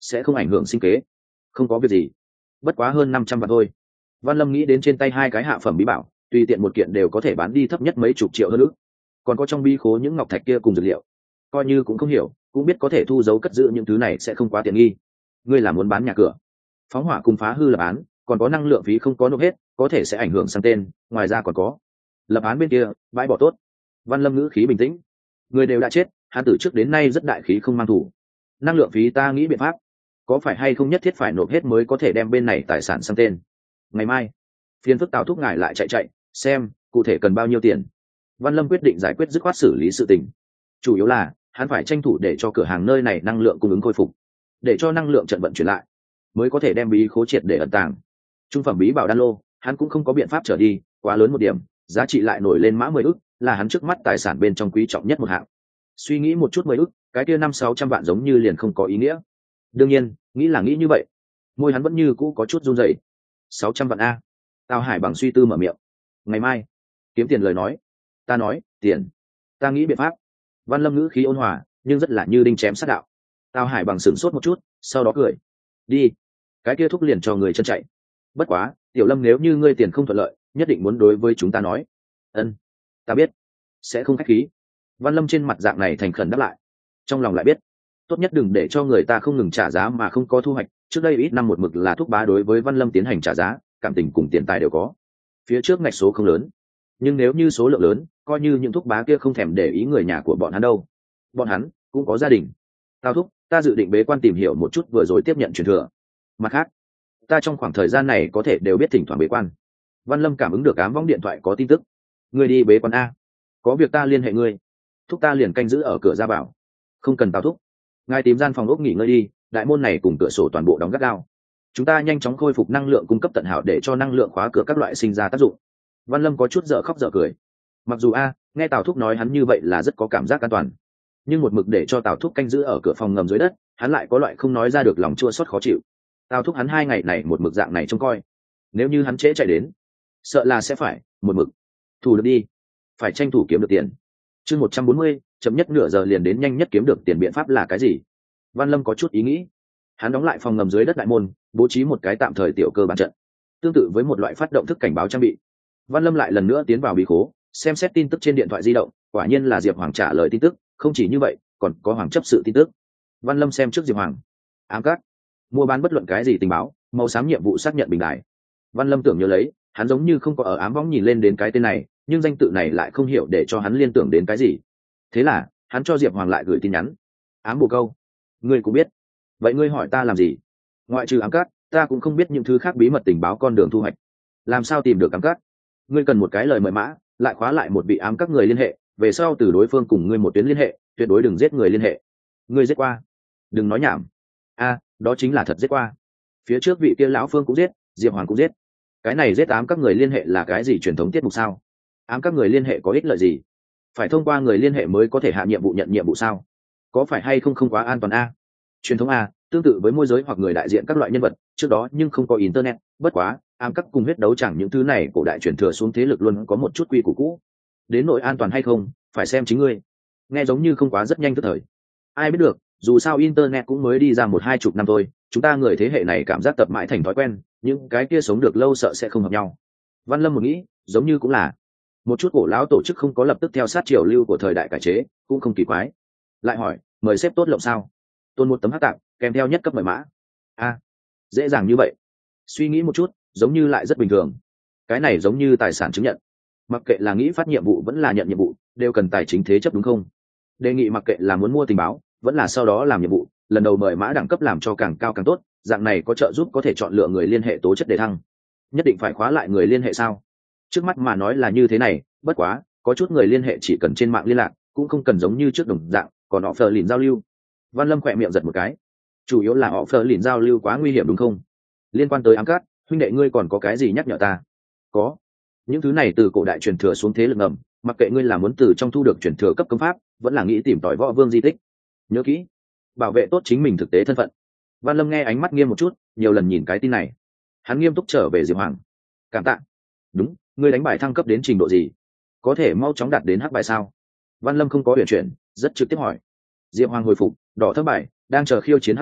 sẽ không ảnh hưởng sinh kế. Không có việc gì, bất quá hơn năm trăm vạn thôi. Văn Lâm nghĩ đến trên tay hai cái hạ phẩm bí bảo, tùy tiện một kiện đều có thể bán đi thấp nhất mấy chục triệu hơn nữa. Còn có trong bi khố những ngọc thạch kia cùng dược liệu, coi như cũng không hiểu, cũng biết có thể thu giấu cất giữ những thứ này sẽ không quá tiện nghi. Ngươi là muốn bán nhà cửa, phóng hỏa cùng phá hư lập án, còn có năng lượng phí không có nộp hết, có thể sẽ ảnh hưởng sang tên. Ngoài ra còn có lập án bên kia, bãi bỏ tốt. Văn Lâm ngữ khí bình tĩnh. Người đều đã chết, hắn từ trước đến nay rất đại khí không mang thủ. Năng lượng phí ta nghĩ biện pháp, có phải hay không nhất thiết phải nộp hết mới có thể đem bên này tài sản sang tên. Ngày mai phiên phức Tào thúc ngài lại chạy chạy xem cụ thể cần bao nhiêu tiền. Văn Lâm quyết định giải quyết dứt khoát xử lý sự tình, chủ yếu là hắn phải tranh thủ để cho cửa hàng nơi này năng lượng cung ứng khôi phục, để cho năng lượng trận vận chuyển lại, mới có thể đem bí khố triệt để ẩn tàng. Trung phẩm bí bảo đan lô hắn cũng không có biện pháp trở đi, quá lớn một điểm, giá trị lại nổi lên mã mười ức, là hắn trước mắt tài sản bên trong quý trọng nhất một hạng. Suy nghĩ một chút mười ức, cái kia năm sáu trăm vạn giống như liền không có ý nghĩa. Đương nhiên nghĩ là nghĩ như vậy, môi hắn vẫn như cũ có chút run rẩy. Sáu trăm vạn a. Tào Hải bằng suy tư mở miệng. Ngày mai kiếm tiền lời nói. Ta nói tiền, ta nghĩ biện pháp. Văn Lâm ngữ khí ôn hòa nhưng rất là như đinh chém sát đạo. Tào Hải bằng sửng sốt một chút, sau đó cười. Đi, cái kia thúc liền cho người chân chạy. Bất quá Tiểu Lâm, nếu như ngươi tiền không thuận lợi, nhất định muốn đối với chúng ta nói. Ân, ta biết, sẽ không khách khí. Văn Lâm trên mặt dạng này thành khẩn đáp lại, trong lòng lại biết tốt nhất đừng để cho người ta không ngừng trả giá mà không có thu hoạch. Trước đây ít năm một mực là thúc bá đối với Văn Lâm tiến hành trả giá, cảm tình cùng tiền tài đều có. Phía trước ngạch số không lớn, nhưng nếu như số lượng lớn, coi như những thúc bá kia không thèm để ý người nhà của bọn hắn đâu. Bọn hắn cũng có gia đình. Tao thúc, ta dự định bế quan tìm hiểu một chút vừa rồi tiếp nhận truyền thừa. Mặt khác, ta trong khoảng thời gian này có thể đều biết thỉnh thoảng bế quan. Văn Lâm cảm ứng được ám võng điện thoại có tin tức. Ngươi đi bế quan a, có việc ta liên hệ ngươi. Thúc ta liền canh giữ ở cửa ra vào. Không cần Tao thúc, ngài tìm gian phòng ốc nghỉ ngơi đi, đại môn này cùng cửa sổ toàn bộ đóng gắt gao. Chúng ta nhanh chóng khôi phục năng lượng cung cấp tận hảo để cho năng lượng khóa cửa các loại sinh ra tác dụng. Văn Lâm có chút dở khóc dở cười. Mặc dù a nghe Tào thúc nói hắn như vậy là rất có cảm giác an toàn, nhưng một mực để cho Tào thúc canh giữ ở cửa phòng ngầm dưới đất, hắn lại có loại không nói ra được lòng chua xót khó chịu. Tào thúc hắn hai ngày này một mực dạng này trông coi, nếu như hắn trễ chạy đến, sợ là sẽ phải một mực thủ được đi, phải tranh thủ kiếm được tiền. Chương một trăm bốn mươi, chậm nhất nửa giờ liền đến nhanh nhất kiếm được tiền biện pháp là cái gì? Văn Lâm có chút ý nghĩ. Hắn đóng lại phòng ngầm dưới đất đại môn, bố trí một cái tạm thời tiểu cơ bản trận, tương tự với một loại phát động thức cảnh báo trang bị. Văn Lâm lại lần nữa tiến vào bí khố, xem xét tin tức trên điện thoại di động, quả nhiên là Diệp Hoàng trả lời tin tức, không chỉ như vậy, còn có Hoàng chấp sự tin tức. Văn Lâm xem trước Diệp Hoàng. Ám các, mua bán bất luận cái gì tình báo, màu xám nhiệm vụ xác nhận bình đại. Văn Lâm tưởng nhớ lấy, hắn giống như không có ở ám võng nhìn lên đến cái tên này, nhưng danh tự này lại không hiểu để cho hắn liên tưởng đến cái gì. Thế là, hắn cho Diệp Hoàng lại gửi tin nhắn. Ám bồ câu, ngươi cũng biết. Vậy ngươi hỏi ta làm gì? Ngoại trừ ám các, ta cũng không biết những thứ khác bí mật tình báo con đường thu hoạch. Làm sao tìm được ám các? Ngươi cần một cái lời mời mã, lại khóa lại một vị ám các người liên hệ, về sau từ đối phương cùng ngươi một tuyến liên hệ, tuyệt đối đừng giết người liên hệ. Ngươi giết qua? Đừng nói nhảm. A, đó chính là thật giết qua. Phía trước vị kia lão Phương cũng giết, Diệp Hoàng cũng giết. Cái này giết ám các người liên hệ là cái gì truyền thống tiết mục sao? Ám các người liên hệ có ích lợi gì? Phải thông qua người liên hệ mới có thể hạ nhiệm vụ nhận nhiệm vụ sao? Có phải hay không không quá an toàn a? Truyền thống a, tương tự với môi giới hoặc người đại diện các loại nhân vật, trước đó nhưng không có internet, bất quá, ám các cùng huyết đấu chẳng những thứ này cổ đại truyền thừa xuống thế lực luôn có một chút quy củ cũ. Đến nội an toàn hay không, phải xem chính ngươi. Nghe giống như không quá rất nhanh tức thời. Ai biết được, dù sao internet cũng mới đi ra một hai chục năm thôi, chúng ta người thế hệ này cảm giác tập mãi thành thói quen, những cái kia sống được lâu sợ sẽ không hợp nhau. Văn Lâm một nghĩ, giống như cũng là một chút cổ lão tổ chức không có lập tức theo sát triều lưu của thời đại cải chế, cũng không kỳ quái. Lại hỏi, mời xếp tốt lộng sao? Tôn một tấm hắc tạng kèm theo nhất cấp mời mã. A, dễ dàng như vậy? Suy nghĩ một chút, giống như lại rất bình thường. Cái này giống như tài sản chứng nhận, mặc kệ là nghĩ phát nhiệm vụ vẫn là nhận nhiệm vụ, đều cần tài chính thế chấp đúng không? Đề nghị mặc kệ là muốn mua tình báo vẫn là sau đó làm nhiệm vụ, lần đầu mời mã đẳng cấp làm cho càng cao càng tốt, dạng này có trợ giúp có thể chọn lựa người liên hệ tố chất để thăng. Nhất định phải khóa lại người liên hệ sao? Trước mắt mà nói là như thế này, bất quá có chút người liên hệ chỉ cần trên mạng liên lạc, cũng không cần giống như trước đồng dạng còn họ phờ lìn giao lưu. Văn Lâm khỏe miệng giật một cái. Chủ yếu là họ phờ lìn giao lưu quá nguy hiểm đúng không? Liên quan tới ám cát, huynh đệ ngươi còn có cái gì nhắc nhở ta? Có, những thứ này từ cổ đại truyền thừa xuống thế lực ngầm, mặc kệ ngươi là muốn từ trong thu được truyền thừa cấp công pháp, vẫn là nghĩ tìm tòi võ vương di tích, nhớ kỹ bảo vệ tốt chính mình thực tế thân phận. Văn Lâm nghe ánh mắt nghiêm một chút, nhiều lần nhìn cái tin này, hắn nghiêm túc trở về Diệp Hoàng. Cảm tạ. Đúng, ngươi đánh bài thăng cấp đến trình độ gì? Có thể mau chóng đạt đến hắc bài sao? Văn Lâm không có huyền chuyển, rất trực tiếp hỏi. Diệp Hoàng hồi phục, đỏ thấp bài, đang chờ khiêu chiến hắc bài,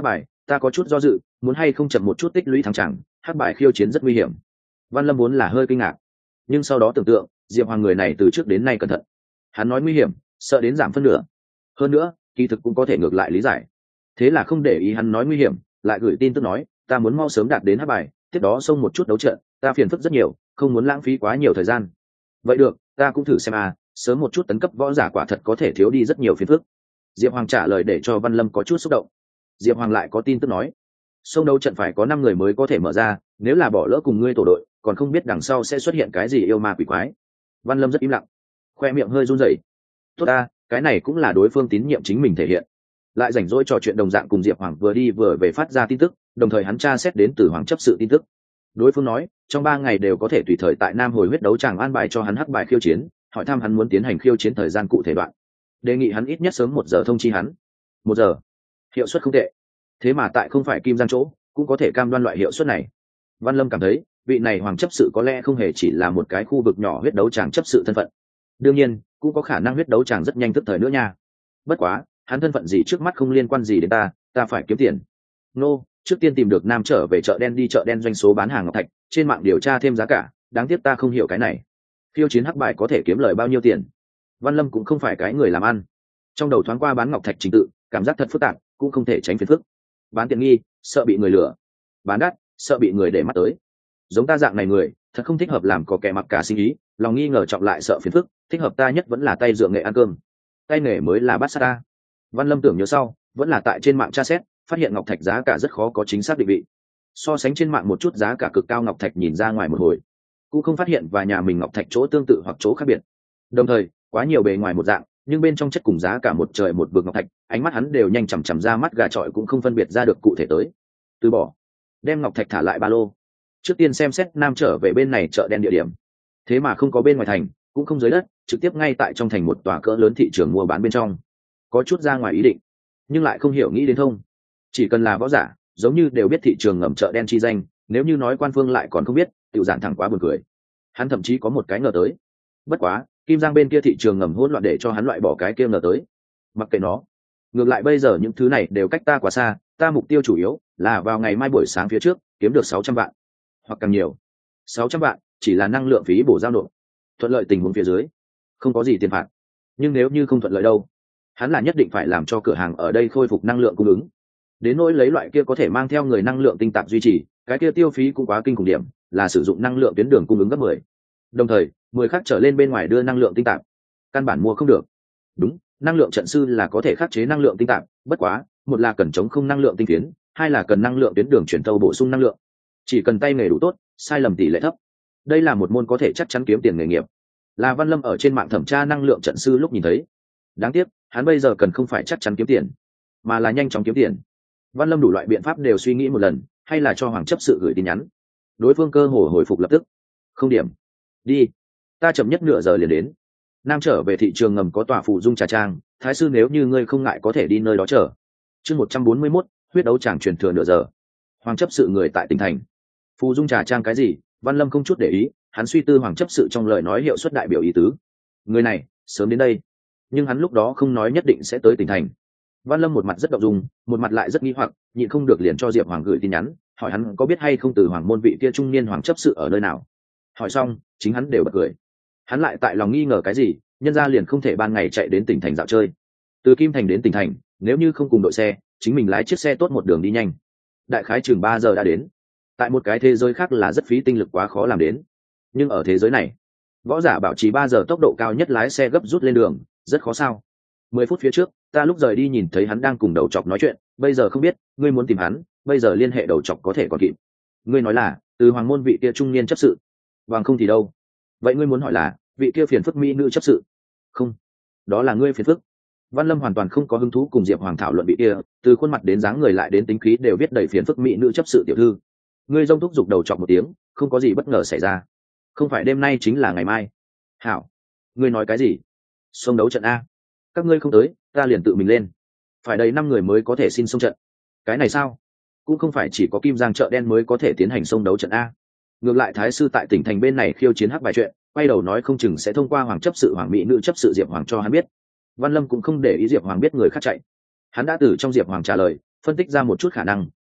ta có chút do dự, muốn hay không chậm một chút tích lũy thắng chẳng, hắc bài khiêu chiến rất nguy hiểm. Văn Lâm vốn là hơi kinh ngạc, nhưng sau đó tưởng tượng Diệp Hoàng người này từ trước đến nay cẩn thận, hắn nói nguy hiểm sợ đến giảm phân nửa, hơn nữa kỳ thực cũng có thể ngược lại lý giải, thế là không để ý hắn nói nguy hiểm, lại gửi tin tức nói ta muốn mau sớm đạt đến hắc bài, tiếp đó xông một chút đấu trận, ta phiền phức rất nhiều, không muốn lãng phí quá nhiều thời gian. Vậy được, ta cũng thử xem à, sớm một chút tấn cấp võ giả quả thật có thể thiếu đi rất nhiều phiền phức. Diệp Hoàng trả lời để cho Văn Lâm có chút xúc động. Diệp Hoàng lại có tin tức nói xông đấu trận phải có năm người mới có thể mở ra, nếu là bỏ lỡ cùng ngươi tổ đội còn không biết đằng sau sẽ xuất hiện cái gì yêu ma quỷ quái. Văn Lâm rất im lặng, khoe miệng hơi run rẩy. Tốt ta, cái này cũng là đối phương tín nhiệm chính mình thể hiện. Lại rảnh rỗi trò chuyện đồng dạng cùng Diệp Hoàng vừa đi vừa về phát ra tin tức, đồng thời hắn tra xét đến từ Hoàng chấp sự tin tức. Đối phương nói trong ba ngày đều có thể tùy thời tại Nam hồi huyết đấu tràng an bài cho hắn hắc bài khiêu chiến, hỏi thăm hắn muốn tiến hành khiêu chiến thời gian cụ thể đoạn, đề nghị hắn ít nhất sớm một giờ thông chi hắn. Một giờ, hiệu suất không tệ, thế mà tại không phải Kim Giang chỗ cũng có thể cam đoan loại hiệu suất này. Văn Lâm cảm thấy vị này Hoàng chấp sự có lẽ không hề chỉ là một cái khu vực nhỏ huyết đấu tràng chấp sự thân phận, đương nhiên cũng có khả năng huyết đấu tràng rất nhanh tức thời nữa nha. Bất quá hắn thân phận gì trước mắt không liên quan gì đến ta, ta phải kiếm tiền. Nô, trước tiên tìm được Nam trở về chợ đen, đi chợ đen doanh số bán hàng ngọc thạch, trên mạng điều tra thêm giá cả, đáng tiếc ta không hiểu cái này. Khiêu chiến hắc bài có thể kiếm lời bao nhiêu tiền? Văn Lâm cũng không phải cái người làm ăn, trong đầu thoáng qua bán ngọc thạch trình tự, cảm giác thật phức tạp, cũng không thể tránh phiền phức. Bán tiện nghi, sợ bị người lừa; bán đắt, sợ bị người để mắt tới. Giống ta dạng này người, thật không thích hợp làm có kẻ mặc cả sinh ý, lòng nghi ngờ trọng lại sợ phiền phức, thích hợp ta nhất vẫn là tay dựa nghệ ăn cơm. Tay nghề mới là bát sát ta. Văn Lâm tưởng nhớ sau, vẫn là tại trên mạng tra xét, phát hiện ngọc thạch giá cả rất khó có chính xác định vị. So sánh trên mạng một chút giá cả cực cao ngọc thạch nhìn ra ngoài một hồi, cũng không phát hiện và nhà mình ngọc thạch chỗ tương tự hoặc chỗ khác biệt. Đồng thời, quá nhiều bề ngoài một dạng, nhưng bên trong chất cùng giá cả một trời một vực ngọc thạch, ánh mắt hắn đều nhanh chằm chằm ra mắt gà trọi cũng không phân biệt ra được cụ thể tới. Từ bỏ, đem ngọc thạch thả lại ba lô. Trước tiên xem xét Nam trở về bên này chợ đen địa điểm. Thế mà không có bên ngoài thành, cũng không dưới đất, trực tiếp ngay tại trong thành một tòa cỡ lớn thị trường mua bán bên trong. Có chút ra ngoài ý định, nhưng lại không hiểu nghĩ đến thông. Chỉ cần là võ giả, giống như đều biết thị trường ngầm chợ đen chi danh, nếu như nói quan phương lại còn không biết, tiểu giản thẳng quá buồn cười. Hắn thậm chí có một cái ngờ tới. Bất quá, Kim Giang bên kia thị trường ngầm hỗn loạn để cho hắn loại bỏ cái kia ngờ tới. Mặc kệ nó, ngược lại bây giờ những thứ này đều cách ta quá xa, ta mục tiêu chủ yếu là vào ngày mai buổi sáng phía trước kiếm được sáu trăm vạn, hoặc càng nhiều. sáu trăm vạn chỉ là năng lượng phí bổ giao nộp. Thuận lợi tình huống phía dưới, không có gì tiền phạt. Nhưng nếu như không thuận lợi đâu, hắn là nhất định phải làm cho cửa hàng ở đây khôi phục năng lượng cung ứng. Đến nỗi lấy loại kia có thể mang theo người năng lượng tinh tạp duy trì, cái kia tiêu phí cũng quá kinh khủng điểm, là sử dụng năng lượng tuyến đường cung ứng gấp mười. Đồng thời, mười khác trở lên bên ngoài đưa năng lượng tinh tạp, căn bản mua không được. Đúng, năng lượng trận sư là có thể khắc chế năng lượng tinh tạp, bất quá, một là cần chống không năng lượng tinh tuyến, hai là cần năng lượng tuyến đường chuyển tâu bổ sung năng lượng. Chỉ cần tay nghề đủ tốt, sai lầm tỷ lệ thấp. Đây là một môn có thể chắc chắn kiếm tiền nghề nghiệp. Là Văn Lâm ở trên mạng thẩm tra năng lượng trận sư lúc nhìn thấy. Đáng tiếc, hắn bây giờ cần không phải chắc chắn kiếm tiền, mà là nhanh chóng kiếm tiền. Văn Lâm đủ loại biện pháp đều suy nghĩ một lần, hay là cho Hoàng chấp sự gửi tin nhắn. Đối phương cơ hồ hồi phục lập tức. Không điểm. Đi. Ta chậm nhất nửa giờ liền đến. Nam trở về thị trường ngầm có tòa phụ dung trà trang, thái sư nếu như ngươi không ngại có thể đi nơi đó chờ. Chương một trăm bốn mươi mốt, huyết đấu tràng truyền thừa nửa giờ. Hoàng chấp sự người tại tỉnh thành. Phụ dung trà trang cái gì? Văn Lâm không chút để ý, hắn suy tư Hoàng chấp sự trong lời nói hiệu suất đại biểu ý tứ. Người này, sớm đến đây. Nhưng hắn lúc đó không nói nhất định sẽ tới tỉnh thành. Văn Lâm một mặt rất động dung, một mặt lại rất nghi hoặc, nhịn không được liền cho Diệp Hoàng gửi tin nhắn, hỏi hắn có biết hay không từ Hoàng môn vị kia trung niên Hoàng chấp sự ở nơi nào. Hỏi xong, chính hắn đều bật cười. Hắn lại tại lòng nghi ngờ cái gì, nhân ra liền không thể ban ngày chạy đến tỉnh thành dạo chơi. Từ Kim Thành đến tỉnh thành, nếu như không cùng đội xe, chính mình lái chiếc xe tốt một đường đi nhanh. Đại khái chừng ba giờ đã đến. Tại một cái thế giới khác là rất phí tinh lực quá khó làm đến. Nhưng ở thế giới này, võ giả bảo trì ba giờ tốc độ cao nhất lái xe gấp rút lên đường, rất khó sao. Mười phút phía trước, ta lúc rời đi nhìn thấy hắn đang cùng đầu chọc nói chuyện, bây giờ không biết, ngươi muốn tìm hắn, bây giờ liên hệ đầu chọc có thể còn kịp. Ngươi nói là, từ Hoàng môn vị kia trung niên chấp sự. Vâng không thì đâu. Vậy ngươi muốn hỏi là, vị kia phiền phức mỹ nữ chấp sự? Không, đó là ngươi phiền phức. Văn Lâm hoàn toàn không có hứng thú cùng Diệp Hoàng thảo luận vị kia, từ khuôn mặt đến dáng người lại đến tính khí đều viết đầy phiền phức mỹ nữ chấp sự tiểu thư. Ngươi rông thúc giục đầu chọc một tiếng, không có gì bất ngờ xảy ra. Không phải đêm nay chính là ngày mai. Hảo, ngươi nói cái gì? Xông đấu trận a? Các ngươi không tới, ta liền tự mình lên. Phải đầy năm người mới có thể xin xông trận. Cái này sao? Cũng không phải chỉ có Kim Giang chợ đen mới có thể tiến hành xông đấu trận a. Ngược lại thái sư tại tỉnh thành bên này khiêu chiến hắc bài chuyện, quay đầu nói không chừng sẽ thông qua Hoàng chấp sự Hoàng mỹ nữ chấp sự Diệp Hoàng cho hắn biết. Văn Lâm cũng không để ý Diệp Hoàng biết người khác chạy. Hắn đã từ trong Diệp Hoàng trả lời, phân tích ra một chút khả năng,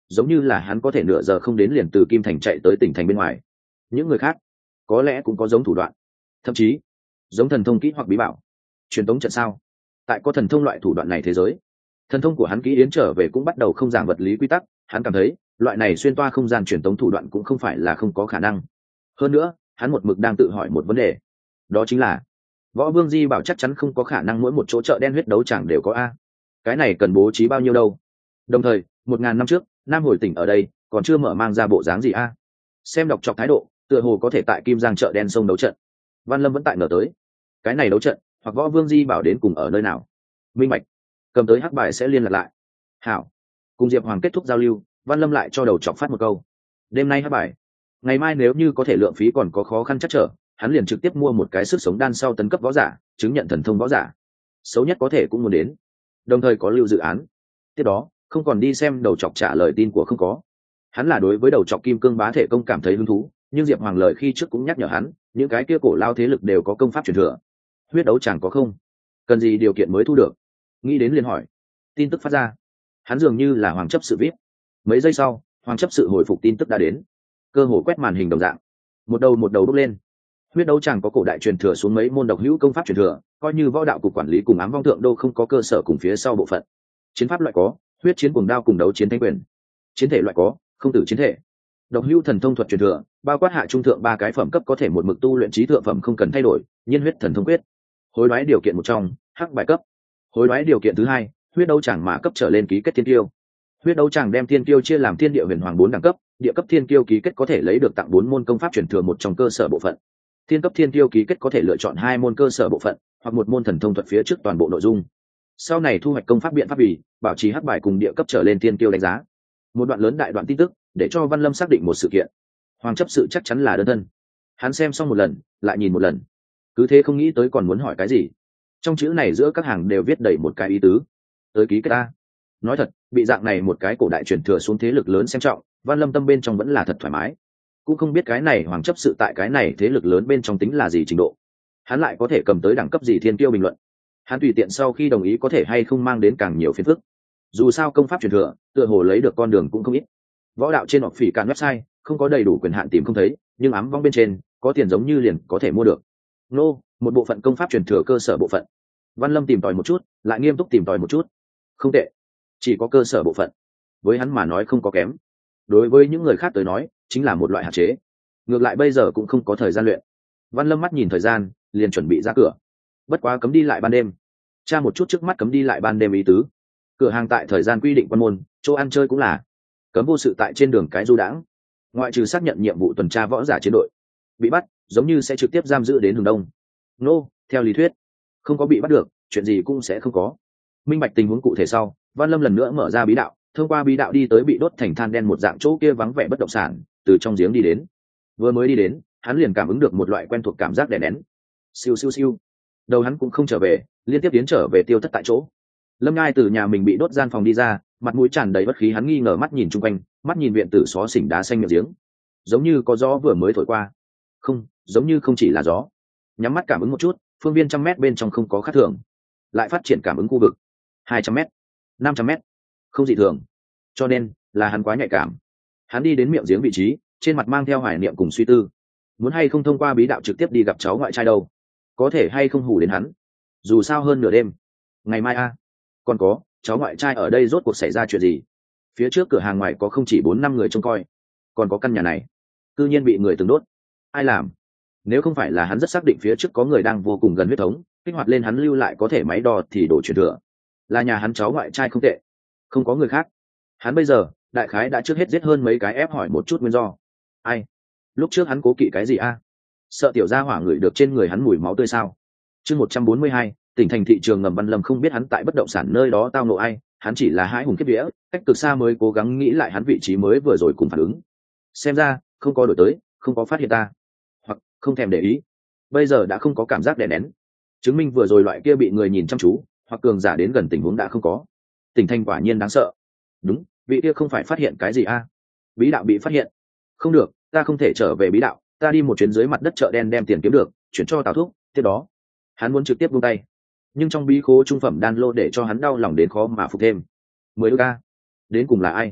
giống như là hắn có thể nửa giờ không đến liền từ Kim Thành chạy tới tỉnh thành bên ngoài. Những người khác có lẽ cũng có giống thủ đoạn, thậm chí giống thần thông kỹ hoặc bí bảo. Truyền tống trận sao? Tại có thần thông loại thủ đoạn này thế giới, thần thông của hắn kỹ yến trở về cũng bắt đầu không giảng vật lý quy tắc. Hắn cảm thấy loại này xuyên toa không gian truyền tống thủ đoạn cũng không phải là không có khả năng. Hơn nữa hắn một mực đang tự hỏi một vấn đề, đó chính là Võ Vương Di bảo chắc chắn không có khả năng mỗi một chỗ chợ đen huyết đấu chẳng đều có a, cái này cần bố trí bao nhiêu đâu. Đồng thời một ngàn năm trước Nam Hồi tỉnh ở đây còn chưa mở mang ra bộ dáng gì a. Xem đọc chọc thái độ tựa hồ có thể tại Kim Giang chợ đen sông đấu trận. Văn Lâm vẫn tại ngờ tới cái này đấu trận hoặc Võ Vương Di bảo đến cùng ở nơi nào. Minh bạch, cầm tới hắc bài sẽ liên lạc lại. Hảo. Cùng Diệp Hoàng kết thúc giao lưu, Văn Lâm lại cho đầu chọc phát một câu: đêm nay hắc bài, ngày mai nếu như có thể lượng phí còn có khó khăn chắc trở, hắn liền trực tiếp mua một cái sức sống đan sau tấn cấp võ giả, chứng nhận thần thông võ giả. Xấu nhất có thể cũng muốn đến, đồng thời có lưu dự án. Tiếp đó không còn đi xem đầu chọc trả lời tin của không có. Hắn là đối với đầu chọc kim cương bá thể công cảm thấy hứng thú, nhưng Diệp Hoàng lời khi trước cũng nhắc nhở hắn, những cái kia cổ lao thế lực đều có công pháp truyền thừa. Huyết đấu chẳng có không? Cần gì điều kiện mới thu được? Nghĩ đến liền hỏi. Tin tức phát ra, hắn dường như là Hoàng chấp sự viết. Mấy giây sau, Hoàng chấp sự hồi phục tin tức đã đến. Cơ hồ quét màn hình đồng dạng, một đầu một đầu đúc lên. Huyết đấu chẳng có cổ đại truyền thừa xuống mấy môn độc hữu công pháp truyền thừa, coi như võ đạo cục quản lý cùng ám vong thượng đô không có cơ sở cùng phía sau bộ phận. Chiến pháp loại có huyết chiến cuồng đao cùng đấu chiến thanh quyền. Chiến thể loại có không tử chiến thể. Độc hữu thần thông thuật truyền thừa bao quát hạ trung thượng ba cái phẩm cấp, có thể một mực tu luyện trí thượng phẩm không cần thay đổi. Nhiên huyết thần thông quyết. Hối đoái điều kiện một trong, hắc bài cấp. Hối đoái điều kiện thứ hai, huyết đấu chẳng mà cấp trở lên ký kết thiên tiêu. Huyết đấu chẳng đem thiên tiêu chia làm thiên địa huyền hoàng bốn đẳng cấp, địa cấp thiên tiêu ký kết có thể lấy được tặng bốn môn công pháp truyền thừa một trong cơ sở bộ phận. Thiên cấp thiên tiêu ký kết có thể lựa chọn hai môn cơ sở bộ phận hoặc một môn thần thông thuật phía trước toàn bộ nội dung. Sau này thu hoạch công pháp biện pháp vì bảo trì hắc bài cùng địa cấp trở lên thiên tiêu đánh giá. Một đoạn lớn đại đoạn tin tức để cho Văn Lâm xác định một sự kiện: Hoàng chấp sự chắc chắn là đơn thân. Hắn xem xong một lần lại nhìn một lần, cứ thế không nghĩ tới còn muốn hỏi cái gì. Trong chữ này giữa các hàng đều viết đầy một cái ý tứ: tới ký kết ta. Nói thật, bị dạng này một cái cổ đại truyền thừa xuống thế lực lớn xem trọng, Văn Lâm tâm bên trong vẫn là thật thoải mái. Cũng không biết cái này Hoàng chấp sự tại cái này thế lực lớn bên trong tính là gì trình độ, hắn lại có thể cầm tới đẳng cấp gì thiên tiêu bình luận. Hắn tùy tiện sau khi đồng ý có thể hay không mang đến càng nhiều phiền phức. Dù sao công pháp truyền thừa tựa hồ lấy được con đường cũng không ít. Võ đạo trên hoặc phỉ cản website không có đầy đủ quyền hạn tìm không thấy, nhưng ám vong bên trên có tiền giống như liền có thể mua được. Nô, một bộ phận công pháp truyền thừa cơ sở bộ phận. Văn Lâm tìm tòi một chút, lại nghiêm túc tìm tòi một chút. Không tệ, chỉ có cơ sở bộ phận. Với hắn mà nói không có kém. Đối với những người khác tới nói chính là một loại hạn chế. Ngược lại bây giờ cũng không có thời gian luyện. Văn Lâm mắt nhìn thời gian, liền chuẩn bị ra cửa. Bất quá cấm đi lại ban đêm. Tra một chút trước mắt cấm đi lại ban đêm ý tứ. Cửa hàng tại thời gian quy định quan môn, chỗ ăn chơi cũng là cấm vô sự tại trên đường cái du đãng. Ngoại trừ xác nhận nhiệm vụ tuần tra võ giả chiến đội bị bắt, giống như sẽ trực tiếp giam giữ đến hướng đông. Nô, theo lý thuyết không có bị bắt được, chuyện gì cũng sẽ không có. Minh bạch tình huống cụ thể sau, Văn Lâm lần nữa mở ra bí đạo, thông qua bí đạo đi tới bị đốt thành than đen một dạng chỗ kia vắng vẻ bất động sản, từ trong giếng đi đến. Vừa mới đi đến, hắn liền cảm ứng được một loại quen thuộc cảm giác đè nén. Siêu siêu siêu. Đầu hắn cũng không trở về, liên tiếp tiến trở về tiêu thất tại chỗ. Lâm Ngai từ nhà mình bị đốt gian phòng đi ra, mặt mũi tràn đầy bất khí, hắn nghi ngờ mắt nhìn chung quanh, mắt nhìn viện tử xó xỉnh đá xanh miệng giếng, giống như có gió vừa mới thổi qua. Không, giống như không chỉ là gió. Nhắm mắt cảm ứng một chút, phương viên trăm mét bên trong không có khác thường. Lại phát triển cảm ứng khu vực hai trăm mét, năm trăm mét, không dị thường. Cho nên là hắn quá nhạy cảm. Hắn đi đến miệng giếng vị trí, trên mặt mang theo hoài niệm cùng suy tư. Muốn hay không thông qua bí đạo trực tiếp đi gặp cháu ngoại trai đâu? Có thể hay không hù đến hắn? Dù sao hơn nửa đêm. Ngày mai a, còn có cháu ngoại trai ở đây rốt cuộc xảy ra chuyện gì? Phía trước cửa hàng ngoài có không chỉ bốn năm người trông coi, còn có căn nhà này cư nhiên bị người từng đốt. Ai làm? Nếu không phải là hắn rất xác định phía trước có người đang vô cùng gần huyết thống, kích hoạt lên hắn lưu lại có thể máy đo thì đổ truyền thừa, là nhà hắn cháu ngoại trai không tệ, không có người khác. Hắn bây giờ đại khái đã trước hết giết hơn mấy cái, ép hỏi một chút nguyên do. Ai? Lúc trước hắn cố kỵ cái gì a? Sợ tiểu gia hỏa ngửi được trên người hắn mùi máu tươi sao? Chương một trăm bốn mươi hai, tỉnh thành thị trường ngầm. Văn Lâm không biết hắn tại bất động sản nơi đó tao nộ ai, hắn chỉ là hãi hùng kiếp vía, cách cực xa mới cố gắng nghĩ lại hắn vị trí mới vừa rồi cùng phản ứng. Xem ra không có đổi tới, không có phát hiện ta, hoặc không thèm để ý. Bây giờ đã không có cảm giác đè nén, chứng minh vừa rồi loại kia bị người nhìn chăm chú hoặc cường giả đến gần tình huống đã không có. Tỉnh thành quả nhiên đáng sợ. Đúng, vị kia không phải phát hiện cái gì a? Bí đạo bị phát hiện. Không được, ta không thể trở về bí đạo, ta đi một chuyến dưới mặt đất chợ đen đem tiền kiếm được chuyển cho Tào Thúc. Tiếp đó hắn muốn trực tiếp buông tay, nhưng trong bí khố trung phẩm đan lô để cho hắn đau lòng đến khó mà phục thêm. Mười đô ca đến cùng là ai?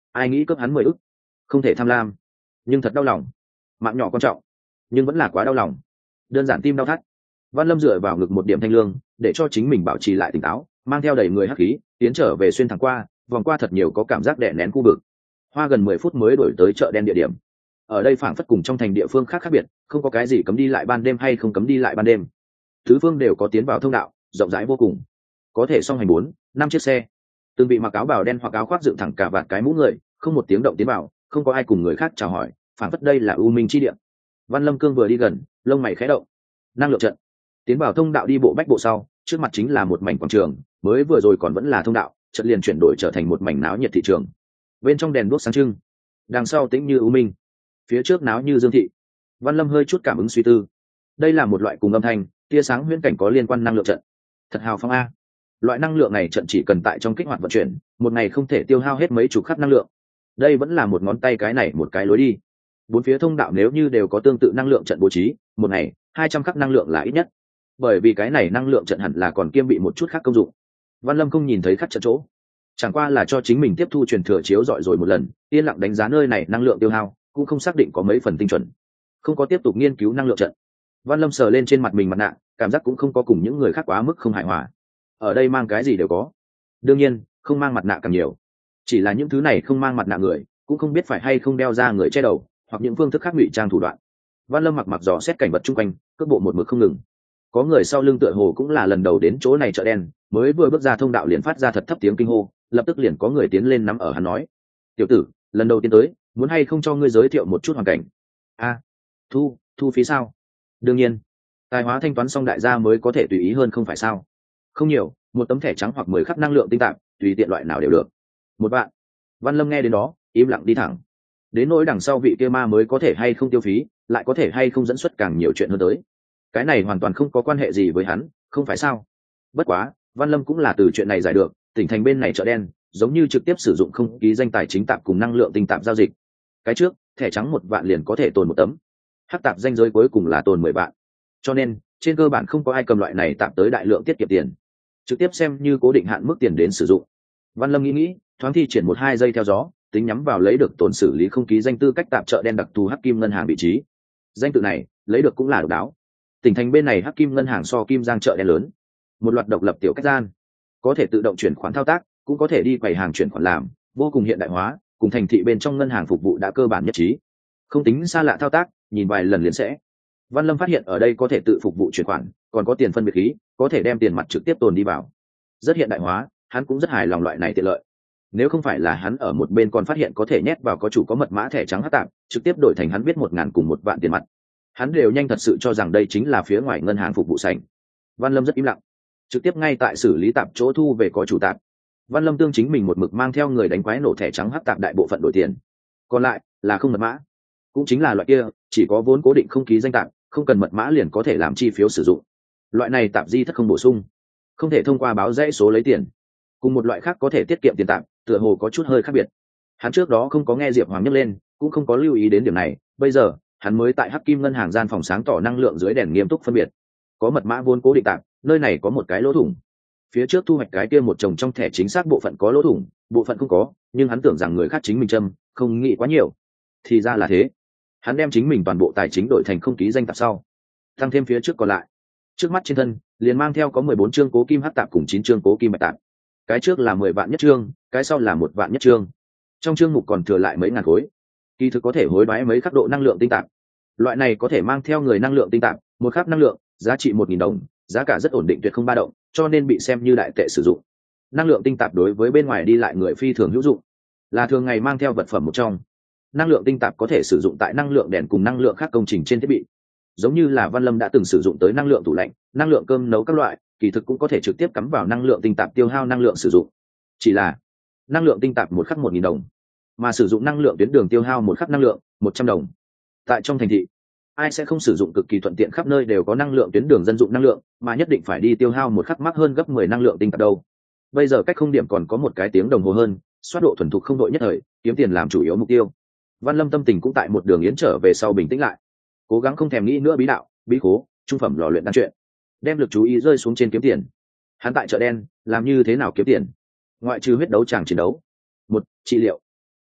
ai nghĩ cướp hắn mười ức. Không thể tham lam, nhưng thật đau lòng. Mạng nhỏ quan trọng, nhưng vẫn là quá đau lòng. Đơn giản tim đau thắt. Văn Lâm dựa vào ngực một điểm thanh lương, để cho chính mình bảo trì lại tỉnh táo, mang theo đầy người hắc khí, tiến trở về xuyên thẳng qua, vòng qua thật nhiều có cảm giác đè nén khu vực. Hoa gần mười phút mới đổi tới chợ đen địa điểm. Ở đây phảng phất cùng trong thành địa phương khác khác biệt, không có cái gì cấm đi lại ban đêm hay không cấm đi lại ban đêm. Tứ phương đều có tiến vào thông đạo, rộng rãi vô cùng. Có thể song hành bốn, năm chiếc xe. Từng bị mặc áo bào đen hoặc áo khoác dựng thẳng cả vạt cái mũ người, không một tiếng động tiến vào, không có ai cùng người khác chào hỏi, phảng phất đây là u minh chi địa. Văn Lâm Cương vừa đi gần, lông mày khẽ động. Năng lượng trận. Tiến vào thông đạo đi bộ bách bộ sau, trước mặt chính là một mảnh quảng trường, mới vừa rồi còn vẫn là thông đạo, chợt liền chuyển đổi trở thành một mảnh náo nhiệt thị trường. Bên trong đèn đuốc sáng trưng, đằng sau tĩnh như u minh, phía trước náo như dương thị. Văn Lâm hơi chút cảm ứng suy tư. Đây là một loại cùng âm thanh, tia sáng huyễn cảnh có liên quan năng lượng trận. Thật hào phóng a. Loại năng lượng này trận chỉ cần tại trong kích hoạt vận chuyển, một ngày không thể tiêu hao hết mấy chục khắc năng lượng. Đây vẫn là một ngón tay cái này một cái lối đi. Bốn phía thông đạo nếu như đều có tương tự năng lượng trận bố trí, một ngày hai trăm khắc năng lượng là ít nhất. Bởi vì cái này năng lượng trận hẳn là còn kiêm bị một chút khác công dụng. Văn Lâm không nhìn thấy khắc trận chỗ, chẳng qua là cho chính mình tiếp thu truyền thừa chiếu dọi rồi một lần, yên lặng đánh giá nơi này năng lượng tiêu hao, cũng không xác định có mấy phần tinh chuẩn, không có tiếp tục nghiên cứu năng lượng trận. Văn Lâm sờ lên trên mặt mình mặt nạ, cảm giác cũng không có cùng những người khác quá mức không hài hòa. Ở đây mang cái gì đều có, đương nhiên không mang mặt nạ càng nhiều. Chỉ là những thứ này không mang mặt nạ người, cũng không biết phải hay không đeo ra người che đầu, hoặc những phương thức khác ngụy trang thủ đoạn. Văn Lâm mặc mặc dò xét cảnh vật chung quanh, cước bộ một mực không ngừng. Có người sau lưng tựa hồ cũng là lần đầu đến chỗ này chợ đen, mới vừa bước ra thông đạo liền phát ra thật thấp tiếng kinh hô, lập tức liền có người tiến lên nắm ở hắn nói: "Tiểu tử, lần đầu tiên tới, muốn hay không cho ngươi giới thiệu một chút hoàn cảnh?" "A, thu, thu phí sao?" "Đương nhiên, tài hóa thanh toán xong đại gia mới có thể tùy ý hơn không phải sao?" "Không nhiều, một tấm thẻ trắng hoặc mười khắc năng lượng tinh tạp, tùy tiện loại nào đều được." "Một vạn." Văn Lâm nghe đến đó, im lặng đi thẳng. Đến nỗi đằng sau vị kia ma mới có thể hay không tiêu phí, lại có thể hay không dẫn xuất càng nhiều chuyện hơn tới. Cái này hoàn toàn không có quan hệ gì với hắn, không phải sao? Bất quá, Văn Lâm cũng là từ chuyện này giải được, tỉnh thành bên này chợ đen, giống như trực tiếp sử dụng không ký danh tài chính tạp cùng năng lượng tinh tạp giao dịch. Cái trước, thẻ trắng một vạn liền có thể tồn một tấm. Hắc tạp danh giới cuối cùng là tồn mười vạn. Cho nên, trên cơ bản không có ai cầm loại này tạp tới đại lượng tiết kiệm tiền. Trực tiếp xem như cố định hạn mức tiền đến sử dụng. Văn Lâm nghĩ nghĩ, thoáng thi triển một hai giây theo gió, tính nhắm vào lấy được tồn xử lý không ký danh tư cách tạp chợ đen đặc thù Hắc Kim ngân hàng vị trí. Danh tự này, lấy được cũng là độc đáo. Tỉnh thành bên này Hắc Kim ngân hàng so Kim Giang chợ đen lớn, một loạt độc lập tiểu cách gian, có thể tự động chuyển khoản thao tác, cũng có thể đi quầy hàng chuyển khoản làm, vô cùng hiện đại hóa, cùng thành thị bên trong ngân hàng phục vụ đã cơ bản nhất trí. Không tính xa lạ thao tác, nhìn vài lần liền sẽ. Văn Lâm phát hiện ở đây có thể tự phục vụ chuyển khoản, còn có tiền phân biệt khí, có thể đem tiền mặt trực tiếp tồn đi vào. Rất hiện đại hóa, hắn cũng rất hài lòng loại này tiện lợi. Nếu không phải là hắn ở một bên còn phát hiện có thể nhét vào có chủ có mật mã thẻ trắng hắc tạp, trực tiếp đổi thành hắn biết một ngàn cùng một vạn tiền mặt, hắn đều nhanh thật sự cho rằng đây chính là phía ngoài ngân hàng phục vụ sảnh. Văn Lâm rất im lặng, trực tiếp ngay tại xử lý tạp chỗ thu về có chủ tạp. Văn Lâm tương chính mình một mực mang theo người đánh quái nổ thẻ trắng hắc tạp đại bộ phận đổi tiền, còn lại là không mật mã, cũng chính là loại kia chỉ có vốn cố định không ký danh tạp, không cần mật mã liền có thể làm chi phiếu sử dụng. Loại này tạp di thất không bổ sung, không thể thông qua báo dãy số lấy tiền, cùng một loại khác có thể tiết kiệm tiền tạp, tựa hồ có chút hơi khác biệt. Hắn trước đó không có nghe Diệp Hoàng nhắc lên, cũng không có lưu ý đến điểm này, bây giờ hắn mới tại Hắc Kim ngân hàng gian phòng sáng tỏ năng lượng dưới đèn nghiêm túc phân biệt. Có mật mã vốn cố định tạp, nơi này có một cái lỗ thủng. Phía trước thu hoạch cái kia một chồng trong thẻ chính xác bộ phận có lỗ thủng, bộ phận không có, nhưng hắn tưởng rằng người khác chính mình châm, không nghĩ quá nhiều. Thì ra là thế. Hắn đem chính mình toàn bộ tài chính đổi thành không ký danh tạp sau, tăng thêm phía trước còn lại. Trước mắt trên thân, liền mang theo có mười bốn chương cố kim hắc tạp cùng chín chương cố kim bạch tạp. Cái trước là mười vạn nhất chương, cái sau là một vạn nhất chương. Trong chương mục còn thừa lại mấy ngàn khối. Kỳ thực có thể hối đoái mấy khắc độ năng lượng tinh tạp. Loại này có thể mang theo người năng lượng tinh tạp, một khắc năng lượng, giá trị một nghìn đồng, giá cả rất ổn định tuyệt không ba động, cho nên bị xem như đại tệ sử dụng. Năng lượng tinh tạp đối với bên ngoài đi lại người phi thường hữu dụng, là thường ngày mang theo vật phẩm một trong. Năng lượng tinh tạp có thể sử dụng tại năng lượng đèn cùng năng lượng khác công trình trên thiết bị. Giống như là Văn Lâm đã từng sử dụng tới năng lượng tủ lạnh, năng lượng cơm nấu các loại, kỳ thực cũng có thể trực tiếp cắm vào năng lượng tinh tạp tiêu hao năng lượng sử dụng. Chỉ là năng lượng tinh tạp một khắc một nghìn đồng, mà sử dụng năng lượng tuyến đường tiêu hao một khắc năng lượng một trăm đồng. Tại trong thành thị, ai sẽ không sử dụng cực kỳ thuận tiện khắp nơi đều có năng lượng tuyến đường dân dụng năng lượng, mà nhất định phải đi tiêu hao một khắc mắc hơn gấp mười năng lượng tinh tạp đâu. Bây giờ cách không điểm còn có một cái tiếng đồng hồ hơn, xoát độ thuần thục không đội nhất thời, kiếm tiền làm chủ yếu mục tiêu. Văn Lâm tâm tình cũng tại một đường yến trở về sau bình tĩnh lại, cố gắng không thèm nghĩ nữa bí đạo, bí khố, trung phẩm lò luyện đan chuyện, đem lực chú ý rơi xuống trên kiếm tiền. Hắn tại chợ đen làm như thế nào kiếm tiền? Ngoại trừ huyết đấu tràng chiến đấu, một trị liệu,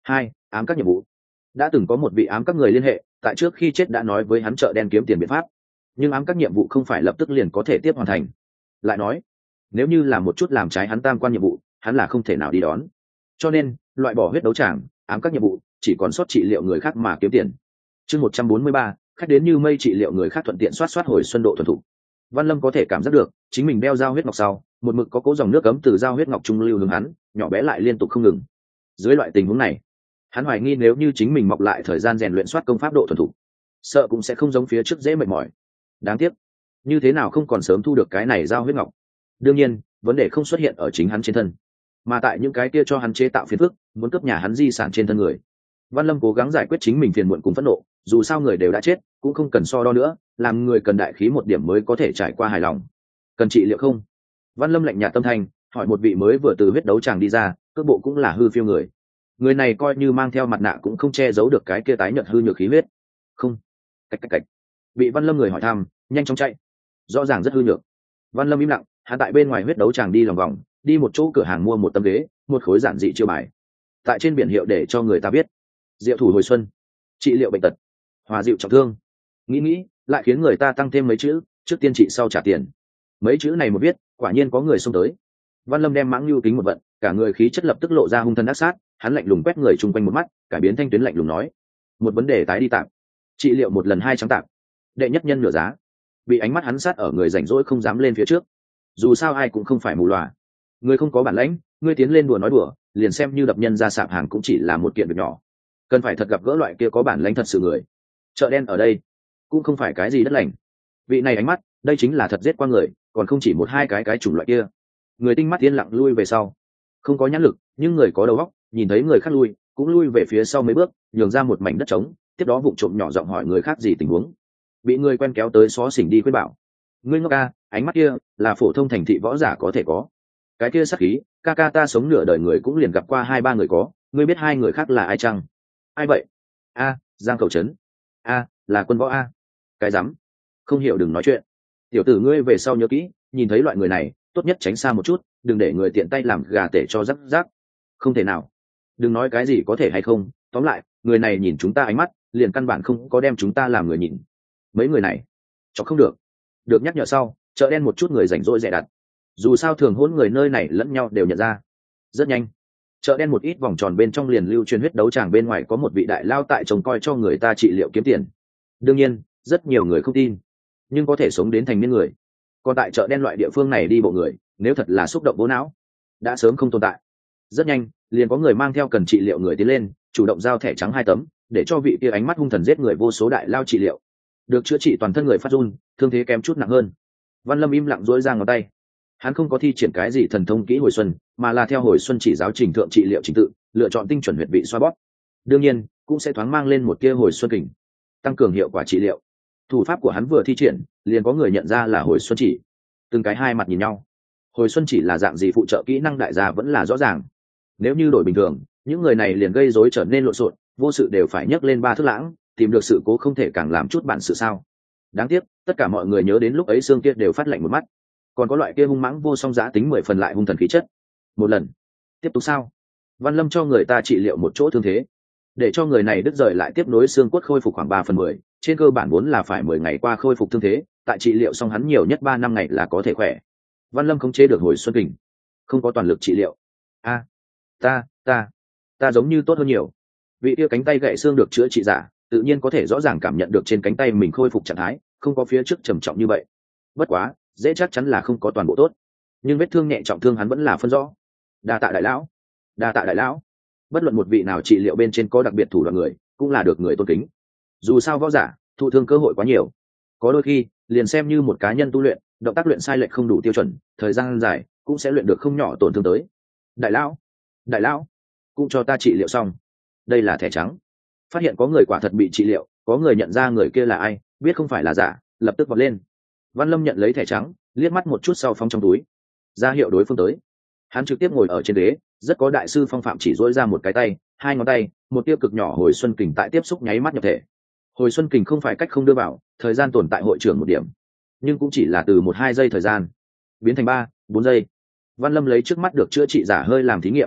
Hai, ám các nhiệm vụ. Đã từng có một vị ám các người liên hệ, tại trước khi chết đã nói với hắn chợ đen kiếm tiền biện pháp, nhưng ám các nhiệm vụ không phải lập tức liền có thể tiếp hoàn thành. Lại nói, nếu như là một chút làm trái hắn tam quan nhiệm vụ, hắn là không thể nào đi đón. Cho nên, loại bỏ huyết đấu tràng, ám các nhiệm vụ, chỉ còn sót trị liệu người khác mà kiếm tiền. Chương một trăm bốn mươi ba, khách đến như mây trị liệu người khác thuận tiện soát soát hồi xuân độ thuần thục. Văn Lâm có thể cảm giác được, chính mình đeo dao huyết ngọc sau, một mực có cố dòng nước cấm từ dao huyết ngọc trung lưu hướng hắn, nhỏ bé lại liên tục không ngừng. Dưới loại tình huống này, hắn hoài nghi nếu như chính mình mọc lại thời gian rèn luyện soát công pháp độ thuần thục, sợ cũng sẽ không giống phía trước dễ mệt mỏi. Đáng tiếc, như thế nào không còn sớm thu được cái này dao huyết ngọc. Đương nhiên, vấn đề không xuất hiện ở chính hắn trên thân, mà tại những cái kia cho hắn chế tạo phiền phức, muốn cướp nhà hắn di sản trên thân người. Văn Lâm cố gắng giải quyết chính mình phiền muộn cùng phẫn nộ, dù sao người đều đã chết, cũng không cần so đo nữa, làm người cần đại khí một điểm mới có thể trải qua hài lòng. Cần trị liệu không? Văn Lâm lạnh nhạt tâm thanh, hỏi một vị mới vừa từ huyết đấu tràng đi ra, cước bộ cũng là hư phiêu người. Người này coi như mang theo mặt nạ cũng không che giấu được cái kia tái nhợt hư nhược khí huyết. Không. Cách cách cách. Bị Văn Lâm người hỏi thăm, nhanh chóng chạy. Rõ ràng rất hư nhược. Văn Lâm im lặng, hắn tại bên ngoài huyết đấu tràng đi lòng vòng, đi một chỗ cửa hàng mua một tấm ghế, một khối giản dị chiêu bài. Tại trên biển hiệu để cho người ta biết, diệu thủ hồi xuân, trị liệu bệnh tật, hòa dịu trọng thương. Nghĩ nghĩ, lại khiến người ta tăng thêm mấy chữ, trước tiên trị sau trả tiền. Mấy chữ này một viết, quả nhiên có người xông tới. Văn Lâm đem mãng lưu kính một vận, cả người khí chất lập tức lộ ra hung thần ác sát, hắn lạnh lùng quét người chung quanh một mắt, cải biến thanh tuyến lạnh lùng nói: một vấn đề tái đi tạm, trị liệu một lần hai trắng tạm, đệ nhất nhân nửa giá. Bị ánh mắt hắn sát ở người rảnh rỗi không dám lên phía trước, dù sao ai cũng không phải mù loà. Người không có bản lãnh, ngươi tiến lên đùa nói đùa, liền xem như đập nhân ra sạp hàng cũng chỉ là một kiện việc nhỏ. Cần phải thật gặp gỡ loại kia có bản lãnh thật sự người. Chợ đen ở đây cũng không phải cái gì đất lành. Vị này ánh mắt, đây chính là thật giết qua người, còn không chỉ một hai cái cái chủng loại kia. Người tinh mắt yên lặng lui về sau, không có nhãn lực, nhưng người có đầu óc, nhìn thấy người khác lui, cũng lui về phía sau mấy bước, nhường ra một mảnh đất trống, tiếp đó vụng trộm nhỏ giọng hỏi người khác gì tình huống. Bị người quen kéo tới xó xỉnh đi khuyên bảo: ngươi ngốc ca, ánh mắt kia là phổ thông thành thị võ giả có thể có. Cái kia sắc khí, ca ca ta sống nửa đời người cũng liền gặp qua hai ba người có, ngươi biết hai người khác là ai chăng? Ai vậy? A, Giang Cầu Trấn. A, là Quân Võ A. Cái rắm, không hiểu đừng nói chuyện. Tiểu tử ngươi về sau nhớ kỹ, nhìn thấy loại người này, tốt nhất tránh xa một chút, đừng để người tiện tay làm gà tể cho rắc rác. Không thể nào. Đừng nói cái gì có thể hay không, tóm lại, người này nhìn chúng ta ánh mắt, liền căn bản không có đem chúng ta làm người nhìn. Mấy người này, cho không được. Được nhắc nhở sau, chợ đen một chút người rảnh rỗi dè đặt. Dù sao thường hôn người nơi này lẫn nhau đều nhận ra. Rất nhanh, chợ đen một ít vòng tròn bên trong liền lưu truyền huyết đấu tràng bên ngoài có một vị đại lao tại trông coi cho người ta trị liệu kiếm tiền. Đương nhiên, rất nhiều người không tin, nhưng có thể sống đến thành niên người. Còn tại chợ đen loại địa phương này đi bộ người, nếu thật là xúc động vô não, đã sớm không tồn tại. Rất nhanh, liền có người mang theo cần trị liệu người tiến lên, chủ động giao thẻ trắng hai tấm, để cho vị kia ánh mắt hung thần giết người vô số đại lao trị liệu. Được chữa trị toàn thân người phát run, thương thế kém chút nặng hơn. Văn Lâm im lặng duỗi ra ngón tay. Hắn không có thi triển cái gì thần thông kỹ hồi xuân, mà là theo hồi xuân chỉ giáo trình thượng trị liệu trình tự, lựa chọn tinh chuẩn huyệt vị xoa bóp. Đương nhiên, cũng sẽ thoáng mang lên một tia hồi xuân kình, tăng cường hiệu quả trị liệu. Thủ pháp của hắn vừa thi triển, liền có người nhận ra là hồi xuân chỉ. Từng cái hai mặt nhìn nhau. Hồi xuân chỉ là dạng gì phụ trợ kỹ năng đại gia vẫn là rõ ràng. Nếu như đổi bình thường, những người này liền gây rối trở nên lộn xộn, vô sự đều phải nhấc lên ba thước lãng, tìm được sự cố không thể càng làm chút bản sự sao? Đáng tiếc, tất cả mọi người nhớ đến lúc ấy xương kia đều phát lạnh một mắt. Còn có loại kia hung mãng vô song giá tính mười phần lại hung thần khí chất. Một lần, tiếp tục sao? Văn Lâm cho người ta trị liệu một chỗ thương thế, để cho người này đứt rời lại tiếp nối xương cốt khôi phục khoảng ba phần mười, trên cơ bản vốn là phải mười ngày qua khôi phục thương thế, tại trị liệu xong hắn nhiều nhất ba năm ngày là có thể khỏe. Văn Lâm không chế được hồi xuân kình, không có toàn lực trị liệu. A, ta, ta, ta giống như tốt hơn nhiều. Vị kia cánh tay gãy xương được chữa trị giả, tự nhiên có thể rõ ràng cảm nhận được trên cánh tay mình khôi phục trạng thái, không có phía trước trầm trọng như vậy. Bất quá, dễ chắc chắn là không có toàn bộ tốt, nhưng vết thương nhẹ trọng thương hắn vẫn là phân rõ. Đa tạ đại lão, đa tạ đại lão. Bất luận một vị nào trị liệu bên trên có đặc biệt thủ đoạn người, cũng là được người tôn kính. Dù sao võ giả thụ thương cơ hội quá nhiều, có đôi khi liền xem như một cá nhân tu luyện, động tác luyện sai lệch không đủ tiêu chuẩn, thời gian dài cũng sẽ luyện được không nhỏ tổn thương tới. Đại lão, đại lão, cũng cho ta trị liệu xong. Đây là thẻ trắng. Phát hiện có người quả thật bị trị liệu, có người nhận ra người kia là ai, biết không phải là giả, lập tức vọt lên. Văn Lâm nhận lấy thẻ trắng, liếc mắt một chút sau phóng trong túi, ra hiệu đối phương tới. Hắn trực tiếp ngồi ở trên ghế, rất có đại sư phong phạm, chỉ dỗi ra một cái tay, hai ngón tay, một tiêu cực nhỏ hồi xuân kình tại tiếp xúc nháy mắt nhập thể. Hồi xuân kình không phải cách không đưa vào, thời gian tồn tại hội trưởng một điểm, nhưng cũng chỉ là từ một hai giây thời gian biến thành ba bốn giây. Văn Lâm lấy trước mắt được chữa trị giả hơi làm thí nghiệm,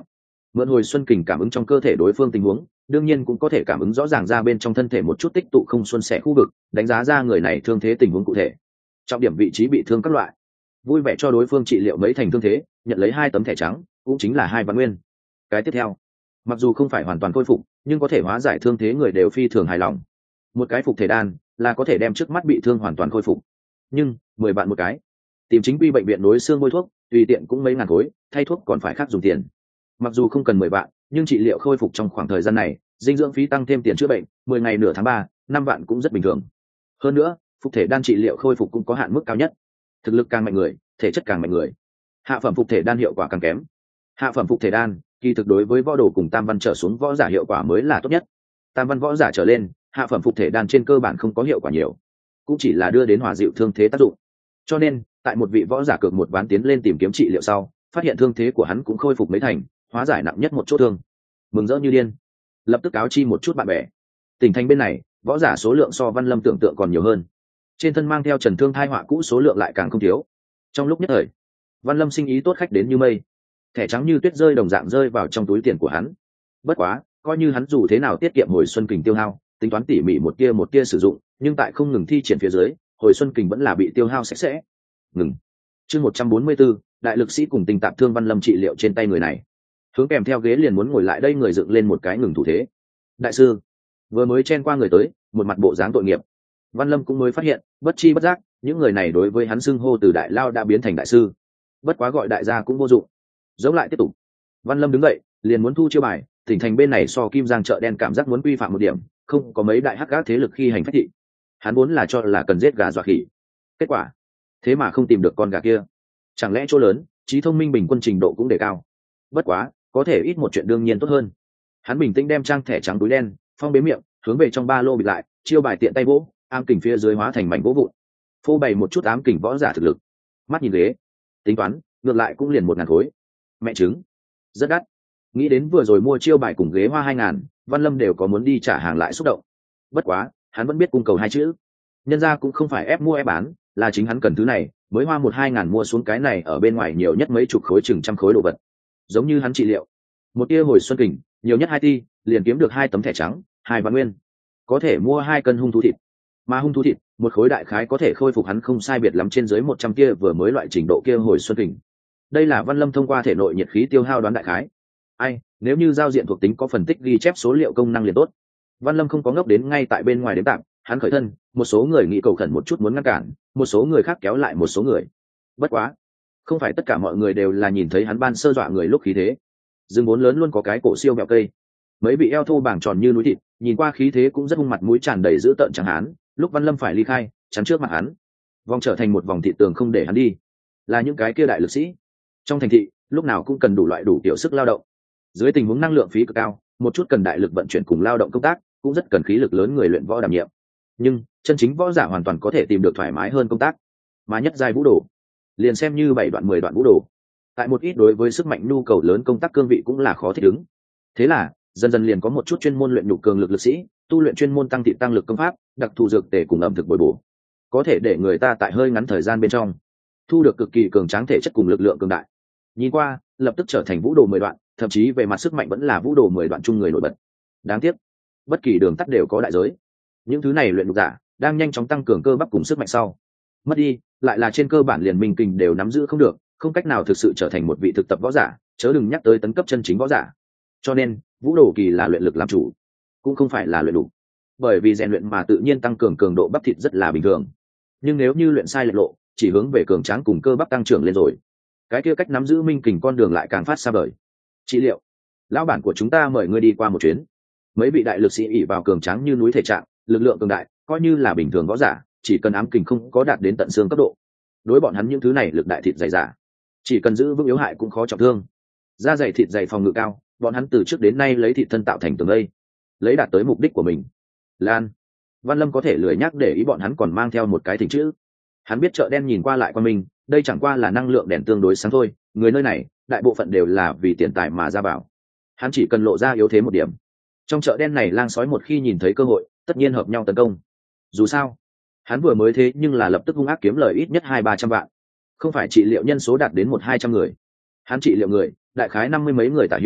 mượn hồi xuân kình cảm ứng trong cơ thể đối phương tình huống, đương nhiên cũng có thể cảm ứng rõ ràng ra bên trong thân thể một chút tích tụ không xuân sẻ khu vực, đánh giá ra người này thương thế tình huống cụ thể, trọng điểm vị trí bị thương các loại, vui vẻ cho đối phương trị liệu mấy thành thương thế, nhận lấy hai tấm thẻ trắng, cũng chính là hai vạn nguyên. Cái tiếp theo, mặc dù không phải hoàn toàn khôi phục, nhưng có thể hóa giải thương thế người đều phi thường hài lòng. Một cái phục thể đan là có thể đem trước mắt bị thương hoàn toàn khôi phục, nhưng mười vạn một cái. Tìm chính quy bệnh viện đối xương bôi thuốc, tùy tiện cũng mấy ngàn khối, thay thuốc còn phải khác dùng tiền. Mặc dù không cần mười vạn, nhưng trị liệu khôi phục trong khoảng thời gian này, dinh dưỡng phí tăng thêm tiền chữa bệnh, mười ngày nửa tháng ba, năm vạn cũng rất bình thường. Hơn nữa, phục thể đan trị liệu khôi phục cũng có hạn mức cao nhất. Thực lực càng mạnh người, thể chất càng mạnh người. Hạ phẩm phục thể đan hiệu quả càng kém. Hạ phẩm phục thể đan, kỳ thực đối với võ đồ cùng tam văn trở xuống võ giả hiệu quả mới là tốt nhất. Tam văn võ giả trở lên, hạ phẩm phục thể đan trên cơ bản không có hiệu quả nhiều, cũng chỉ là đưa đến hòa dịu thương thế tác dụng. Cho nên, tại một vị võ giả cược một ván tiến lên tìm kiếm trị liệu sau, phát hiện thương thế của hắn cũng khôi phục mấy thành, hóa giải nặng nhất một chỗ thương, mừng rỡ như điên, lập tức cáo chi một chút bạn bè. Tỉnh thành bên này, võ giả số lượng so Văn Lâm tưởng tượng còn nhiều hơn, trên thân mang theo trần thương thai họa cũ số lượng lại càng không thiếu. Trong lúc nhất thời, Văn Lâm sinh ý tốt khách đến như mây, thẻ trắng như tuyết rơi đồng dạng rơi vào trong túi tiền của hắn. Bất quá, coi như hắn dù thế nào tiết kiệm hồi xuân kình tiêu hao, tính toán tỉ mỉ một tia một tia sử dụng, nhưng tại không ngừng thi triển phía dưới, hồi xuân kình vẫn là bị tiêu hao sạch sẽ. Ngừng. Chương một trăm bốn mươi 144, đại lực sĩ cùng tình tạp thương Văn Lâm trị liệu trên tay người này. Hướng kèm theo ghế liền muốn ngồi lại đây người dựng lên một cái ngừng thủ thế. Đại sư, vừa mới chen qua người tới, một mặt bộ dáng tội nghiệp. Văn Lâm cũng mới phát hiện, bất chi bất giác, những người này đối với hắn xưng hô từ đại lao đã biến thành đại sư. Bất quá gọi đại gia cũng vô dụng. Giống lại tiếp tục. Văn Lâm đứng dậy, liền muốn thu chiêu bài, tỉnh thành bên này so Kim Giang chợ đen cảm giác muốn quy phạm một điểm, không có mấy đại hắc gác thế lực khi hành phách thị. Hắn muốn là cho là cần giết gà dọa khỉ. Kết quả, thế mà không tìm được con gà kia. Chẳng lẽ chỗ lớn, trí thông minh bình quân trình độ cũng đề cao. Bất quá, có thể ít một chuyện đương nhiên tốt hơn. Hắn bình tĩnh đem trang thẻ trắng túi đen phong bế miệng, hướng về trong ba lô bịt lại, chiêu bài tiện tay vỗ, ám kình phía dưới hóa thành mảnh gỗ vụn, phô bày một chút ám kình võ giả thực lực. Mắt nhìn ghế, tính toán, ngược lại cũng liền một ngàn khối. Mẹ trứng, rất đắt. Nghĩ đến vừa rồi mua chiêu bài cùng ghế hoa hai ngàn, Văn Lâm đều có muốn đi trả hàng lại xúc động. Bất quá, hắn vẫn biết cung cầu hai chữ. Nhân ra cũng không phải ép mua ép bán, là chính hắn cần thứ này, mới hoa một hai ngàn mua xuống cái này ở bên ngoài nhiều nhất mấy chục khối chừng trăm khối đồ vật. Giống như hắn trị liệu, một tia hồi xuân kình, nhiều nhất hai ti, liền kiếm được hai tấm thẻ trắng, hai vạn nguyên, có thể mua hai cân hung thú thịt. Mà hung thú thịt, một khối đại khái có thể khôi phục hắn không sai biệt lắm trên dưới một trăm tia vừa mới loại trình độ kia hồi xuân kình. Đây là Văn Lâm thông qua thể nội nhiệt khí tiêu hao đoán đại khái. Ai, nếu như giao diện thuộc tính có phân tích ghi chép số liệu công năng liền tốt. Văn Lâm không có ngốc đến ngay tại bên ngoài đếm tạm, hắn khởi thân, một số người nghĩ cầu khẩn một chút muốn ngăn cản, một số người khác kéo lại một số người. Bất quá, không phải tất cả mọi người đều là nhìn thấy hắn ban sơ dọa người lúc khí thế. Rừng bốn lớn luôn có cái cổ siêu bẹo cây, mấy vị eo thô bảng tròn như núi thịt, nhìn qua khí thế cũng rất hung, mặt mũi tràn đầy dữ tợn chẳng hán. Lúc Văn Lâm phải ly khai, chắn trước mặt hắn, vòng trở thành một vòng thị tường không để hắn đi. Là những cái kia đại lực sĩ trong thành thị, lúc nào cũng cần đủ loại đủ kiểu sức lao động. Dưới tình huống năng lượng phí cực cao, một chút cần đại lực vận chuyển cùng lao động công tác, cũng rất cần khí lực lớn người luyện võ đảm nhiệm. Nhưng chân chính võ giả hoàn toàn có thể tìm được thoải mái hơn công tác, mà nhất giai vũ đồ, liền xem như bảy đoạn mười đoạn vũ đồ, tại một ít đối với sức mạnh nhu cầu lớn công tác cương vị cũng là khó thích ứng. Thế là dần dần liền có một chút chuyên môn luyện nhục cường lực lực sĩ, tu luyện chuyên môn tăng thị tăng lực công pháp, đặc thù dược tề cùng ẩm thực bồi bổ, có thể để người ta tại hơi ngắn thời gian bên trong thu được cực kỳ cường tráng thể chất cùng lực lượng cường đại. Nhìn qua, lập tức trở thành vũ đồ mười đoạn, thậm chí về mặt sức mạnh vẫn là vũ đồ mười đoạn chung người nổi bật. Đáng tiếc, bất kỳ đường tắt đều có đại giới. Những thứ này luyện nhục giả đang nhanh chóng tăng cường cơ bắp cùng sức mạnh sau, mất đi, lại là trên cơ bản liền minh kình đều nắm giữ không được, không cách nào thực sự trở thành một vị thực tập võ giả, chớ đừng nhắc tới tấn cấp chân chính võ giả. Cho nên, vũ đồ kỳ là luyện lực làm chủ, cũng không phải là luyện đủ. Bởi vì rèn luyện mà tự nhiên tăng cường cường độ bắp thịt rất là bình thường. Nhưng nếu như luyện sai lệch lộ, chỉ hướng về cường tráng cùng cơ bắp tăng trưởng lên rồi, cái kia cách nắm giữ minh kình con đường lại càng phát xa vời. Trị liệu, lão bản của chúng ta mời ngươi đi qua một chuyến. Mấy vị đại lực sĩ ỷ vào cường tráng như núi thể trạng, lực lượng cường đại, coi như là bình thường võ giả, chỉ cần ám kình không có đạt đến tận xương cấp độ, đối bọn hắn những thứ này lực đại thịt dày giả, chỉ cần giữ vững yếu hại cũng khó trọng thương. Da dày thịt dày phòng ngự cao, bọn hắn từ trước đến nay lấy thịt thân tạo thành tường lây, lấy đạt tới mục đích của mình. Lan, Văn Lâm có thể lười nhắc để ý bọn hắn còn mang theo một cái thỉnh chữ. Hắn biết chợ đen nhìn qua lại qua mình, đây chẳng qua là năng lượng đèn tương đối sáng thôi, người nơi này đại bộ phận đều là vì tiền tài mà ra bảo. Hắn chỉ cần lộ ra yếu thế một điểm, trong chợ đen này lang sói một khi nhìn thấy cơ hội, tất nhiên hợp nhau tấn công. Dù sao, hắn vừa mới thế nhưng là lập tức hung ác kiếm lời ít nhất hai ba trăm vạn, không phải trị liệu nhân số đạt đến một hai trăm người. Hắn trị liệu người đại khái năm mươi mấy người tả hữu,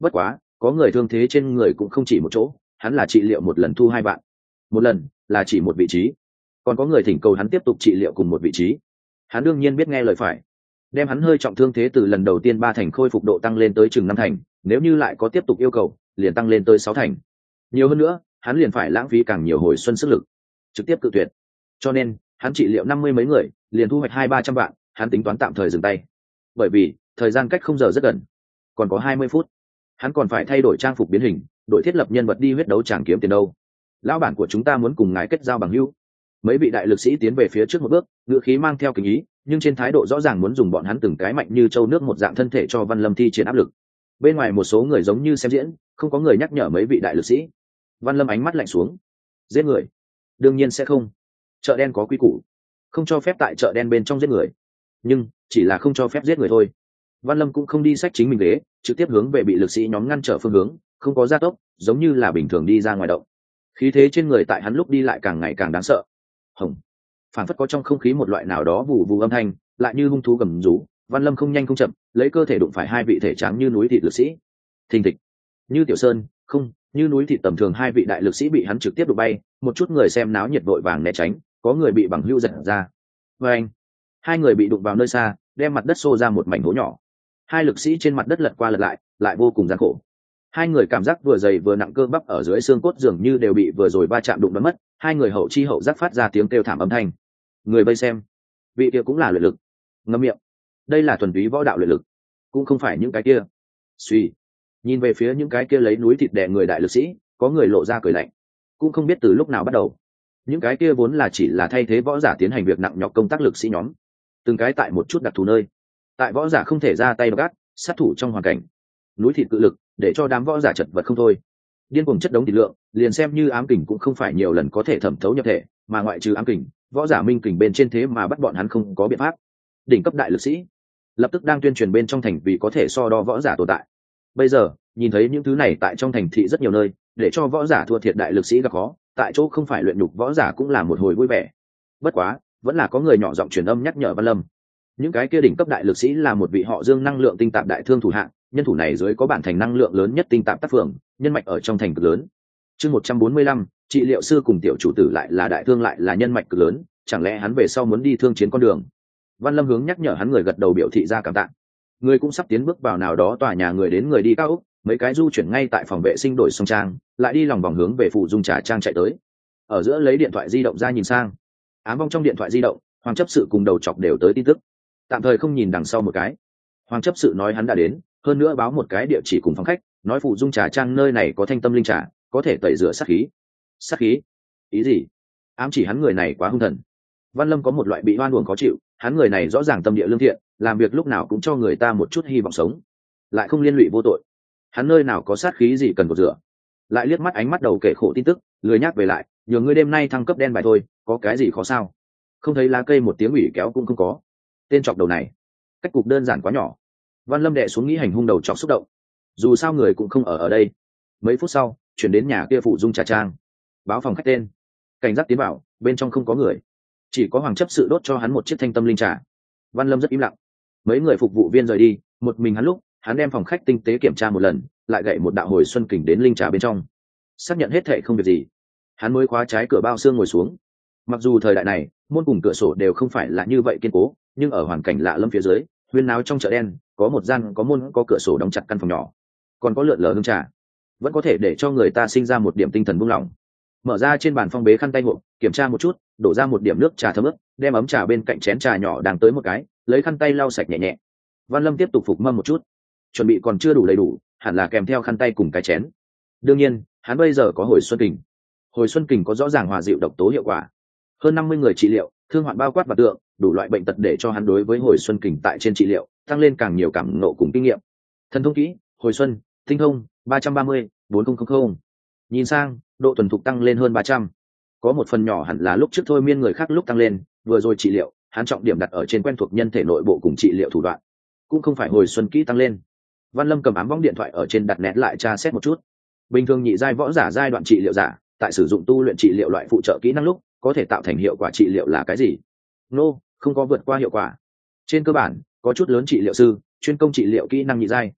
bất quá có người thương thế trên người cũng không chỉ một chỗ, hắn là trị liệu một lần thu hai vạn, một lần là chỉ một vị trí, còn có người thỉnh cầu hắn tiếp tục trị liệu cùng một vị trí. Hắn đương nhiên biết nghe lời phải, đem hắn hơi trọng thương thế từ lần đầu tiên ba thành khôi phục độ tăng lên tới chừng năm thành, nếu như lại có tiếp tục yêu cầu liền tăng lên tới sáu thành, nhiều hơn nữa hắn liền phải lãng phí càng nhiều hồi xuân sức lực, trực tiếp cự tuyệt. Cho nên hắn trị liệu năm mươi mấy người liền thu hoạch hai ba trăm vạn, hắn tính toán tạm thời dừng tay, bởi vì thời gian cách không giờ rất gần, còn có hai mươi phút, hắn còn phải thay đổi trang phục biến hình, đội thiết lập nhân vật đi huyết đấu chẳng kiếm tiền đâu. Lão bản của chúng ta muốn cùng ngài kết giao bằng hữu. Mấy vị đại lực sĩ tiến về phía trước một bước, ngữ khí mang theo kính ý, nhưng trên thái độ rõ ràng muốn dùng bọn hắn từng cái mạnh như châu nước một dạng thân thể cho Văn Lâm thi triển áp lực. Bên ngoài một số người giống như xem diễn, không có người nhắc nhở mấy vị đại lực sĩ. Văn Lâm ánh mắt lạnh xuống. Giết người? Đương nhiên sẽ không. Chợ đen có quy củ, không cho phép tại chợ đen bên trong giết người, nhưng chỉ là không cho phép giết người thôi. Văn Lâm cũng không đi sách chính mình ghế, trực tiếp hướng về bị lực sĩ nhóm ngăn trở phương hướng, không có gia tốc, giống như là bình thường đi ra ngoài động. Khí thế trên người tại hắn lúc đi lại càng ngày càng đáng sợ. Hồng, phản phất có trong không khí một loại nào đó vù vù âm thanh, lại như hung thú gầm rú. Văn Lâm không nhanh không chậm, lấy cơ thể đụng phải hai vị thể trắng như núi thịt lực sĩ. Thình thịch, như tiểu sơn, không, như núi thịt tầm thường hai vị đại lực sĩ bị hắn trực tiếp đụng bay. Một chút người xem náo nhiệt vội vàng né tránh, có người bị bằng hưu giật ra. Và anh, hai người bị đụng vào nơi xa, đem mặt đất xô ra một mảnh hố nhỏ. Hai lực sĩ trên mặt đất lật qua lật lại, lại vô cùng gian khổ. Hai người cảm giác vừa dày vừa nặng cơ bắp ở dưới xương cốt dường như đều bị vừa rồi va chạm đụng đứt mất. Hai người hậu chi hậu giác phát ra tiếng kêu thảm âm thanh. Người vây xem, vị kia cũng là luyện lực. Ngậm miệng, đây là thuần túy võ đạo luyện lực, cũng không phải những cái kia. Suy, nhìn về phía những cái kia lấy núi thịt đè người đại lực sĩ, có người lộ ra cười lạnh. Cũng không biết từ lúc nào bắt đầu, những cái kia vốn là chỉ là thay thế võ giả tiến hành việc nặng nhọc công tác lực sĩ nhóm, từng cái tại một chút đặc thù nơi, tại võ giả không thể ra tay độc ác, sát thủ trong hoàn cảnh, núi thịt cự lực để cho đám võ giả chật vật không thôi. Điên cuồng chất đống thịt lượng, liền xem như ám kình cũng không phải nhiều lần có thể thẩm thấu nhập thể, mà ngoại trừ ám kình, võ giả minh kình bên trên thế mà bắt bọn hắn không có biện pháp. Đỉnh cấp đại lực sĩ lập tức đang tuyên truyền bên trong thành vì có thể so đo võ giả tồn tại. Bây giờ nhìn thấy những thứ này tại trong thành thị rất nhiều nơi, để cho võ giả thua thiệt đại lực sĩ gặp khó, tại chỗ không phải luyện nhục võ giả cũng là một hồi vui vẻ. Bất quá vẫn là có người nhỏ giọng truyền âm nhắc nhở Văn Lâm, những cái kia đỉnh cấp đại lực sĩ là một vị họ Dương năng lượng tinh tạp đại thương thủ hạng, nhân thủ này dưới có bản thành năng lượng lớn nhất tinh tạp tác phường, nhân mạch ở trong thành cực lớn. Chương một trăm bốn mươi lăm, trị liệu sư cùng tiểu chủ tử lại là đại thương lại là nhân mạch cực lớn, chẳng lẽ hắn về sau muốn đi thương chiến con đường? Văn Lâm hướng nhắc nhở hắn, người gật đầu biểu thị ra cảm tạ. Người cũng sắp tiến bước vào nào đó tòa nhà người đến người đi cao ốc, mấy cái du chuyển ngay tại phòng vệ sinh đổi xong trang, lại đi lòng vòng hướng về phụ dung trà trang chạy tới. Ở giữa lấy điện thoại di động ra nhìn sang, ám vong trong điện thoại di động, Hoàng chấp sự cùng đầu chọc đều tới tin tức. Tạm thời không nhìn đằng sau một cái. Hoàng chấp sự nói hắn đã đến, hơn nữa báo một cái địa chỉ cùng phòng khách, nói phụ dung trà trang nơi này có thanh tâm linh trà, có thể tẩy rửa sát khí. Sát khí? Ý gì? Ám chỉ hắn người này quá hung thần. Văn Lâm có một loại bị oan uổng khó chịu, hắn người này rõ ràng tâm địa lương thiện, làm việc lúc nào cũng cho người ta một chút hy vọng sống, lại không liên lụy vô tội. Hắn nơi nào có sát khí gì cần cột rửa? Lại liếc mắt ánh mắt đầu kể khổ tin tức, lười nhác về lại, nhờ ngươi đêm nay thăng cấp đen bài thôi, có cái gì khó sao? Không thấy lá cây một tiếng ủy kéo cũng không có. Tên chọc đầu này, cách cục đơn giản quá nhỏ. Văn Lâm đệ xuống nghĩ hành hung đầu chọc xúc động. Dù sao người cũng không ở ở đây. Mấy phút sau, chuyển đến nhà kia phụ dung trà trang, báo phòng khách tên, cảnh giác tiến vào, bên trong không có người, chỉ có Hoàng chấp sự đốt cho hắn một chiếc thanh tâm linh trà. Văn Lâm rất im lặng. Mấy người phục vụ viên rời đi, một mình hắn lúc, hắn đem phòng khách tinh tế kiểm tra một lần, lại gậy một đạo hồi xuân kình đến linh trà bên trong, xác nhận hết thệ không việc gì, hắn mới khóa trái cửa bao xương ngồi xuống. Mặc dù thời đại này môn cùng cửa sổ đều không phải là như vậy kiên cố, nhưng ở hoàn cảnh lạ lẫm phía dưới, huyên náo trong chợ đen, có một gian có môn có cửa sổ đóng chặt căn phòng nhỏ, còn có lượn lờ hương trà, vẫn có thể để cho người ta sinh ra một điểm tinh thần buông lỏng. Mở ra trên bàn phong bế khăn tay hộp, kiểm tra một chút, đổ ra một điểm nước trà thơm ướt, đem ấm trà bên cạnh chén trà nhỏ đang tới một cái, lấy khăn tay lau sạch nhẹ nhẹ. Văn Lâm tiếp tục phục mâm một chút, chuẩn bị còn chưa đủ đầy đủ, hẳn là kèm theo khăn tay cùng cái chén. Đương nhiên hắn bây giờ có hồi xuân kình. Hồi xuân kình có rõ ràng hòa dịu độc tố hiệu quả, hơn năm mươi người trị liệu, thương hoạn bao quát và tượng, đủ loại bệnh tật, để cho hắn đối với hồi xuân kình tại trên trị liệu tăng lên càng nhiều cảm ngộ cùng kinh nghiệm. Thần thông kỹ hồi xuân tinh thông ba trăm ba mươi bốn nghìn. Nhìn sang độ thuần thục tăng lên hơn ba trăm. Có một phần nhỏ hẳn là lúc trước thôi miên người khác lúc tăng lên, vừa rồi trị liệu hắn trọng điểm đặt ở trên quen thuộc nhân thể nội bộ cùng trị liệu thủ đoạn, cũng không phải hồi xuân kỹ tăng lên. Văn Lâm cầm ám võng điện thoại ở trên đặt nét lại tra xét một chút. Bình thường nhị giai võ giả giai đoạn trị liệu giả, tại sử dụng tu luyện trị liệu loại phụ trợ kỹ năng lúc, có thể tạo thành hiệu quả trị liệu là cái gì? Nô, không có vượt qua hiệu quả. Trên cơ bản, có chút lớn trị liệu sư chuyên công trị liệu kỹ năng nhị giai,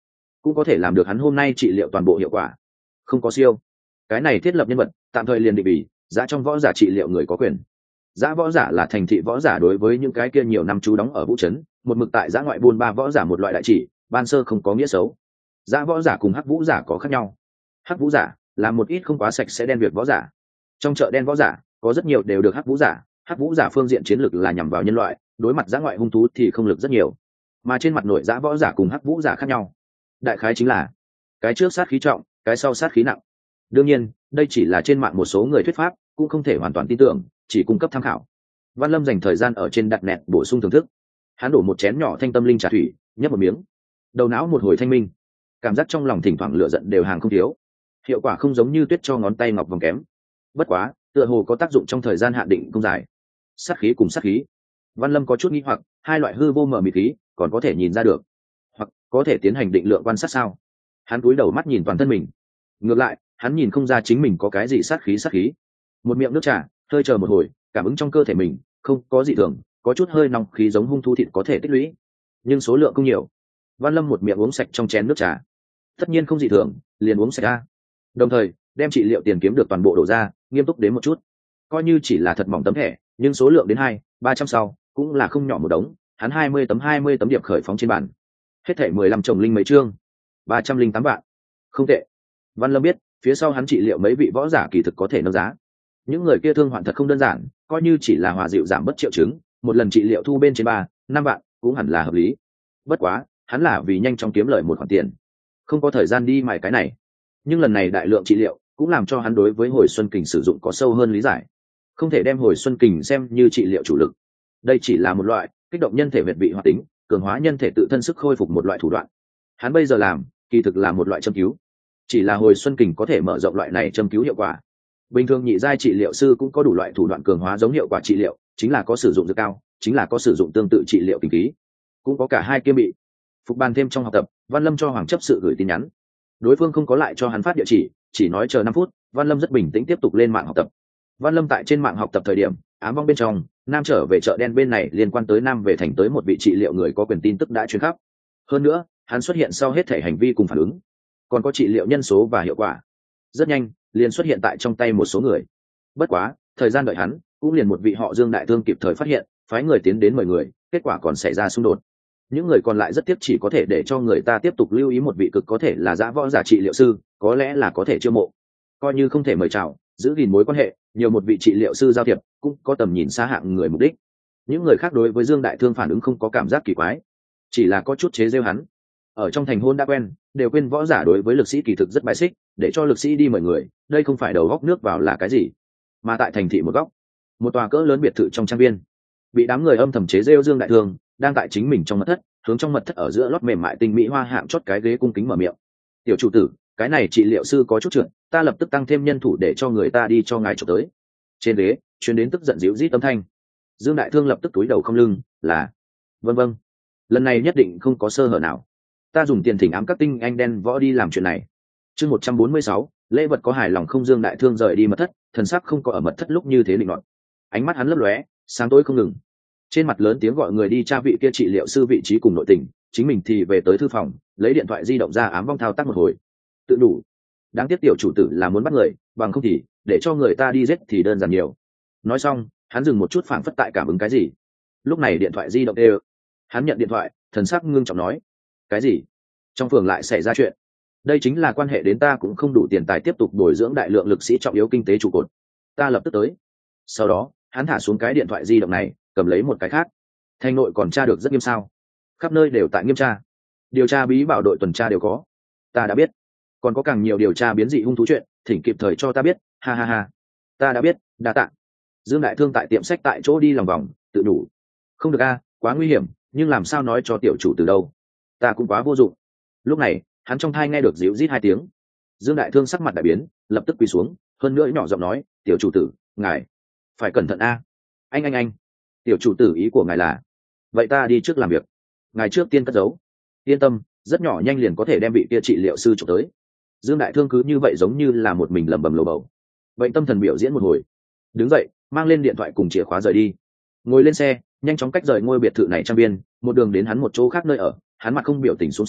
cũng có thể làm được hắn hôm nay trị liệu toàn bộ hiệu quả. Không có siêu, cái này thiết lập nhân vật tạm thời liền định bỉ giá trong võ giả trị liệu người có quyền. Giá võ giả là thành thị võ giả đối với những cái kia nhiều năm trú đóng ở vũ trấn, một mực tại giá ngoại buôn ba võ giả một loại đại chỉ, ban sơ không có nghĩa xấu. Giá võ giả cùng hắc vũ giả có khác nhau. Hắc vũ giả là một ít không quá sạch sẽ đen việc võ giả. Trong chợ đen võ giả có rất nhiều đều được hắc vũ giả, hắc vũ giả phương diện chiến lược là nhằm vào nhân loại, đối mặt giá ngoại hung thú thì không lực rất nhiều. Mà trên mặt nội giá võ giả cùng hắc vũ giả khác nhau. Đại khái chính là cái trước sát khí trọng, cái sau sát khí nặng. Đương nhiên, đây chỉ là trên mạng một số người thuyết pháp, cũng không thể hoàn toàn tin tưởng, chỉ cung cấp tham khảo. Văn Lâm dành thời gian ở trên đặt nẹt bổ sung thưởng thức. Hắn đổ một chén nhỏ thanh tâm linh trà thủy, nhấp một miếng. Đầu não một hồi thanh minh, cảm giác trong lòng thỉnh thoảng lửa giận đều hàng không thiếu. Hiệu quả không giống như tuyết cho ngón tay ngọc vòng kém. Bất quá, tựa hồ có tác dụng trong thời gian hạn định không dài. Sát khí cùng sát khí. Văn Lâm có chút nghi hoặc, hai loại hư vô mờ mịt khí, còn có thể nhìn ra được, hoặc có thể tiến hành định lượng quan sát sao? Hắn cúi đầu mắt nhìn toàn thân mình. Ngược lại, hắn nhìn không ra chính mình có cái gì sát khí sát khí. Một miệng nước trà, hơi chờ một hồi, cảm ứng trong cơ thể mình không có gì thường, có chút hơi nóng khí giống hung thú thịt có thể tích lũy, nhưng số lượng không nhiều. Văn Lâm một miệng uống sạch trong chén nước trà, tất nhiên không dị thường, liền uống sạch ra. Đồng thời, đem trị liệu tiền kiếm được toàn bộ đổ ra, nghiêm túc đến một chút. Coi như chỉ là thật mỏng tấm thẻ, nhưng số lượng đến hai, ba trăm sau, cũng là không nhỏ một đống. Hắn hai mươi tấm hai mươi tấm điệp khởi phóng trên bàn. Hết thảy mười lăm chồng linh mấy chương, ba trăm linh tám vạn. Không tệ. Văn Lâm biết, phía sau hắn trị liệu mấy vị võ giả kỳ thực có thể nâng giá. Những người kia thương hoạn thật không đơn giản, coi như chỉ là hòa dịu giảm bất triệu chứng, một lần trị liệu thu bên trên ba, năm vạn, cũng hẳn là hợp lý. Bất quá, hắn là vì nhanh chóng kiếm lời một khoản tiền, không có thời gian đi mài cái này. Nhưng lần này đại lượng trị liệu cũng làm cho hắn đối với hồi xuân kình sử dụng có sâu hơn lý giải. Không thể đem hồi xuân kình xem như trị liệu chủ lực. Đây chỉ là một loại kích động nhân thể huyệt vị hoạt tính, cường hóa nhân thể tự thân sức khôi phục một loại thủ đoạn. Hắn bây giờ làm, kỳ thực là một loại châm cứu. Chỉ là hồi xuân kình có thể mở rộng loại này châm cứu hiệu quả. Bình thường nhị giai trị liệu sư cũng có đủ loại thủ đoạn cường hóa giống hiệu quả trị liệu, chính là có sử dụng dược cao, chính là có sử dụng tương tự trị liệu kinh khí, cũng có cả hai kiêm bị. Phục bàn thêm trong học tập, Văn Lâm cho Hoàng chấp sự gửi tin nhắn. Đối phương không có lại cho hắn phát địa chỉ, chỉ nói chờ năm phút. Văn Lâm rất bình tĩnh tiếp tục lên mạng học tập. Văn Lâm tại trên mạng học tập thời điểm, ám vong bên trong, nam trở về chợ đen bên này liên quan tới nam về thành tới một vị trị liệu người có quyền tin tức đã truyền khắp. Hơn nữa, hắn xuất hiện sau hết thể hành vi cùng phản ứng, còn có trị liệu nhân số và hiệu quả. Rất nhanh, liền xuất hiện tại trong tay một số người. Bất quá, thời gian đợi hắn, cũng liền một vị họ Dương đại thương kịp thời phát hiện, phái người tiến đến mười người, kết quả còn xảy ra xung đột. Những người còn lại rất tiếc chỉ có thể để cho người ta tiếp tục lưu ý một vị cực có thể là dã võ giả trị liệu sư, có lẽ là có thể chiêu mộ. Coi như không thể mời chào, giữ gìn mối quan hệ, nhiều một vị trị liệu sư giao thiệp, cũng có tầm nhìn xa hạng người mục đích. Những người khác đối với Dương đại thương phản ứng không có cảm giác kỳ quái, chỉ là có chút chế giễu hắn. Ở trong thành hôn đã quen, đều quên võ giả đối với lực sĩ kỳ thực rất bài xích, để cho lực sĩ đi mời người, đây không phải đầu góc nước vào là cái gì. Mà tại thành thị một góc, một tòa cỡ lớn biệt thự trong trang viên, bị đám người âm thầm chế giễu Dương đại thương, đang tại chính mình trong mật thất, hướng trong mật thất ở giữa lót mềm mại tinh mỹ hoa hạng chót cái ghế cung kính mở miệng. Tiểu chủ tử, cái này trị liệu sư có chút trượt, ta lập tức tăng thêm nhân thủ để cho người ta đi cho ngài chụp tới. Trên ghế truyền đến tức giận dịu rít âm thanh. Dương đại thương lập tức túi đầu không lưng, là vân vân, lần này nhất định không có sơ hở nào. Ta dùng tiền thỉnh ám các tinh anh đen võ đi làm chuyện này. Chương một trăm bốn mươi sáu, lễ vật có hài lòng không? Dương đại thương rời đi mật thất, thần sắc không có ở mật thất lúc như thế định luận. Ánh mắt hắn lấp lóe, sáng tối không ngừng. Trên mặt lớn tiếng gọi người đi tra vị kia trị liệu sư vị trí cùng nội tình, chính mình thì về tới thư phòng, lấy điện thoại di động ra ám vong thao tác một hồi. Tự đủ. Đáng tiếc tiểu chủ tử là muốn bắt người, bằng không thì để cho người ta đi giết thì đơn giản nhiều. Nói xong, hắn dừng một chút phảng phất tại cảm ứng cái gì. Lúc này điện thoại di động đều. Hắn nhận điện thoại, thần sắc ngưng trọng nói: cái gì? Trong phường lại xảy ra chuyện? Đây chính là quan hệ đến ta cũng không đủ tiền tài tiếp tục bồi dưỡng đại lượng lực sĩ trọng yếu kinh tế trụ cột. Ta lập tức tới. Sau đó, hắn thả xuống cái điện thoại di động này, cầm lấy một cái khác. Thành nội còn tra được rất nghiêm sao? Khắp nơi đều tại nghiêm tra. Điều tra bí bảo đội tuần tra đều có. Ta đã biết. Còn có càng nhiều điều tra biến dị hung thú chuyện, thỉnh kịp thời cho ta biết. Ha ha ha. Ta đã biết, đa tạ. Dương đại thương tại tiệm sách tại chỗ đi lòng vòng, tự đủ. Không được a, quá nguy hiểm, nhưng làm sao nói cho tiểu chủ từ đâu? Ta cũng quá vô dụng. Lúc này, hắn trong thai nghe được dịu rít hai tiếng. Dương đại thương sắc mặt đại biến, lập tức quỳ xuống, hơn nữa nhỏ giọng nói: tiểu chủ tử, ngài phải cẩn thận a. Anh anh anh. Tiểu chủ tử ý của ngài là? Vậy ta đi trước làm việc, ngài trước tiên cất giấu. Yên tâm, rất nhỏ nhanh liền có thể đem vị kia trị liệu sư chụp tới. Dương đại thương cứ như vậy giống như là một mình lẩm bẩm lồ bầu. Vậy tâm thần biểu diễn một hồi, đứng dậy mang lên điện thoại cùng chìa khóa rời đi. Ngồi lên xe, nhanh chóng cách rời ngôi biệt thự này trang biên, một đường đến hắn một chỗ khác nơi ở. Hắn mặt không biểu tình xuống xe,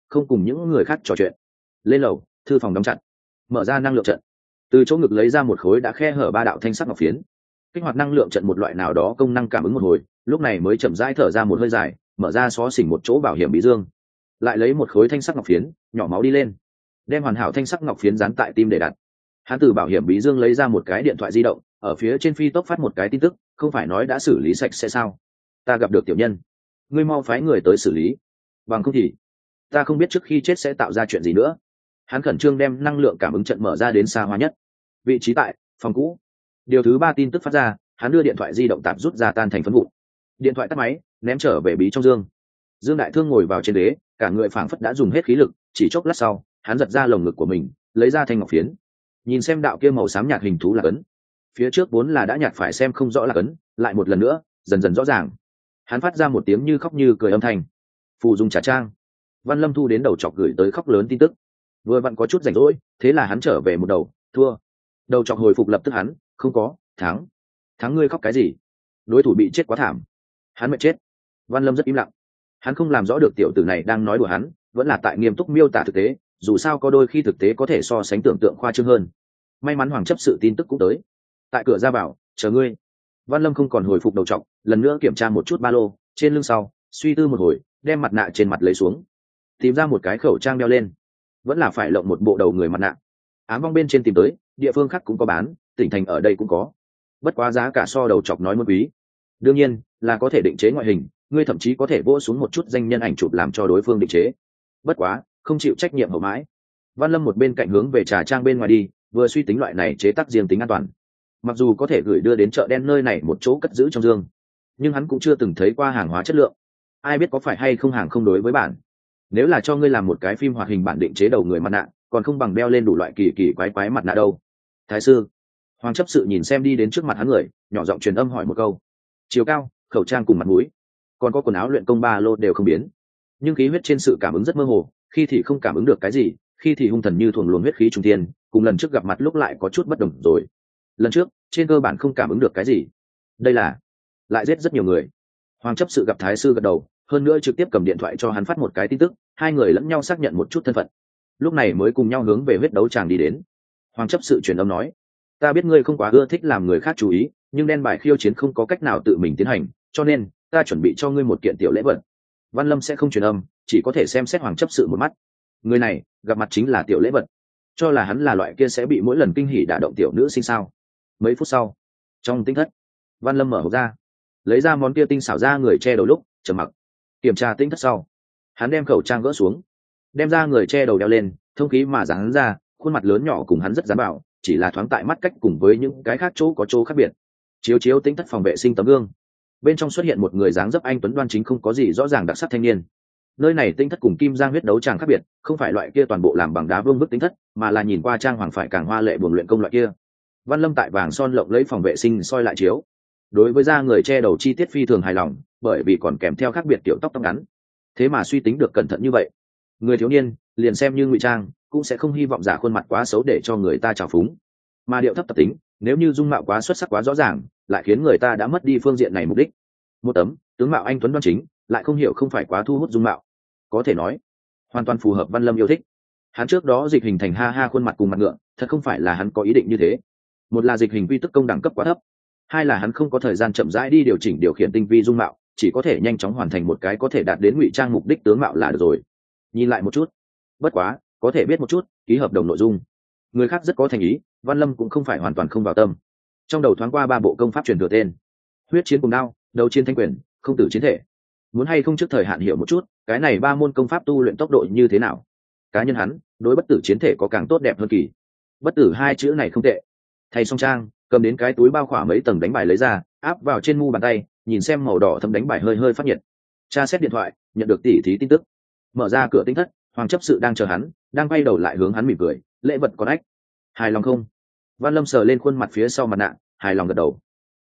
không cùng những người khác trò chuyện. Lên lầu, thư phòng đóng chặt, mở ra năng lượng trận, từ chỗ ngực lấy ra một khối đã khe hở ba đạo thanh sắc ngọc phiến, kích hoạt năng lượng trận một loại nào đó công năng cảm ứng một hồi, lúc này mới chậm rãi thở ra một hơi dài, mở ra xó xỉnh một chỗ bảo hiểm bí dương, lại lấy một khối thanh sắc ngọc phiến nhỏ máu đi lên, đem hoàn hảo thanh sắc ngọc phiến dán tại tim để đặt. Hắn từ bảo hiểm bí dương lấy ra một cái điện thoại di động, ở phía trên phi tốc phát một cái tin tức, không phải nói đã xử lý sạch sẽ sao? Ta gặp được tiểu nhân, ngươi mau phái người tới xử lý, bằng không thì ta không biết trước khi chết sẽ tạo ra chuyện gì nữa. Hắn khẩn trương đem năng lượng cảm ứng trận mở ra đến xa hoa nhất vị trí tại phòng cũ. Điều thứ ba tin tức phát ra, hắn đưa điện thoại di động tạp rút ra tan thành phấn vụn, điện thoại tắt máy, ném trở về bí trong dương. Dương Đại Thương ngồi vào trên đế, cả người phảng phất đã dùng hết khí lực, chỉ chốc lát sau, hắn giật ra lồng ngực của mình, lấy ra thanh ngọc phiến, nhìn xem đạo kia màu xám nhạt hình thú là cấn, phía trước vốn là đã nhạt phải xem không rõ là cấn, lại một lần nữa dần dần rõ ràng. Hắn phát ra một tiếng như khóc như cười âm thanh. Phù Dung Trà Trang. Văn Lâm thu đến đầu chọc gửi tới khóc lớn tin tức, vừa vặn có chút rảnh rỗi, thế là hắn trở về một đầu, thua. Đầu chọc hồi phục lập tức hắn, không có, thắng. Thắng ngươi khóc cái gì? Đối thủ bị chết quá thảm. Hắn mệt chết. Văn Lâm rất im lặng. Hắn không làm rõ được tiểu tử này đang nói đùa hắn, vẫn là tại nghiêm túc miêu tả thực tế, dù sao có đôi khi thực tế có thể so sánh tưởng tượng khoa trương hơn. May mắn Hoàng chấp sự tin tức cũng tới. Tại cửa ra bảo, chờ ngươi. Văn Lâm không còn hồi phục đầu trọc, lần nữa kiểm tra một chút ba lô, trên lưng sau, suy tư một hồi, đem mặt nạ trên mặt lấy xuống, tìm ra một cái khẩu trang đeo lên, vẫn là phải lộng một bộ đầu người mặt nạ. Ám vong bên trên tìm tới, địa phương khác cũng có bán, tỉnh thành ở đây cũng có, bất quá giá cả so đầu chọc nói muốn quý. Đương nhiên là có thể định chế ngoại hình, ngươi thậm chí có thể vỗ xuống một chút danh nhân ảnh chụp làm cho đối phương định chế, bất quá không chịu trách nhiệm hậu mãi. Văn Lâm một bên cạnh hướng về trà trang bên ngoài đi, vừa suy tính loại này chế tác riêng tính an toàn, mặc dù có thể gửi đưa đến chợ đen nơi này một chỗ cất giữ trong dương, nhưng hắn cũng chưa từng thấy qua hàng hóa chất lượng, ai biết có phải hay không hàng không đối với bản. Nếu là cho ngươi làm một cái phim hoạt hình bản định chế đầu người mặt nạ, còn không bằng đeo lên đủ loại kỳ kỳ quái quái mặt nạ đâu. Thái sư. Hoàng chấp sự nhìn xem đi đến trước mặt hắn người, nhỏ giọng truyền âm hỏi một câu. Chiều cao, khẩu trang cùng mặt mũi, còn có quần áo luyện công ba lô đều không biến, nhưng khí huyết trên sự cảm ứng rất mơ hồ, khi thì không cảm ứng được cái gì, khi thì hung thần như thuần luồng huyết khí trung thiên, cùng lần trước gặp mặt lúc lại có chút bất đồng rồi. Lần trước trên cơ bản không cảm ứng được cái gì, đây là lại giết rất nhiều người. Hoàng chấp sự gặp thái sư gật đầu, hơn nữa trực tiếp cầm điện thoại cho hắn phát một cái tin tức, hai người lẫn nhau xác nhận một chút thân phận, lúc này mới cùng nhau hướng về huyết đấu tràng đi đến. Hoàng chấp sự truyền âm nói, ta biết ngươi không quá ưa thích làm người khác chú ý, nhưng đen bài khiêu chiến không có cách nào tự mình tiến hành, cho nên ta chuẩn bị cho ngươi một kiện tiểu lễ vật. Văn Lâm sẽ không truyền âm, chỉ có thể xem xét Hoàng chấp sự một mắt. Người này gặp mặt chính là tiểu lễ vật, cho là hắn là loại kia sẽ bị mỗi lần kinh hỉ đả động tiểu nữ sinh sao. Mấy phút sau, trong tinh thất, Văn Lâm mở hộp ra, lấy ra món kia tinh xảo ra người che đầu lúc trầm mặc. Kiểm tra tinh thất sau, hắn đem khẩu trang gỡ xuống, đem ra người che đầu đeo lên, thông khí mà dán ra, khuôn mặt lớn nhỏ cùng hắn rất dán bảo, chỉ là thoáng tại mắt cách cùng với những cái khác chỗ có chỗ khác biệt. Chiếu chiếu tinh thất phòng vệ sinh tấm gương, bên trong xuất hiện một người dáng dấp anh tuấn đoan chính không có gì rõ ràng đặc sắc thanh niên. Nơi này tinh thất cùng Kim Giang huyết đấu tràng khác biệt, không phải loại kia toàn bộ làm bằng đá vương bức tinh thất, mà là nhìn qua trang hoàng phải càng hoa lệ buồng luyện công loại kia. Văn Lâm tại vàng son lộng lấy phòng vệ sinh soi lại chiếu, đối với da người che đầu chi tiết phi thường hài lòng, bởi vì còn kèm theo khác biệt tiểu tóc tóc ngắn, thế mà suy tính được cẩn thận như vậy. Người thiếu niên liền xem như ngụy trang cũng sẽ không hy vọng giả khuôn mặt quá xấu để cho người ta trào phúng, mà điệu thấp tập tính, nếu như dung mạo quá xuất sắc quá rõ ràng lại khiến người ta đã mất đi phương diện này mục đích. Một tấm tướng mạo anh tuấn đoan chính lại không hiểu không phải quá thu hút dung mạo, có thể nói hoàn toàn phù hợp Văn Lâm yêu thích. Hắn trước đó dịch hình thành ha ha khuôn mặt cùng mặt ngựa, thật không phải là hắn có ý định như thế. Một là dịch hình quy tức công đẳng cấp quá thấp, hai là hắn không có thời gian chậm rãi đi điều chỉnh điều khiển tinh vi dung mạo, chỉ có thể nhanh chóng hoàn thành một cái có thể đạt đến ngụy trang mục đích tướng mạo là được rồi. Nhìn lại một chút, bất quá có thể biết một chút ký hợp đồng nội dung, người khác rất có thành ý, Văn Lâm cũng không phải hoàn toàn không vào tâm. Trong đầu thoáng qua ba bộ công pháp truyền thừa tên: huyết chiến cùng đao, đấu chiến thanh quyền, không tử chiến thể. Muốn hay không trước thời hạn hiểu một chút cái này ba môn công pháp tu luyện tốc độ như thế nào. Cá nhân hắn đối bất tử chiến thể có càng tốt đẹp hơn kỳ. Bất tử hai chữ này không tệ. Thay xong trang, cầm đến cái túi bao khỏa mấy tầng đánh bài lấy ra, áp vào trên mu bàn tay, nhìn xem màu đỏ thâm đánh bài hơi hơi phát nhiệt. Tra xét điện thoại, nhận được tỉ thí tin tức. Mở ra cửa tinh thất, Hoàng chấp sự đang chờ hắn, đang quay đầu lại hướng hắn mỉm cười, lễ vật có ách. Hài lòng không? Văn Lâm sờ lên khuôn mặt phía sau mặt nạ, hài lòng gật đầu.